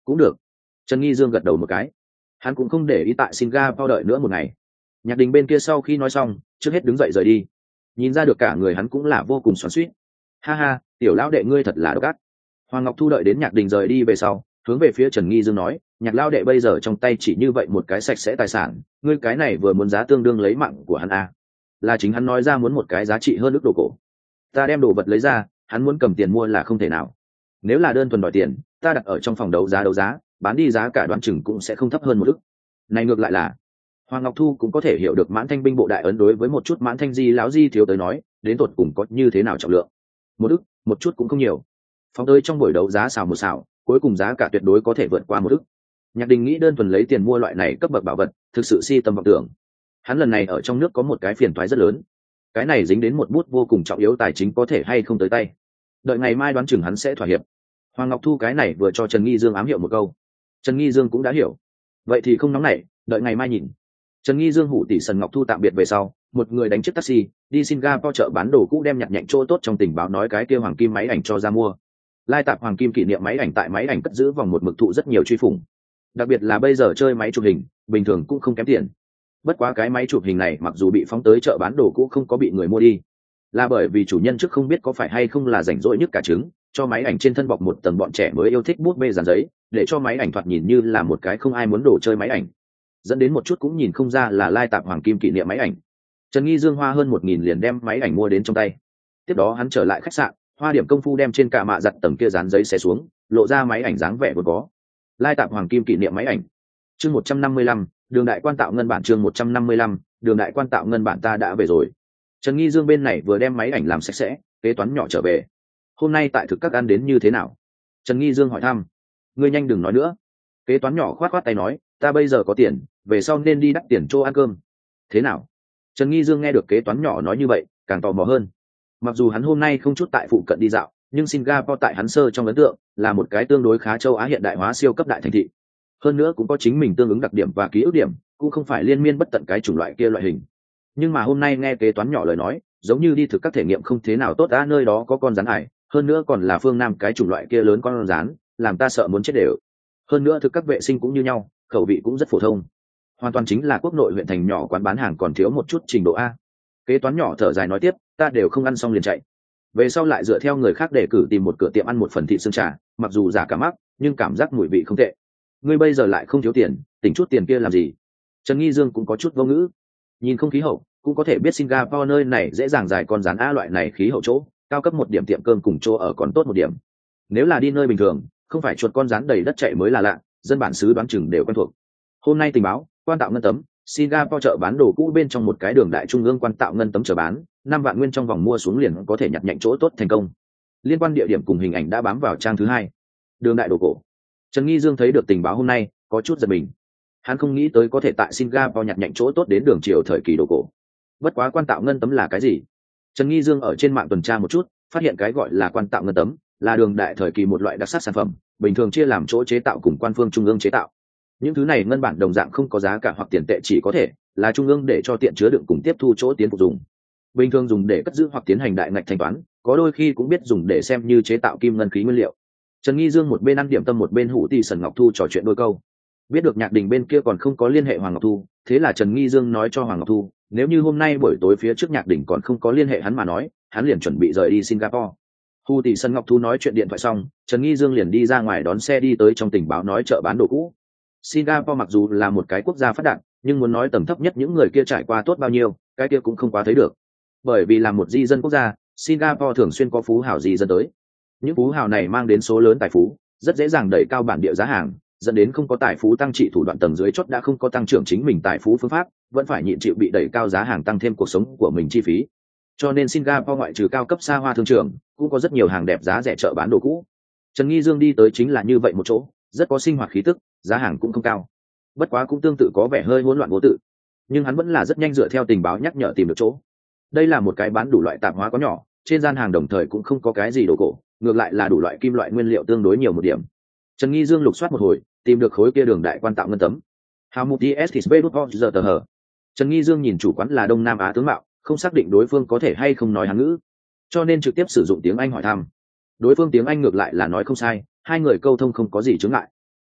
cũng được. Trần Nghi Dương gật đầu một cái. Hắn cũng không để ý tại Singapore đợi nữa một ngày. Nhạc Đình bên kia sau khi nói xong, trước hết đứng dậy rời đi. Nhìn ra được cả người hắn cũng là vô cùng xoắn xuýt. Ha ha, tiểu lão đệ ngươi thật là độc ác. Hoàng Ngọc Thu đợi đến Nhạc Đình rời đi về sau, hướng về phía Trần Nghi Dương nói, Nhạc lão đệ bây giờ trong tay chỉ như vậy một cái sạch sẽ tài sản, ngươi cái này vừa muốn giá tương đương lấy mạng của hắn à. Là chính hắn nói ra muốn một cái giá trị hơn ức đồ cổ. Ta đem đồ vật lấy ra, hắn muốn cầm tiền mua là không thể nào. Nếu là đơn thuần đòi tiền, ta đặt ở trong phòng đấu giá đấu giá, bán đi giá cả đoán chừng cũng sẽ không thấp hơn một ức. Này ngược lại là, Hoàng Ngọc Thu cũng có thể hiểu được Mãn Thanh binh bộ đại ấn đối với một chút Mãn Thanh di lão di thiếu tới nói, đến tột cùng có như thế nào trọng lượng. Một ức, một chút cũng không nhiều. Phóng tới trong buổi đấu giá xào một xào, cuối cùng giá cả tuyệt đối có thể vượt qua một ức. Nhạc Đình nghĩ đơn thuần lấy tiền mua loại này cấp bậc bảo vật, thực sự si tâm vọng tưởng. Hắn lần này ở trong nước có một cái phiền toái rất lớn. Cái này dính đến một bút vô cùng trọng yếu tài chính có thể hay không tới tay. Đợi ngày mai đoán chừng hắn sẽ thỏa hiệp. Hoàng Ngọc Thu cái này vừa cho Trần Nghi Dương ám hiệu một câu. Trần Nghi Dương cũng đã hiểu. Vậy thì không nóng nảy, đợi ngày mai nhìn. Trần Nghi Dương hủ tỷ Sần Ngọc Thu tạm biệt về sau, một người đánh chiếc taxi đi Singapore chợ bán đồ cũ đem nhặt nhạnh chỗ tốt trong tình báo nói cái kia hoàng kim máy ảnh cho ra mua. Lai tạp hoàng kim kỷ niệm máy ảnh tại máy ảnh cất giữ vòng một mực thụ rất nhiều truy phủng. Đặc biệt là bây giờ chơi máy chụp hình, bình thường cũng không kém tiền. Bất quá cái máy chụp hình này mặc dù bị phóng tới chợ bán đồ cũ không có bị người mua đi, là bởi vì chủ nhân trước không biết có phải hay không là rảnh rỗi nhất cả trứng, cho máy ảnh trên thân bọc một tầng bọn trẻ mới yêu thích bút bê dán giấy, để cho máy ảnh thoạt nhìn như là một cái không ai muốn đồ chơi máy ảnh, dẫn đến một chút cũng nhìn không ra là lai tạp hoàng kim kỷ niệm máy ảnh. Trần Nghi Dương hoa hơn một nghìn liền đem máy ảnh mua đến trong tay. Tiếp đó hắn trở lại khách sạn, hoa điểm công phu đem trên cả mạ giặt tầng kia dán giấy xé xuống, lộ ra máy ảnh dáng vẻ vốn có. Lai tạp hoàng kim kỷ niệm máy ảnh. Chương một trăm năm mươi lăm, đường đại quan tạo ngân bản chương một trăm năm mươi lăm, đường đại quan tạo ngân bản ta đã về rồi. Trần Nghi Dương bên này vừa đem máy ảnh làm sạch sẽ, kế toán nhỏ trở về. Hôm nay tại thực các ăn đến như thế nào? Trần Nghi Dương hỏi thăm. Ngươi nhanh đừng nói nữa. Kế toán nhỏ khoát khoát tay nói, ta bây giờ có tiền, về sau nên đi đắt tiền chỗ ăn cơm. Thế nào? Trần Nghi Dương nghe được kế toán nhỏ nói như vậy, càng tò mò hơn. Mặc dù hắn hôm nay không chút tại phụ cận đi dạo, nhưng Singapore tại hắn sơ trong ấn tượng là một cái tương đối khá châu Á hiện đại hóa siêu cấp đại thành thị. Hơn nữa cũng có chính mình tương ứng đặc điểm và ký ức điểm, cũng không phải liên miên bất tận cái chủng loại kia loại hình. Nhưng mà hôm nay nghe kế toán nhỏ lời nói, giống như đi thực các thể nghiệm không thế nào tốt, đã nơi đó có con rắn ải, hơn nữa còn là phương Nam cái chủng loại kia lớn con rắn, làm ta sợ muốn chết đều. Hơn nữa thực các vệ sinh cũng như nhau, khẩu vị cũng rất phổ thông, hoàn toàn chính là quốc nội huyện thành nhỏ quán bán hàng còn thiếu một chút trình độ A. Kế toán nhỏ thở dài nói tiếp, ta đều không ăn xong liền chạy, về sau lại dựa theo người khác để cử tìm một cửa tiệm ăn một phần thịt xương chả, mặc dù giả cả mắc nhưng cảm giác mùi vị không tệ. Ngươi bây giờ lại không thiếu tiền, tỉnh chút tiền kia làm gì? Trần Nghi Dương cũng có chút vô ngữ. Nhìn không khí hậu cũng có thể biết Singapore nơi này dễ dàng dài con rắn A loại này khí hậu chỗ cao cấp một điểm, tiệm cơm cùng chỗ ở còn tốt một điểm. Nếu là đi nơi bình thường, không phải chuột con rắn đầy đất chạy mới là lạ, dân bản xứ đoán chừng đều quen thuộc. Hôm nay tình báo, quan tạo ngân tấm, Singapore chợ bán đồ cũ bên trong một cái đường đại trung ương quan tạo ngân tấm chờ bán, năm vạn nguyên trong vòng mua xuống liền có thể nhặt nhạnh chỗ tốt thành công. Liên quan địa điểm cùng hình ảnh đã bám vào trang thứ hai. Đường đại đồ cổ. Trần Nghi Dương thấy được tình báo hôm nay, có chút giật mình. Hắn không nghĩ tới có thể tại Singapore nhặt nhạnh chỗ tốt đến đường triều thời kỳ đồ cổ. Bất quá quan tạo ngân tấm là cái gì? Trần Nghi Dương ở trên mạng tuần tra một chút, phát hiện cái gọi là quan tạo ngân tấm là đường đại thời kỳ một loại đặc sắc sản phẩm, bình thường chia làm chỗ chế tạo cùng quan phương trung ương chế tạo. Những thứ này ngân bản đồng dạng không có giá cả hoặc tiền tệ, chỉ có thể là trung ương để cho tiện chứa đựng cùng tiếp thu chỗ tiến phục dùng. Bình thường dùng để cất giữ hoặc tiến hành đại ngạch thanh toán, có đôi khi cũng biết dùng để xem như chế tạo kim ngân khí nguyên liệu. Trần Nghi Dương một bên ăn điểm tâm một bên hủ tỷ Sần Ngọc Thu trò chuyện đôi câu. Biết được Nhạc Đình bên kia còn không có liên hệ Hoàng Ngọc Thu, thế là Trần Nghi Dương nói cho Hoàng Ngọc Thu, nếu như hôm nay buổi tối phía trước Nhạc Đình còn không có liên hệ hắn mà nói, hắn liền chuẩn bị rời đi Singapore. Hủ tỷ Sần Ngọc Thu nói chuyện điện thoại xong, Trần Nghi Dương liền đi ra ngoài đón xe đi tới trong tình báo nói chợ bán đồ cũ. Singapore mặc dù là một cái quốc gia phát đạt, nhưng muốn nói tầm thấp nhất những người kia trải qua tốt bao nhiêu, cái kia cũng không quá thấy được. Bởi vì là một di dân quốc gia, Singapore thường xuyên có phú hào di dân tới. Những phú hào này mang đến số lớn tài phú, rất dễ dàng đẩy cao bản địa giá hàng, dẫn đến không có tài phú tăng trị thủ đoạn tầng dưới chót đã không có tăng trưởng chính mình tài phú phương pháp, vẫn phải nhịn chịu bị đẩy cao giá hàng tăng thêm cuộc sống của mình chi phí. Cho nên Singapore ngoại trừ cao cấp xa hoa thương trường, cũng có rất nhiều hàng đẹp giá rẻ chợ bán đồ cũ. Trần Nghi Dương đi tới chính là như vậy một chỗ, rất có sinh hoạt khí tức, giá hàng cũng không cao. Bất quá cũng tương tự có vẻ hơi hỗn loạn vô tự. Nhưng hắn vẫn là rất nhanh dựa theo tình báo nhắc nhở tìm được chỗ. Đây là một cái bán đủ loại tạp hóa có nhỏ, trên gian hàng đồng thời cũng không có cái gì đồ cổ, ngược lại là đủ loại kim loại nguyên liệu tương đối nhiều một điểm. Trần Nghi Dương lục soát một hồi, tìm được khối kia đường đại quan tạo ngân tấm. How much is this giờ tờ hở? Trần Nghi Dương nhìn chủ quán là Đông Nam Á tướng mạo, không xác định đối phương có thể hay không nói Hán ngữ, cho nên trực tiếp sử dụng tiếng Anh hỏi thăm. Đối phương tiếng Anh ngược lại là nói không sai, hai người câu thông không có gì chướng ngại.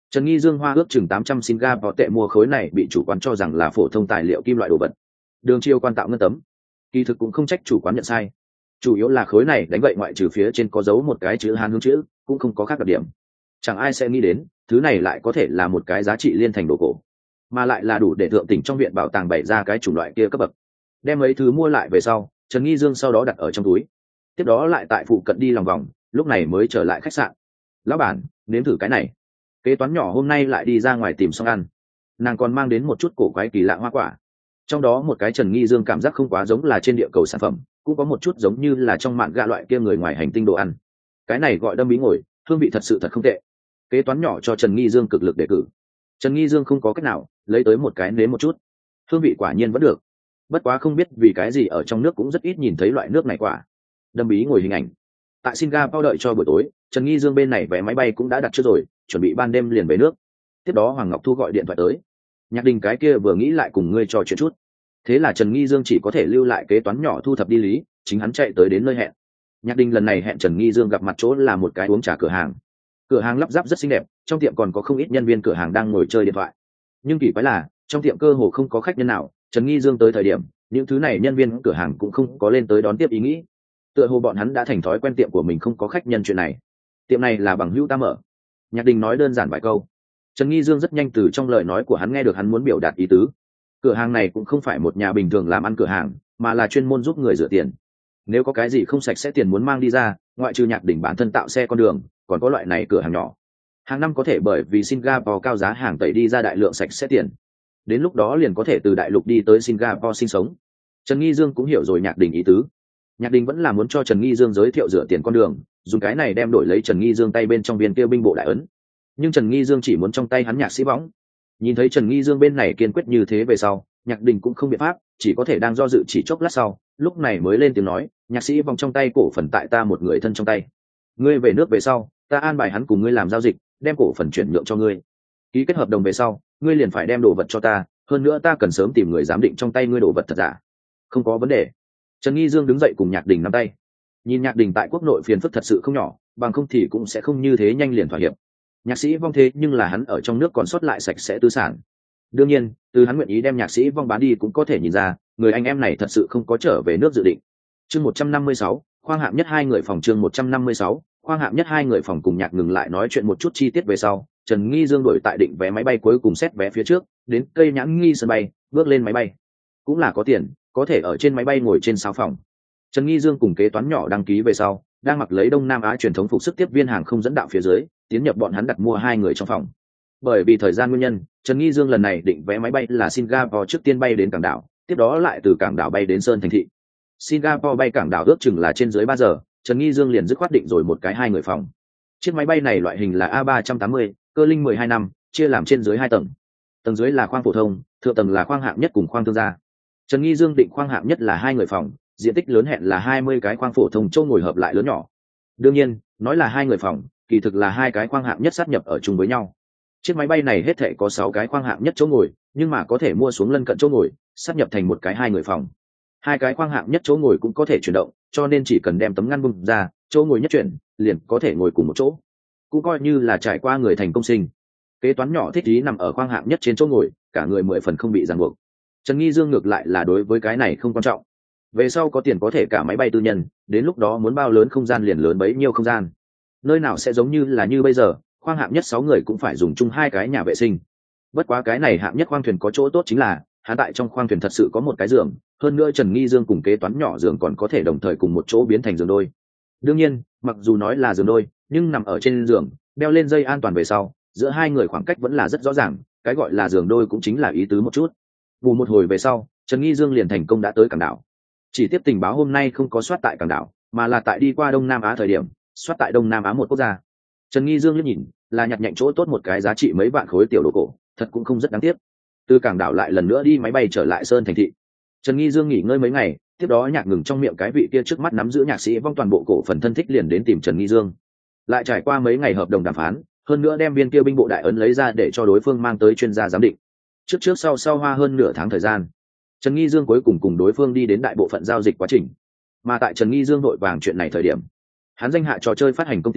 Trần Nghi Dương hoa ước chừng tám trăm Singapore tệ mua khối này bị chủ quán cho rằng là phổ thông tài liệu kim loại đồ vật. Đường chiêu quan tạo ngân tấm, kỳ thực cũng không trách chủ quán nhận sai. Chủ yếu là khối này đánh vậy ngoại trừ phía trên có dấu một cái chữ Hán hướng chữ, cũng không có khác đặc điểm. Chẳng ai sẽ nghĩ đến, thứ này lại có thể là một cái giá trị liên thành đồ cổ, mà lại là đủ để thượng tỉnh trong viện bảo tàng bày ra cái chủng loại kia cấp bậc. Đem mấy thứ mua lại về sau, Trần Nghi Dương sau đó đặt ở trong túi. Tiếp đó lại tại phụ cận đi lòng vòng, lúc này mới trở lại khách sạn. Lão bản, nếm thử cái này. Kế toán nhỏ hôm nay lại đi ra ngoài tìm xong ăn. Nàng còn mang đến một chút cổ quái kỳ lạ hoa quả. Trong đó một cái Trần Nghi Dương cảm giác không quá giống là trên địa cầu sản phẩm, cũng có một chút giống như là trong mạn gạ loại kia người ngoài hành tinh đồ ăn. Cái này gọi đâm bí ngồi, hương vị thật sự thật không tệ. Kế toán nhỏ cho Trần Nghi Dương cực lực đề cử. Trần Nghi Dương không có cách nào, lấy tới một cái nếm một chút. Hương vị quả nhiên vẫn được. Bất quá không biết vì cái gì ở trong nước cũng rất ít nhìn thấy loại nước này quả. Đâm bí ngồi hình ảnh. Tại Singapore đợi cho buổi tối, Trần Nghi Dương bên này vé máy bay cũng đã đặt trước rồi, chuẩn bị ban đêm liền về nước. Tiếp đó Hoàng Ngọc Thu gọi điện thoại tới. Nhạc Đình cái kia vừa nghĩ lại cùng ngươi trò chuyện chút. Thế là Trần Nghi Dương chỉ có thể lưu lại kế toán nhỏ thu thập đi lý, chính hắn chạy tới đến nơi hẹn. Nhạc Đình lần này hẹn Trần Nghi Dương gặp mặt chỗ là một cái uống trà cửa hàng. Cửa hàng lắp ráp rất xinh đẹp, trong tiệm còn có không ít nhân viên cửa hàng đang ngồi chơi điện thoại. Nhưng kỳ quái là, trong tiệm cơ hồ không có khách nhân nào, Trần Nghi Dương tới thời điểm, những thứ này nhân viên cửa hàng cũng không có lên tới đón tiếp ý nghĩ. Tựa hồ bọn hắn đã thành thói quen tiệm của mình không có khách nhân chuyện này. Tiệm này là bằng hữu ta mở. Nhạc Đình nói đơn giản vài câu. Trần Nghi Dương rất nhanh từ trong lời nói của hắn nghe được hắn muốn biểu đạt ý tứ. Cửa hàng này cũng không phải một nhà bình thường làm ăn cửa hàng, mà là chuyên môn giúp người rửa tiền. Nếu có cái gì không sạch sẽ tiền muốn mang đi ra, ngoại trừ Nhạc Đình bản thân tạo xe con đường, còn có loại này cửa hàng nhỏ. Hàng năm có thể bởi vì Singapore cao giá hàng tẩy đi ra đại lượng sạch sẽ tiền. Đến lúc đó liền có thể từ đại lục đi tới Singapore sinh sống. Trần Nghi Dương cũng hiểu rồi Nhạc Đình ý tứ. Nhạc Đình vẫn là muốn cho Trần Nghi Dương giới thiệu rửa tiền con đường, dùng cái này đem đổi lấy Trần Nghi Dương tay bên trong viên kia binh bộ đại ấn. Nhưng Trần Nghi Dương chỉ muốn trong tay hắn nhạc sĩ võng. Nhìn thấy Trần Nghi Dương bên này kiên quyết như thế về sau, Nhạc Đình cũng không biện pháp, chỉ có thể đang do dự chỉ chốc lát sau, lúc này mới lên tiếng nói, nhạc sĩ vòng trong tay cổ phần tại ta một người thân trong tay. Ngươi về nước về sau, ta an bài hắn cùng ngươi làm giao dịch, đem cổ phần chuyển nhượng cho ngươi. Ký kết hợp đồng về sau, ngươi liền phải đem đồ vật cho ta, hơn nữa ta cần sớm tìm người giám định trong tay ngươi đồ vật thật giả. Không có vấn đề. Trần Nghi Dương đứng dậy cùng Nhạc Đình nắm tay. Nhìn Nhạc Đình tại quốc nội phiền phức thật sự không nhỏ, bằng không thì cũng sẽ không như thế nhanh liền thỏa hiệp. Nhạc sĩ vong thế nhưng là hắn ở trong nước còn sót lại sạch sẽ tư sản. Đương nhiên, từ hắn nguyện ý đem nhạc sĩ vong bán đi cũng có thể nhìn ra, người anh em này thật sự không có trở về nước dự định. Chương một trăm năm mươi sáu, khoang hạng nhất hai người phòng chương một trăm năm mươi sáu, khoang hạng nhất hai người phòng cùng Nhạc ngừng lại nói chuyện một chút chi tiết về sau, Trần Nghi Dương đổi tại định vé máy bay cuối cùng xét vé phía trước, đến cây nhãn nghi sân bay, bước lên máy bay. Cũng là có tiền, có thể ở trên máy bay ngồi trên sáu phòng. Trần Nghi Dương cùng kế toán nhỏ đăng ký về sau, đang mặc lấy Đông Nam Á truyền thống phục sức tiếp viên hàng không dẫn đạo phía dưới, tiến nhập bọn hắn đặt mua hai người trong phòng. Bởi vì thời gian nguyên nhân, Trần Nghi Dương lần này định vé máy bay là Singapore trước tiên bay đến cảng đảo, tiếp đó lại từ cảng đảo bay đến Sơn Thành thị. Singapore bay cảng đảo ước chừng là trên dưới ba giờ, Trần Nghi Dương liền dứt khoát định rồi một cái hai người phòng. Chiếc máy bay này loại hình là A ba tám mươi, cơ linh mười hai năm, chia làm trên dưới hai tầng. Tầng dưới là khoang phổ thông, thượng tầng là khoang hạng nhất cùng khoang thương gia. Trần Nghi Dương định khoang hạng nhất là hai người phòng, diện tích lớn hẹn là hai mươi cái khoang phổ thông châu ngồi hợp lại lớn nhỏ. Đương nhiên, nói là hai người phòng, kỳ thực là hai cái khoang hạng nhất sát nhập ở chung với nhau. Chiếc máy bay này hết thảy có sáu cái khoang hạng nhất chỗ ngồi, nhưng mà có thể mua xuống lân cận chỗ ngồi, sát nhập thành một cái hai người phòng. Hai cái khoang hạng nhất chỗ ngồi cũng có thể chuyển động, cho nên chỉ cần đem tấm ngăn bung ra, chỗ ngồi nhất chuyển, liền có thể ngồi cùng một chỗ. Cũng coi như là trải qua người thành công sinh. Kế toán nhỏ thích ý nằm ở khoang hạng nhất trên chỗ ngồi, cả người mười phần không bị ràng buộc. Trần Nghi Dương ngược lại là đối với cái này không quan trọng. Về sau có tiền có thể cả máy bay tư nhân, đến lúc đó muốn bao lớn không gian liền lớn bấy nhiêu không gian. Nơi nào sẽ giống như là như bây giờ, khoang hạng nhất sáu người cũng phải dùng chung hai cái nhà vệ sinh. Bất quá cái này hạng nhất khoang thuyền có chỗ tốt chính là, hắn tại trong khoang thuyền thật sự có một cái giường, hơn nữa Trần Nghi Dương cùng kế toán nhỏ giường còn có thể đồng thời cùng một chỗ biến thành giường đôi. Đương nhiên, mặc dù nói là giường đôi, nhưng nằm ở trên giường, đeo lên dây an toàn về sau, giữa hai người khoảng cách vẫn là rất rõ ràng, cái gọi là giường đôi cũng chính là ý tứ một chút. Ngủ một hồi về sau, Trần Nghi Dương liền thành công đã tới cảng đảo. Chỉ tiếp tình báo hôm nay không có soát tại cảng đảo, mà là tại đi qua Đông Nam Á thời điểm, soát tại Đông Nam Á một quốc gia. Trần Nghi Dương liếc nhìn, là nhặt nhạnh chỗ tốt một cái giá trị mấy vạn khối tiểu đồ cổ, thật cũng không rất đáng tiếc. Từ cảng đảo lại lần nữa đi máy bay trở lại Sơn Thành thị. Trần Nghi Dương nghỉ ngơi mấy ngày, tiếp đó Nhạc ngừng trong miệng cái vị kia trước mắt nắm giữ nhạc sĩ vong toàn bộ cổ phần thân thích liền đến tìm Trần Nghi Dương. Lại trải qua mấy ngày hợp đồng đàm phán, hơn nữa đem viên kia binh bộ đại ấn lấy ra để cho đối phương mang tới chuyên gia giám định. Trước trước sau sau hoa hơn nửa tháng thời gian, Trần Nghi Dương cuối cùng cùng đối phương đi đến đại bộ phận giao dịch quá trình. Mà tại Trần Nghi Dương vội vàng chuyện này thời điểm, hắn danh hạ trò chơi phát hành công ty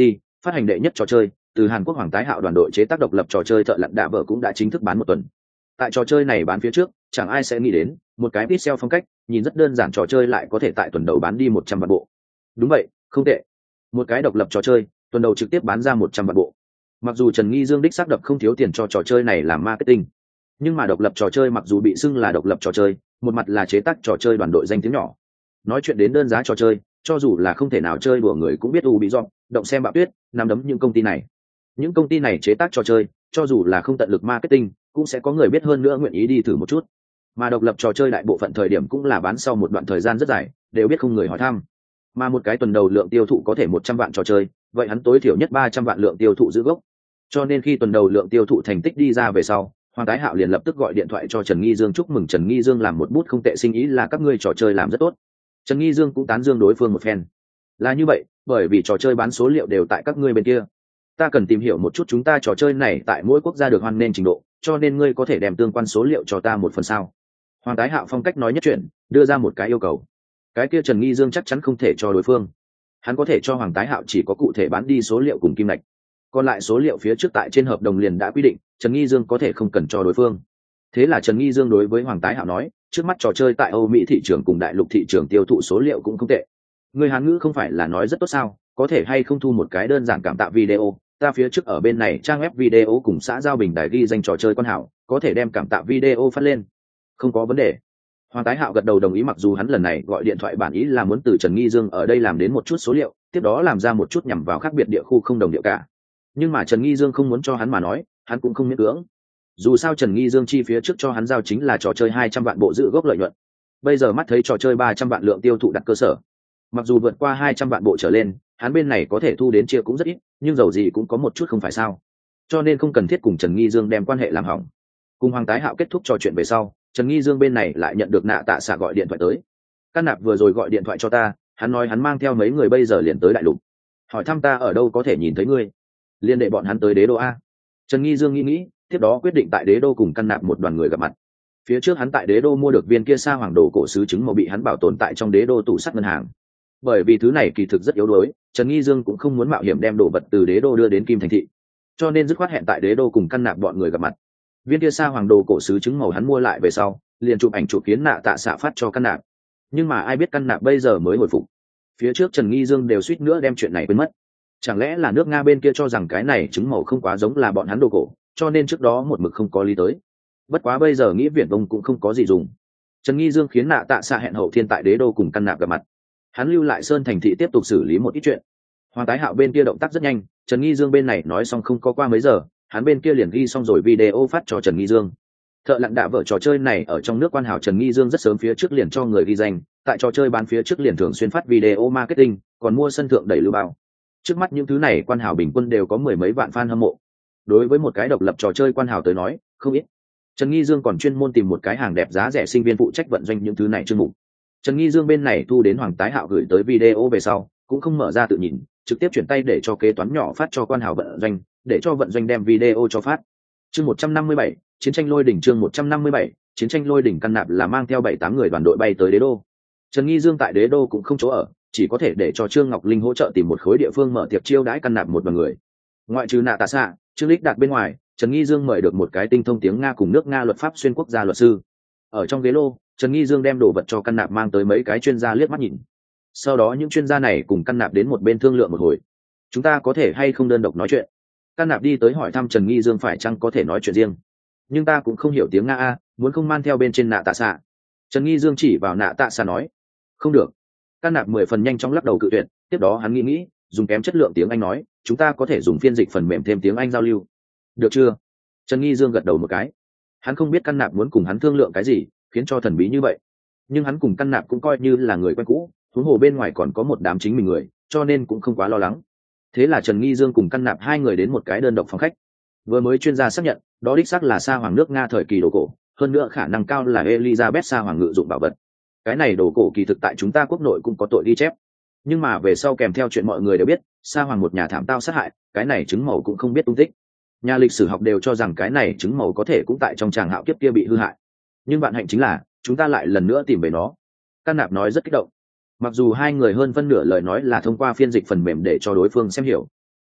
phát hành đệ nhất trò chơi, từ Hàn Quốc Hoàng Tái Hạo đoàn đội chế tác độc lập trò chơi Thợ Lặn Đạ Vợ cũng đã chính thức bán một tuần. Tại trò chơi này bán phía trước, chẳng ai sẽ nghĩ đến, một cái pixel phong cách, nhìn rất đơn giản trò chơi lại có thể tại tuần đầu bán đi một trăm vạn bộ. Đúng vậy, không tệ. Một cái độc lập trò chơi, tuần đầu trực tiếp bán ra một trăm vạn bộ. Mặc dù Trần Nghi Dương đích xác đập không thiếu tiền cho trò chơi này làm marketing, nhưng mà độc lập trò chơi mặc dù bị xưng là độc lập trò chơi, một mặt là chế tác trò chơi đoàn đội danh tiếng nhỏ. Nói chuyện đến đơn giá trò chơi, cho dù là không thể nào chơi đùa người cũng biết Ubisoft, động xem bạo tuyết, nắm đấm những công ty này. Những công ty này chế tác trò chơi, cho dù là không tận lực marketing, cũng sẽ có người biết hơn nữa nguyện ý đi thử một chút. Mà độc lập trò chơi đại bộ phận thời điểm cũng là bán sau một đoạn thời gian rất dài, đều biết không người hỏi thăm. Mà một cái tuần đầu lượng tiêu thụ có thể một trăm vạn trò chơi, vậy hắn tối thiểu nhất ba trăm vạn lượng tiêu thụ giữ gốc. Cho nên khi tuần đầu lượng tiêu thụ thành tích đi ra về sau, Hoàng Tái Hạo liền lập tức gọi điện thoại cho Trần Nghi Dương chúc mừng Trần Nghi Dương làm một bút không tệ sinh ý, là các ngươi trò chơi làm rất tốt. Trần Nghi Dương cũng tán dương đối phương một phen. Là như vậy, bởi vì trò chơi bán số liệu đều tại các ngươi bên kia. Ta cần tìm hiểu một chút chúng ta trò chơi này tại mỗi quốc gia được hoan nên trình độ, cho nên ngươi có thể đem tương quan số liệu cho ta một phần sao? Hoàng Tái Hạo phong cách nói nhất chuyện, đưa ra một cái yêu cầu. Cái kia Trần Nghi Dương chắc chắn không thể cho đối phương. Hắn có thể cho Hoàng Tái Hạo chỉ có cụ thể bán đi số liệu cùng kim ngạch. Còn lại số liệu phía trước tại trên hợp đồng liền đã quy định, Trần Nghi Dương có thể không cần cho đối phương. Thế là Trần Nghi Dương đối với Hoàng Tái Hạo nói, trước mắt trò chơi tại Âu Mỹ thị trường cùng đại lục thị trường tiêu thụ số liệu cũng không tệ. Người Hán ngữ không phải là nói rất tốt sao, có thể hay không thu một cái đơn giản cảm tạ video, ta phía trước ở bên này trang web video cùng xã giao bình đài ghi danh trò chơi con hảo, có thể đem cảm tạ video phát lên. Không có vấn đề. Hoàng Tái Hạo gật đầu đồng ý, mặc dù hắn lần này gọi điện thoại bản ý là muốn từ Trần Nghi Dương ở đây làm đến một chút số liệu, tiếp đó làm ra một chút nhằm vào khác biệt địa khu không đồng điệu cả. Nhưng mà Trần Nghi Dương không muốn cho hắn mà nói, hắn cũng không miễn cưỡng. Dù sao Trần Nghi Dương chi phía trước cho hắn giao chính là trò chơi hai trăm vạn bộ giữ gốc lợi nhuận. Bây giờ mắt thấy trò chơi ba trăm vạn lượng tiêu thụ đặt cơ sở. Mặc dù vượt qua hai trăm vạn bộ trở lên, hắn bên này có thể thu đến chia cũng rất ít, nhưng dầu gì cũng có một chút không phải sao. Cho nên không cần thiết cùng Trần Nghi Dương đem quan hệ làm hỏng. Cùng Hoàng Tái Hạo kết thúc trò chuyện về sau, Trần Nghi Dương bên này lại nhận được Nạ Tạ Xạ gọi điện thoại tới. Căn Nạp vừa rồi gọi điện thoại cho ta, hắn nói hắn mang theo mấy người bây giờ liền tới đại lục. Hỏi thăm ta ở đâu có thể nhìn thấy ngươi. Liên đệ bọn hắn tới Đế Đô a. Trần Nghi Dương nghĩ nghĩ, tiếp đó quyết định tại Đế Đô cùng Căn Nạp một đoàn người gặp mặt. Phía trước hắn tại Đế Đô mua được viên kia sa hoàng đồ cổ sứ trứng màu bị hắn bảo tồn tại trong Đế Đô tủ sắt ngân hàng. Bởi vì thứ này kỳ thực rất yếu đuối, Trần Nghi Dương cũng không muốn mạo hiểm đem đồ vật từ Đế Đô đưa đến Kim Thành thị, cho nên dứt khoát hẹn tại Đế Đô cùng Căn Nạp bọn người gặp mặt. Viên kia sa hoàng đồ cổ sứ trứng màu hắn mua lại về sau, liền chụp ảnh chụp kiến Nạ Tạ Xạ phát cho Căn Nạp. Nhưng mà ai biết Căn Nạp bây giờ mới hồi phục. Phía trước Trần Nghi Dương đều suýt nữa đem chuyện này quên mất. Chẳng lẽ là nước Nga bên kia cho rằng cái này trứng màu không quá giống là bọn hắn đồ cổ, cho nên trước đó một mực không có lý tới. Bất quá bây giờ nghĩ viển vông cũng không có gì dùng. Trần Nghi Dương khiến Nạ Tạ Xạ hẹn hậu thiên tại Đế Đô cùng Căn Nạp gặp mặt. Hắn lưu lại Sơn Thành thị tiếp tục xử lý một ít chuyện. Hoàng Tái Hạo bên kia động tác rất nhanh, Trần Nghi Dương bên này nói xong không có qua mấy giờ, hắn bên kia liền ghi xong rồi video phát cho Trần Nghi Dương. Thợ Lặn Đạ Vợ trò chơi này ở trong nước quan hảo Trần Nghi Dương rất sớm phía trước liền cho người ghi danh, tại trò chơi bán phía trước liền thường xuyên phát video marketing, còn mua sân thượng đẩy lưu bao. Trước mắt những thứ này quan hảo bình quân đều có mười mấy vạn fan hâm mộ. Đối với một cái độc lập trò chơi quan hảo tới nói, không ít. Trần Nghi Dương còn chuyên môn tìm một cái hàng đẹp giá rẻ sinh viên phụ trách vận doanh những thứ này chương mục. Trần Nghi Dương bên này thu đến Hoàng Tái Hạo gửi tới video về sau, cũng không mở ra tự nhìn, trực tiếp chuyển tay để cho kế toán nhỏ phát cho quan hảo vận doanh, để cho vận doanh đem video cho phát. Chương một trăm năm mươi bảy, chiến tranh lôi đỉnh chương một trăm năm mươi bảy, chiến tranh lôi đỉnh Căn Nạp là mang theo bảy tám người đoàn đội bay tới Đế Đô. Trần Nghi Dương tại Đế Đô cũng không chỗ ở, chỉ có thể để cho Trương Ngọc Linh hỗ trợ tìm một khối địa phương mở tiệc chiêu đãi Căn Nạp một đoàn người. Ngoại trừ Nạ Tạ Xạ, Trương Lịch Đạt bên ngoài, Trần Nghi Dương mời được một cái tinh thông tiếng Nga cùng nước Nga luật pháp xuyên quốc gia luật sư. Ở trong ghế lô, Trần Nghi Dương đem đồ vật cho Căn Nạp mang tới mấy cái chuyên gia liếc mắt nhìn. Sau đó những chuyên gia này cùng Căn Nạp đến một bên thương lượng một hồi. Chúng ta có thể hay không đơn độc nói chuyện? Căn Nạp đi tới hỏi thăm Trần Nghi Dương phải chăng có thể nói chuyện riêng. Nhưng ta cũng không hiểu tiếng Nga a, muốn không man theo bên trên Nạ Tạ Xạ. Trần Nghi Dương chỉ vào Nạ Tạ Xạ nói. Không được. Căn Nạp mười phần nhanh chóng lắc đầu cự tuyệt, tiếp đó hắn nghĩ nghĩ, dùng kém chất lượng tiếng Anh nói, chúng ta có thể dùng phiên dịch phần mềm thêm tiếng Anh giao lưu. Được chưa? Trần Nghi Dương gật đầu một cái. Hắn không biết Căn Nạp muốn cùng hắn thương lượng cái gì, khiến cho thần bí như vậy. Nhưng hắn cùng Căn Nạp cũng coi như là người quen cũ, huống hồ bên ngoài còn có một đám chính mình người, cho nên cũng không quá lo lắng. Thế là Trần Nghi Dương cùng Căn Nạp hai người đến một cái đơn độc phòng khách. Vừa mới chuyên gia xác nhận, đó đích xác là sa hoàng nước Nga thời kỳ đồ cổ, hơn nữa khả năng cao là Elizabeth sa hoàng ngự dụng bảo vật. Cái này đồ cổ kỳ thực tại chúng ta quốc nội cũng có tội ghi chép. Nhưng mà về sau kèm theo chuyện mọi người đều biết, sa hoàng một nhà thảm tao sát hại, cái này chứng màu cũng không biết tung tích. Nhà lịch sử học đều cho rằng cái này chứng màu có thể cũng tại trong tràng hạo kiếp kia bị hư hại. Nhưng bạn hạnh chính là, chúng ta lại lần nữa tìm về nó. Căn Nạp nói rất kích động. Mặc dù hai người hơn phân nửa lời nói là thông qua phiên dịch phần mềm để cho đối phương xem hiểu,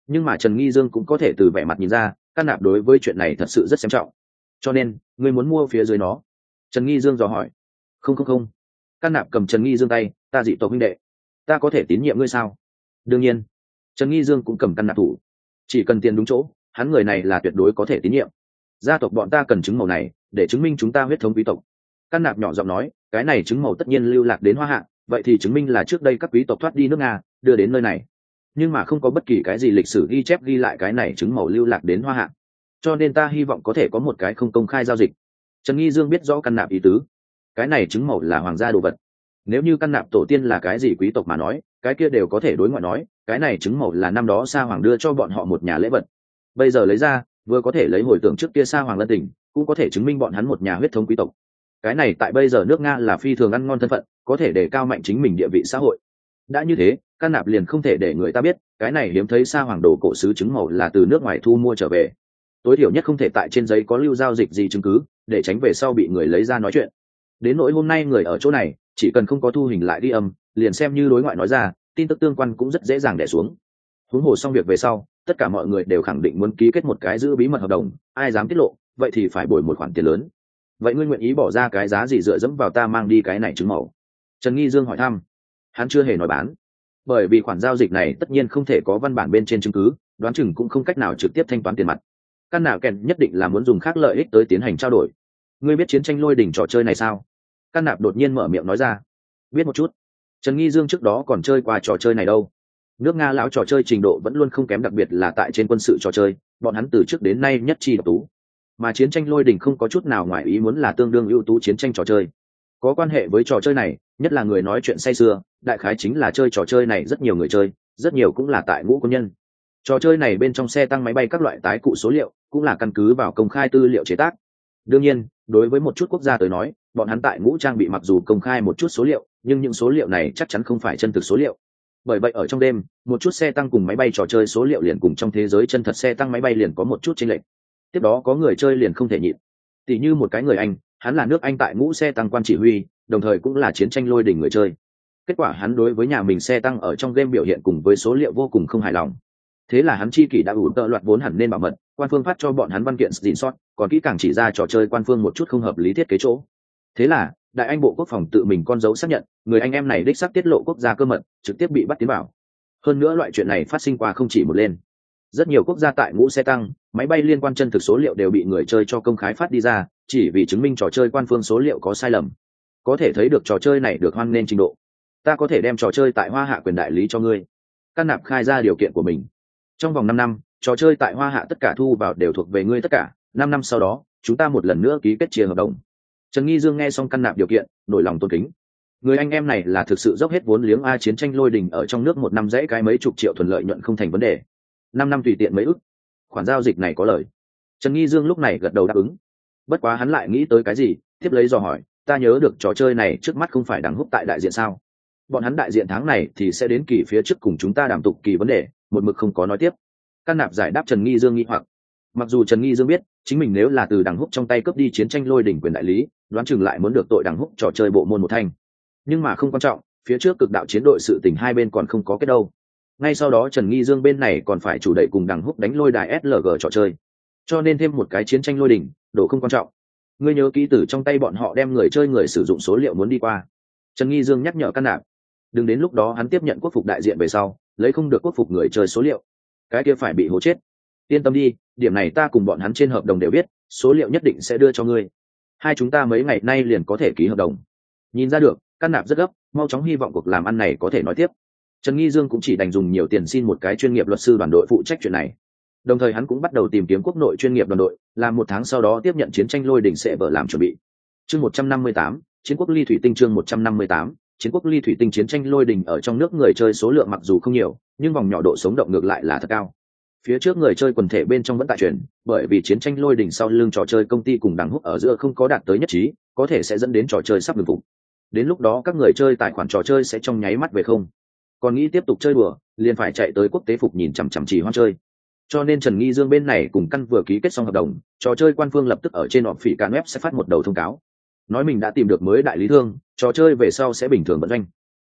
nhưng mà Trần Nghi Dương cũng có thể từ vẻ mặt nhìn ra Can Nạp đối với chuyện này thật sự rất xem trọng. Cho nên ngươi muốn mua phía dưới nó? Trần Nghi Dương dò hỏi. Không không không. Can Nạp cầm Trần Nghi Dương tay, ta dị tộc huynh đệ, ta có thể tín nhiệm ngươi sao? Đương nhiên. Trần Nghi Dương cũng cầm Can Nạp thủ, chỉ cần tiền đúng chỗ, hắn người này là tuyệt đối có thể tín nhiệm. Gia tộc bọn ta cần chứng màu này để chứng minh chúng ta huyết thống quý tộc. Can Nạp nhỏ giọng nói, cái này chứng màu tất nhiên lưu lạc đến Hoa Hạ, vậy thì chứng minh là trước đây các quý tộc thoát đi nước Nga đưa đến nơi này, nhưng mà không có bất kỳ cái gì lịch sử ghi chép ghi lại cái này chứng màu lưu lạc đến Hoa Hạ, cho nên ta hy vọng có thể có một cái không công khai giao dịch. Trần Nghi Dương biết rõ Can Nạp ý tứ, cái này chứng màu là hoàng gia đồ vật, nếu như Can Nạp tổ tiên là cái gì quý tộc mà nói, cái kia đều có thể đối ngoại nói cái này chứng màu là năm đó Sa Hoàng đưa cho bọn họ một nhà lễ vật, bây giờ lấy ra vừa có thể lấy hồi tưởng trước kia Sa Hoàng lân tình, cũng có thể chứng minh bọn hắn một nhà huyết thống quý tộc. Cái này tại bây giờ nước Nga là phi thường ăn ngon thân phận, có thể để cao mạnh chính mình địa vị xã hội. Đã như thế, Can Nạp liền không thể để người ta biết cái này hiếm thấy Sa Hoàng đồ cổ sứ chứng màu là từ nước ngoài thu mua trở về, tối thiểu nhất không thể tại trên giấy có lưu giao dịch gì chứng cứ, để tránh về sau bị người lấy ra nói chuyện. Đến nỗi hôm nay người ở chỗ này chỉ cần không có thu hình lại ghi âm, liền xem như đối ngoại nói ra, tin tức tương quan cũng rất dễ dàng đẻ xuống. Huống hồ xong việc về sau, tất cả mọi người đều khẳng định muốn ký kết một cái giữ bí mật hợp đồng, ai dám tiết lộ vậy thì phải bồi một khoản tiền lớn. Vậy ngươi nguyện ý bỏ ra cái giá gì dựa dẫm vào ta mang đi cái này chứng màu? Trần Nghi Dương hỏi thăm. Hắn chưa hề nói bán, bởi vì khoản giao dịch này tất nhiên không thể có văn bản bên trên chứng cứ, đoán chừng cũng không cách nào trực tiếp thanh toán tiền mặt. Căn nào kèn nhất định là muốn dùng khác lợi ích tới tiến hành trao đổi. Ngươi biết chiến tranh lôi đỉnh trò chơi này sao? Căn Nạp đột nhiên mở miệng nói ra. Biết một chút. Trần Nghi Dương trước đó còn chơi qua trò chơi này đâu. Nước Nga lão trò chơi trình độ vẫn luôn không kém, đặc biệt là tại trên quân sự trò chơi, bọn hắn từ trước đến nay nhất chi độc tú. Mà chiến tranh lôi đỉnh không có chút nào ngoài ý muốn là tương đương ưu tú chiến tranh trò chơi. Có quan hệ với trò chơi này, nhất là người nói chuyện say sưa, đại khái chính là chơi trò chơi này rất nhiều người chơi, rất nhiều cũng là tại ngũ quân nhân. Trò chơi này bên trong xe tăng máy bay các loại tái cụ số liệu cũng là căn cứ vào công khai tư liệu chế tác. Đương nhiên, đối với một chút quốc gia tới nói, bọn hắn tại ngũ trang bị mặc dù công khai một chút số liệu, nhưng những số liệu này chắc chắn không phải chân thực số liệu. Bởi vậy ở trong đêm, một chút xe tăng cùng máy bay trò chơi số liệu liền cùng trong thế giới chân thật xe tăng máy bay liền có một chút chênh lệch. Tiếp đó có người chơi liền không thể nhịn. Tỷ như một cái người Anh, hắn là nước Anh tại ngũ xe tăng quan chỉ huy, đồng thời cũng là chiến tranh lôi đỉnh người chơi. Kết quả hắn đối với nhà mình xe tăng ở trong game biểu hiện cùng với số liệu vô cùng không hài lòng. Thế là hắn chi kỷ đã ủ tợ loạt vốn hẳn nên bảo mật, quan phương phát cho bọn hắn văn kiện xin sót, còn kỹ càng chỉ ra trò chơi quan phương một chút không hợp lý thiết kế chỗ. Thế là đại anh bộ quốc phòng tự mình con dấu xác nhận người anh em này đích xác tiết lộ quốc gia cơ mật, trực tiếp bị bắt tiến vào. Hơn nữa loại chuyện này phát sinh qua không chỉ một lên, rất nhiều quốc gia tại ngũ xe tăng máy bay liên quan chân thực số liệu đều bị người chơi cho công khai phát đi ra, chỉ vì chứng minh trò chơi quan phương số liệu có sai lầm. Có thể thấy được trò chơi này được hoan nghênh trình độ. Ta có thể đem trò chơi tại Hoa Hạ quyền đại lý cho ngươi. Can Nạp khai ra điều kiện của mình. Trong vòng năm năm, trò chơi tại Hoa Hạ tất cả thu vào đều thuộc về ngươi tất cả, năm năm sau đó, chúng ta một lần nữa ký kết chia hợp đồng. Trần Nghi Dương nghe xong Can Nạp điều kiện, nổi lòng tôn kính. Người anh em này là thực sự dốc hết vốn liếng a, chiến tranh lôi đình ở trong nước một năm dãy cái mấy chục triệu thuần lợi nhuận không thành vấn đề. Năm năm tùy tiện mấy ức. Khoản giao dịch này có lời. Trần Nghi Dương lúc này gật đầu đáp ứng. Bất quá hắn lại nghĩ tới cái gì, tiếp lấy dò hỏi, ta nhớ được trò chơi này trước mắt không phải Đằng Húc tại đại diện sao? Bọn hắn đại diện tháng này thì sẽ đến kỳ phía trước cùng chúng ta đàm tục kỳ vấn đề, một mực không có nói tiếp. Can Nạp giải đáp Trần Nghi Dương nghi hoặc. Mặc dù Trần Nghi Dương biết, chính mình nếu là từ Đằng Húc trong tay cướp đi chiến tranh lôi đỉnh quyền đại lý, đoán chừng lại muốn được tội Đằng Húc trò chơi bộ môn một thanh. Nhưng mà không quan trọng, phía trước cực đạo chiến đội sự tình hai bên còn không có kết đâu. Ngay sau đó Trần Nghi Dương bên này còn phải chủ đẩy cùng Đằng Húc đánh lôi đài ét lờ giê trò chơi. Cho nên thêm một cái chiến tranh lôi đỉnh, đồ không quan trọng. Ngươi nhớ kỹ từ trong tay bọn họ đem người chơi người sử dụng số liệu muốn đi qua. Trần Nghi Dương nhắc nhở Can Nạp. Đừng đến lúc đó hắn tiếp nhận quốc phục đại diện về sau, lấy không được quốc phục người chơi số liệu, cái kia phải bị hố chết. Yên tâm đi, điểm này ta cùng bọn hắn trên hợp đồng đều biết, số liệu nhất định sẽ đưa cho ngươi. Hai chúng ta mấy ngày nay liền có thể ký hợp đồng. Nhìn ra được, Can Nạp rất gấp, mau chóng hy vọng cuộc làm ăn này có thể nói tiếp. Trần Nghi Dương cũng chỉ đành dùng nhiều tiền xin một cái chuyên nghiệp luật sư đoàn đội phụ trách chuyện này. Đồng thời hắn cũng bắt đầu tìm kiếm quốc nội chuyên nghiệp đoàn đội, làm một tháng sau đó tiếp nhận chiến tranh lôi đỉnh sẽ vở làm chuẩn bị. Chương một trăm năm mươi tám, chiến quốc ly thủy tinh chương một trăm năm mươi tám, chiến quốc ly thủy tinh chiến tranh lôi đỉnh ở trong nước người chơi số lượng mặc dù không nhiều, nhưng vòng nhỏ độ sống động ngược lại là thật cao. Phía trước người chơi quần thể bên trong vẫn tại truyền, bởi vì chiến tranh lôi đỉnh sau lưng trò chơi công ty cùng Đằng Húc ở giữa không có đạt tới nhất trí, có thể sẽ dẫn đến trò chơi sắp ngừng phục. Đến lúc đó các người chơi tài khoản trò chơi sẽ trong nháy mắt về không. Còn nghĩ tiếp tục chơi đùa, liền phải chạy tới quốc tế phục nhìn chằm chằm chỉ hoan chơi. Cho nên Trần Nghi Dương bên này cùng Căn vừa ký kết xong hợp đồng, trò chơi quan phương lập tức ở trên họp phỉ cản web sẽ phát một đầu thông cáo, nói mình đã tìm được mới đại lý thương, trò chơi về sau sẽ bình thường vận doanh.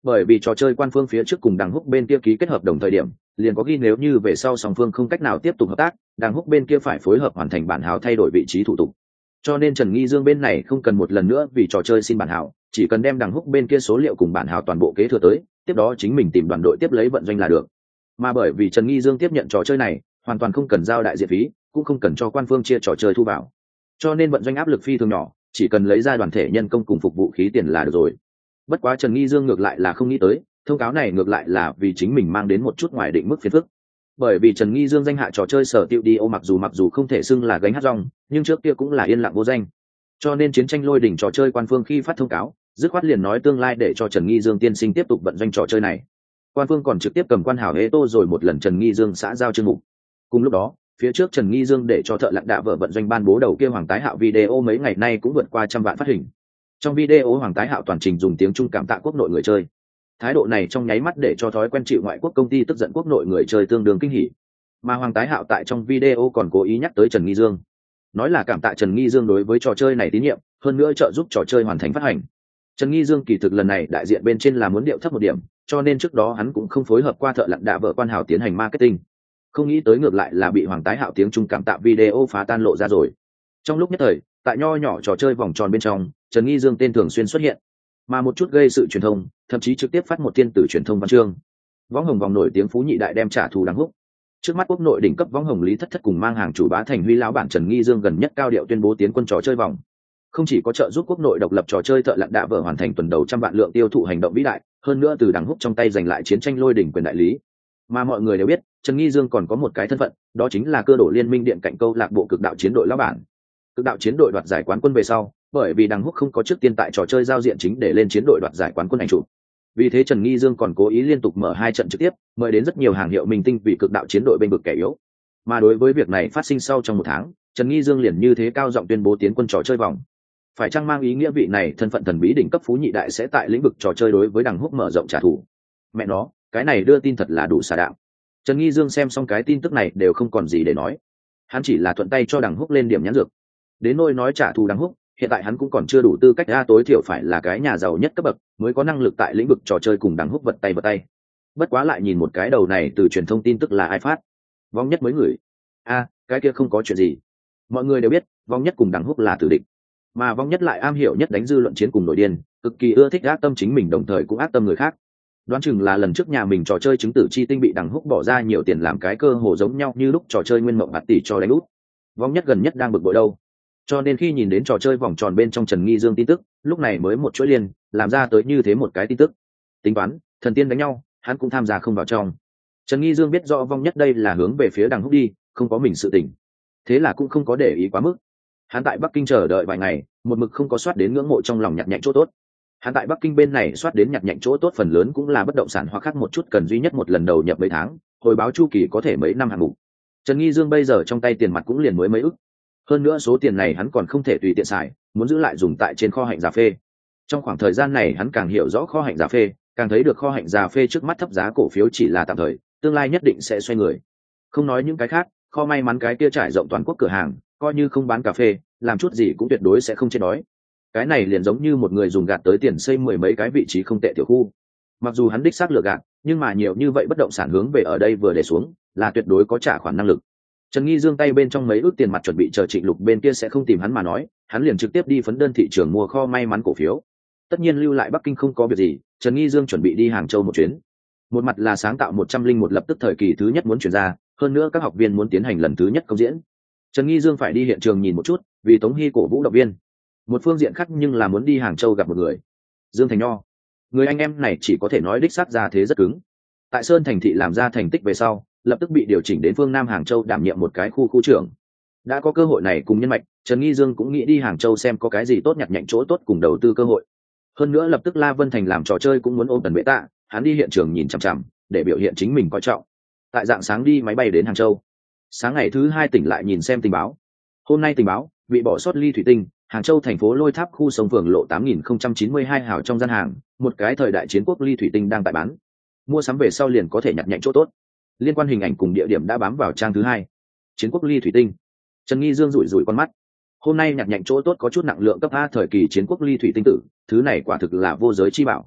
bởi vì trò chơi quan phương phía trước cùng đằng húc bên kia ký kết hợp đồng thời điểm liền có ghi nếu như về sau song phương không cách nào tiếp tục hợp tác, đằng húc bên kia phải phối hợp hoàn thành bản hào thay đổi vị trí thủ tục. Cho nên Trần Nghi Dương bên này không cần một lần nữa vì trò chơi xin bản hào, chỉ cần đem đằng húc bên kia số liệu cùng bản hào toàn bộ kế thừa tới, tiếp đó chính mình tìm đoàn đội tiếp lấy vận doanh là được. Mà bởi vì Trần Nghi Dương tiếp nhận trò chơi này hoàn toàn không cần giao đại diện phí, cũng không cần cho quan phương chia trò chơi thu vào, cho nên vận doanh áp lực phi thường nhỏ, chỉ cần lấy ra đoàn thể nhân công cùng phục vụ khí tiền là được rồi. Bất quá Trần Nghi Dương ngược lại là không nghĩ tới, thông cáo này ngược lại là vì chính mình mang đến một chút ngoài định mức phiền phức. Bởi vì Trần Nghi Dương danh hạ trò chơi sở tiêu đi ô mặc dù mặc dù không thể xưng là gánh hát rong, nhưng trước kia cũng là yên lặng vô danh. Cho nên chiến tranh lôi đỉnh trò chơi quan phương khi phát thông cáo, dứt khoát liền nói tương lai để cho Trần Nghi Dương tiên sinh tiếp tục vận doanh trò chơi này. Quan phương còn trực tiếp cầm quan hảo hế tô rồi một lần Trần Nghi Dương xã giao chương mục. Cùng lúc đó, phía trước Trần Nghi Dương để cho thợ lặn đạ vợ vận doanh ban bố đầu kia Hoàng Tái Hạo video mấy ngày nay cũng vượt qua trăm vạn phát hình. Trong video Hoàng Tái Hạo toàn trình dùng tiếng Trung cảm tạ quốc nội người chơi. Thái độ này trong nháy mắt để cho thói quen chịu ngoại quốc công ty tức giận quốc nội người chơi tương đương kinh hỉ. Mà Hoàng Tái Hạo tại trong video còn cố ý nhắc tới Trần Nghi Dương, nói là cảm tạ Trần Nghi Dương đối với trò chơi này tín nhiệm, hơn nữa trợ giúp trò chơi hoàn thành phát hành. Trần Nghi Dương kỳ thực lần này đại diện bên trên là muốn điệu thấp một điểm, cho nên trước đó hắn cũng không phối hợp qua thợ lặn đạ vợ quan hào tiến hành marketing. Không nghĩ tới ngược lại là bị Hoàng Tái Hạo tiếng Trung cảm tạ video phá tan lộ ra rồi. Trong lúc nhất thời, tại nho nhỏ trò chơi vòng tròn bên trong, Trần Nghi Dương tên thường xuyên xuất hiện, mà một chút gây sự truyền thông, thậm chí trực tiếp phát một thiên tử truyền thông văn chương. Võng hồng vòng nổi tiếng phú nhị đại đem trả thù đáng húc. Trước mắt quốc nội đỉnh cấp võng hồng Lý Thất Thất cùng mang hàng chủ bá thành Huy lão bản Trần Nghi Dương gần nhất cao điệu tuyên bố tiến quân trò chơi vòng. Không chỉ có trợ giúp quốc nội độc lập trò chơi thợ lặn đạ vợ hoàn thành tuần đầu trăm vạn lượng tiêu thụ hành động vĩ đại, hơn nữa từ đằng húc trong tay giành lại chiến tranh lôi đỉnh quyền đại lý. Mà mọi người đều biết, Trần Nghi Dương còn có một cái thân phận, đó chính là cơ đồ liên minh điện cạnh câu lạc bộ cực đạo chiến đội lão bản. Cực đạo chiến đội đoạt giải quán quân về sau, bởi vì đằng húc không có trước tiên tại trò chơi giao diện chính để lên chiến đội đoạt giải quán quân ảnh chụp. Vì thế Trần Nghi Dương còn cố ý liên tục mở hai trận trực tiếp, mời đến rất nhiều hàng hiệu minh tinh vì cực đạo chiến đội bên vực kẻ yếu. Mà đối với việc này phát sinh sau trong một tháng, Trần Nghi Dương liền như thế cao giọng tuyên bố tiến quân trò chơi vòng. Phải chăng mang ý nghĩa vị này thân phận thần bí đỉnh cấp phú nhị đại sẽ tại lĩnh vực trò chơi đối với đằng húc mở rộng trả thù? Mẹ nó, cái này đưa tin thật là đủ xà đạo. Trần Nghi Dương xem xong cái tin tức này đều không còn gì để nói, hắn chỉ là thuận tay cho đằng húc lên điểm nhãn dược. Đến nỗi nói trả thù đằng húc, hiện tại hắn cũng còn chưa đủ tư cách, ra tối thiểu phải là cái nhà giàu nhất cấp bậc mới có năng lực tại lĩnh vực trò chơi cùng đằng húc vật tay vật tay. Bất quá lại nhìn một cái đầu này từ truyền thông tin tức là ai phát? Vong Nhất mới gửi. A, à, cái kia không có chuyện gì. Mọi người đều biết, Vong Nhất cùng đằng húc là tử địch, mà Vong Nhất lại am hiểu nhất đánh dư luận chiến cùng nổi điên, cực kỳ ưa thích ác tâm chính mình đồng thời cũng ác tâm người khác. Đoán chừng là lần trước nhà mình trò chơi chứng tử chi tinh bị đằng húc bỏ ra nhiều tiền làm cái cơ hồ giống nhau như lúc trò chơi nguyên mộng bạt tỷ cho đánh út. Vong Nhất gần nhất đang bực bội đâu, cho nên khi nhìn đến trò chơi vòng tròn bên trong Trần Nghi Dương tin tức, lúc này mới một chuỗi liền làm ra tới như thế một cái tin tức. Tính toán thần tiên đánh nhau, hắn cũng tham gia không vào trong. Trần Nghi Dương biết rõ Vong Nhất đây là hướng về phía đằng húc đi, không có mình sự tình, thế là cũng không có để ý quá mức. Hắn tại Bắc Kinh chờ đợi vài ngày, một mực không có soát đến ngưỡng mộ trong lòng nhặt nhạnh chỗ tốt. Hắn tại Bắc Kinh bên này soát đến nhặt nhạnh chỗ tốt phần lớn cũng là bất động sản hoặc khác một chút cần duy nhất một lần đầu nhập mấy tháng, hồi báo chu kỳ có thể mấy năm hạng mục. Trần Nghi Dương bây giờ trong tay tiền mặt cũng liền mới mấy ức, hơn nữa số tiền này hắn còn không thể tùy tiện xài, muốn giữ lại dùng tại trên kho hạnh cà phê. Trong khoảng thời gian này hắn càng hiểu rõ kho hạnh cà phê, càng thấy được kho hạnh cà phê trước mắt thấp giá cổ phiếu chỉ là tạm thời, tương lai nhất định sẽ xoay người. Không nói những cái khác, kho may mắn cái kia trải rộng toàn quốc cửa hàng, coi như không bán cà phê, làm chút gì cũng tuyệt đối sẽ không chết đói. Cái này liền giống như một người dùng gạt tới tiền xây mười mấy cái vị trí không tệ tiểu khu. Mặc dù hắn đích xác lừa gạt, nhưng mà nhiều như vậy bất động sản hướng về ở đây vừa để xuống, là tuyệt đối có trả khoản năng lực. Trần Nghi Dương tay bên trong mấy ước tiền mặt chuẩn bị chờ Trịnh Lục bên kia sẽ không tìm hắn mà nói, hắn liền trực tiếp đi phấn đơn thị trường mua kho may mắn cổ phiếu. Tất nhiên lưu lại Bắc Kinh không có việc gì, Trần Nghi Dương chuẩn bị đi Hàng Châu một chuyến. Một mặt là sáng tạo một trăm linh một lập tức thời kỳ thứ nhất muốn chuyển ra, hơn nữa các học viên muốn tiến hành lần thứ nhất công diễn. Trần Nghi Dương phải đi hiện trường nhìn một chút, vì Tống Hy cổ vũ động viên. Một phương diện khác nhưng là muốn đi Hàng Châu gặp một người, Dương Thành Nho. Người anh em này chỉ có thể nói đích xác ra thế rất cứng. Tại Sơn Thành thị làm ra thành tích về sau, lập tức bị điều chỉnh đến phương Nam Hàng Châu đảm nhiệm một cái khu khu trưởng. Đã có cơ hội này cùng nhân mạch, Trần Nghi Dương cũng nghĩ đi Hàng Châu xem có cái gì tốt nhặt nhạnh chỗ tốt cùng đầu tư cơ hội. Hơn nữa lập tức La Vân Thành làm trò chơi cũng muốn ôm Tần Bệ Tạ, hắn đi hiện trường nhìn chằm chằm, để biểu hiện chính mình coi trọng. Tại dạng sáng đi máy bay đến Hàng Châu. Sáng ngày thứ hai tỉnh lại nhìn xem tình báo. Hôm nay tình báo, bị bỏ sót ly thủy tinh, Hàng Châu thành phố Lôi Tháp khu sông Phường lộ tám nghìn không trăm chín mươi hai hào trong gian hàng, một cái thời đại chiến quốc ly thủy tinh đang tại bán. Mua sắm về sau liền có thể nhặt nhạnh chỗ tốt. Liên quan hình ảnh cùng địa điểm đã bám vào trang thứ hai. Chiến quốc ly thủy tinh. Trần Nghi Dương rủi rủi con mắt. Hôm nay nhặt nhạnh chỗ tốt có chút nặng lượng cấp A thời kỳ chiến quốc ly thủy tinh tử, thứ này quả thực là vô giới chi bảo.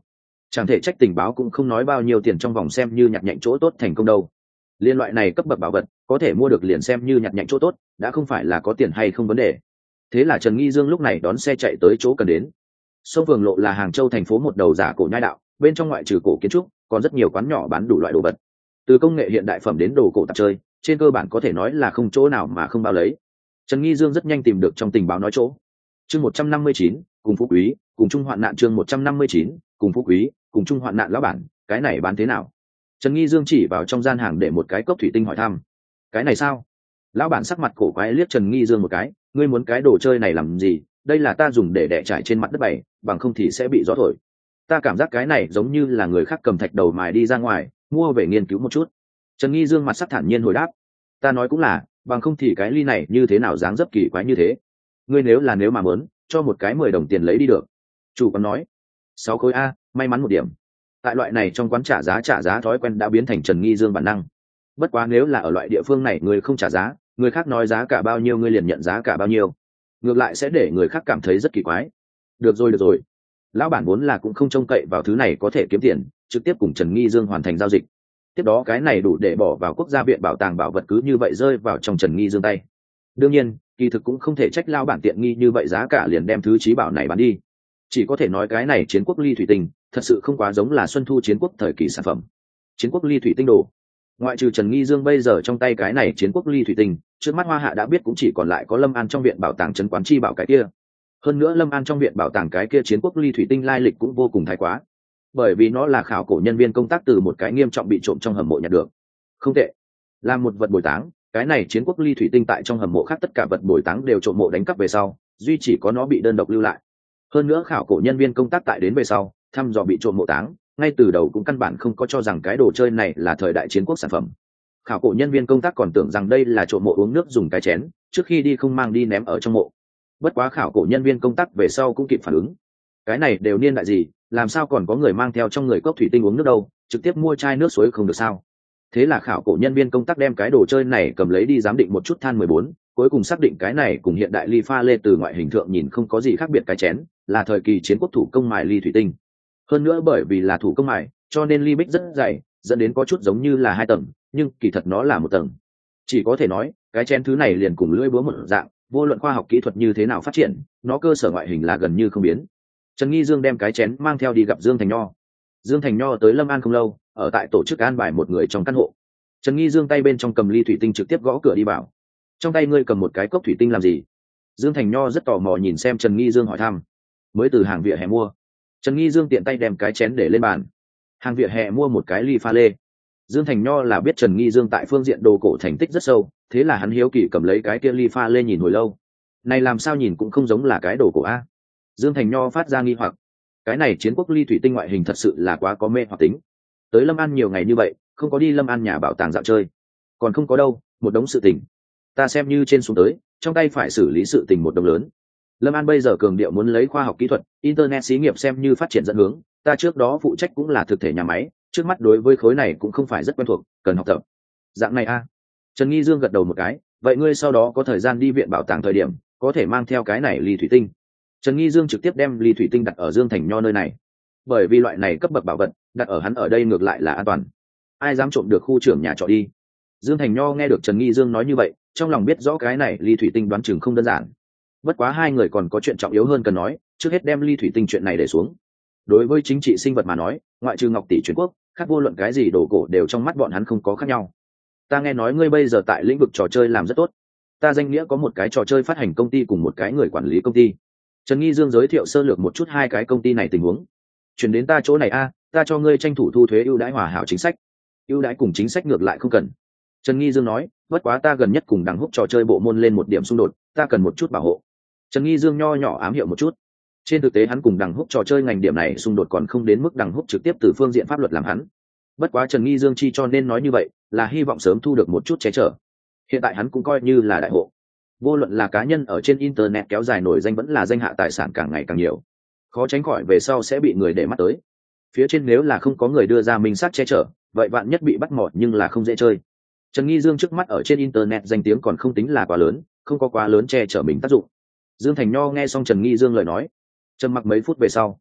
Chẳng thể trách tình báo cũng không nói bao nhiêu tiền trong vòng xem như nhặt nhạnh chỗ tốt thành công đâu. Liên loại này cấp bậc bảo vật có thể mua được liền xem như nhặt nhạnh chỗ tốt, đã không phải là có tiền hay không vấn đề. Thế là Trần Nghi Dương lúc này đón xe chạy tới chỗ cần đến. Sông Phường Lộ là Hàng Châu thành phố một đầu giả cổ nhai đạo, bên trong ngoại trừ cổ kiến trúc còn rất nhiều quán nhỏ bán đủ loại đồ vật, từ công nghệ hiện đại phẩm đến đồ cổ tạp chơi, trên cơ bản có thể nói là không chỗ nào mà không bao lấy. Trần Nghi Dương rất nhanh tìm được trong tình báo nói chỗ. Chương một trăm năm mươi chín, cùng phú quý, cùng chung hoạn nạn. Chương một trăm năm mươi chín, cùng phú quý, cùng chung hoạn nạn. Lão bản, cái này bán thế nào? Trần Nghi Dương chỉ vào trong gian hàng để một cái cốc thủy tinh hỏi thăm. Cái này sao? Lão bản sắc mặt cổ quái liếc Trần Nghi Dương một cái, ngươi muốn cái đồ chơi này làm gì? Đây là ta dùng để đè trải trên mặt đất bày, bằng không thì sẽ bị gió thổi. Ta cảm giác cái này giống như là người khác cầm thạch đầu mài đi ra ngoài, mua về nghiên cứu một chút. Trần Nghi Dương mặt sắc thản nhiên hồi đáp, ta nói cũng là, bằng không thì cái ly này như thế nào dáng dấp kỳ quái như thế. Ngươi nếu là nếu mà muốn, cho một cái mười đồng tiền lấy đi được. Chủ quán nói, sáu khối a, may mắn một điểm. Tại loại này trong quán trả giá trả giá thói quen đã biến thành Trần Nghi Dương bản năng. Bất quá nếu là ở loại địa phương này người không trả giá, người khác nói giá cả bao nhiêu ngươi liền nhận giá cả bao nhiêu, ngược lại sẽ để người khác cảm thấy rất kỳ quái. Được rồi được rồi, lão bản vốn là cũng không trông cậy vào thứ này có thể kiếm tiền, trực tiếp cùng Trần Nghi Dương hoàn thành giao dịch. Tiếp đó cái này đủ để bỏ vào quốc gia viện bảo tàng bảo vật cứ như vậy rơi vào trong Trần Nghi Dương tay. Đương nhiên kỳ thực cũng không thể trách lao bản tiện nghi như vậy giá cả liền đem thứ trí bảo này bán đi, chỉ có thể nói cái này chiến quốc ly thủy tinh thật sự không quá giống là xuân thu chiến quốc thời kỳ sản phẩm. Chiến quốc ly thủy tinh đồ, ngoại trừ Trần Nghi Dương bây giờ trong tay cái này chiến quốc ly thủy tinh, trước mắt Hoa Hạ đã biết cũng chỉ còn lại có Lâm An trong viện bảo tàng trấn quán chi bảo cái kia. Hơn nữa Lâm An trong viện bảo tàng cái kia chiến quốc ly thủy tinh lai lịch cũng vô cùng thái quá, bởi vì nó là khảo cổ nhân viên công tác từ một cái nghiêm trọng bị trộm trong hầm mộ nhặt được. Không tệ, là một vật bồi táng. Cái này chiến quốc ly thủy tinh tại trong hầm mộ khác tất cả vật bồi táng đều trộm mộ đánh cắp về sau, duy chỉ có nó bị đơn độc lưu lại. Hơn nữa khảo cổ nhân viên công tác tại đến về sau thăm dò bị trộm mộ táng, ngay từ đầu cũng căn bản không có cho rằng cái đồ chơi này là thời đại chiến quốc sản phẩm. Khảo cổ nhân viên công tác còn tưởng rằng đây là trộm mộ uống nước dùng cái chén, trước khi đi không mang đi ném ở trong mộ. Bất quá khảo cổ nhân viên công tác về sau cũng kịp phản ứng, cái này đều niên đại gì, làm sao còn có người mang theo trong người cốc thủy tinh uống nước đâu, trực tiếp mua chai nước suối không được sao? Thế là khảo cổ nhân viên công tác đem cái đồ chơi này cầm lấy đi giám định một chút than mười bốn, cuối cùng xác định cái này cùng hiện đại ly pha lê từ ngoại hình thượng nhìn không có gì khác biệt cái chén, là thời kỳ chiến quốc thủ công mài ly thủy tinh. Hơn nữa bởi vì là thủ công mài, cho nên ly bích rất dày, dẫn đến có chút giống như là hai tầng, nhưng kỳ thật nó là một tầng. Chỉ có thể nói, cái chén thứ này liền cùng lưỡi búa một dạng, vô luận khoa học kỹ thuật như thế nào phát triển, nó cơ sở ngoại hình là gần như không biến. Trần Nghi Dương đem cái chén mang theo đi gặp Dương Thành Nho. Dương Thành Nho tới Lâm An không lâu, ở tại tổ chức an bài một người trong căn hộ. Trần Nghi Dương tay bên trong cầm ly thủy tinh trực tiếp gõ cửa đi vào. Trong tay ngươi cầm một cái cốc thủy tinh làm gì? Dương Thành Nho rất tò mò nhìn xem Trần Nghi Dương hỏi thăm. Mới từ hàng vỉa hè mua. Trần Nghi Dương tiện tay đem cái chén để lên bàn. Hàng vỉa hè mua một cái ly pha lê. Dương Thành Nho là biết Trần Nghi Dương tại phương diện đồ cổ thành tích rất sâu, thế là hắn hiếu kỳ cầm lấy cái kia ly pha lê nhìn hồi lâu. Này làm sao nhìn cũng không giống là cái đồ cổ a? Dương Thành Nho phát ra nghi hoặc. Cái này chiến quốc ly thủy tinh ngoại hình thật sự là quá có mê hoặc tính. Tới Lâm An nhiều ngày như vậy, không có đi Lâm An nhà bảo tàng dạo chơi. Còn không có đâu, một đống sự tình. Ta xem như trên xuống tới, trong tay phải xử lý sự tình một đống lớn. Lâm An bây giờ cường điệu muốn lấy khoa học kỹ thuật, internet xí nghiệp xem như phát triển dẫn hướng, ta trước đó phụ trách cũng là thực thể nhà máy, trước mắt đối với khối này cũng không phải rất quen thuộc, cần học tập. Dạng này a. Trần Nghi Dương gật đầu một cái, vậy ngươi sau đó có thời gian đi viện bảo tàng thời điểm, có thể mang theo cái này ly thủy tinh. Trần Nghi Dương trực tiếp đem ly thủy tinh đặt ở Dương Thành Nho nơi này, bởi vì loại này cấp bậc bảo vật, đặt ở hắn ở đây ngược lại là an toàn. Ai dám trộm được khu trưởng nhà trọ đi. Dương Thành Nho nghe được Trần Nghi Dương nói như vậy, trong lòng biết rõ cái này ly thủy tinh đoán chừng không đơn giản. Bất quá hai người còn có chuyện trọng yếu hơn cần nói, trước hết đem ly thủy tinh chuyện này để xuống. Đối với chính trị sinh vật mà nói, ngoại trừ Ngọc tỷ truyền quốc, khác vô luận cái gì đồ cổ đều trong mắt bọn hắn không có khác nhau. Ta nghe nói ngươi bây giờ tại lĩnh vực trò chơi làm rất tốt. Ta danh nghĩa có một cái trò chơi phát hành công ty cùng một cái người quản lý công ty. Trần Nghi Dương giới thiệu sơ lược một chút hai cái công ty này tình huống. Chuyển đến ta chỗ này a, ta cho ngươi tranh thủ thu thuế ưu đãi hòa hảo chính sách. Ưu đãi cùng chính sách ngược lại không cần. Trần Nghi Dương nói, bất quá ta gần nhất cùng Đằng Húc trò chơi bộ môn lên một điểm xung đột, ta cần một chút bảo hộ. Trần Nghi Dương nho nhỏ ám hiệu một chút. Trên thực tế hắn cùng Đằng Húc trò chơi ngành điểm này xung đột còn không đến mức Đằng Húc trực tiếp từ phương diện pháp luật làm hắn. Bất quá Trần Nghi Dương chi cho nên nói như vậy, là hy vọng sớm thu được một chút che chở. Hiện tại hắn cũng coi như là đại hộ. Vô luận là cá nhân ở trên internet kéo dài nổi danh vẫn là danh hạ tài sản càng ngày càng nhiều, khó tránh khỏi về sau sẽ bị người để mắt tới. Phía trên nếu là không có người đưa ra minh sát che chở, vậy bạn nhất bị bắt mọt nhưng là không dễ chơi. Trần Nghi Dương trước mắt ở trên internet danh tiếng còn không tính là quá lớn, không có quá lớn che chở mình tác dụng. Dương Thành Nho nghe xong Trần Nghi Dương lời nói, trầm mặc mấy phút về sau,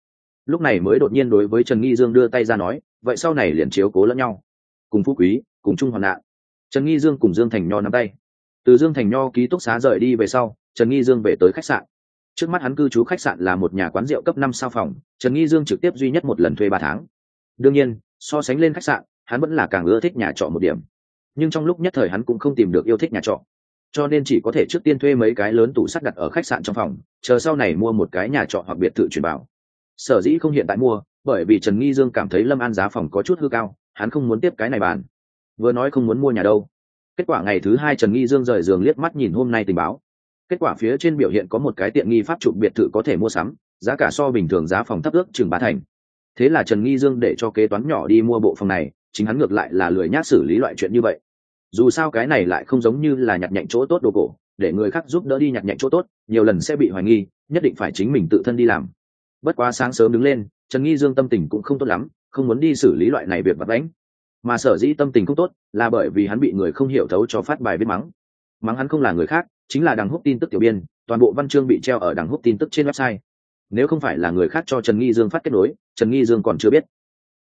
lúc này mới đột nhiên đối với Trần Nghi Dương đưa tay ra nói, vậy sau này liền chiếu cố lẫn nhau, cùng phú quý cùng chung hoạn nạn. Trần Nghi Dương cùng Dương Thành Nho nắm tay. Từ Dương Thành Nho ký túc xá rời đi về sau, Trần Nghi Dương về tới khách sạn. Trước mắt hắn cư trú khách sạn là một nhà quán rượu cấp năm sao phòng, Trần Nghi Dương trực tiếp duy nhất một lần thuê ba tháng. Đương nhiên, so sánh lên khách sạn, hắn vẫn là càng ưa thích nhà trọ một điểm. Nhưng trong lúc nhất thời hắn cũng không tìm được yêu thích nhà trọ, cho nên chỉ có thể trước tiên thuê mấy cái lớn tủ sắt đặt ở khách sạn trong phòng, chờ sau này mua một cái nhà trọ hoặc biệt thự chuyển vào. Sở dĩ không hiện tại mua, bởi vì Trần Nghi Dương cảm thấy Lâm An giá phòng có chút hư cao, hắn không muốn tiếp cái này bàn. Vừa nói không muốn mua nhà đâu, kết quả ngày thứ hai Trần Nghi Dương rời giường liếc mắt nhìn hôm nay tình báo, kết quả phía trên biểu hiện có một cái tiện nghi pháp chụp biệt thự có thể mua sắm, giá cả so bình thường giá phòng thấp ước chừng ba thành. Thế là Trần Nghi Dương để cho kế toán nhỏ đi mua bộ phòng này, chính hắn ngược lại là lười nhác xử lý loại chuyện như vậy. Dù sao cái này lại không giống như là nhặt nhạnh chỗ tốt đồ cổ, để người khác giúp đỡ đi nhặt nhạnh chỗ tốt, nhiều lần sẽ bị hoài nghi, nhất định phải chính mình tự thân đi làm. Bất quá sáng sớm đứng lên, Trần Nghi Dương tâm tình cũng không tốt lắm, không muốn đi xử lý loại này việc vặt vãnh. Mà sở dĩ tâm tình không tốt là bởi vì hắn bị người không hiểu thấu cho phát bài viết mắng. Mắng hắn không là người khác, chính là Đằng Húc tin tức tiểu biên, toàn bộ văn chương bị treo ở Đằng Húc tin tức trên website. Nếu không phải là người khác cho Trần Nghi Dương phát kết nối, Trần Nghi Dương còn chưa biết.